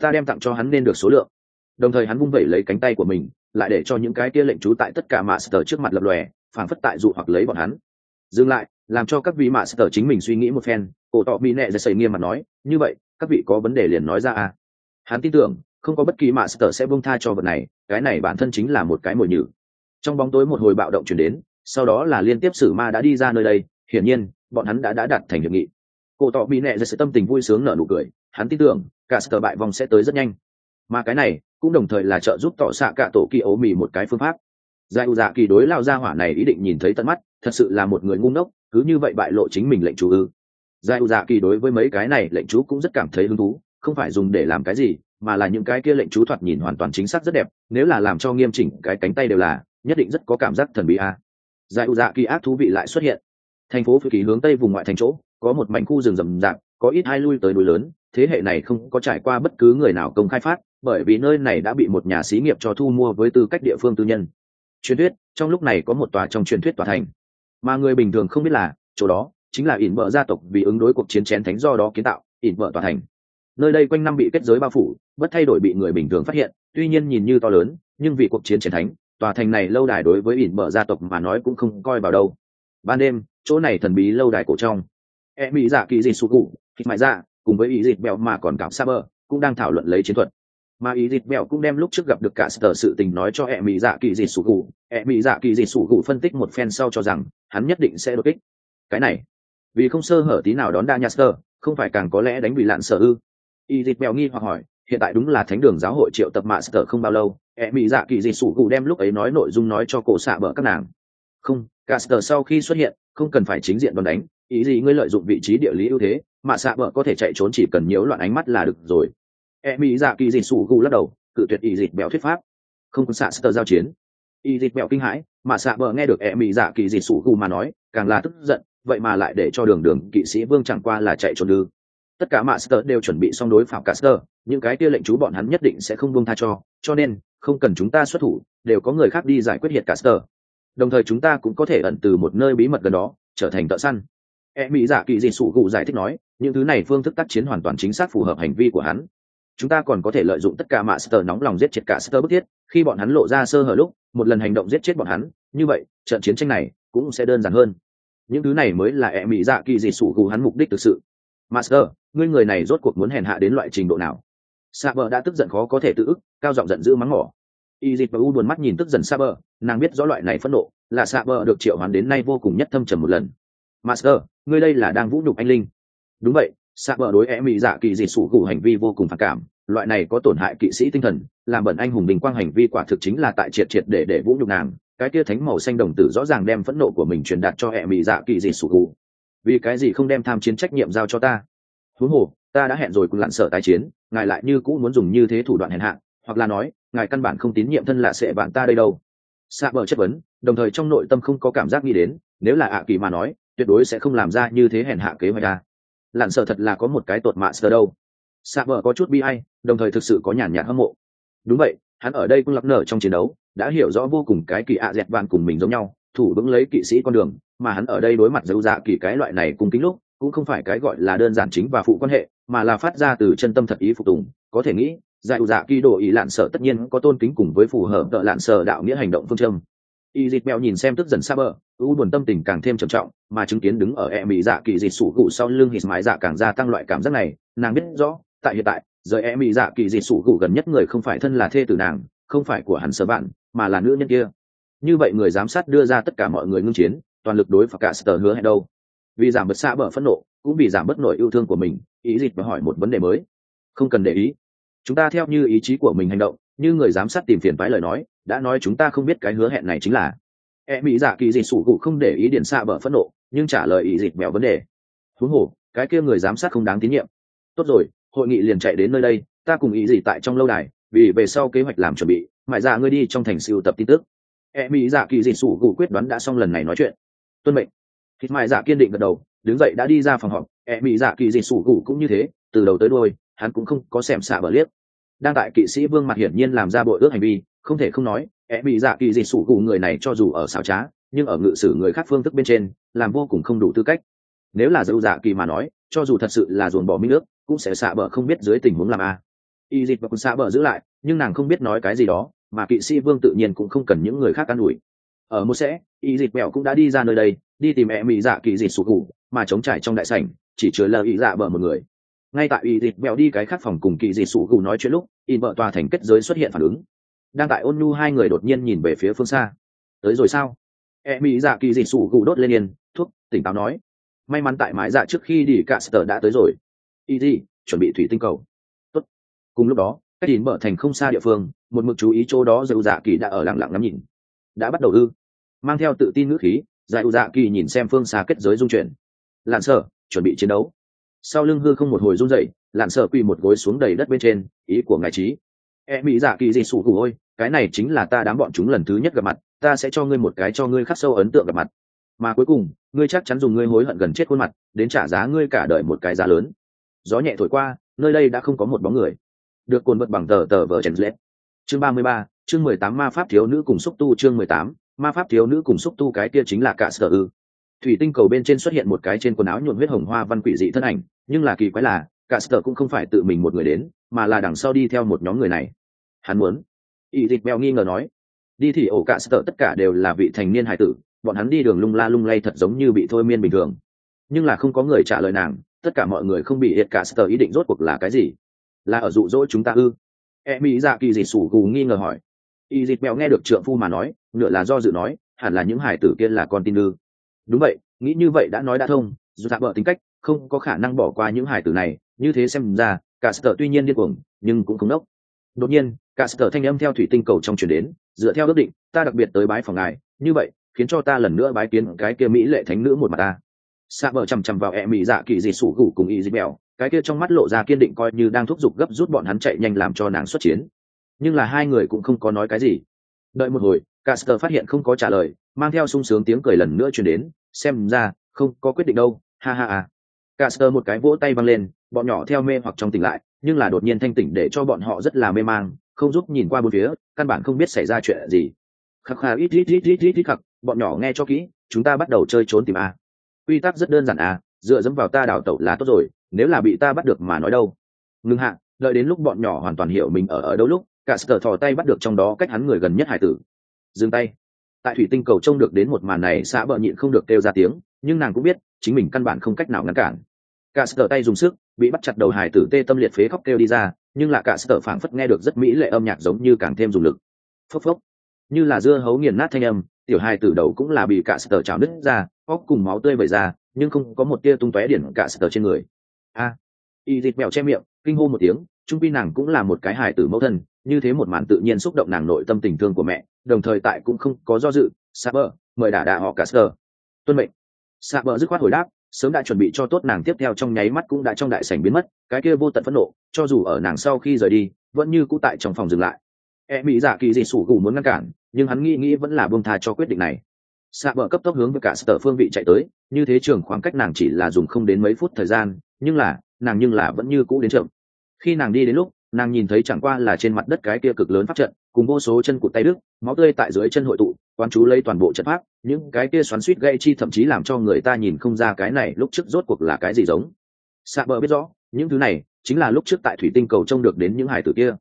ta đem tặng cho hắn nên được số lượng. Đồng thời hắn vung vẩy lấy cánh tay của mình, lại để cho những cái kia lệnh chú tại tất cả master trước mặt lập lòe, phảng phất tại dụ hoặc lấy bọn hắn. Dừng lại, làm cho các vị master chính mình suy nghĩ một phen. Cổ tọ bị nẹ giật sẩy nghiêm mặt nói, như vậy các vị có vấn đề liền nói ra à. Hắn tin tưởng không có bất kỳ master sẽ buông tha cho vật này, cái này bản thân chính là một cái mồi nhử. Trong bóng tối một hồi bạo động chuyển đến, sau đó là liên tiếp sử ma đã đi ra nơi đây, hiển nhiên bọn hắn đã đạt thành hiệp nghị. Cổ tọ bị nẹ giật sự tâm tình vui sướng nở nụ cười, hắn tin tưởng cả sở bại vòng sẽ tới rất nhanh, mà cái này cũng đồng thời là trợ giúp tỏ xạ cả tổ kỳ ố mì một cái phương pháp. Giải u dạ kỳ đối lao ra hỏa này ý định nhìn thấy tận mắt, thật sự là một người ngu ngốc, cứ như vậy bại lộ chính mình lệnh chú ư. Giải u dạ kỳ đối với mấy cái này lệnh chú cũng rất cảm thấy hứng thú, không phải dùng để làm cái gì, mà là những cái kia lệnh chú thoạt nhìn hoàn toàn chính xác rất đẹp, nếu là làm cho nghiêm chỉnh cái cánh tay đều là, nhất định rất có cảm giác thần bí a. Giải u dạ kỳ ác thú vị lại xuất hiện. Thành phố Phi Kỳ hướng tây vùng ngoại thành chỗ, có một mảnh khu rừng rậm rạp, có ít hai lui tới núi lớn, thế hệ này không có trải qua bất cứ người nào công khai phát, bởi vì nơi này đã bị một nhà xí nghiệp cho thu mua với tư cách địa phương tư nhân. Truyền thuyết, trong lúc này có một tòa trong truyền thuyết tòa thành, mà người bình thường không biết là, chỗ đó chính là ỉn bợ gia tộc vì ứng đối cuộc chiến chén thánh do đó kiến tạo, ỉn bợ tòa thành. Nơi đây quanh năm bị kết giới bao phủ, bất thay đổi bị người bình thường phát hiện, tuy nhiên nhìn như to lớn, nhưng vì cuộc chiến chén thánh, tòa thành này lâu đài đối với ỉn bợ gia tộc mà nói cũng không coi vào đâu. Ban đêm, chỗ này thần bí lâu đài cổ trong, mỹ dạ kỳ dị sụ cụ thịt mại dạ cùng với ý dịt bèo mà còn cạo sa bờ cũng đang thảo luận lấy chiến thuật, mà ý dịt bèo cũng đem lúc trước gặp được cả sở sự tình nói cho mỹ dạ kỳ dị sụ cụ. Mỹ dạ kỳ dị sụ cụ phân tích một phen sau cho rằng hắn nhất định sẽ đột kích. Cái này vì không sơ hở tí nào đón đa Nhaster, không phải càng có lẽ đánh bị lạn sở ư? Ý dịt bèo nghi hoặc hỏi. Hiện tại đúng là thánh đường giáo hội triệu tập master không bao lâu, mỹ dạ kỳ dị sụ cụ đem lúc ấy nói nội dung nói cho cổ xạ bờ các nàng. Không, Caster sau khi xuất hiện không cần phải chính diện đòn đánh, ý gì ngươi lợi dụng vị trí địa lý ưu thế mà xạ vợ có thể chạy trốn, chỉ cần nhiễu loạn ánh mắt là được rồi. Mỹ dạ kỳ dị sủ gù lắc đầu cự tuyệt ý dịch bèo thuyết pháp. Không có xạ sơ giao chiến. Ý dịch bèo kinh hãi, mà xạ vợ nghe được Mỹ dạ kỳ dị sủ gù mà nói càng là tức giận, vậy mà lại để cho đường kỵ sĩ vương chẳng qua là chạy trốn ư? Tất cả master đều chuẩn bị xong đối pháo Caster, những cái kia lệnh chú bọn hắn nhất định sẽ không buông tha cho nên không cần chúng ta xuất thủ, đều có người khác đi giải quyết hiện Caster. Đồng thời chúng ta cũng có thể ẩn từ một nơi bí mật gần đó trở thành thợ săn. Mỹ dạ kỳ dị sủ gù giải thích nói, những thứ này phương thức tác chiến hoàn toàn chính xác phù hợp hành vi của hắn. Chúng ta còn có thể lợi dụng tất cả master nóng lòng giết chết cả Caster bức thiết, khi bọn hắn lộ ra sơ hở lúc một lần hành động giết chết bọn hắn, như vậy trận chiến tranh này cũng sẽ đơn giản hơn. Những thứ này mới là Mỹ dạ kỳ dị sủ gù hắn mục đích thực sự. Master, ngươi người này rốt cuộc muốn hèn hạ đến loại trình độ nào? Saber đã tức giận khó có thể tự ức, cao giọng giận dữ mắng mỏ. Izit và U buồn mắt nhìn tức giận Saber, nàng biết rõ loại này phẫn nộ là Saber được triệu hoán đến nay vô cùng nhất thâm trầm một lần. Master, ngươi đây là đang vũ nhục anh linh. Đúng vậy, Saber đối Mỹ dạ kỳ dị sủ gù hành vi vô cùng phản cảm, loại này có tổn hại kỵ sĩ tinh thần, làm bẩn anh hùng bình quang hành vi quả thực chính là tại triệt để vũ nhục nàng. Cái kia thánh màu xanh đồng tử rõ ràng đem phẫn nộ của mình truyền đạt cho Mỹ dạ kỳ dị sủ gù. Vì cái gì không đem tham chiến trách nhiệm giao cho ta? Huống hồ, ta đã hẹn rồi cùng lặn sở tái chiến, ngài lại như cũ muốn dùng như thế thủ đoạn hèn hạ, hoặc là nói ngài căn bản không tín nhiệm thân là sẽ bạn ta đây đâu. Saber chất vấn, đồng thời trong nội tâm không có cảm giác nghĩ đến, nếu là ạ kỳ mà nói tuyệt đối sẽ không làm ra như thế hèn hạ kế hoạch ra. Lặn sở thật là có một cái tột master đâu. Saber có chút bi ai, đồng thời thực sự có nhàn nhạt hâm mộ. Đúng vậy, hắn ở đây cũng lập nở trong chiến đấu đã hiểu rõ vô cùng cái kỳ ạ dẹt bạn cùng mình giống nhau, thủ vững lấy kỵ sĩ con đường, mà hắn ở đây đối mặt dấu dạ kỳ cái loại này cung kính lúc cũng không phải cái gọi là đơn giản chính và phụ quan hệ, mà là phát ra từ chân tâm thật ý phục tùng. Có thể nghĩ dạ kỳ đồ ý lạn sở tất nhiên có tôn kính cùng với phù hợp đợi lạn sở đạo nghĩa hành động phương châm. Y dịt mèo nhìn xem tức giận Saber, u buồn tâm tình càng thêm trầm trọng, mà chứng kiến đứng ở Mỹ dạ kỳ dị sủ gù sau lưng hít mái dạ càng gia tăng loại cảm giác này. Nàng biết rõ tại hiện tại rời Mỹ dạ kỳ dị sủ gù gần nhất người không phải thân là thê tử nàng, không phải của hắn sở bạn, mà là nữ nhân kia. Như vậy người giám sát đưa ra tất cả mọi người ngưng chiến, toàn lực đối phó cả Caster hứa hẹn đâu. Vì giảm bớt Saber phẫn nộ, cũng vì giảm bớt nỗi yêu thương của mình, ý dịt và hỏi một vấn đề mới. Không cần để ý, chúng ta theo như ý chí của mình hành động, như người giám sát tìm phiền phái lời nói, đã nói chúng ta không biết cái hứa hẹn này chính là. Mỹ dạ kỳ dị sủ gù không để ý điện Saber phẫn nộ, nhưng trả lời ý dịt mèo vấn đề. Huống hồ, cái kia người giám sát không đáng tín nhiệm. Tốt rồi, hội nghị liền chạy đến nơi đây, ta cùng ý gì tại trong lâu đài, vì về sau kế hoạch làm chuẩn bị, mại dạ ngươi đi trong thành siêu tập tin tức. Mỹ dạ kỳ dị sủ gù quyết đoán đã xong lần này nói chuyện. Tuân mệnh. Thịt mại dạ kiên định gật đầu, đứng dậy đã đi ra phòng họp. Mỹ dạ kỳ dị sủ gù cũng như thế, từ đầu tới đuôi hắn cũng không có xẻm xạ bờ liếc. Đang tại kỵ sĩ vương mặt hiển nhiên làm ra bội ước hành vi, không thể không nói Mỹ dạ kỳ dị sủ gù người này cho dù ở xảo trá, nhưng ở ngự sử người khác phương thức bên trên làm vô cùng không đủ tư cách. Nếu là dâu dạ kỳ mà nói, cho dù thật sự là dồn bỏ minh nước cũng sẽ xạ bờ không biết dưới tình huống làm a. y dịch và quân xạ bờ giữ lại, nhưng nàng không biết nói cái gì đó, mà kỵ sĩ vương tự nhiên cũng không cần những người khác can ủi. Ở một sẽ, y dịch bèo cũng đã đi ra nơi đây, đi tìm mẹ mỹ dạ kỳ dịch sụt ngủ, mà trống trải trong đại sảnh chỉ chứa lờ y dạ bờ một người. Ngay tại y dịch bèo đi cái khác phòng cùng kỳ dịch sụt ngủ nói chuyện lúc, in vợ tòa thành kết giới xuất hiện phản ứng. Đang tại ôn nhu hai người đột nhiên nhìn về phía phương xa. Tới rồi sao? E mỹ dạ kỳ dịch sụt ngủ đốt lên yên thuốc, tỉnh táo nói. May mắn tại mái dạ trước khi đi cả sở đã tới rồi. Y gì chuẩn bị thủy tinh cầu. Tốt. Cùng lúc đó, cách in bờ thành không xa địa phương, một mực chú ý chỗ đó dầu dạ kỳ đã ở lặng lặng ngắm nhìn. Đã bắt đầu ư? Mang theo tự tin ngữ khí, giải dạ kỳ nhìn xem phương xa kết giới dung chuyển. Lạn sở chuẩn bị chiến đấu. Sau lưng hư không một hồi run rẩy, Lạn sở quỳ một gối xuống đầy đất bên trên, ý của ngài trí. E mỹ dạ kỳ gì sủ hủ ôi, cái này chính là ta đám bọn chúng lần thứ nhất gặp mặt, ta sẽ cho ngươi một cái cho ngươi khắc sâu ấn tượng gặp mặt, mà cuối cùng ngươi chắc chắn dùng ngươi hối hận gần chết khuôn mặt đến trả giá ngươi cả đời một cái giá lớn. Gió nhẹ thổi qua, nơi đây đã không có một bóng người. Được cuốn vật bằng tờ vở chèn lết. Chương 33, chương 18 ma pháp thiếu nữ cùng xúc tu. Chương 18, ma pháp thiếu nữ cùng xúc tu. Cái kia chính là cả sở ư? Thủy tinh cầu bên trên xuất hiện một cái trên quần áo nhuộm huyết hồng hoa văn quỷ dị thân ảnh, nhưng là kỳ quái là cả sở cũng không phải tự mình một người đến, mà là đằng sau đi theo một nhóm người này. Hắn muốn? Y dịch bèo nghi ngờ nói. Đi thì ổ cả sở tất cả đều là vị thành niên hài tử, bọn hắn đi đường lung la lung lay thật giống như bị thôi miên bình thường, nhưng là không có người trả lời nàng. Tất cả mọi người không bị hiện cả sở ý định rốt cuộc là cái gì? Là ở dụ dỗ chúng ta ư? E mỹ dạ kỳ dị sủ gù nghi ngờ hỏi. Y dịch bèo nghe được trượng phu mà nói, nửa là do dự nói, hẳn là những hải tử kia là con tin ư? Đúng vậy, nghĩ như vậy đã nói đã thông, dù dạ bợ tính cách không có khả năng bỏ qua những hải tử này. Như thế xem ra cả sở tuy nhiên điên cuồng nhưng cũng không đốc. Đột nhiên cả sở thanh âm theo thủy tinh cầu trong truyền đến, dựa theo ước định ta đặc biệt tới bái phòng ngài, như vậy khiến cho ta lần nữa bái kiến cái kia mỹ lệ thánh nữ một mặt ta. Xạ bờ chằm chằm vào e mỹ dạ kỳ dị sủ gù cùng y dịch bèo, cái kia trong mắt lộ ra kiên định, coi như đang thúc giục gấp rút bọn hắn chạy nhanh làm cho nàng xuất chiến. Nhưng là hai người cũng không có nói cái gì. Đợi một hồi, Caster phát hiện không có trả lời, mang theo sung sướng tiếng cười lần nữa truyền đến, xem ra không có quyết định đâu, ha ha ha. Caster một cái vỗ tay văng lên, bọn nhỏ theo mê hoặc trong tỉnh lại, nhưng là đột nhiên thanh tỉnh để cho bọn họ rất là mê mang, không giúp nhìn qua bốn phía, căn bản không biết xảy ra chuyện gì. Khắc khà ít khắc, bọn nhỏ nghe cho kỹ, chúng ta bắt đầu chơi trốn tìm a. Quy tắc rất đơn giản à, dựa dẫm vào ta đào tẩu là tốt rồi, nếu là bị ta bắt được mà nói đâu. Ngưng hạ, đợi đến lúc bọn nhỏ hoàn toàn hiểu mình ở đâu lúc, cả sở thò tay bắt được trong đó cách hắn người gần nhất hải tử. Dừng tay. Tại thủy tinh cầu trông được đến một màn này, xã bợ nhịn không được kêu ra tiếng, nhưng nàng cũng biết chính mình căn bản không cách nào ngăn cản. Cả sở tay dùng sức, bị bắt chặt đầu hải tử tê tâm liệt phế khóc kêu đi ra, nhưng là cả sở phảng phất nghe được rất mỹ lệ âm nhạc giống như càng thêm dùng lực. Phốc phốc, như là dưa hấu nghiền nát thanh âm, tiểu hải tử đầu cũng là bị cả sở chảo nứt ra, óc cùng máu tươi vẩy ra, nhưng không có một tia tung tóe điển cả sở trên người. A, y dịch mèo che miệng, kinh hô một tiếng. Trung pi nàng cũng là một cái hài tử mẫu thân, như thế một màn tự nhiên xúc động nàng nội tâm tình thương của mẹ, đồng thời tại cũng không có do dự. Saber mời đả họ cả sở. Tuân mệnh. Saber dứt khoát hồi đáp, sớm đã chuẩn bị cho tốt, nàng tiếp theo trong nháy mắt cũng đã trong đại sảnh biến mất. Cái kia vô tận phẫn nộ, cho dù ở nàng sau khi rời đi, vẫn như cũ tại trong phòng dừng lại. E mỹ giả kỳ dị sủ gù muốn ngăn cản, nhưng hắn nghĩ vẫn là buông tha cho quyết định này. Saber cấp tốc hướng với cả sở phương vị chạy tới, như thế trường khoảng cách nàng chỉ là dùng không đến mấy phút thời gian, nhưng là vẫn như cũ đến chậm. Khi nàng đi đến lúc, nàng nhìn thấy chẳng qua là trên mặt đất cái kia cực lớn pháp trận, cùng vô số chân cụt tay đứt, máu tươi tại dưới chân hội tụ, quán chú lấy toàn bộ trận pháp, những cái kia xoắn xuýt gãy chi thậm chí làm cho người ta nhìn không ra cái này lúc trước rốt cuộc là cái gì giống. Saber biết rõ, những thứ này chính là lúc trước tại thủy tinh cầu trông được đến những hải tử kia.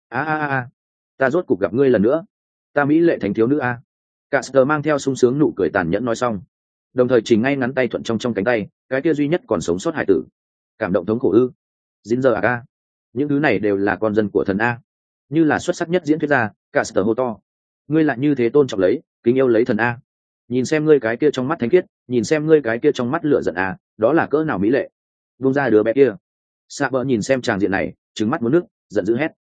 Ta rốt cuộc gặp ngươi lần nữa, ta mỹ lệ thánh thiếu nữ a. Caster mang theo sung sướng nụ cười tàn nhẫn nói xong, đồng thời chỉnh ngay ngắn tay thuận trong cánh tay, cái kia duy nhất còn sống sót hải tử. Cảm động thống khổ ư? Dính giờ à? Những thứ này đều là con dân của thần a. Như là xuất sắc nhất diễn thuyết gia, Caster hô to. Ngươi lại như thế tôn trọng lấy, kính yêu lấy thần a. Nhìn xem ngươi cái kia trong mắt thánh khiết, nhìn xem ngươi cái kia trong mắt lửa giận a, đó là cỡ nào mỹ lệ. Buông ra đứa bé kia. Saber nhìn xem tràng diện này, trừng mắt muốn nước, giận dữ hét.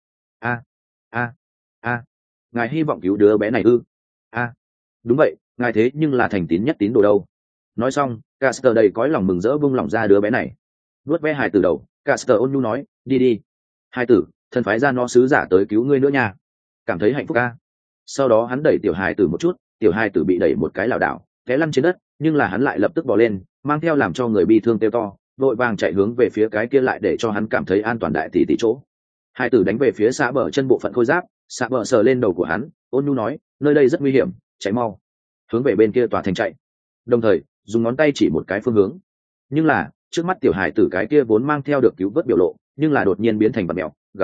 Ngài hy vọng cứu đứa bé này ư? Đúng vậy, ngài thế nhưng là thành tín nhất tín đồ đâu. Nói xong, Caster đầy cõi lòng mừng rỡ buông lỏng ra đứa bé này. Vuốt ve hài tử đầu, Caster ôn nhu nói, đi. Hài tử, thần phái ra nó sứ giả tới cứu ngươi nữa nha. Cảm thấy hạnh phúc a. Sau đó hắn đẩy tiểu hài tử một chút, tiểu hài tử bị đẩy một cái lảo đảo, té lăn trên đất, nhưng là hắn lại lập tức bò lên, mang theo làm cho người bi thương kêu to, vội vàng chạy hướng về phía cái kia lại để cho hắn cảm thấy an toàn đại tỷ chỗ. Hài tử đánh về phía xã bờ chân bộ phận khôi giáp, xã bờ sờ lên đầu của hắn, ôn nhu nói, nơi đây rất nguy hiểm, chạy mau. Hướng về bên kia tòa thành chạy, đồng thời dùng ngón tay chỉ một cái phương hướng. Nhưng là trước mắt tiểu hài tử cái kia vốn mang theo được cứu vớt biểu lộ, nhưng là đột nhiên biến thành vật mèo gật.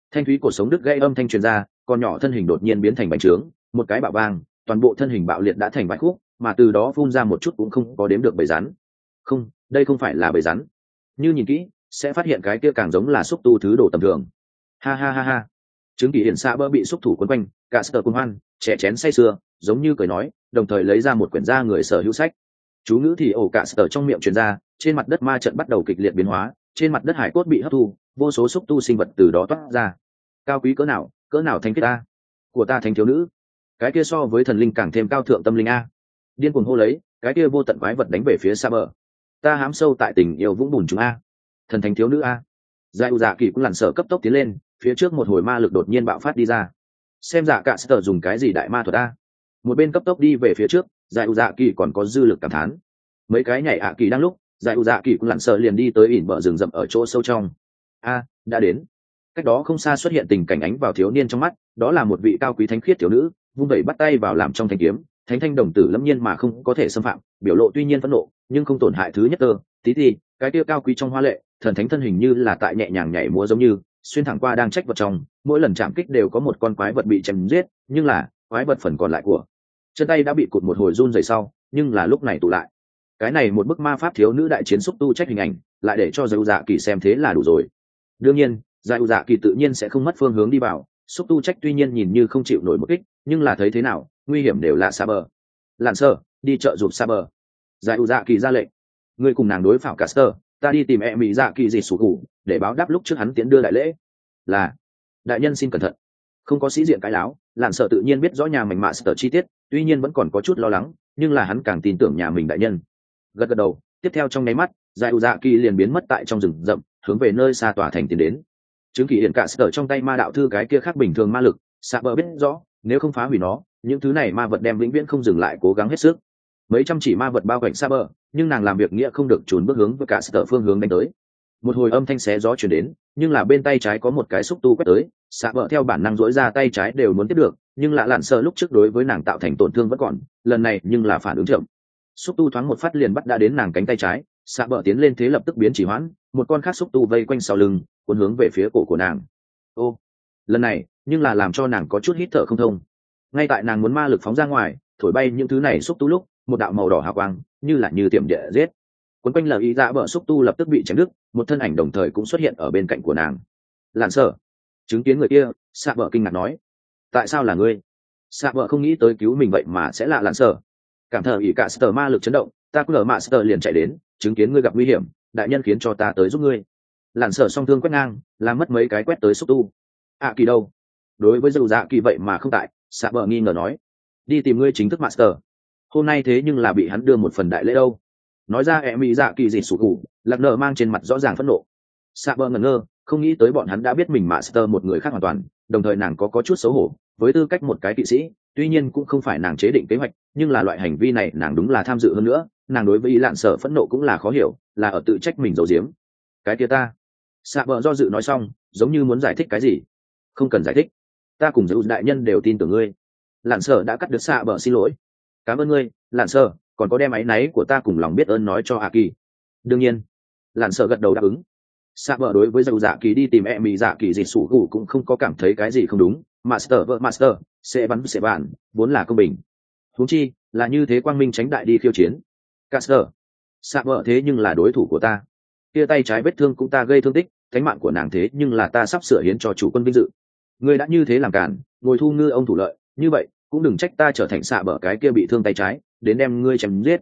thanh thúy cổ sống đứt gãy âm thanh truyền ra, con nhỏ thân hình đột nhiên biến thành bánh trướng, một cái bạo vang, toàn bộ thân hình bạo liệt đã thành bạch khúc, mà từ đó phun ra một chút cũng không có đếm được bầy rắn. Không, đây không phải là bầy rắn. Như nhìn kỹ, sẽ phát hiện cái kia càng giống là xúc tu thứ đồ tầm thường. Ha ha ha ha. Chứng kỳ hiển xạ bơ bị xúc thủ quấn quanh, cả sờ cuồng hoan, trẻ chén say sưa, giống như cười nói, đồng thời lấy ra một quyển da người sở hữu sách. Chú ngữ thì ổ cả sờ trong miệng truyền ra, trên mặt đất ma trận bắt đầu kịch liệt biến hóa, trên mặt đất hải cốt bị hấp thu, vô số xúc tu sinh vật từ đó toát ra. Cao quý cỡ nào thánh khiết ta, của ta thánh thiếu nữ, cái kia so với thần linh càng thêm cao thượng tâm linh a. Điên cuồng hô lấy, cái kia vô tận quái vật đánh về phía xa bờ. Ta hám sâu tại tình yêu vũng bùn chúng a, thần thánh thiếu nữ a. Giải u dạ kỳ cũng lặn sợ cấp tốc tiến lên, phía trước một hồi ma lực đột nhiên bạo phát đi ra. Xem dạ cả sở dùng cái gì đại ma thuật a. Một bên cấp tốc đi về phía trước, giải u dạ kỳ còn có dư lực cảm thán. Mấy cái nhảy ạ kỳ đang lúc, giải u dạ kỳ cũng lặn sợ liền đi tới ỉn bờ rừng rậm ở chỗ sâu trong. A, đã đến. Cách đó không xa xuất hiện tình cảnh ánh vào thiếu niên trong mắt, đó là một vị cao quý thánh khiết thiếu nữ, vung vẩy bắt tay vào làm trong thanh kiếm, thánh thanh đồng tử lâm nhiên mà không có thể xâm phạm, biểu lộ tuy nhiên phẫn nộ, nhưng không tổn hại thứ nhất tơ tí thì cái kia cao quý trong hoa lệ, thần thánh thân hình như là tại nhẹ nhàng nhảy múa giống như xuyên thẳng qua đang trách vật trong, mỗi lần chạm kích đều có một con quái vật bị chém giết, nhưng là quái vật phần còn lại của chân tay đã bị cụt một hồi run rẩy sau, nhưng là lúc này tụ lại. Cái này một bức ma pháp thiếu nữ đại chiến xúc tu trách hình ảnh, lại để cho Dư Dạ Kỳ xem thế là đủ rồi. Đương nhiên, Dư Dạ Kỳ tự nhiên sẽ không mất phương hướng đi vào, xúc tu trách tuy nhiên nhìn như không chịu nổi một kích, nhưng là thấy thế nào, nguy hiểm đều là xa bờ. Lặn sơ, đi chợ giúp xa bờ. Dư Dạ Kỳ ra lệnh, ngươi cùng nàng đối phảo Caster, ta đi tìm mẹ mỹ Dạ Kỳ gì sủ cụ, để báo đáp lúc trước hắn tiến đưa đại lễ. Là, đại nhân xin cẩn thận. Không có sĩ diện cái láo, Lặn sợ tự nhiên biết rõ nhà mình mạ sở chi tiết, tuy nhiên vẫn còn có chút lo lắng, nhưng là hắn càng tin tưởng nhà mình đại nhân. Gật gật đầu, tiếp theo trong nháy mắt, Dư Dạ Kỳ liền biến mất tại trong rừng rậm, hướng về nơi xa tòa thành tiến đến. Chứng kỳ điện cả sở trong tay ma đạo thư cái kia khác bình thường ma lực, Sạ bờ biết rõ, nếu không phá hủy nó, những thứ này ma vật đem vĩnh viễn không dừng lại cố gắng hết sức. Mấy trăm chỉ ma vật bao quanh Sạ bờ, nhưng nàng làm việc nghĩa không được trốn bước hướng với cả sở phương hướng đánh tới. Một hồi âm thanh xé gió truyền đến, nhưng là bên tay trái có một cái xúc tu quét tới, Sạ bờ theo bản năng duỗi ra tay trái đều muốn tiếp được, nhưng lạ lặn sợ lúc trước đối với nàng tạo thành tổn thương vẫn còn, lần này nhưng là phản ứng chậm. Xúc tu thoáng một phát liền bắt đã đến nàng cánh tay trái, Sạ bờ tiến lên thế lập tức biến chỉ hoãn, một con khác xúc tu vây quanh sau lưng, cuốn hướng về phía cổ của nàng. Ô, lần này nhưng là làm cho nàng có chút hít thở không thông. Ngay tại nàng muốn ma lực phóng ra ngoài, thổi bay những thứ này xúc tu lúc, một đạo màu đỏ hào quang như là như tiệm địa giết cuốn quanh lời ý dạ bờ xúc tu lập tức bị chém đứt, một thân ảnh đồng thời cũng xuất hiện ở bên cạnh của nàng. Lặn sợ, chứng kiến người kia, Sạ bờ kinh ngạc nói, tại sao là ngươi? Sạ bờ không nghĩ tới cứu mình vậy mà sẽ là Lặn sợ. Cảm thở ỉ cả sở ma lực chấn động, ta cứ lờ mạ sở liền chạy đến, chứng kiến ngươi gặp nguy hiểm, đại nhân khiến cho ta tới giúp ngươi. Lặn sợ song thương quét ngang, làm mất mấy cái quét tới xúc tu. Kỳ đâu? Đối với Dư Dạ Kỳ vậy mà không tại, Sạ bờ nghi ngờ nói, đi tìm ngươi chính thức master. Hôm nay thế nhưng là bị hắn đưa một phần đại lễ đâu. Nói ra mỹ Dạ Kỳ gì sụt củ, Lạc Nở mang trên mặt rõ ràng phẫn nộ. Sạ bờ ngẩn ngơ, không nghĩ tới bọn hắn đã biết mình master một người khác hoàn toàn, đồng thời nàng có chút xấu hổ, với tư cách một cái kỵ sĩ, tuy nhiên cũng không phải nàng chế định kế hoạch, nhưng là loại hành vi này nàng đúng là tham dự hơn nữa, nàng đối với ý lạn sợ phẫn nộ cũng là khó hiểu, là ở tự trách mình giấu giếm. Cái kia ta. Sạ bờ do dự nói xong, giống như muốn giải thích cái gì. Không cần giải thích, ta cùng giữ đại nhân đều tin tưởng ngươi. Lạn sợ đã cắt đứt Sạ bờ xin lỗi. Cảm ơn ngươi, Lạn sợ, còn có đem áy náy của ta cùng lòng biết ơn nói cho Kỳ. Đương nhiên. Lạn sợ gật đầu đáp ứng. Sạ bờ đối với Dầu Dạ Kỳ đi tìm mỹ Dạ Kỳ dịch sủ gù cũng không có cảm thấy cái gì không đúng. Master vợ Master sẽ bắn sẽ bạn, vốn là công bình. Huống chi là như thế quang minh tránh đại đi khiêu chiến. Caster, Sạ bờ thế nhưng là đối thủ của ta. Kia tay trái vết thương cũng ta gây thương tích, cánh mạng của nàng thế nhưng là ta sắp sửa hiến cho chủ quân vinh dự. Ngươi đã như thế làm cản, ngồi thu ngư ông thủ lợi, như vậy cũng đừng trách ta trở thành Sạ bờ cái kia bị thương tay trái, đến đem ngươi chém giết.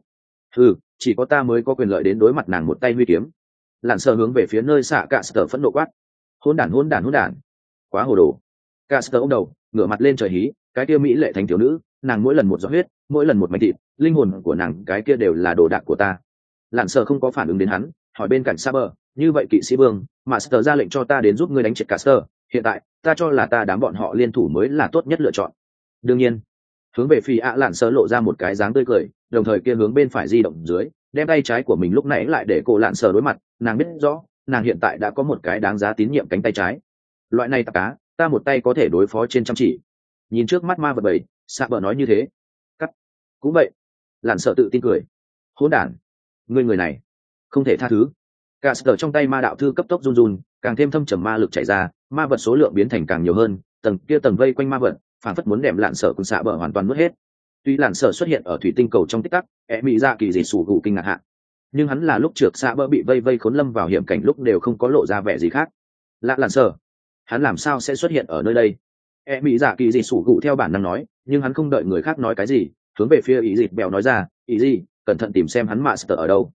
Chỉ có ta mới có quyền lợi đến đối mặt nàng một tay huy kiếm. Lặn sợ hướng về phía nơi Sạ Caster phẫn nộ quát, hỗn đản, quá hồ đồ. Caster ôm đầu, ngửa mặt lên trời hí, cái kia mỹ lệ thánh thiếu nữ, nàng mỗi lần một giọt huyết, mỗi lần một mảnh thịt, linh hồn của nàng cái kia đều là đồ đạc của ta. Lặn sợ không có phản ứng đến hắn, hỏi bên cạnh Saber, như vậy kỵ sĩ vương, Master ra lệnh cho ta đến giúp ngươi đánh chết Caster, hiện tại ta cho là ta đám bọn họ liên thủ mới là tốt nhất lựa chọn. Đương nhiên. Hướng về phi Lặn sợ lộ ra một cái dáng tươi cười, đồng thời kia hướng bên phải di động dưới, đem tay trái của mình lúc nãy lại để cô Lặn sợ đối mặt, nàng biết rõ, nàng hiện tại đã có một cái đáng giá tín nhiệm cánh tay trái. Loại này tạp cá, ta một tay có thể đối phó trên trăm chỉ. Nhìn trước mắt ma vật bầy, Saber nói như thế. Cắt. Cũng vậy. Lặn sợ tự tin cười. Hỗn đản. Ngươi người này, không thể tha thứ. cả sở trong tay ma đạo thư cấp tốc run run, càng thêm thâm trầm ma lực chảy ra, ma vật số lượng biến thành càng nhiều hơn, tầng kia tầng vây quanh ma vật phản phất muốn đem lạn sở cùng xạ bờ hoàn toàn nuốt hết. Tuy lạn sở xuất hiện ở thủy tinh cầu trong tích tắc, mỹ dạ kỳ dị sủ gù kinh ngạc hạ, nhưng hắn là lúc trượt xạ bờ bị vây khốn lâm vào hiểm cảnh lúc đều không có lộ ra vẻ gì khác. Lạn sở, hắn làm sao sẽ xuất hiện ở nơi đây? Mỹ dạ kỳ dị sủ gù theo bản năng nói, nhưng hắn không đợi người khác nói cái gì, hướng về phía ý dịt bèo nói ra, ý gì, cẩn thận tìm xem hắn master ở đâu.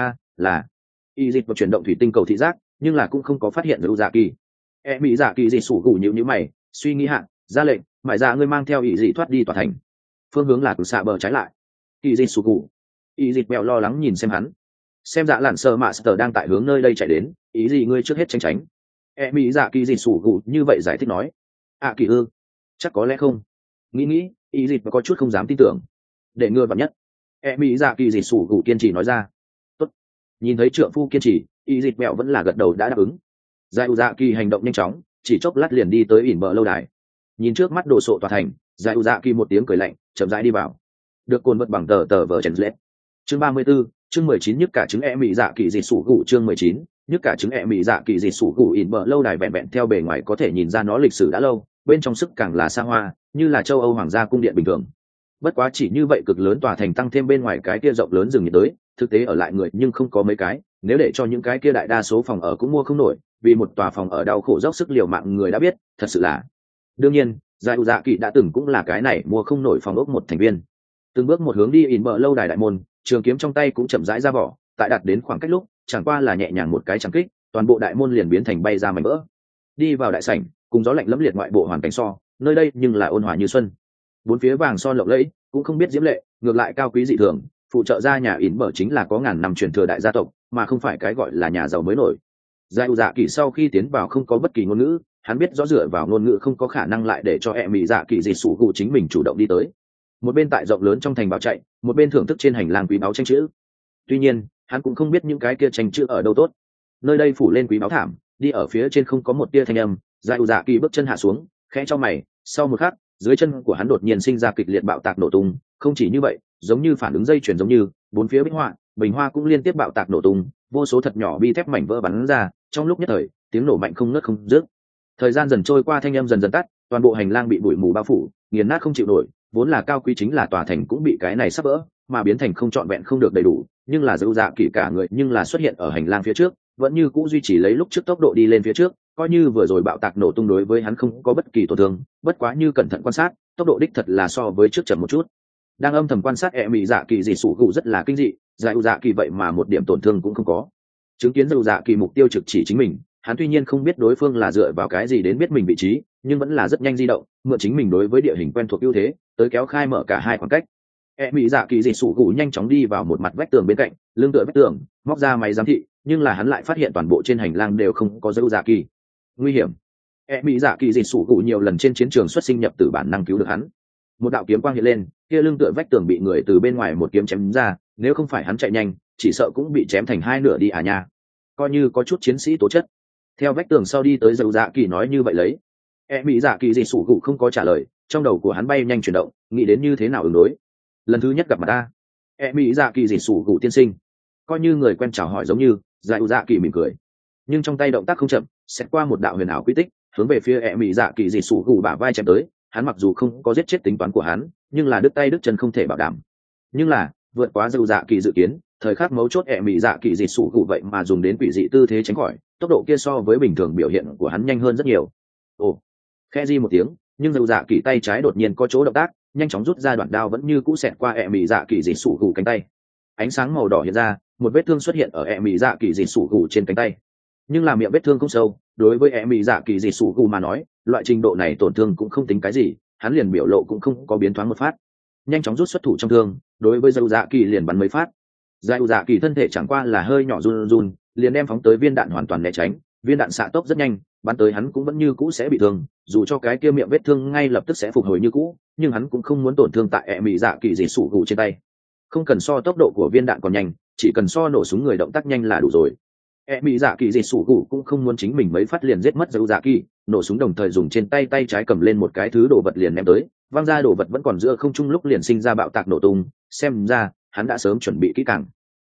Là ý dịt chuyển động thủy tinh cầu thị giác, nhưng là cũng không có phát hiện dạ kỳ. Mỹ dạ kỳ dị sủ gù nhíu mày, suy nghĩ hạn, ra lệnh, mại dạ ngươi mang theo ý dị thoát đi tòa thành. Phương hướng là từ xạ bờ trái lại. Ý dị sủ gù, ý dịt bèo lo lắng nhìn xem hắn, xem dạ lạn sơ master đang tại hướng nơi đây chạy đến, ý gì ngươi trước hết tránh. Mỹ dạ kỳ dị sủ gù như vậy giải thích nói. Kỳ ư, chắc có lẽ không. Nghĩ ý dịt có chút không dám tin tưởng. Để ngừa vào nhất, Mỹ dạ kỳ dị sủ gù kiên trì nói ra. Tốt. Nhìn thấy trượng phu kiên trì, ý dịt mẹo vẫn là gật đầu đã đáp ứng. Dạ kỳ hành động nhanh chóng, chỉ chốc lát liền đi tới ỉn bờ lâu đài. Nhìn trước mắt đồ sộ tòa thành, dạ kỳ một tiếng cười lạnh, chậm rãi đi vào. Được cồn vật bằng tờ vở trần lết. Chương 34, chương 19 nhất cả chứng Mỹ dạ kỳ dị sủ gù chương 19, nhất cả chứng Mỹ dạ kỳ dị sủ gù ỉn bờ lâu đài vẹn vẹn theo bề ngoài có thể nhìn ra nó lịch sử đã lâu, bên trong sức càng là xa hoa, như là châu Âu hoàng gia cung điện bình thường. Bất quá chỉ như vậy cực lớn tòa thành tăng thêm bên ngoài cái kia rộng lớn rừng nhiệt đới, thực tế ở lại người nhưng không có mấy cái, nếu để cho những cái kia đại đa số phòng ở cũng mua không nổi, vì một tòa phòng ở đau khổ dốc sức liều mạng người đã biết, thật sự là. Đương nhiên, dạ kỳ đã từng cũng là cái này mua không nổi phòng ốc một thành viên. Từng bước một hướng đi ỉn bờ lâu đài đại môn, trường kiếm trong tay cũng chậm rãi ra vỏ, tại đạt đến khoảng cách lúc, chẳng qua là nhẹ nhàng một cái chẳng kích, toàn bộ đại môn liền biến thành bay ra mảnh vỡ. Đi vào đại sảnh, cùng gió lạnh lẫm liệt ngoại bộ hoàn cảnh so, nơi đây nhưng là ôn hòa như xuân. Bốn phía vàng son lộng lẫy, cũng không biết diễm lệ, ngược lại cao quý dị thường, phụ trợ ra nhà ỉn bờ chính là có ngàn năm truyền thừa đại gia tộc, mà không phải cái gọi là nhà giàu mới nổi. Dạ kỳ sau khi tiến vào không có bất kỳ ngôn ngữ, hắn biết rõ dựa vào ngôn ngữ không có khả năng lại để cho Mỹ dạ kỳ dị sủ gù chính mình chủ động đi tới. Một bên tại rộng lớn trong thành bảo chạy, một bên thưởng thức trên hành lang quý báu tranh chữ. Tuy nhiên, hắn cũng không biết những cái kia tranh chữ ở đâu tốt. Nơi đây phủ lên quý báu thảm, đi ở phía trên không có một tia thanh âm. Dạ kỳ bước chân hạ xuống, khẽ cho mày, sau một khắc, dưới chân của hắn đột nhiên sinh ra kịch liệt bạo tạc nổ tung. Không chỉ như vậy, giống như phản ứng dây chuyền giống như, bốn phía bích họa, bình hoa cũng liên tiếp bạo tạc nổ tung, vô số thật nhỏ bi thép mảnh vỡ bắn ra. Trong lúc nhất thời, tiếng nổ mạnh không ngớt không dứt. Thời gian dần trôi qua, thanh âm dần dần tắt, toàn bộ hành lang bị bụi mù bao phủ, nghiền nát không chịu nổi. Vốn là cao quý chính là tòa thành cũng bị cái này sắp vỡ, mà biến thành không trọn vẹn không được đầy đủ. Nhưng là dạ kỳ cả người nhưng là xuất hiện ở hành lang phía trước, vẫn như cũ duy trì lấy lúc trước tốc độ đi lên phía trước, coi như vừa rồi bạo tạc nổ tung đối với hắn không có bất kỳ tổn thương. Bất quá như cẩn thận quan sát, tốc độ đích thật là so với trước chậm một chút. Đang âm thầm quan sát Mỹ dạ kỳ dị sủ gù rất là kinh dị, dạ kỳ vậy mà một điểm tổn thương cũng không có. Chứng kiến dạ kỳ mục tiêu trực chỉ chính mình, hắn tuy nhiên không biết đối phương là dựa vào cái gì đến biết mình vị trí, nhưng vẫn là rất nhanh di động, mượn chính mình đối với địa hình quen thuộc ưu thế, tới kéo khai mở cả hai khoảng cách. Mỹ dạ kỳ dị sủ gù nhanh chóng đi vào một mặt vách tường bên cạnh, lưng tựa vách tường, móc ra máy giám thị, nhưng là hắn lại phát hiện toàn bộ trên hành lang đều không có dạ kỳ. Nguy hiểm. Mỹ dạ kỳ dị sủ gù nhiều lần trên chiến trường xuất sinh nhập tử bản năng cứu được hắn. Một đạo kiếm quang hiện lên, kia lưng tựa vách tường bị người từ bên ngoài một kiếm chém ra, nếu không phải hắn chạy nhanh, chỉ sợ cũng bị chém thành hai nửa đi à nha. Coi như có chút chiến sĩ tố chất. Theo vách tường sau đi tới dạ kỳ nói như vậy lấy. Mỹ dạ kỳ dị sủ gù không có trả lời, trong đầu của hắn bay nhanh chuyển động, nghĩ đến như thế nào ứng đối. Lần thứ nhất gặp mặt ta. Mỹ dạ kỳ dị sủ gù tiên sinh. Coi như người quen chào hỏi giống như, dạ kỳ mỉm cười. Nhưng trong tay động tác không chậm, xét qua một đạo huyền ảo quy tích, hướng về phía Mỹ dạ kỳ dị sủ gù bả vai chém tới. Hắn mặc dù không có giết chết tính toán của hắn, nhưng là đứt tay đứt chân không thể bảo đảm. Nhưng là vượt quá dạ kỳ dự kiến, thời khắc mấu chốt Mỹ dạ kỳ dị sủ gù vậy mà dùng đến quỷ dị tư thế tránh khỏi, tốc độ kia so với bình thường biểu hiện của hắn nhanh hơn rất nhiều. Ồ, khe di một tiếng, nhưng dạ kỳ tay trái đột nhiên có chỗ động tác, nhanh chóng rút ra đoạn đao vẫn như cũ xẹt qua Mỹ dạ kỳ dị sủ gù cánh tay. Ánh sáng màu đỏ hiện ra, một vết thương xuất hiện ở Mỹ dạ kỳ dị sủ gù trên cánh tay. Nhưng là miệng vết thương không sâu, đối với Mỹ dạ kỳ dị sủ gù mà nói, loại trình độ này tổn thương cũng không tính cái gì, hắn liền biểu lộ cũng không có biến thoáng một phát, nhanh chóng rút xuất thủ trong thương, đối với dạ kỳ liền bắn mấy phát. Dạ kỳ thân thể chẳng qua là hơi nhỏ run run, liền đem phóng tới viên đạn hoàn toàn né tránh, viên đạn xạ tốc rất nhanh, bắn tới hắn cũng vẫn như cũ sẽ bị thương, dù cho cái kia miệng vết thương ngay lập tức sẽ phục hồi như cũ, nhưng hắn cũng không muốn tổn thương tại Mỹ dạ kỳ dị sủ gù trên tay. Không cần so tốc độ của viên đạn còn nhanh, chỉ cần so nổ súng người động tác nhanh là đủ rồi. Mỹ dạ kỳ dị sủ gù cũng không muốn chính mình mấy phát liền giết mất dạ kỳ, nổ súng đồng thời dùng trên tay trái cầm lên một cái thứ đồ vật liền ném tới, văng ra đồ vật vẫn còn giữa không trung lúc liền sinh ra bạo tạc nổ tung, xem ra hắn đã sớm chuẩn bị kỹ càng.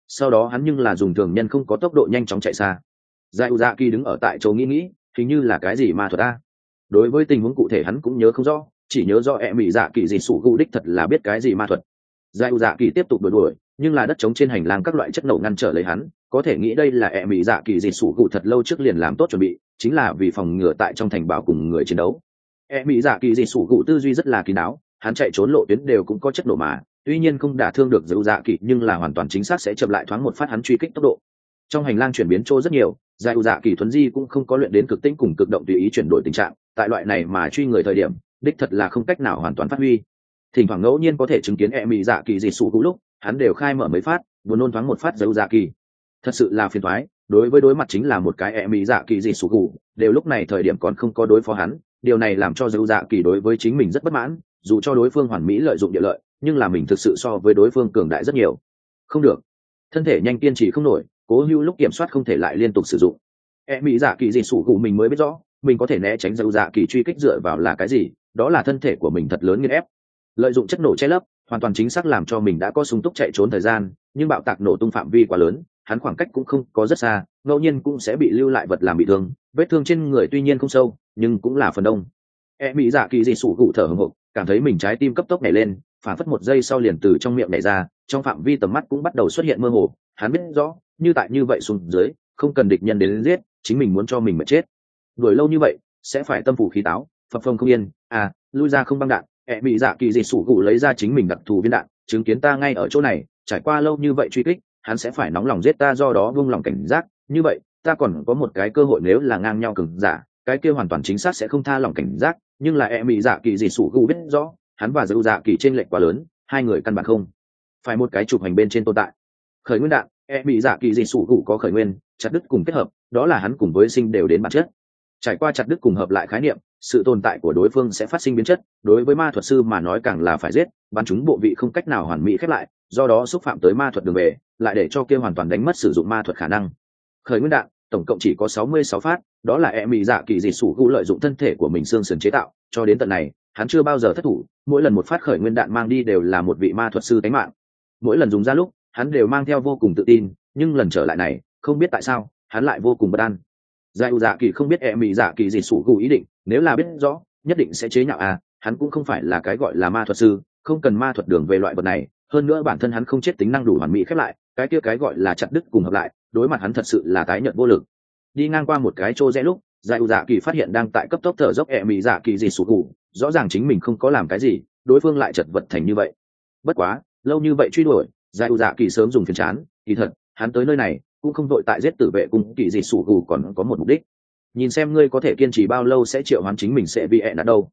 sau đó hắn nhưng là dùng thường nhân không có tốc độ nhanh chóng chạy xa. Giải u dạ kỳ đứng ở tại chỗ nghĩ hình như là cái gì ma thuật a. Đối với tình huống cụ thể hắn cũng nhớ không rõ, chỉ nhớ do mỹ dạ kỳ dị sủ gù đích thật là biết cái gì ma thuật. Giải u dạ kỳ tiếp tục đuổi, nhưng là đất trống trên hành lang các loại chất nổ ngăn trở lấy hắn, có thể nghĩ đây là mỹ dạ kỳ dị sủ gù thật lâu trước liền làm tốt chuẩn bị, chính là vì phòng ngừa tại trong thành bảo cùng người chiến đấu. Mỹ dạ kỳ dị sủ gù tư duy rất là kín đáo, hắn chạy trốn lộ tuyến đều cũng có chất nổ mà, tuy nhiên không đả thương được Dữu Dạ Kỳ nhưng là hoàn toàn chính xác sẽ chậm lại thoáng một phát hắn truy kích tốc độ. Trong hành lang chuyển biến trô rất nhiều, Dữu Dạ Kỳ thuần di cũng không có luyện đến cực tĩnh cùng cực động tùy ý chuyển đổi tình trạng, tại loại này mà truy người thời điểm, đích thật là không cách nào hoàn toàn phát huy. Thỉnh thoảng ngẫu nhiên có thể chứng kiến Mỹ dạ kỳ dị sủ gù lúc, hắn đều khai mở mấy phát, buồn nôn thoáng một phát Dữu Dạ Kỳ. Thật sự là phiền toái, đối mặt chính là một cái Mỹ dạ kỳ dị sủ gù, đều lúc này thời điểm còn không có đối phó hắn, điều này làm cho Dữu Dạ Kỳ đối với chính mình rất bất mãn, dù cho đối phương hoàn mỹ lợi dụng địa lợi, nhưng là mình thực sự so với đối phương cường đại rất nhiều. Không được, thân thể nhanh kiên trì không nổi, cố hữu lúc kiểm soát không thể lại liên tục sử dụng. Mỹ dạ kỳ dị sủ gù mình mới biết rõ mình có thể né tránh Dữu Dạ Kỳ truy kích dựa vào là cái gì, đó là thân thể của mình thật lớn nghiền ép, lợi dụng chất nổ che lấp, hoàn toàn chính xác làm cho mình đã có sung túc chạy trốn thời gian, nhưng bạo tạc nổ tung phạm vi quá lớn, hắn khoảng cách cũng không có rất xa, ngẫu nhiên cũng sẽ bị lưu lại vật làm bị thương, vết thương trên người tuy nhiên không sâu nhưng cũng là phần đông. Mỹ dạ kỳ dị sủ gù thở hổn hển, cảm thấy mình trái tim cấp tốc nhảy lên, phản phất một giây sau liền từ trong miệng nhảy ra, trong phạm vi tầm mắt cũng bắt đầu xuất hiện mơ hồ. Hắn biết rõ, như tại như vậy xuống dưới, không cần địch nhân đến giết, chính mình muốn cho mình mà chết. Đuổi lâu như vậy, sẽ phải tâm phủ khí táo, phập phồng không yên. Lui ra không băng đạn. Mỹ dạ kỳ dị sủ gù lấy ra chính mình đặc thù viên đạn, chứng kiến ta ngay ở chỗ này, trải qua lâu như vậy truy kích, hắn sẽ phải nóng lòng giết ta, do đó buông lòng cảnh giác. Như vậy, ta còn có một cái cơ hội, nếu là ngang nhau cường giả, cái kia hoàn toàn chính xác sẽ không tha lòng cảnh giác. Nhưng là Mỹ dạ kỳ dị sủ gù biết rõ, hắn và Dữu Dạ Kỳ trên lệch quá lớn, hai người căn bản không phải một cái chụp hành bên trên tồn tại. Khởi nguyên đạn, Mỹ dạ kỳ dị sủ gù có khởi nguyên, chặt đứt cùng kết hợp, đó là hắn cùng với sinh đều đến bản chất. Trải qua chặt đứt cùng hợp lại khái niệm, sự tồn tại của đối phương sẽ phát sinh biến chất, đối với ma thuật sư mà nói càng là phải giết, bắn chúng bộ vị không cách nào hoàn mỹ khép lại, do đó xúc phạm tới ma thuật đường về, lại để cho kia hoàn toàn đánh mất sử dụng ma thuật khả năng. Khởi nguyên đạn tổng cộng chỉ có 66 phát, đó là Mỹ dạ kỳ dị sủ gù lợi dụng thân thể của mình xương sườn chế tạo, cho đến tận này hắn chưa bao giờ thất thủ, mỗi lần một phát khởi nguyên đạn mang đi đều là một vị ma thuật sư tánh mạng. Mỗi lần dùng ra lúc hắn đều mang theo vô cùng tự tin, nhưng lần trở lại này không biết tại sao hắn lại vô cùng bất an. Dữu Dạ Kỳ không biết Mỹ dạ kỳ dị sủ gù ý định, nếu là biết rõ nhất định sẽ chế nhạo hắn cũng không phải là cái gọi là ma thuật sư, không cần ma thuật đường về loại vật này, hơn nữa bản thân hắn không chết tính năng đủ hoàn mỹ khép lại, cái kia cái gọi là chặt đứt cùng hợp lại, đối mặt hắn thật sự là tái nhợt vô lực. Đi ngang qua một cái chỗ rẽ lúc, Dữu Dạ Kỳ phát hiện đang tại cấp tốc thở dốc Mỹ dạ kỳ dị sủ gù, rõ ràng chính mình không có làm cái gì, đối phương lại chật vật thành như vậy. Bất quá lâu như vậy truy đuổi, Dữu Dạ Kỳ sớm dùng phiền chán, kỳ thật hắn tới nơi này cũng không vội tại giết tử vệ cùng kỳ dị sủ gù, còn có một mục đích. Nhìn xem ngươi có thể kiên trì bao lâu sẽ triệu hoán chính mình sẽ bị ẹn ở đâu.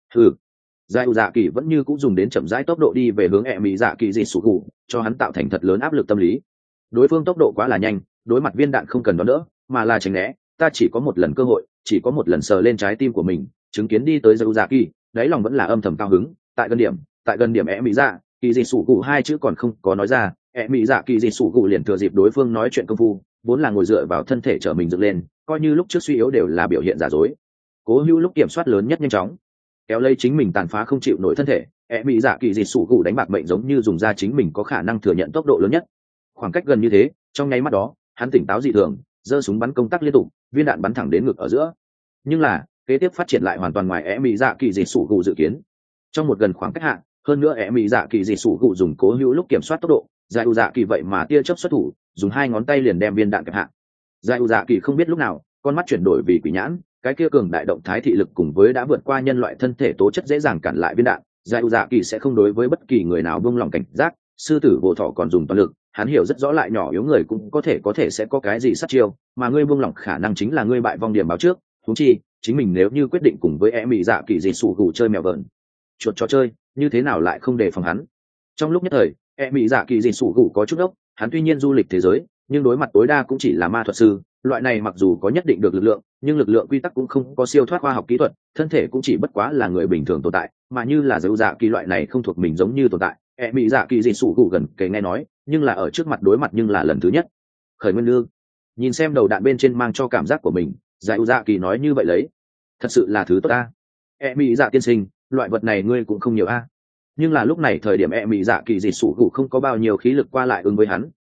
Dữu Dạ Kỳ vẫn như cũng dùng đến chậm rãi tốc độ đi về hướng Mỹ dạ kỳ dị sủ gù, cho hắn tạo thành thật lớn áp lực tâm lý. Đối phương tốc độ quá là nhanh, đối mặt viên đạn không cần đón đỡ mà là tránh né, ta chỉ có một lần cơ hội, chỉ có một lần sờ lên trái tim của mình, chứng kiến đi tới Dữu Dạ Kỳ, đáy lòng vẫn là âm thầm cao hứng. Tại gần điểm Mỹ dạ kỳ dị sủ gù hai chữ còn không có nói ra, Mỹ dạ kỳ dị sủ gù liền thừa dịp đối phương nói chuyện công phu, vốn là ngồi dựa vào thân thể trở mình dựng lên, coi như lúc trước suy yếu đều là biểu hiện giả dối. Cố hữu lúc kiểm soát lớn nhất nhanh chóng kéo lấy chính mình tàn phá không chịu nổi thân thể, Mỹ dạ kỳ dị sủ gù đánh bạc mệnh giống như dùng ra chính mình có khả năng thừa nhận tốc độ lớn nhất. Khoảng cách gần như thế, trong nháy mắt đó hắn tỉnh táo dị thường, giơ súng bắn công tắc liên tục, viên đạn bắn thẳng đến ngực ở giữa. Nhưng là kế tiếp phát triển lại hoàn toàn ngoài Mỹ dạ kỳ dị sủ gù dự kiến. Trong một gần khoảng cách hạ, hơn nữa Mỹ dạ kỳ dị sủ gù dùng cố hữu lúc kiểm soát tốc độ, Dữu Dạ Kỳ vậy mà tia chớp xuất thủ, dùng hai ngón tay liền đem viên đạn kẹp hạ. Dữu Dạ Kỳ không biết lúc nào con mắt chuyển đổi vì quỷ nhãn, cái kia cường đại động thái thị lực cùng với đã vượt qua nhân loại thân thể tố chất dễ dàng cản lại viên đạn. Dữu Dạ Kỳ sẽ không đối với bất kỳ người nào buông lòng cảnh giác, sư tử vô thọ còn dùng toàn lực, hắn hiểu rất rõ lại nhỏ yếu người cũng có thể sẽ có cái gì sát chiêu, mà ngươi buông lòng khả năng chính là ngươi bại vong điểm báo trước. Huống chi chính mình nếu như quyết định cùng với Mỹ dạ kỳ dị sủ gù chơi mèo vợn chuột trò chơi, như thế nào lại không đề phòng hắn. Trong lúc nhất thời Mỹ dạ kỳ dị sủ gù có chút ốc, hắn tuy nhiên du lịch thế giới nhưng đối mặt tối đa cũng chỉ là ma thuật sư, loại này mặc dù có nhất định được lực lượng nhưng lực lượng quy tắc cũng không có siêu thoát khoa học kỹ thuật, thân thể cũng chỉ bất quá là người bình thường tồn tại, mà như là Dữu Dạ Kỳ loại này không thuộc mình giống như tồn tại, Mỹ dạ kỳ dị sủ gù gần kề nghe nói, nhưng là ở trước mặt đối mặt nhưng là lần thứ nhất. Khởi nguyên lương nhìn xem đầu đạn bên trên mang cho cảm giác của mình, Dữu Dạ Kỳ nói như vậy lấy, thật sự là thứ tốt ta. Mỹ dạ tiên sinh, loại vật này ngươi cũng không nhiều a. Nhưng là lúc này thời điểm Mỹ dạ kỳ dị sủ gù không có bao nhiêu khí lực qua lại ứng với hắn,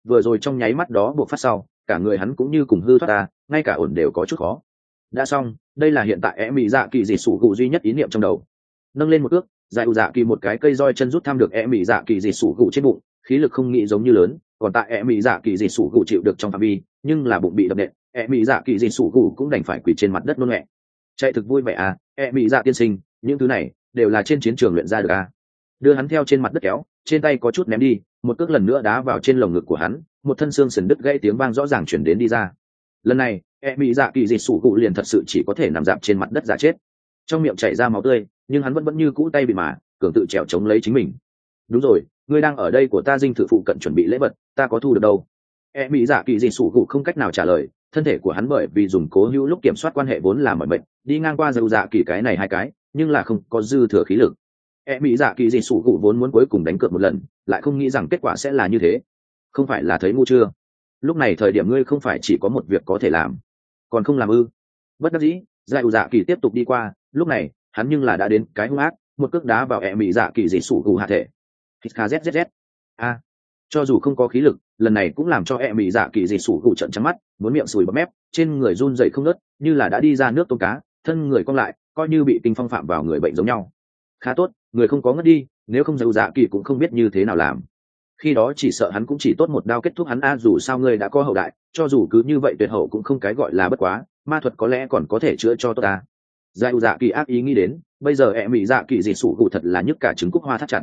vừa rồi trong nháy mắt đó buộc phát sau cả người hắn cũng như cùng hư thoát ta, ngay cả ổn đều có chút khó. Đã xong, đây là hiện tại mỹ dạ kỳ dị sủ cụ duy nhất ý niệm trong đầu. Nâng lên một ước, giải dạ kỳ một cái cây roi chân rút tham được mỹ dạ kỳ dị sủ cụ trên bụng, khí lực không nghĩ giống như lớn, còn tại mỹ dạ kỳ dị sủ cụ chịu được trong phạm vi, nhưng là bụng bị đập nện, mỹ dạ kỳ dị sủ cụ cũng đành phải quỳ trên mặt đất nôn mẹ. Chạy thực vui vẻ à, mỹ dạ tiên sinh, những thứ này đều là trên chiến trường luyện ra được à. Đưa hắn theo trên mặt đất kéo, trên tay có chút ném đi, một cước lần nữa đá vào trên lồng ngực của hắn, một thân xương sườn đứt gãy tiếng vang rõ ràng chuyển đến đi ra. Lần này mỹ dạ kỳ dị sủ cụ liền thật sự chỉ có thể nằm dạp trên mặt đất giả chết, trong miệng chảy ra máu tươi, nhưng hắn vẫn như cũ tay bị mà cường tự trèo chống lấy chính mình. Đúng rồi, ngươi đang ở đây của ta dinh thự phụ cận chuẩn bị lễ vật, ta có thu được đâu? Mỹ dạ kỳ dị sủ cụ không cách nào trả lời, thân thể của hắn bởi vì dùng cố hữu lúc kiểm soát quan hệ vốn là mỏi mệt, đi ngang qua dầu dạ kỳ cái này hai cái, nhưng là không có dư thừa khí lực. Mỹ dạ kỳ dị sủ cụ vốn muốn cuối cùng đánh cược một lần, lại không nghĩ rằng kết quả sẽ là như thế. Không phải là thấy ngu chưa? Lúc này thời điểm ngươi không phải chỉ có một việc có thể làm, còn không làm ư? Bất đắc dĩ, dạ kỳ tiếp tục đi qua, lúc này hắn nhưng là đã đến cái hung ác, một cước đá vào mỹ dạ kỳ dị sủ cụ hạ thể. Hít a, cho dù không có khí lực, lần này cũng làm cho mỹ dạ kỳ dị sủ cụ trợn trắng mắt, muốn miệng sùi bọt mép, trên người run rẩy không ngớt, như là đã đi ra nước tôm cá, thân người cong lại, coi như bị kinh phong phạm vào người bệnh giống nhau. Khá tốt, người không có ngất đi, nếu không dạ kỳ cũng không biết như thế nào làm. Khi đó chỉ sợ hắn cũng chỉ tốt một đao kết thúc hắn a, dù sao ngươi đã có hậu đại, cho dù cứ như vậy tuyệt hậu cũng không cái gọi là bất quá, ma thuật có lẽ còn có thể chữa cho tốt ta. Dạ kỳ ác ý nghĩ đến, bây giờ mỹ dạ kỳ dị sủ cụ thật là nhức cả trứng cúc hoa thắt chặt.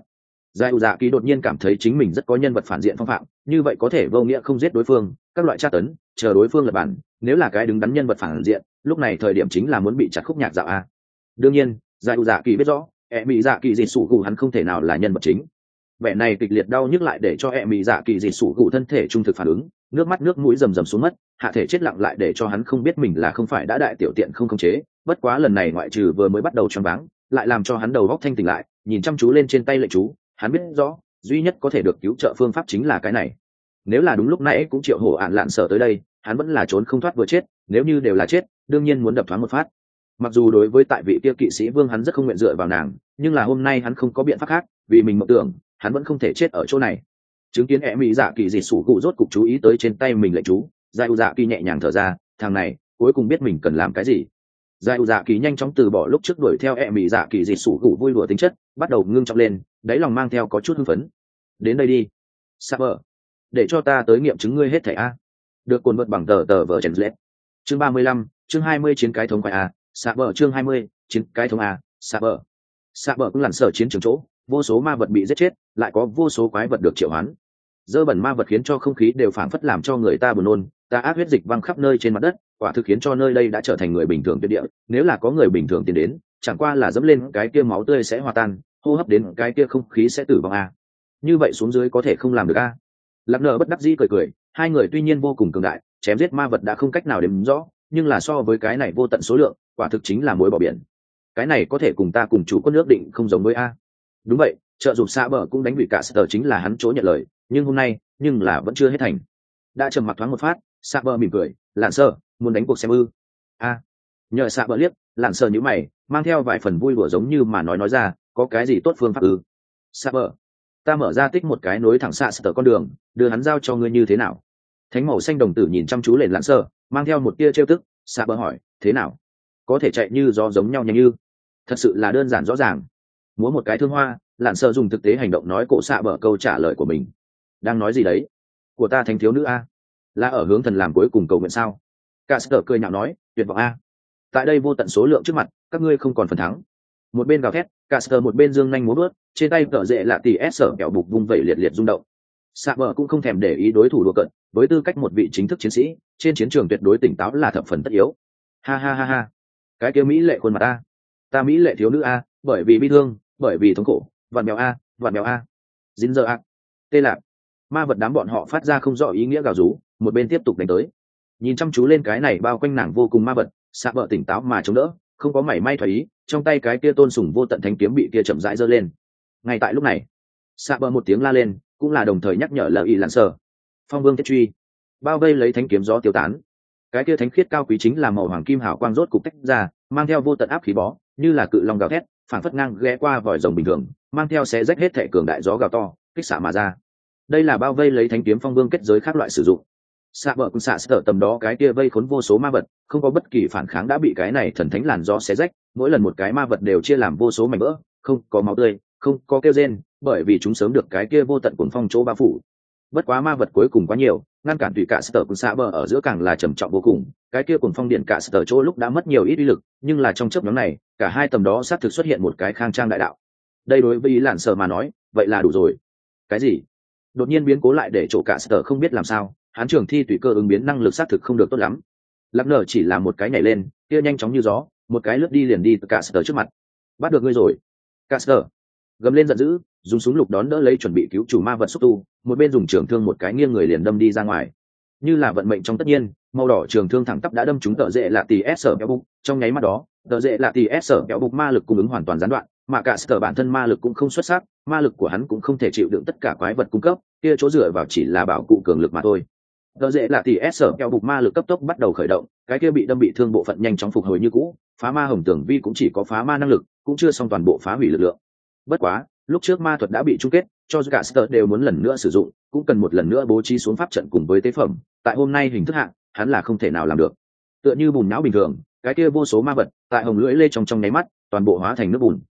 Dạ kỳ đột nhiên cảm thấy chính mình rất có nhân vật phản diện phong phạm, như vậy có thể vô nghĩa không giết đối phương, các loại tra tấn, chờ đối phương lập bản, nếu là cái đứng đắn nhân vật phản diện, lúc này thời điểm chính là muốn bị chặt khúc nhạc dạo a. Đương nhiên, dạ kỳ biết rõ, mỹ dạ kỳ dị sủ cụ hắn không thể nào là nhân vật chính. Vẻ này kịch liệt đau nhức lại để cho mỹ dạ kỳ dị sủ cụ thân thể trung thực phản ứng, nước mắt nước mũi rầm rầm xuống mất, hạ thể chết lặng lại để cho hắn không biết mình là không phải đã đại tiểu tiện không khống chế. Bất quá lần này ngoại trừ vừa mới bắt đầu choáng váng, lại làm cho hắn đầu óc thanh tỉnh lại, nhìn chăm chú lên trên tay lệnh chú, hắn biết rõ duy nhất có thể được cứu trợ phương pháp chính là cái này. Nếu là đúng lúc nãy cũng triệu hổ ạn lạn sợ tới đây, hắn vẫn là trốn không thoát vừa chết, nếu như đều là chết, đương nhiên muốn đập thoáng một phát. Mặc dù đối với tại vị kia kỵ sĩ vương hắn rất không nguyện dựa vào nàng, nhưng là hôm nay hắn không có biện pháp khác, vì mình mộng tưởng, hắn vẫn không thể chết ở chỗ này. Chứng kiến mỹ dạ kỳ dị sủ cụ rốt cục chú ý tới trên tay mình lệnh chú, dạ kỳ nhẹ nhàng thở ra, thằng này cuối cùng biết mình cần làm cái gì. Dạ kỳ nhanh chóng từ bỏ lúc trước đuổi theo mỹ dạ kỳ dị sủ cụ vui đùa tính chất, bắt đầu ngưng trọng lên, đáy lòng mang theo có chút hưng phấn. Đến đây đi, Saber, để cho ta tới nghiệm chứng ngươi hết thảy a. Được cuốn vật bằng tờ vở chèn lết. Chương 35, chương 20 chiến cái thống quái a, Saber chương 20, chiến cái thống a, Saber. Saber cũng lặn sở chiến trường chỗ, vô số ma vật bị giết chết, lại có vô số quái vật được triệu hoán. Dơ bẩn ma vật khiến cho không khí đều phảng phất làm cho người ta buồn nôn, ta ác huyết dịch văng khắp nơi trên mặt đất, quả thực khiến cho nơi đây đã trở thành người bình thường tuyệt địa. Nếu là có người bình thường tiến đến, chẳng qua là dẫm lên cái kia máu tươi sẽ hòa tan, hô hấp đến cái kia không khí sẽ tử vong a. Như vậy xuống dưới có thể không làm được a. Lạc Nở bất đắc dĩ cười cười, hai người tuy nhiên vô cùng cường đại, chém giết ma vật đã không cách nào đếm rõ, nhưng là so với cái này vô tận số lượng, quả thực chính là muối bỏ biển. Cái này có thể cùng ta cùng chủ quân nước định không giống với a. Đúng vậy, trợ giúp Saber cũng đánh bị cả Sở chính là hắn chỗ nhận lời, nhưng hôm nay, nhưng là vẫn chưa hết thành. Đã trầm mặc thoáng một phát, Saber mỉm cười, Lạn Sơ, muốn đánh cuộc xem ư? A. Nhờ Saber liếc, Lạn Sơ nhíu mày, mang theo vài phần vui đùa giống như mà nói ra, có cái gì tốt phương pháp ư? Saber, ta mở ra tích một cái nối thẳng xạ Sở con đường, đưa hắn giao cho ngươi như thế nào? Thánh màu xanh đồng tử nhìn chăm chú lên Lạn Sơ, mang theo một tia trêu tức, Saber hỏi, thế nào? Có thể chạy như gió giống nhau nhanh như? Thật sự là đơn giản rõ ràng. Múa một cái thương hoa, Lạn Sơ dùng thực tế hành động nói cổ Saber câu trả lời của mình. Đang nói gì đấy? Của ta thánh thiếu nữ a, là ở hướng thần làm cuối cùng cầu nguyện sao? Caster cười nhạo nói, tuyệt vọng a. Tại đây vô tận số lượng trước mặt, các ngươi không còn phần thắng. Một bên gào thét, Caster một bên dương nhanh múa bước, trên tay cờ rễ lạ tỷ s sở kẹo bục vung vẩy liệt liệt rung động. Saber cũng không thèm để ý đối thủ đùa cận, với tư cách một vị chính thức chiến sĩ, trên chiến trường tuyệt đối tỉnh táo là thập phần tất yếu. Ha ha ha ha, cái kia mỹ lệ khuôn mặt a, ta mỹ lệ thiếu nữ a, bởi vì bi thương, bởi vì thống khổ, vạn mèo a, vạn mèo a, dính giờ a, tê lạc. Ma vật đám bọn họ phát ra không rõ ý nghĩa gào rú, một bên tiếp tục đánh tới. Nhìn chăm chú lên cái này bao quanh nàng vô cùng ma vật, Saber tỉnh táo mà chống đỡ, không có mảy may thoái ý, trong tay cái kia tôn sùng vô tận thánh kiếm bị kia chậm rãi giơ lên. Ngay tại lúc này, Saber một tiếng la lên, cũng là đồng thời nhắc nhở Lợi Lạn Sở. Phong Vương Thiết Truy, bao vây lấy thánh kiếm gió tiêu tán. Cái kia thánh khiết cao quý chính là màu hoàng kim hào quang rốt cục tách ra, mang theo vô tận áp khí bó, như là cự long gào thét, phản phất ngang ghé qua vòi rồng bình thường, mang theo xé rách hết thể cường đại gió gào to, kích xạ mà ra. đây là bao vây lấy thánh kiếm phong vương kết giới khác loại sử dụng. Xạ bờ cùng xạ sở tầm đó cái kia vây khốn vô số ma vật, không có bất kỳ phản kháng đã bị cái này thần thánh làn gió xé rách, mỗi lần một cái ma vật đều chia làm vô số mảnh vỡ, không có máu tươi, không có kêu rên, bởi vì chúng sớm được cái kia vô tận cuồng phong chỗ bao phủ. Bất quá ma vật cuối cùng quá nhiều, ngăn cản tùy cả sở cùng xạ bờ ở giữa càng là trầm trọng vô cùng, cái kia cuồng phong điện cả sở chỗ lúc đã mất nhiều ít uy lực, nhưng là trong chớp nhoáng này, cả hai tầm đó xác thực xuất hiện một cái khang trang đại đạo. Đây đối với ý lạn sở mà nói, vậy là đủ rồi. Cái gì? Đột nhiên biến cố lại để chỗ cả sở không biết làm sao, hắn trường thi tùy cơ ứng biến năng lực xác thực không được tốt lắm. Lạc nở chỉ là một cái nhảy lên, kia nhanh chóng như gió, một cái lướt đi liền đi từ cả sở trước mặt. Bắt được ngươi rồi. Cả sở gầm lên giận dữ, dùng súng lục đón đỡ lấy chuẩn bị cứu chủ ma vật xúc tu, một bên dùng trường thương một cái nghiêng người liền đâm đi ra ngoài. Như là vận mệnh trong tất nhiên, màu đỏ trường thương thẳng tắp đã đâm trúng tợ dệ lạ tỷ s sở béo bụng, trong nháy mắt đó, tợ dệ lạ tỷ s sở béo bụng ma lực cung ứng hoàn toàn gián đoạn, mà cả sở bản thân ma lực cũng không xuất sắc, ma lực của hắn cũng không thể chịu đựng tất cả quái vật cung cấp, kia chỗ dựa vào chỉ là bảo cụ cường lực mà thôi. Tợ dệ lạ tỷ s sở béo bụng ma lực cấp tốc bắt đầu khởi động, cái kia bị đâm bị thương bộ phận nhanh chóng phục hồi như cũ, phá ma hồng tưởng vi cũng chỉ có phá ma năng lực, cũng chưa xong toàn bộ phá hủy lực lượng. Bất quá, lúc trước ma thuật đã bị chung kết, cho dù cả Sở đều muốn lần nữa sử dụng, cũng cần một lần nữa bố trí xuống pháp trận cùng với tế phẩm, tại hôm nay hình thức hạng, hắn là không thể nào làm được. Tựa như bùn nhão bình thường, cái kia vô số ma vật, tại hồng lưỡi lê trong nháy mắt, toàn bộ hóa thành nước bùn.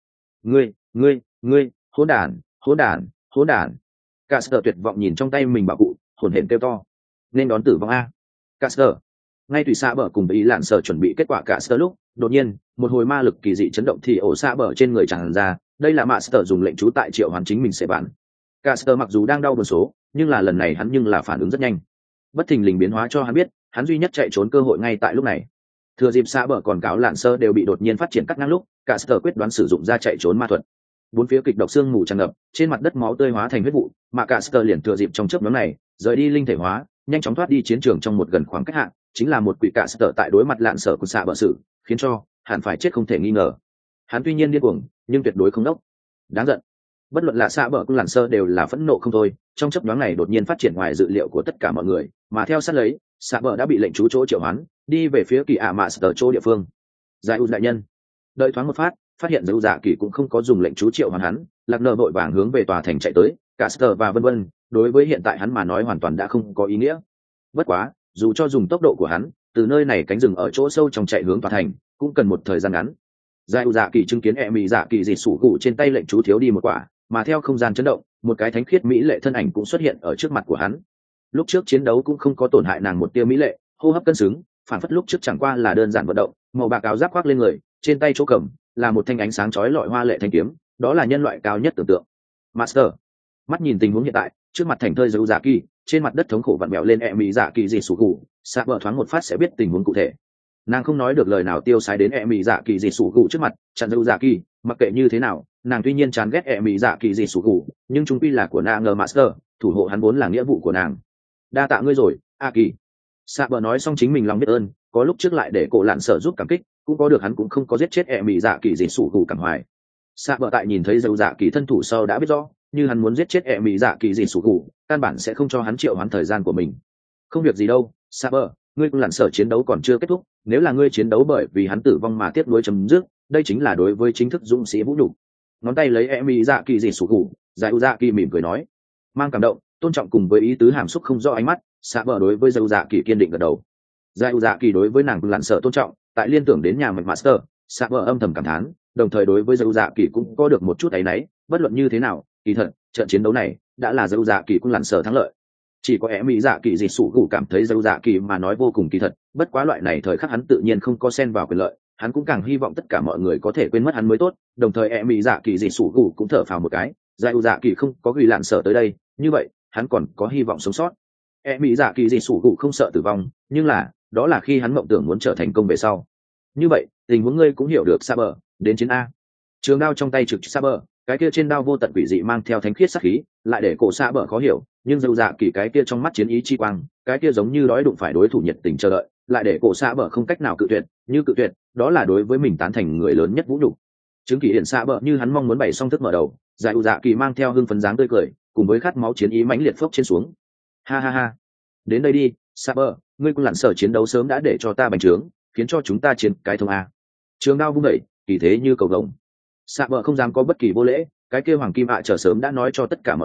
Ngươi, hỗn đản, hỗn đản, hỗn đản. Cả Sở tuyệt vọng nhìn trong tay mình bảo cụ, hổn hển kêu to. Nên đón tử vong a. Cả Sở. Ngay tùy xạ bờ cùng với ý lạn sở chuẩn bị kết quả cả Sở lúc, đột nhiên, một hồi ma lực kỳ dị chấn động thì ổ xạ bờ trên người tràn ra, đây là Master dùng lệnh trú tại triệu hoán chính mình sẽ bản. Caster mặc dù đang đau buồn số, nhưng là lần này hắn nhưng là phản ứng rất nhanh. Bất thình lình biến hóa cho hắn biết, hắn duy nhất chạy trốn cơ hội ngay tại lúc này. Thừa dịp xa bờ còn cáo lạn sơ đều bị đột nhiên phát triển cắt ngang lúc, Caster quyết đoán sử dụng ra chạy trốn ma thuật. Bốn phía kịch độc xương mù tràn ngập, trên mặt đất máu tươi hóa thành huyết vụ, mà Caster liền thừa dịp trong chớp nhoáng này, rời đi linh thể hóa, nhanh chóng thoát đi chiến trường trong một gần khoảng cách hạn, chính là một quỷ Caster tại đối mặt lạn sở của xạ bờ sự, khiến cho hẳn phải chết không thể nghi ngờ. Hắn tuy nhiên điên cuồng, nhưng tuyệt đối không đốc. Đáng giận. Bất luận là xạ bờ cũng làn sơ đều là phẫn nộ không thôi, trong chấp đoán này đột nhiên phát triển ngoài dự liệu của tất cả mọi người, mà theo sát lấy, xạ bờ đã bị lệnh chú chỗ triệu hoán, đi về phía kỳ ạ mạ sở chỗ địa phương. Giải u đại nhân. Đợi thoáng một phát hiện dấu dạ kỳ cũng không có dùng lệnh chú triệu hoán hắn, Lạc Nở vội vàng hướng về tòa thành chạy tới, Caster và vân vân, đối với hiện tại hắn mà nói hoàn toàn đã không có ý nghĩa. Bất quá, dù cho dùng tốc độ của hắn, từ nơi này cánh rừng ở chỗ sâu trong chạy hướng tòa thành, cũng cần một thời gian ngắn. Giải u dạ kỳ chứng kiến mị dạ kỳ dị sủ cụ trên tay lệnh chú thiếu đi một quả, mà theo không gian chấn động, một cái thánh khiết mỹ lệ thân ảnh cũng xuất hiện ở trước mặt của hắn. Lúc trước chiến đấu cũng không có tổn hại nàng một tia mỹ lệ, hô hấp cân xứng, phản phất lúc trước chẳng qua là đơn giản vận động, màu bạc áo giáp khoác lên người, trên tay chỗ cầm là một thanh ánh sáng chói lọi hoa lệ thanh kiếm, đó là nhân loại cao nhất tưởng tượng. Master, mắt nhìn tình huống hiện tại, trước mặt thành thơi dấu dạ kỳ, trên mặt đất thống khổ vặn vẹo lên mị dạ kỳ dị sủ cụ, sạ bờ thoáng một phát sẽ biết tình huống cụ thể. Nàng không nói được lời nào tiêu sái đến mị dạ kỳ dị sủ cụ trước mặt, chặn dấu dạ kỳ, mặc kệ như thế nào, nàng tuy nhiên chán ghét mị dạ kỳ dị sủ cụ, nhưng chúng quy là của nàng ngờ Master, thủ hộ hắn vốn là nghĩa vụ của nàng. Đa tạ ngươi rồi, a kỳ. Sạ bờ nói xong chính mình lòng biết ơn, có lúc trước lại để cổ lạn sở giúp cảm kích, cũng có được hắn cũng không có giết chết mị dạ kỳ dị sủ cụ cảm hoài. Sạ bờ tại nhìn thấy dấu dạ kỳ thân thủ sau đã biết rõ, như hắn muốn giết chết mị dạ kỳ dị sủ cụ, căn bản sẽ không cho hắn triệu hoán thời gian của mình. Không việc gì đâu, Sạ bờ, ngươi cũng lặn sở chiến đấu còn chưa kết thúc, nếu là ngươi chiến đấu bởi vì hắn tử vong mà tiếp nối chấm dứt, đây chính là đối với chính thức dũng sĩ vũ nhục. Ngón tay lấy mị dạ kỳ dị sủ cụ, giải u dạ kỳ mỉm cười nói, mang cảm động, tôn trọng cùng với ý tứ hàm xúc không rõ ánh mắt. Sạ bờ đối với dấu dạ kỳ kiên định gật đầu. Giải u dạ kỳ đối với nàng cũng lặn sở tôn trọng, tại liên tưởng đến nhà mạch Master, Sạ bờ âm thầm cảm thán, đồng thời đối với dấu dạ kỳ cũng có được một chút áy náy, bất luận như thế nào, kỳ thật trận chiến đấu này đã là dấu dạ kỳ cũng lặn sở thắng lợi. Chỉ có mị dạ kỳ dị sủ cụ cảm thấy dấu dạ kỳ mà nói vô cùng kỳ thật, bất quá loại này thời khắc hắn tự nhiên không có xen vào quyền lợi, hắn cũng càng hy vọng tất cả mọi người có thể quên mất hắn mới tốt. Đồng thời mị dạ kỳ dị sủ cụ cũng thở phào một cái, giải u dạ kỳ không có gửi lạn sở tới đây, như vậy hắn còn có hy vọng sống sót. Mị dạ kỳ dị sủ cụ không sợ tử vong, nhưng đó là khi hắn mộng tưởng muốn trở thành công về sau. Như vậy tình huống ngươi cũng hiểu được. Saber, đến chiến a. Trường đao trong tay trực Saber, cái kia trên đao vô tận quỷ dị mang theo thánh khiết sát khí, lại để cổ Saber khó hiểu, nhưng dâu dạ kỳ cái kia trong mắt chiến ý chi quang, cái kia giống như đói đụng phải đối thủ nhiệt tình chờ đợi, lại để cổ Saber không cách nào cự tuyệt, như cự tuyệt, đó là đối với mình tán thành người lớn nhất vũ nhục. Chứng kỳ hiện Saber như hắn mong muốn bày xong thức mở đầu, giải u dạ kỳ mang theo hưng phấn dáng tươi cười, cùng với khát máu chiến ý mãnh liệt phốc trên xuống. Ha ha ha, đến đây đi, Saber, ngươi cũng lặn sở chiến đấu sớm đã để cho ta bành trướng, khiến cho chúng ta chiến cái thông a. Trường đao vung đẩy, kỳ thế như cầu vồng. Saber không dám có bất kỳ vô lễ, cái kia hoàng kim trở sớm đã nói cho tất cả mọi người,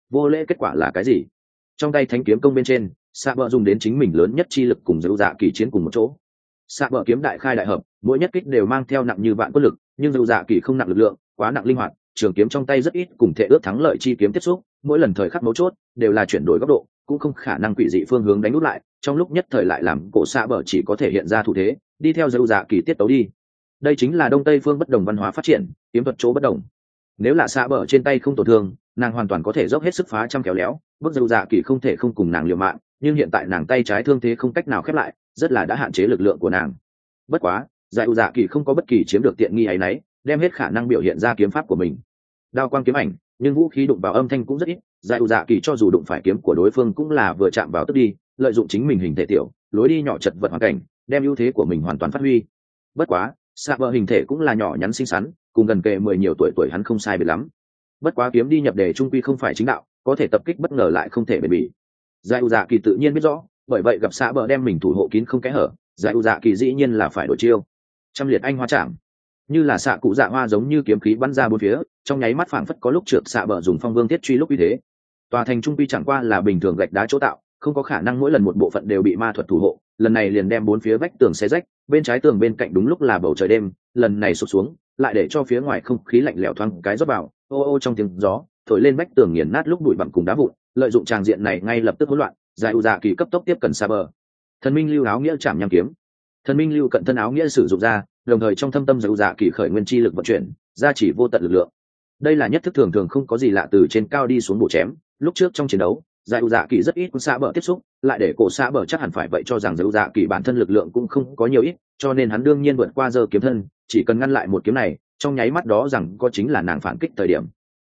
vô lễ kết quả là cái gì? Trong tay thánh kiếm công bên trên, xạ bờ dùng đến chính mình lớn nhất chi lực cùng dầu dạ kỳ chiến cùng một chỗ. Xạ bờ kiếm đại khai đại hợp, mỗi nhất kích đều mang theo nặng như vạn quân lực, nhưng dầu dạ kỳ không nặng lực lượng, quá nặng linh hoạt, trường kiếm trong tay rất ít cùng thể ước thắng lợi chi kiếm tiếp xúc, mỗi lần thời khắc mấu chốt đều là chuyển đổi góc độ, cũng không khả năng quỷ dị phương hướng đánh nút lại, trong lúc nhất thời lại làm cổ xạ bờ chỉ có thể hiện ra thủ thế, đi theo dầu dạ kỳ tiết tấu đi. Đây chính là đông tây phương bất đồng văn hóa phát triển, kiếm thuật chỗ bất đồng. Nếu là xạ bờ trên tay không tổn thương, nàng hoàn toàn có thể dốc hết sức phá trăm khéo léo, bước dầu dạ kỳ không thể không cùng nàng liều mạng, nhưng hiện tại nàng tay trái thương thế không cách nào khép lại, rất là đã hạn chế lực lượng của nàng. Bất quá giải dạ kỳ không có bất kỳ chiếm được tiện nghi ấy nấy, đem hết khả năng biểu hiện ra kiếm pháp của mình. Đao quang kiếm ảnh, nhưng vũ khí đụng vào âm thanh cũng rất ít, giải dạ kỳ cho dù đụng phải kiếm của đối phương cũng là vừa chạm vào tức đi, lợi dụng chính mình hình thể tiểu, lối đi nhỏ chật vật hoàn cảnh, đem ưu thế của mình hoàn toàn phát huy. Bất quá xạ bờ hình thể cũng là nhỏ nhắn xinh xắn, cùng gần kề 10 nhiều tuổi hắn không sai biệt lắm. Bất quá kiếm đi nhập đề trung quy không phải chính đạo, có thể tập kích bất ngờ lại không thể bền bỉ. Giải dạ kỳ tự nhiên biết rõ, bởi vậy gặp xạ bờ đem mình thủ hộ kín không kẽ hở, giải dạ kỳ dĩ nhiên là phải đổi chiêu. Trăm liệt anh hoa chạm, như là xạ cụ dạ hoa giống như kiếm khí bắn ra bốn phía, trong nháy mắt phảng phất có lúc trượt xạ bờ dùng phong vương thiết truy lúc như thế. Tòa thành trung quy chẳng qua là bình thường gạch đá chỗ tạo, không có khả năng mỗi lần một bộ phận đều bị ma thuật thủ hộ, lần này liền đem bốn phía vách tường xé rách, bên trái tường bên cạnh đúng lúc là bầu trời đêm, lần này sụp xuống lại để cho phía ngoài không khí lạnh lẽo thoáng cái rót vào, ô ô trong tiếng gió thổi lên vách tường nghiền nát lúc bụi bặm cùng đá vụn, lợi dụng tràng diện này ngay lập tức hỗn loạn, giải dạ kỳ cấp tốc tiếp cận xa bờ. Thần minh lưu áo nghĩa chạm nham kiếm, thần minh lưu cận thân áo nghĩa sử dụng ra, đồng thời trong thâm tâm giải dạ kỳ khởi nguyên chi lực vận chuyển, gia chỉ vô tận lực lượng. Đây là nhất thức thường thường không có gì lạ từ trên cao đi xuống bổ chém, lúc trước trong chiến đấu giải dạ kỳ rất ít xã bờ tiếp xúc, lại để cổ xã bờ chắc hẳn phải vậy cho rằng giải dạ kỳ bản thân lực lượng cũng không có nhiều ít, cho nên hắn đương nhiên vượt qua giờ kiếm thân, chỉ cần ngăn lại một kiếm này, trong nháy mắt đó rằng có chính là nàng phản kích thời điểm.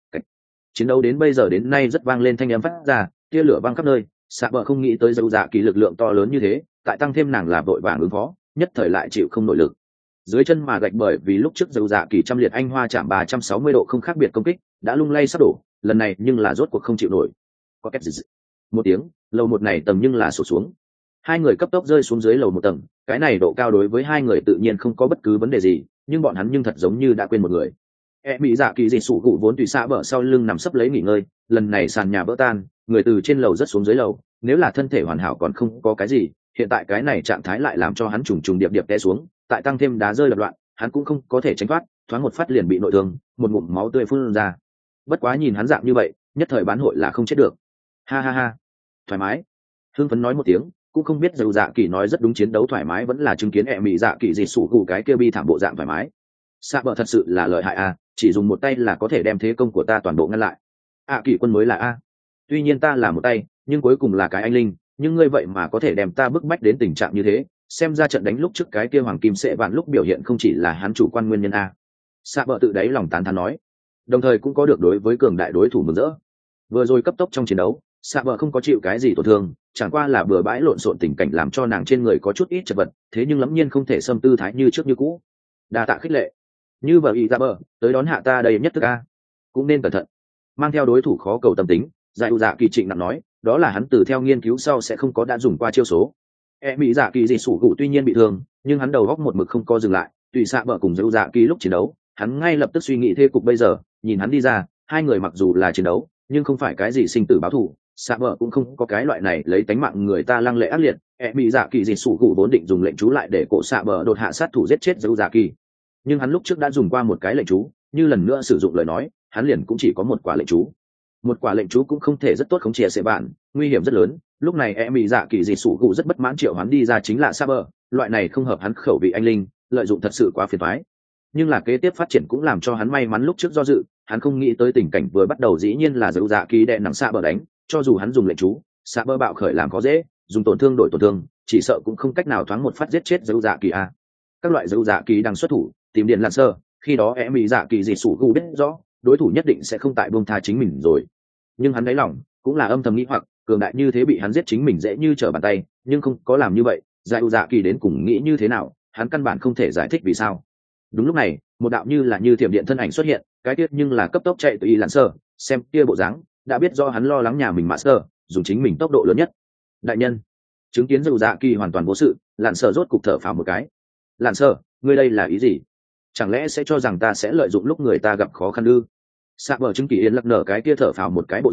Chiến đấu đến bây giờ đến nay rất vang lên thanh âm phát ra, tia lửa vang khắp nơi, xã bờ không nghĩ tới giải dạ kỳ lực lượng to lớn như thế, tại tăng thêm nàng là vội vàng ứng phó, nhất thời lại chịu không nội lực. Dưới chân mà gạch bởi vì lúc trước giải dạ kỳ trăm liệt anh hoa chạm 360 độ không khác biệt công kích, đã lung lay sắp đổ, lần này nhưng là rốt cuộc không chịu nổi. Có két gì? Một tiếng, lầu một này tầng nhưng là sụt xuống. Hai người cấp tốc rơi xuống dưới lầu một tầng, cái này độ cao đối với hai người tự nhiên không có bất cứ vấn đề gì, nhưng bọn hắn nhưng thật giống như đã quên một người. Bị dạ kỳ dị sủ cụ vốn tùy xạ bờ sau lưng nằm sấp lấy nghỉ ngơi, lần này sàn nhà vỡ tan, người từ trên lầu rất xuống dưới lầu, nếu là thân thể hoàn hảo còn không có cái gì, hiện tại cái này trạng thái lại làm cho hắn trùng trùng điệp điệp té xuống, tại tăng thêm đá rơi lập loạn, hắn cũng không có thể tránh thoát, thoáng một phát liền bị nội thương, một ngụm máu tươi phun ra. Bất quá nhìn hắn dạng như vậy, nhất thời bán hội là không chết được. Ha ha ha, thoải mái. Hưng phấn nói một tiếng, cũng không biết dầu dạ kỳ nói rất đúng, chiến đấu thoải mái vẫn là chứng kiến bị dạ kỳ dị sủ cụ cái kia bi thảm bộ dạng thoải mái. Xạ bờ thật sự là lợi hại a, chỉ dùng một tay là có thể đem thế công của ta toàn bộ ngăn lại. Kỳ quân mới là a. Tuy nhiên ta là một tay, nhưng cuối cùng là cái anh linh, nhưng ngươi vậy mà có thể đem ta bức bách đến tình trạng như thế, xem ra trận đánh lúc trước cái kia hoàng kim sệ vạn lúc biểu hiện không chỉ là hắn chủ quan nguyên nhân a. Xạ bờ tự đáy lòng tán thán nói, đồng thời cũng có được đối với cường đại đối thủ mừng rỡ. Vừa rồi cấp tốc trong chiến đấu, xạ bờ không có chịu cái gì tổn thương, chẳng qua là bừa bãi lộn xộn tình cảnh làm cho nàng trên người có chút ít chật vật, thế nhưng lẫm nhiên không thể xâm tư thái như trước như cũ. Đa tạ khích lệ. Như vợ ý ra bờ tới đón hạ ta đây nhất thức a, cũng nên cẩn thận. Mang theo đối thủ khó cầu tâm tính, giải dạ kỳ trịnh nặng nói, đó là hắn từ theo nghiên cứu sau sẽ không có đã dùng qua chiêu số. Bị dạ kỳ dị sủ cụ tuy nhiên bị thương, nhưng hắn đầu góc một mực không co dừng lại, tùy xạ bờ cùng giải dạ kỳ lúc chiến đấu, hắn ngay lập tức suy nghĩ thế cục bây giờ, nhìn hắn đi ra, hai người mặc dù là chiến đấu, nhưng không phải cái gì sinh tử báo thù, xạ bờ cũng không có cái loại này lấy tánh mạng người ta lăng lệ ác liệt. Bị dạ kỳ dị sủ cụ vốn định dùng lệnh chú lại để cổ xạ bờ đột hạ sát thủ giết chết giải dạ kỳ, nhưng hắn lúc trước đã dùng qua một cái lệnh chú, như lần nữa sử dụng lời nói, hắn liền cũng chỉ có một quả lệnh chú. Một quả lệnh chú cũng không thể rất tốt khống chế sẽ bạn, nguy hiểm rất lớn. Lúc này bị dạ kỳ dị sủ cụ rất bất mãn, triệu hắn đi ra chính là Saber, loại này không hợp hắn khẩu vị anh linh, lợi dụng thật sự quá phiền toái. Nhưng là kế tiếp phát triển cũng làm cho hắn may mắn, lúc trước do dự, hắn không nghĩ tới tình cảnh vừa bắt đầu dĩ nhiên là dấu dạ kỳ đè nặng Saber đánh, cho dù hắn dùng lệnh chú, Saber bạo khởi làm khó dễ, dùng tổn thương đổi tổn thương, chỉ sợ cũng không cách nào thoáng một phát giết chết dấu dạ kỳ a. Các loại dấu dạ kỳ đang xuất thủ, tìm điện lặn sơ, khi đó bị dạ kỳ dị sủ cụ biết rõ đối thủ nhất định sẽ không tại buông tha chính mình rồi, nhưng hắn đáy lòng cũng là âm thầm nghĩ hoặc, cường đại như thế bị hắn giết chính mình dễ như trở bàn tay, nhưng không có làm như vậy, giải dạ kỳ đến cùng nghĩ như thế nào, hắn căn bản không thể giải thích vì sao. Đúng lúc này, một đạo như thiểm điện thân ảnh xuất hiện, cái tiết nhưng là cấp tốc chạy từ y lặn sơ, xem kia bộ dáng đã biết do hắn lo lắng nhà mình master dùng chính mình tốc độ lớn nhất. Đại nhân, chứng kiến dầu dạ kỳ hoàn toàn vô sự, lặn sơ rốt cục thở phào một cái. Lặn sơ, ngươi đây là ý gì? Chẳng lẽ sẽ cho rằng ta sẽ lợi dụng lúc người ta gặp khó khăn ư? Sạ bờ chứng kỳ yên lắc nở cái kia thở phào một cái bộ dạng,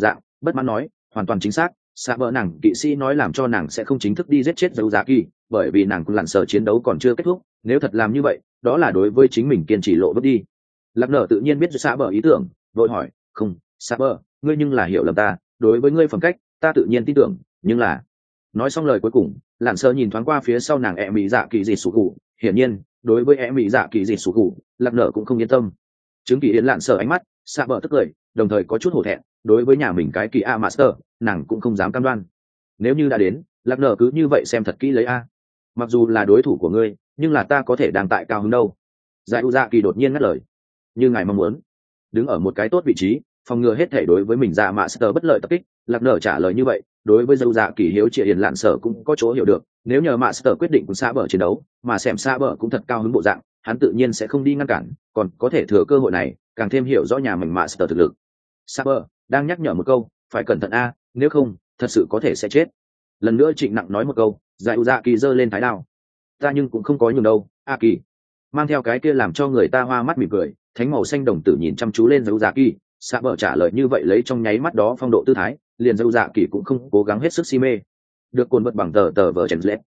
bất mãn nói hoàn toàn chính xác, xạ bờ nàng kỵ sĩ nói làm cho nàng sẽ không chính thức đi giết chết dầu dạ kỳ, bởi vì nàng cũng lặn sở chiến đấu còn chưa kết thúc, nếu thật làm như vậy đó là đối với chính mình kiên trì lộ bước đi. Lạc nở tự nhiên biết xạ bờ ý tưởng, vội hỏi không xạ bờ, ngươi nhưng là hiểu lầm ta, đối với ngươi phẩm cách ta tự nhiên tin tưởng, nhưng là nói xong lời cuối cùng lặn sở nhìn thoáng qua phía sau nàng e mỹ dạ kỳ dị sủ cụ, hiển nhiên đối với e mỹ dạ kỳ dị sủ cụ Lạc nở cũng không yên tâm. chứng kỳ yến lặn sở ánh mắt xạ bờ tức cười, đồng thời có chút hổ thẹn, đối với nhà mình cái kỳ a master nàng cũng không dám cam đoan. Nếu như đã đến Lạc nở cứ như vậy xem thật kỹ lấy a, mặc dù là đối thủ của ngươi nhưng là ta có thể đang tại cao hứng đâu. Giải u dạ kỳ đột nhiên ngắt lời, như ngài mong muốn, đứng ở một cái tốt vị trí phòng ngừa hết thể đối với mình dạ master bất lợi tập kích. Lạc nở trả lời như vậy đối với dâu dạ kỳ hiếu trị hiền lạn sở cũng có chỗ hiểu được, nếu nhờ master quyết định cùng xa bờ chiến đấu mà xem xa bờ cũng thật cao hứng bộ dạng, hắn tự nhiên sẽ không đi ngăn cản, còn có thể thừa cơ hội này càng thêm hiểu rõ nhà mình master thực lực. Xa bờ đang nhắc nhở một câu, phải cẩn thận a, nếu không thật sự có thể sẽ chết. Lần nữa trịnh nặng nói một câu, giải u dạ kỳ giơ lên thái đao, ta nhưng cũng không có nhường đâu a kỳ, mang theo cái kia làm cho người ta hoa mắt mỉm cười thánh màu xanh đồng tử nhìn chăm chú lên dâu dạ kỳ. Xạ bờ trả lời như vậy lấy trong nháy mắt đó phong độ tư thái liền dâu dạ kỳ cũng không cố gắng hết sức si mê. Được cồn vật bằng tờ vở chèn lết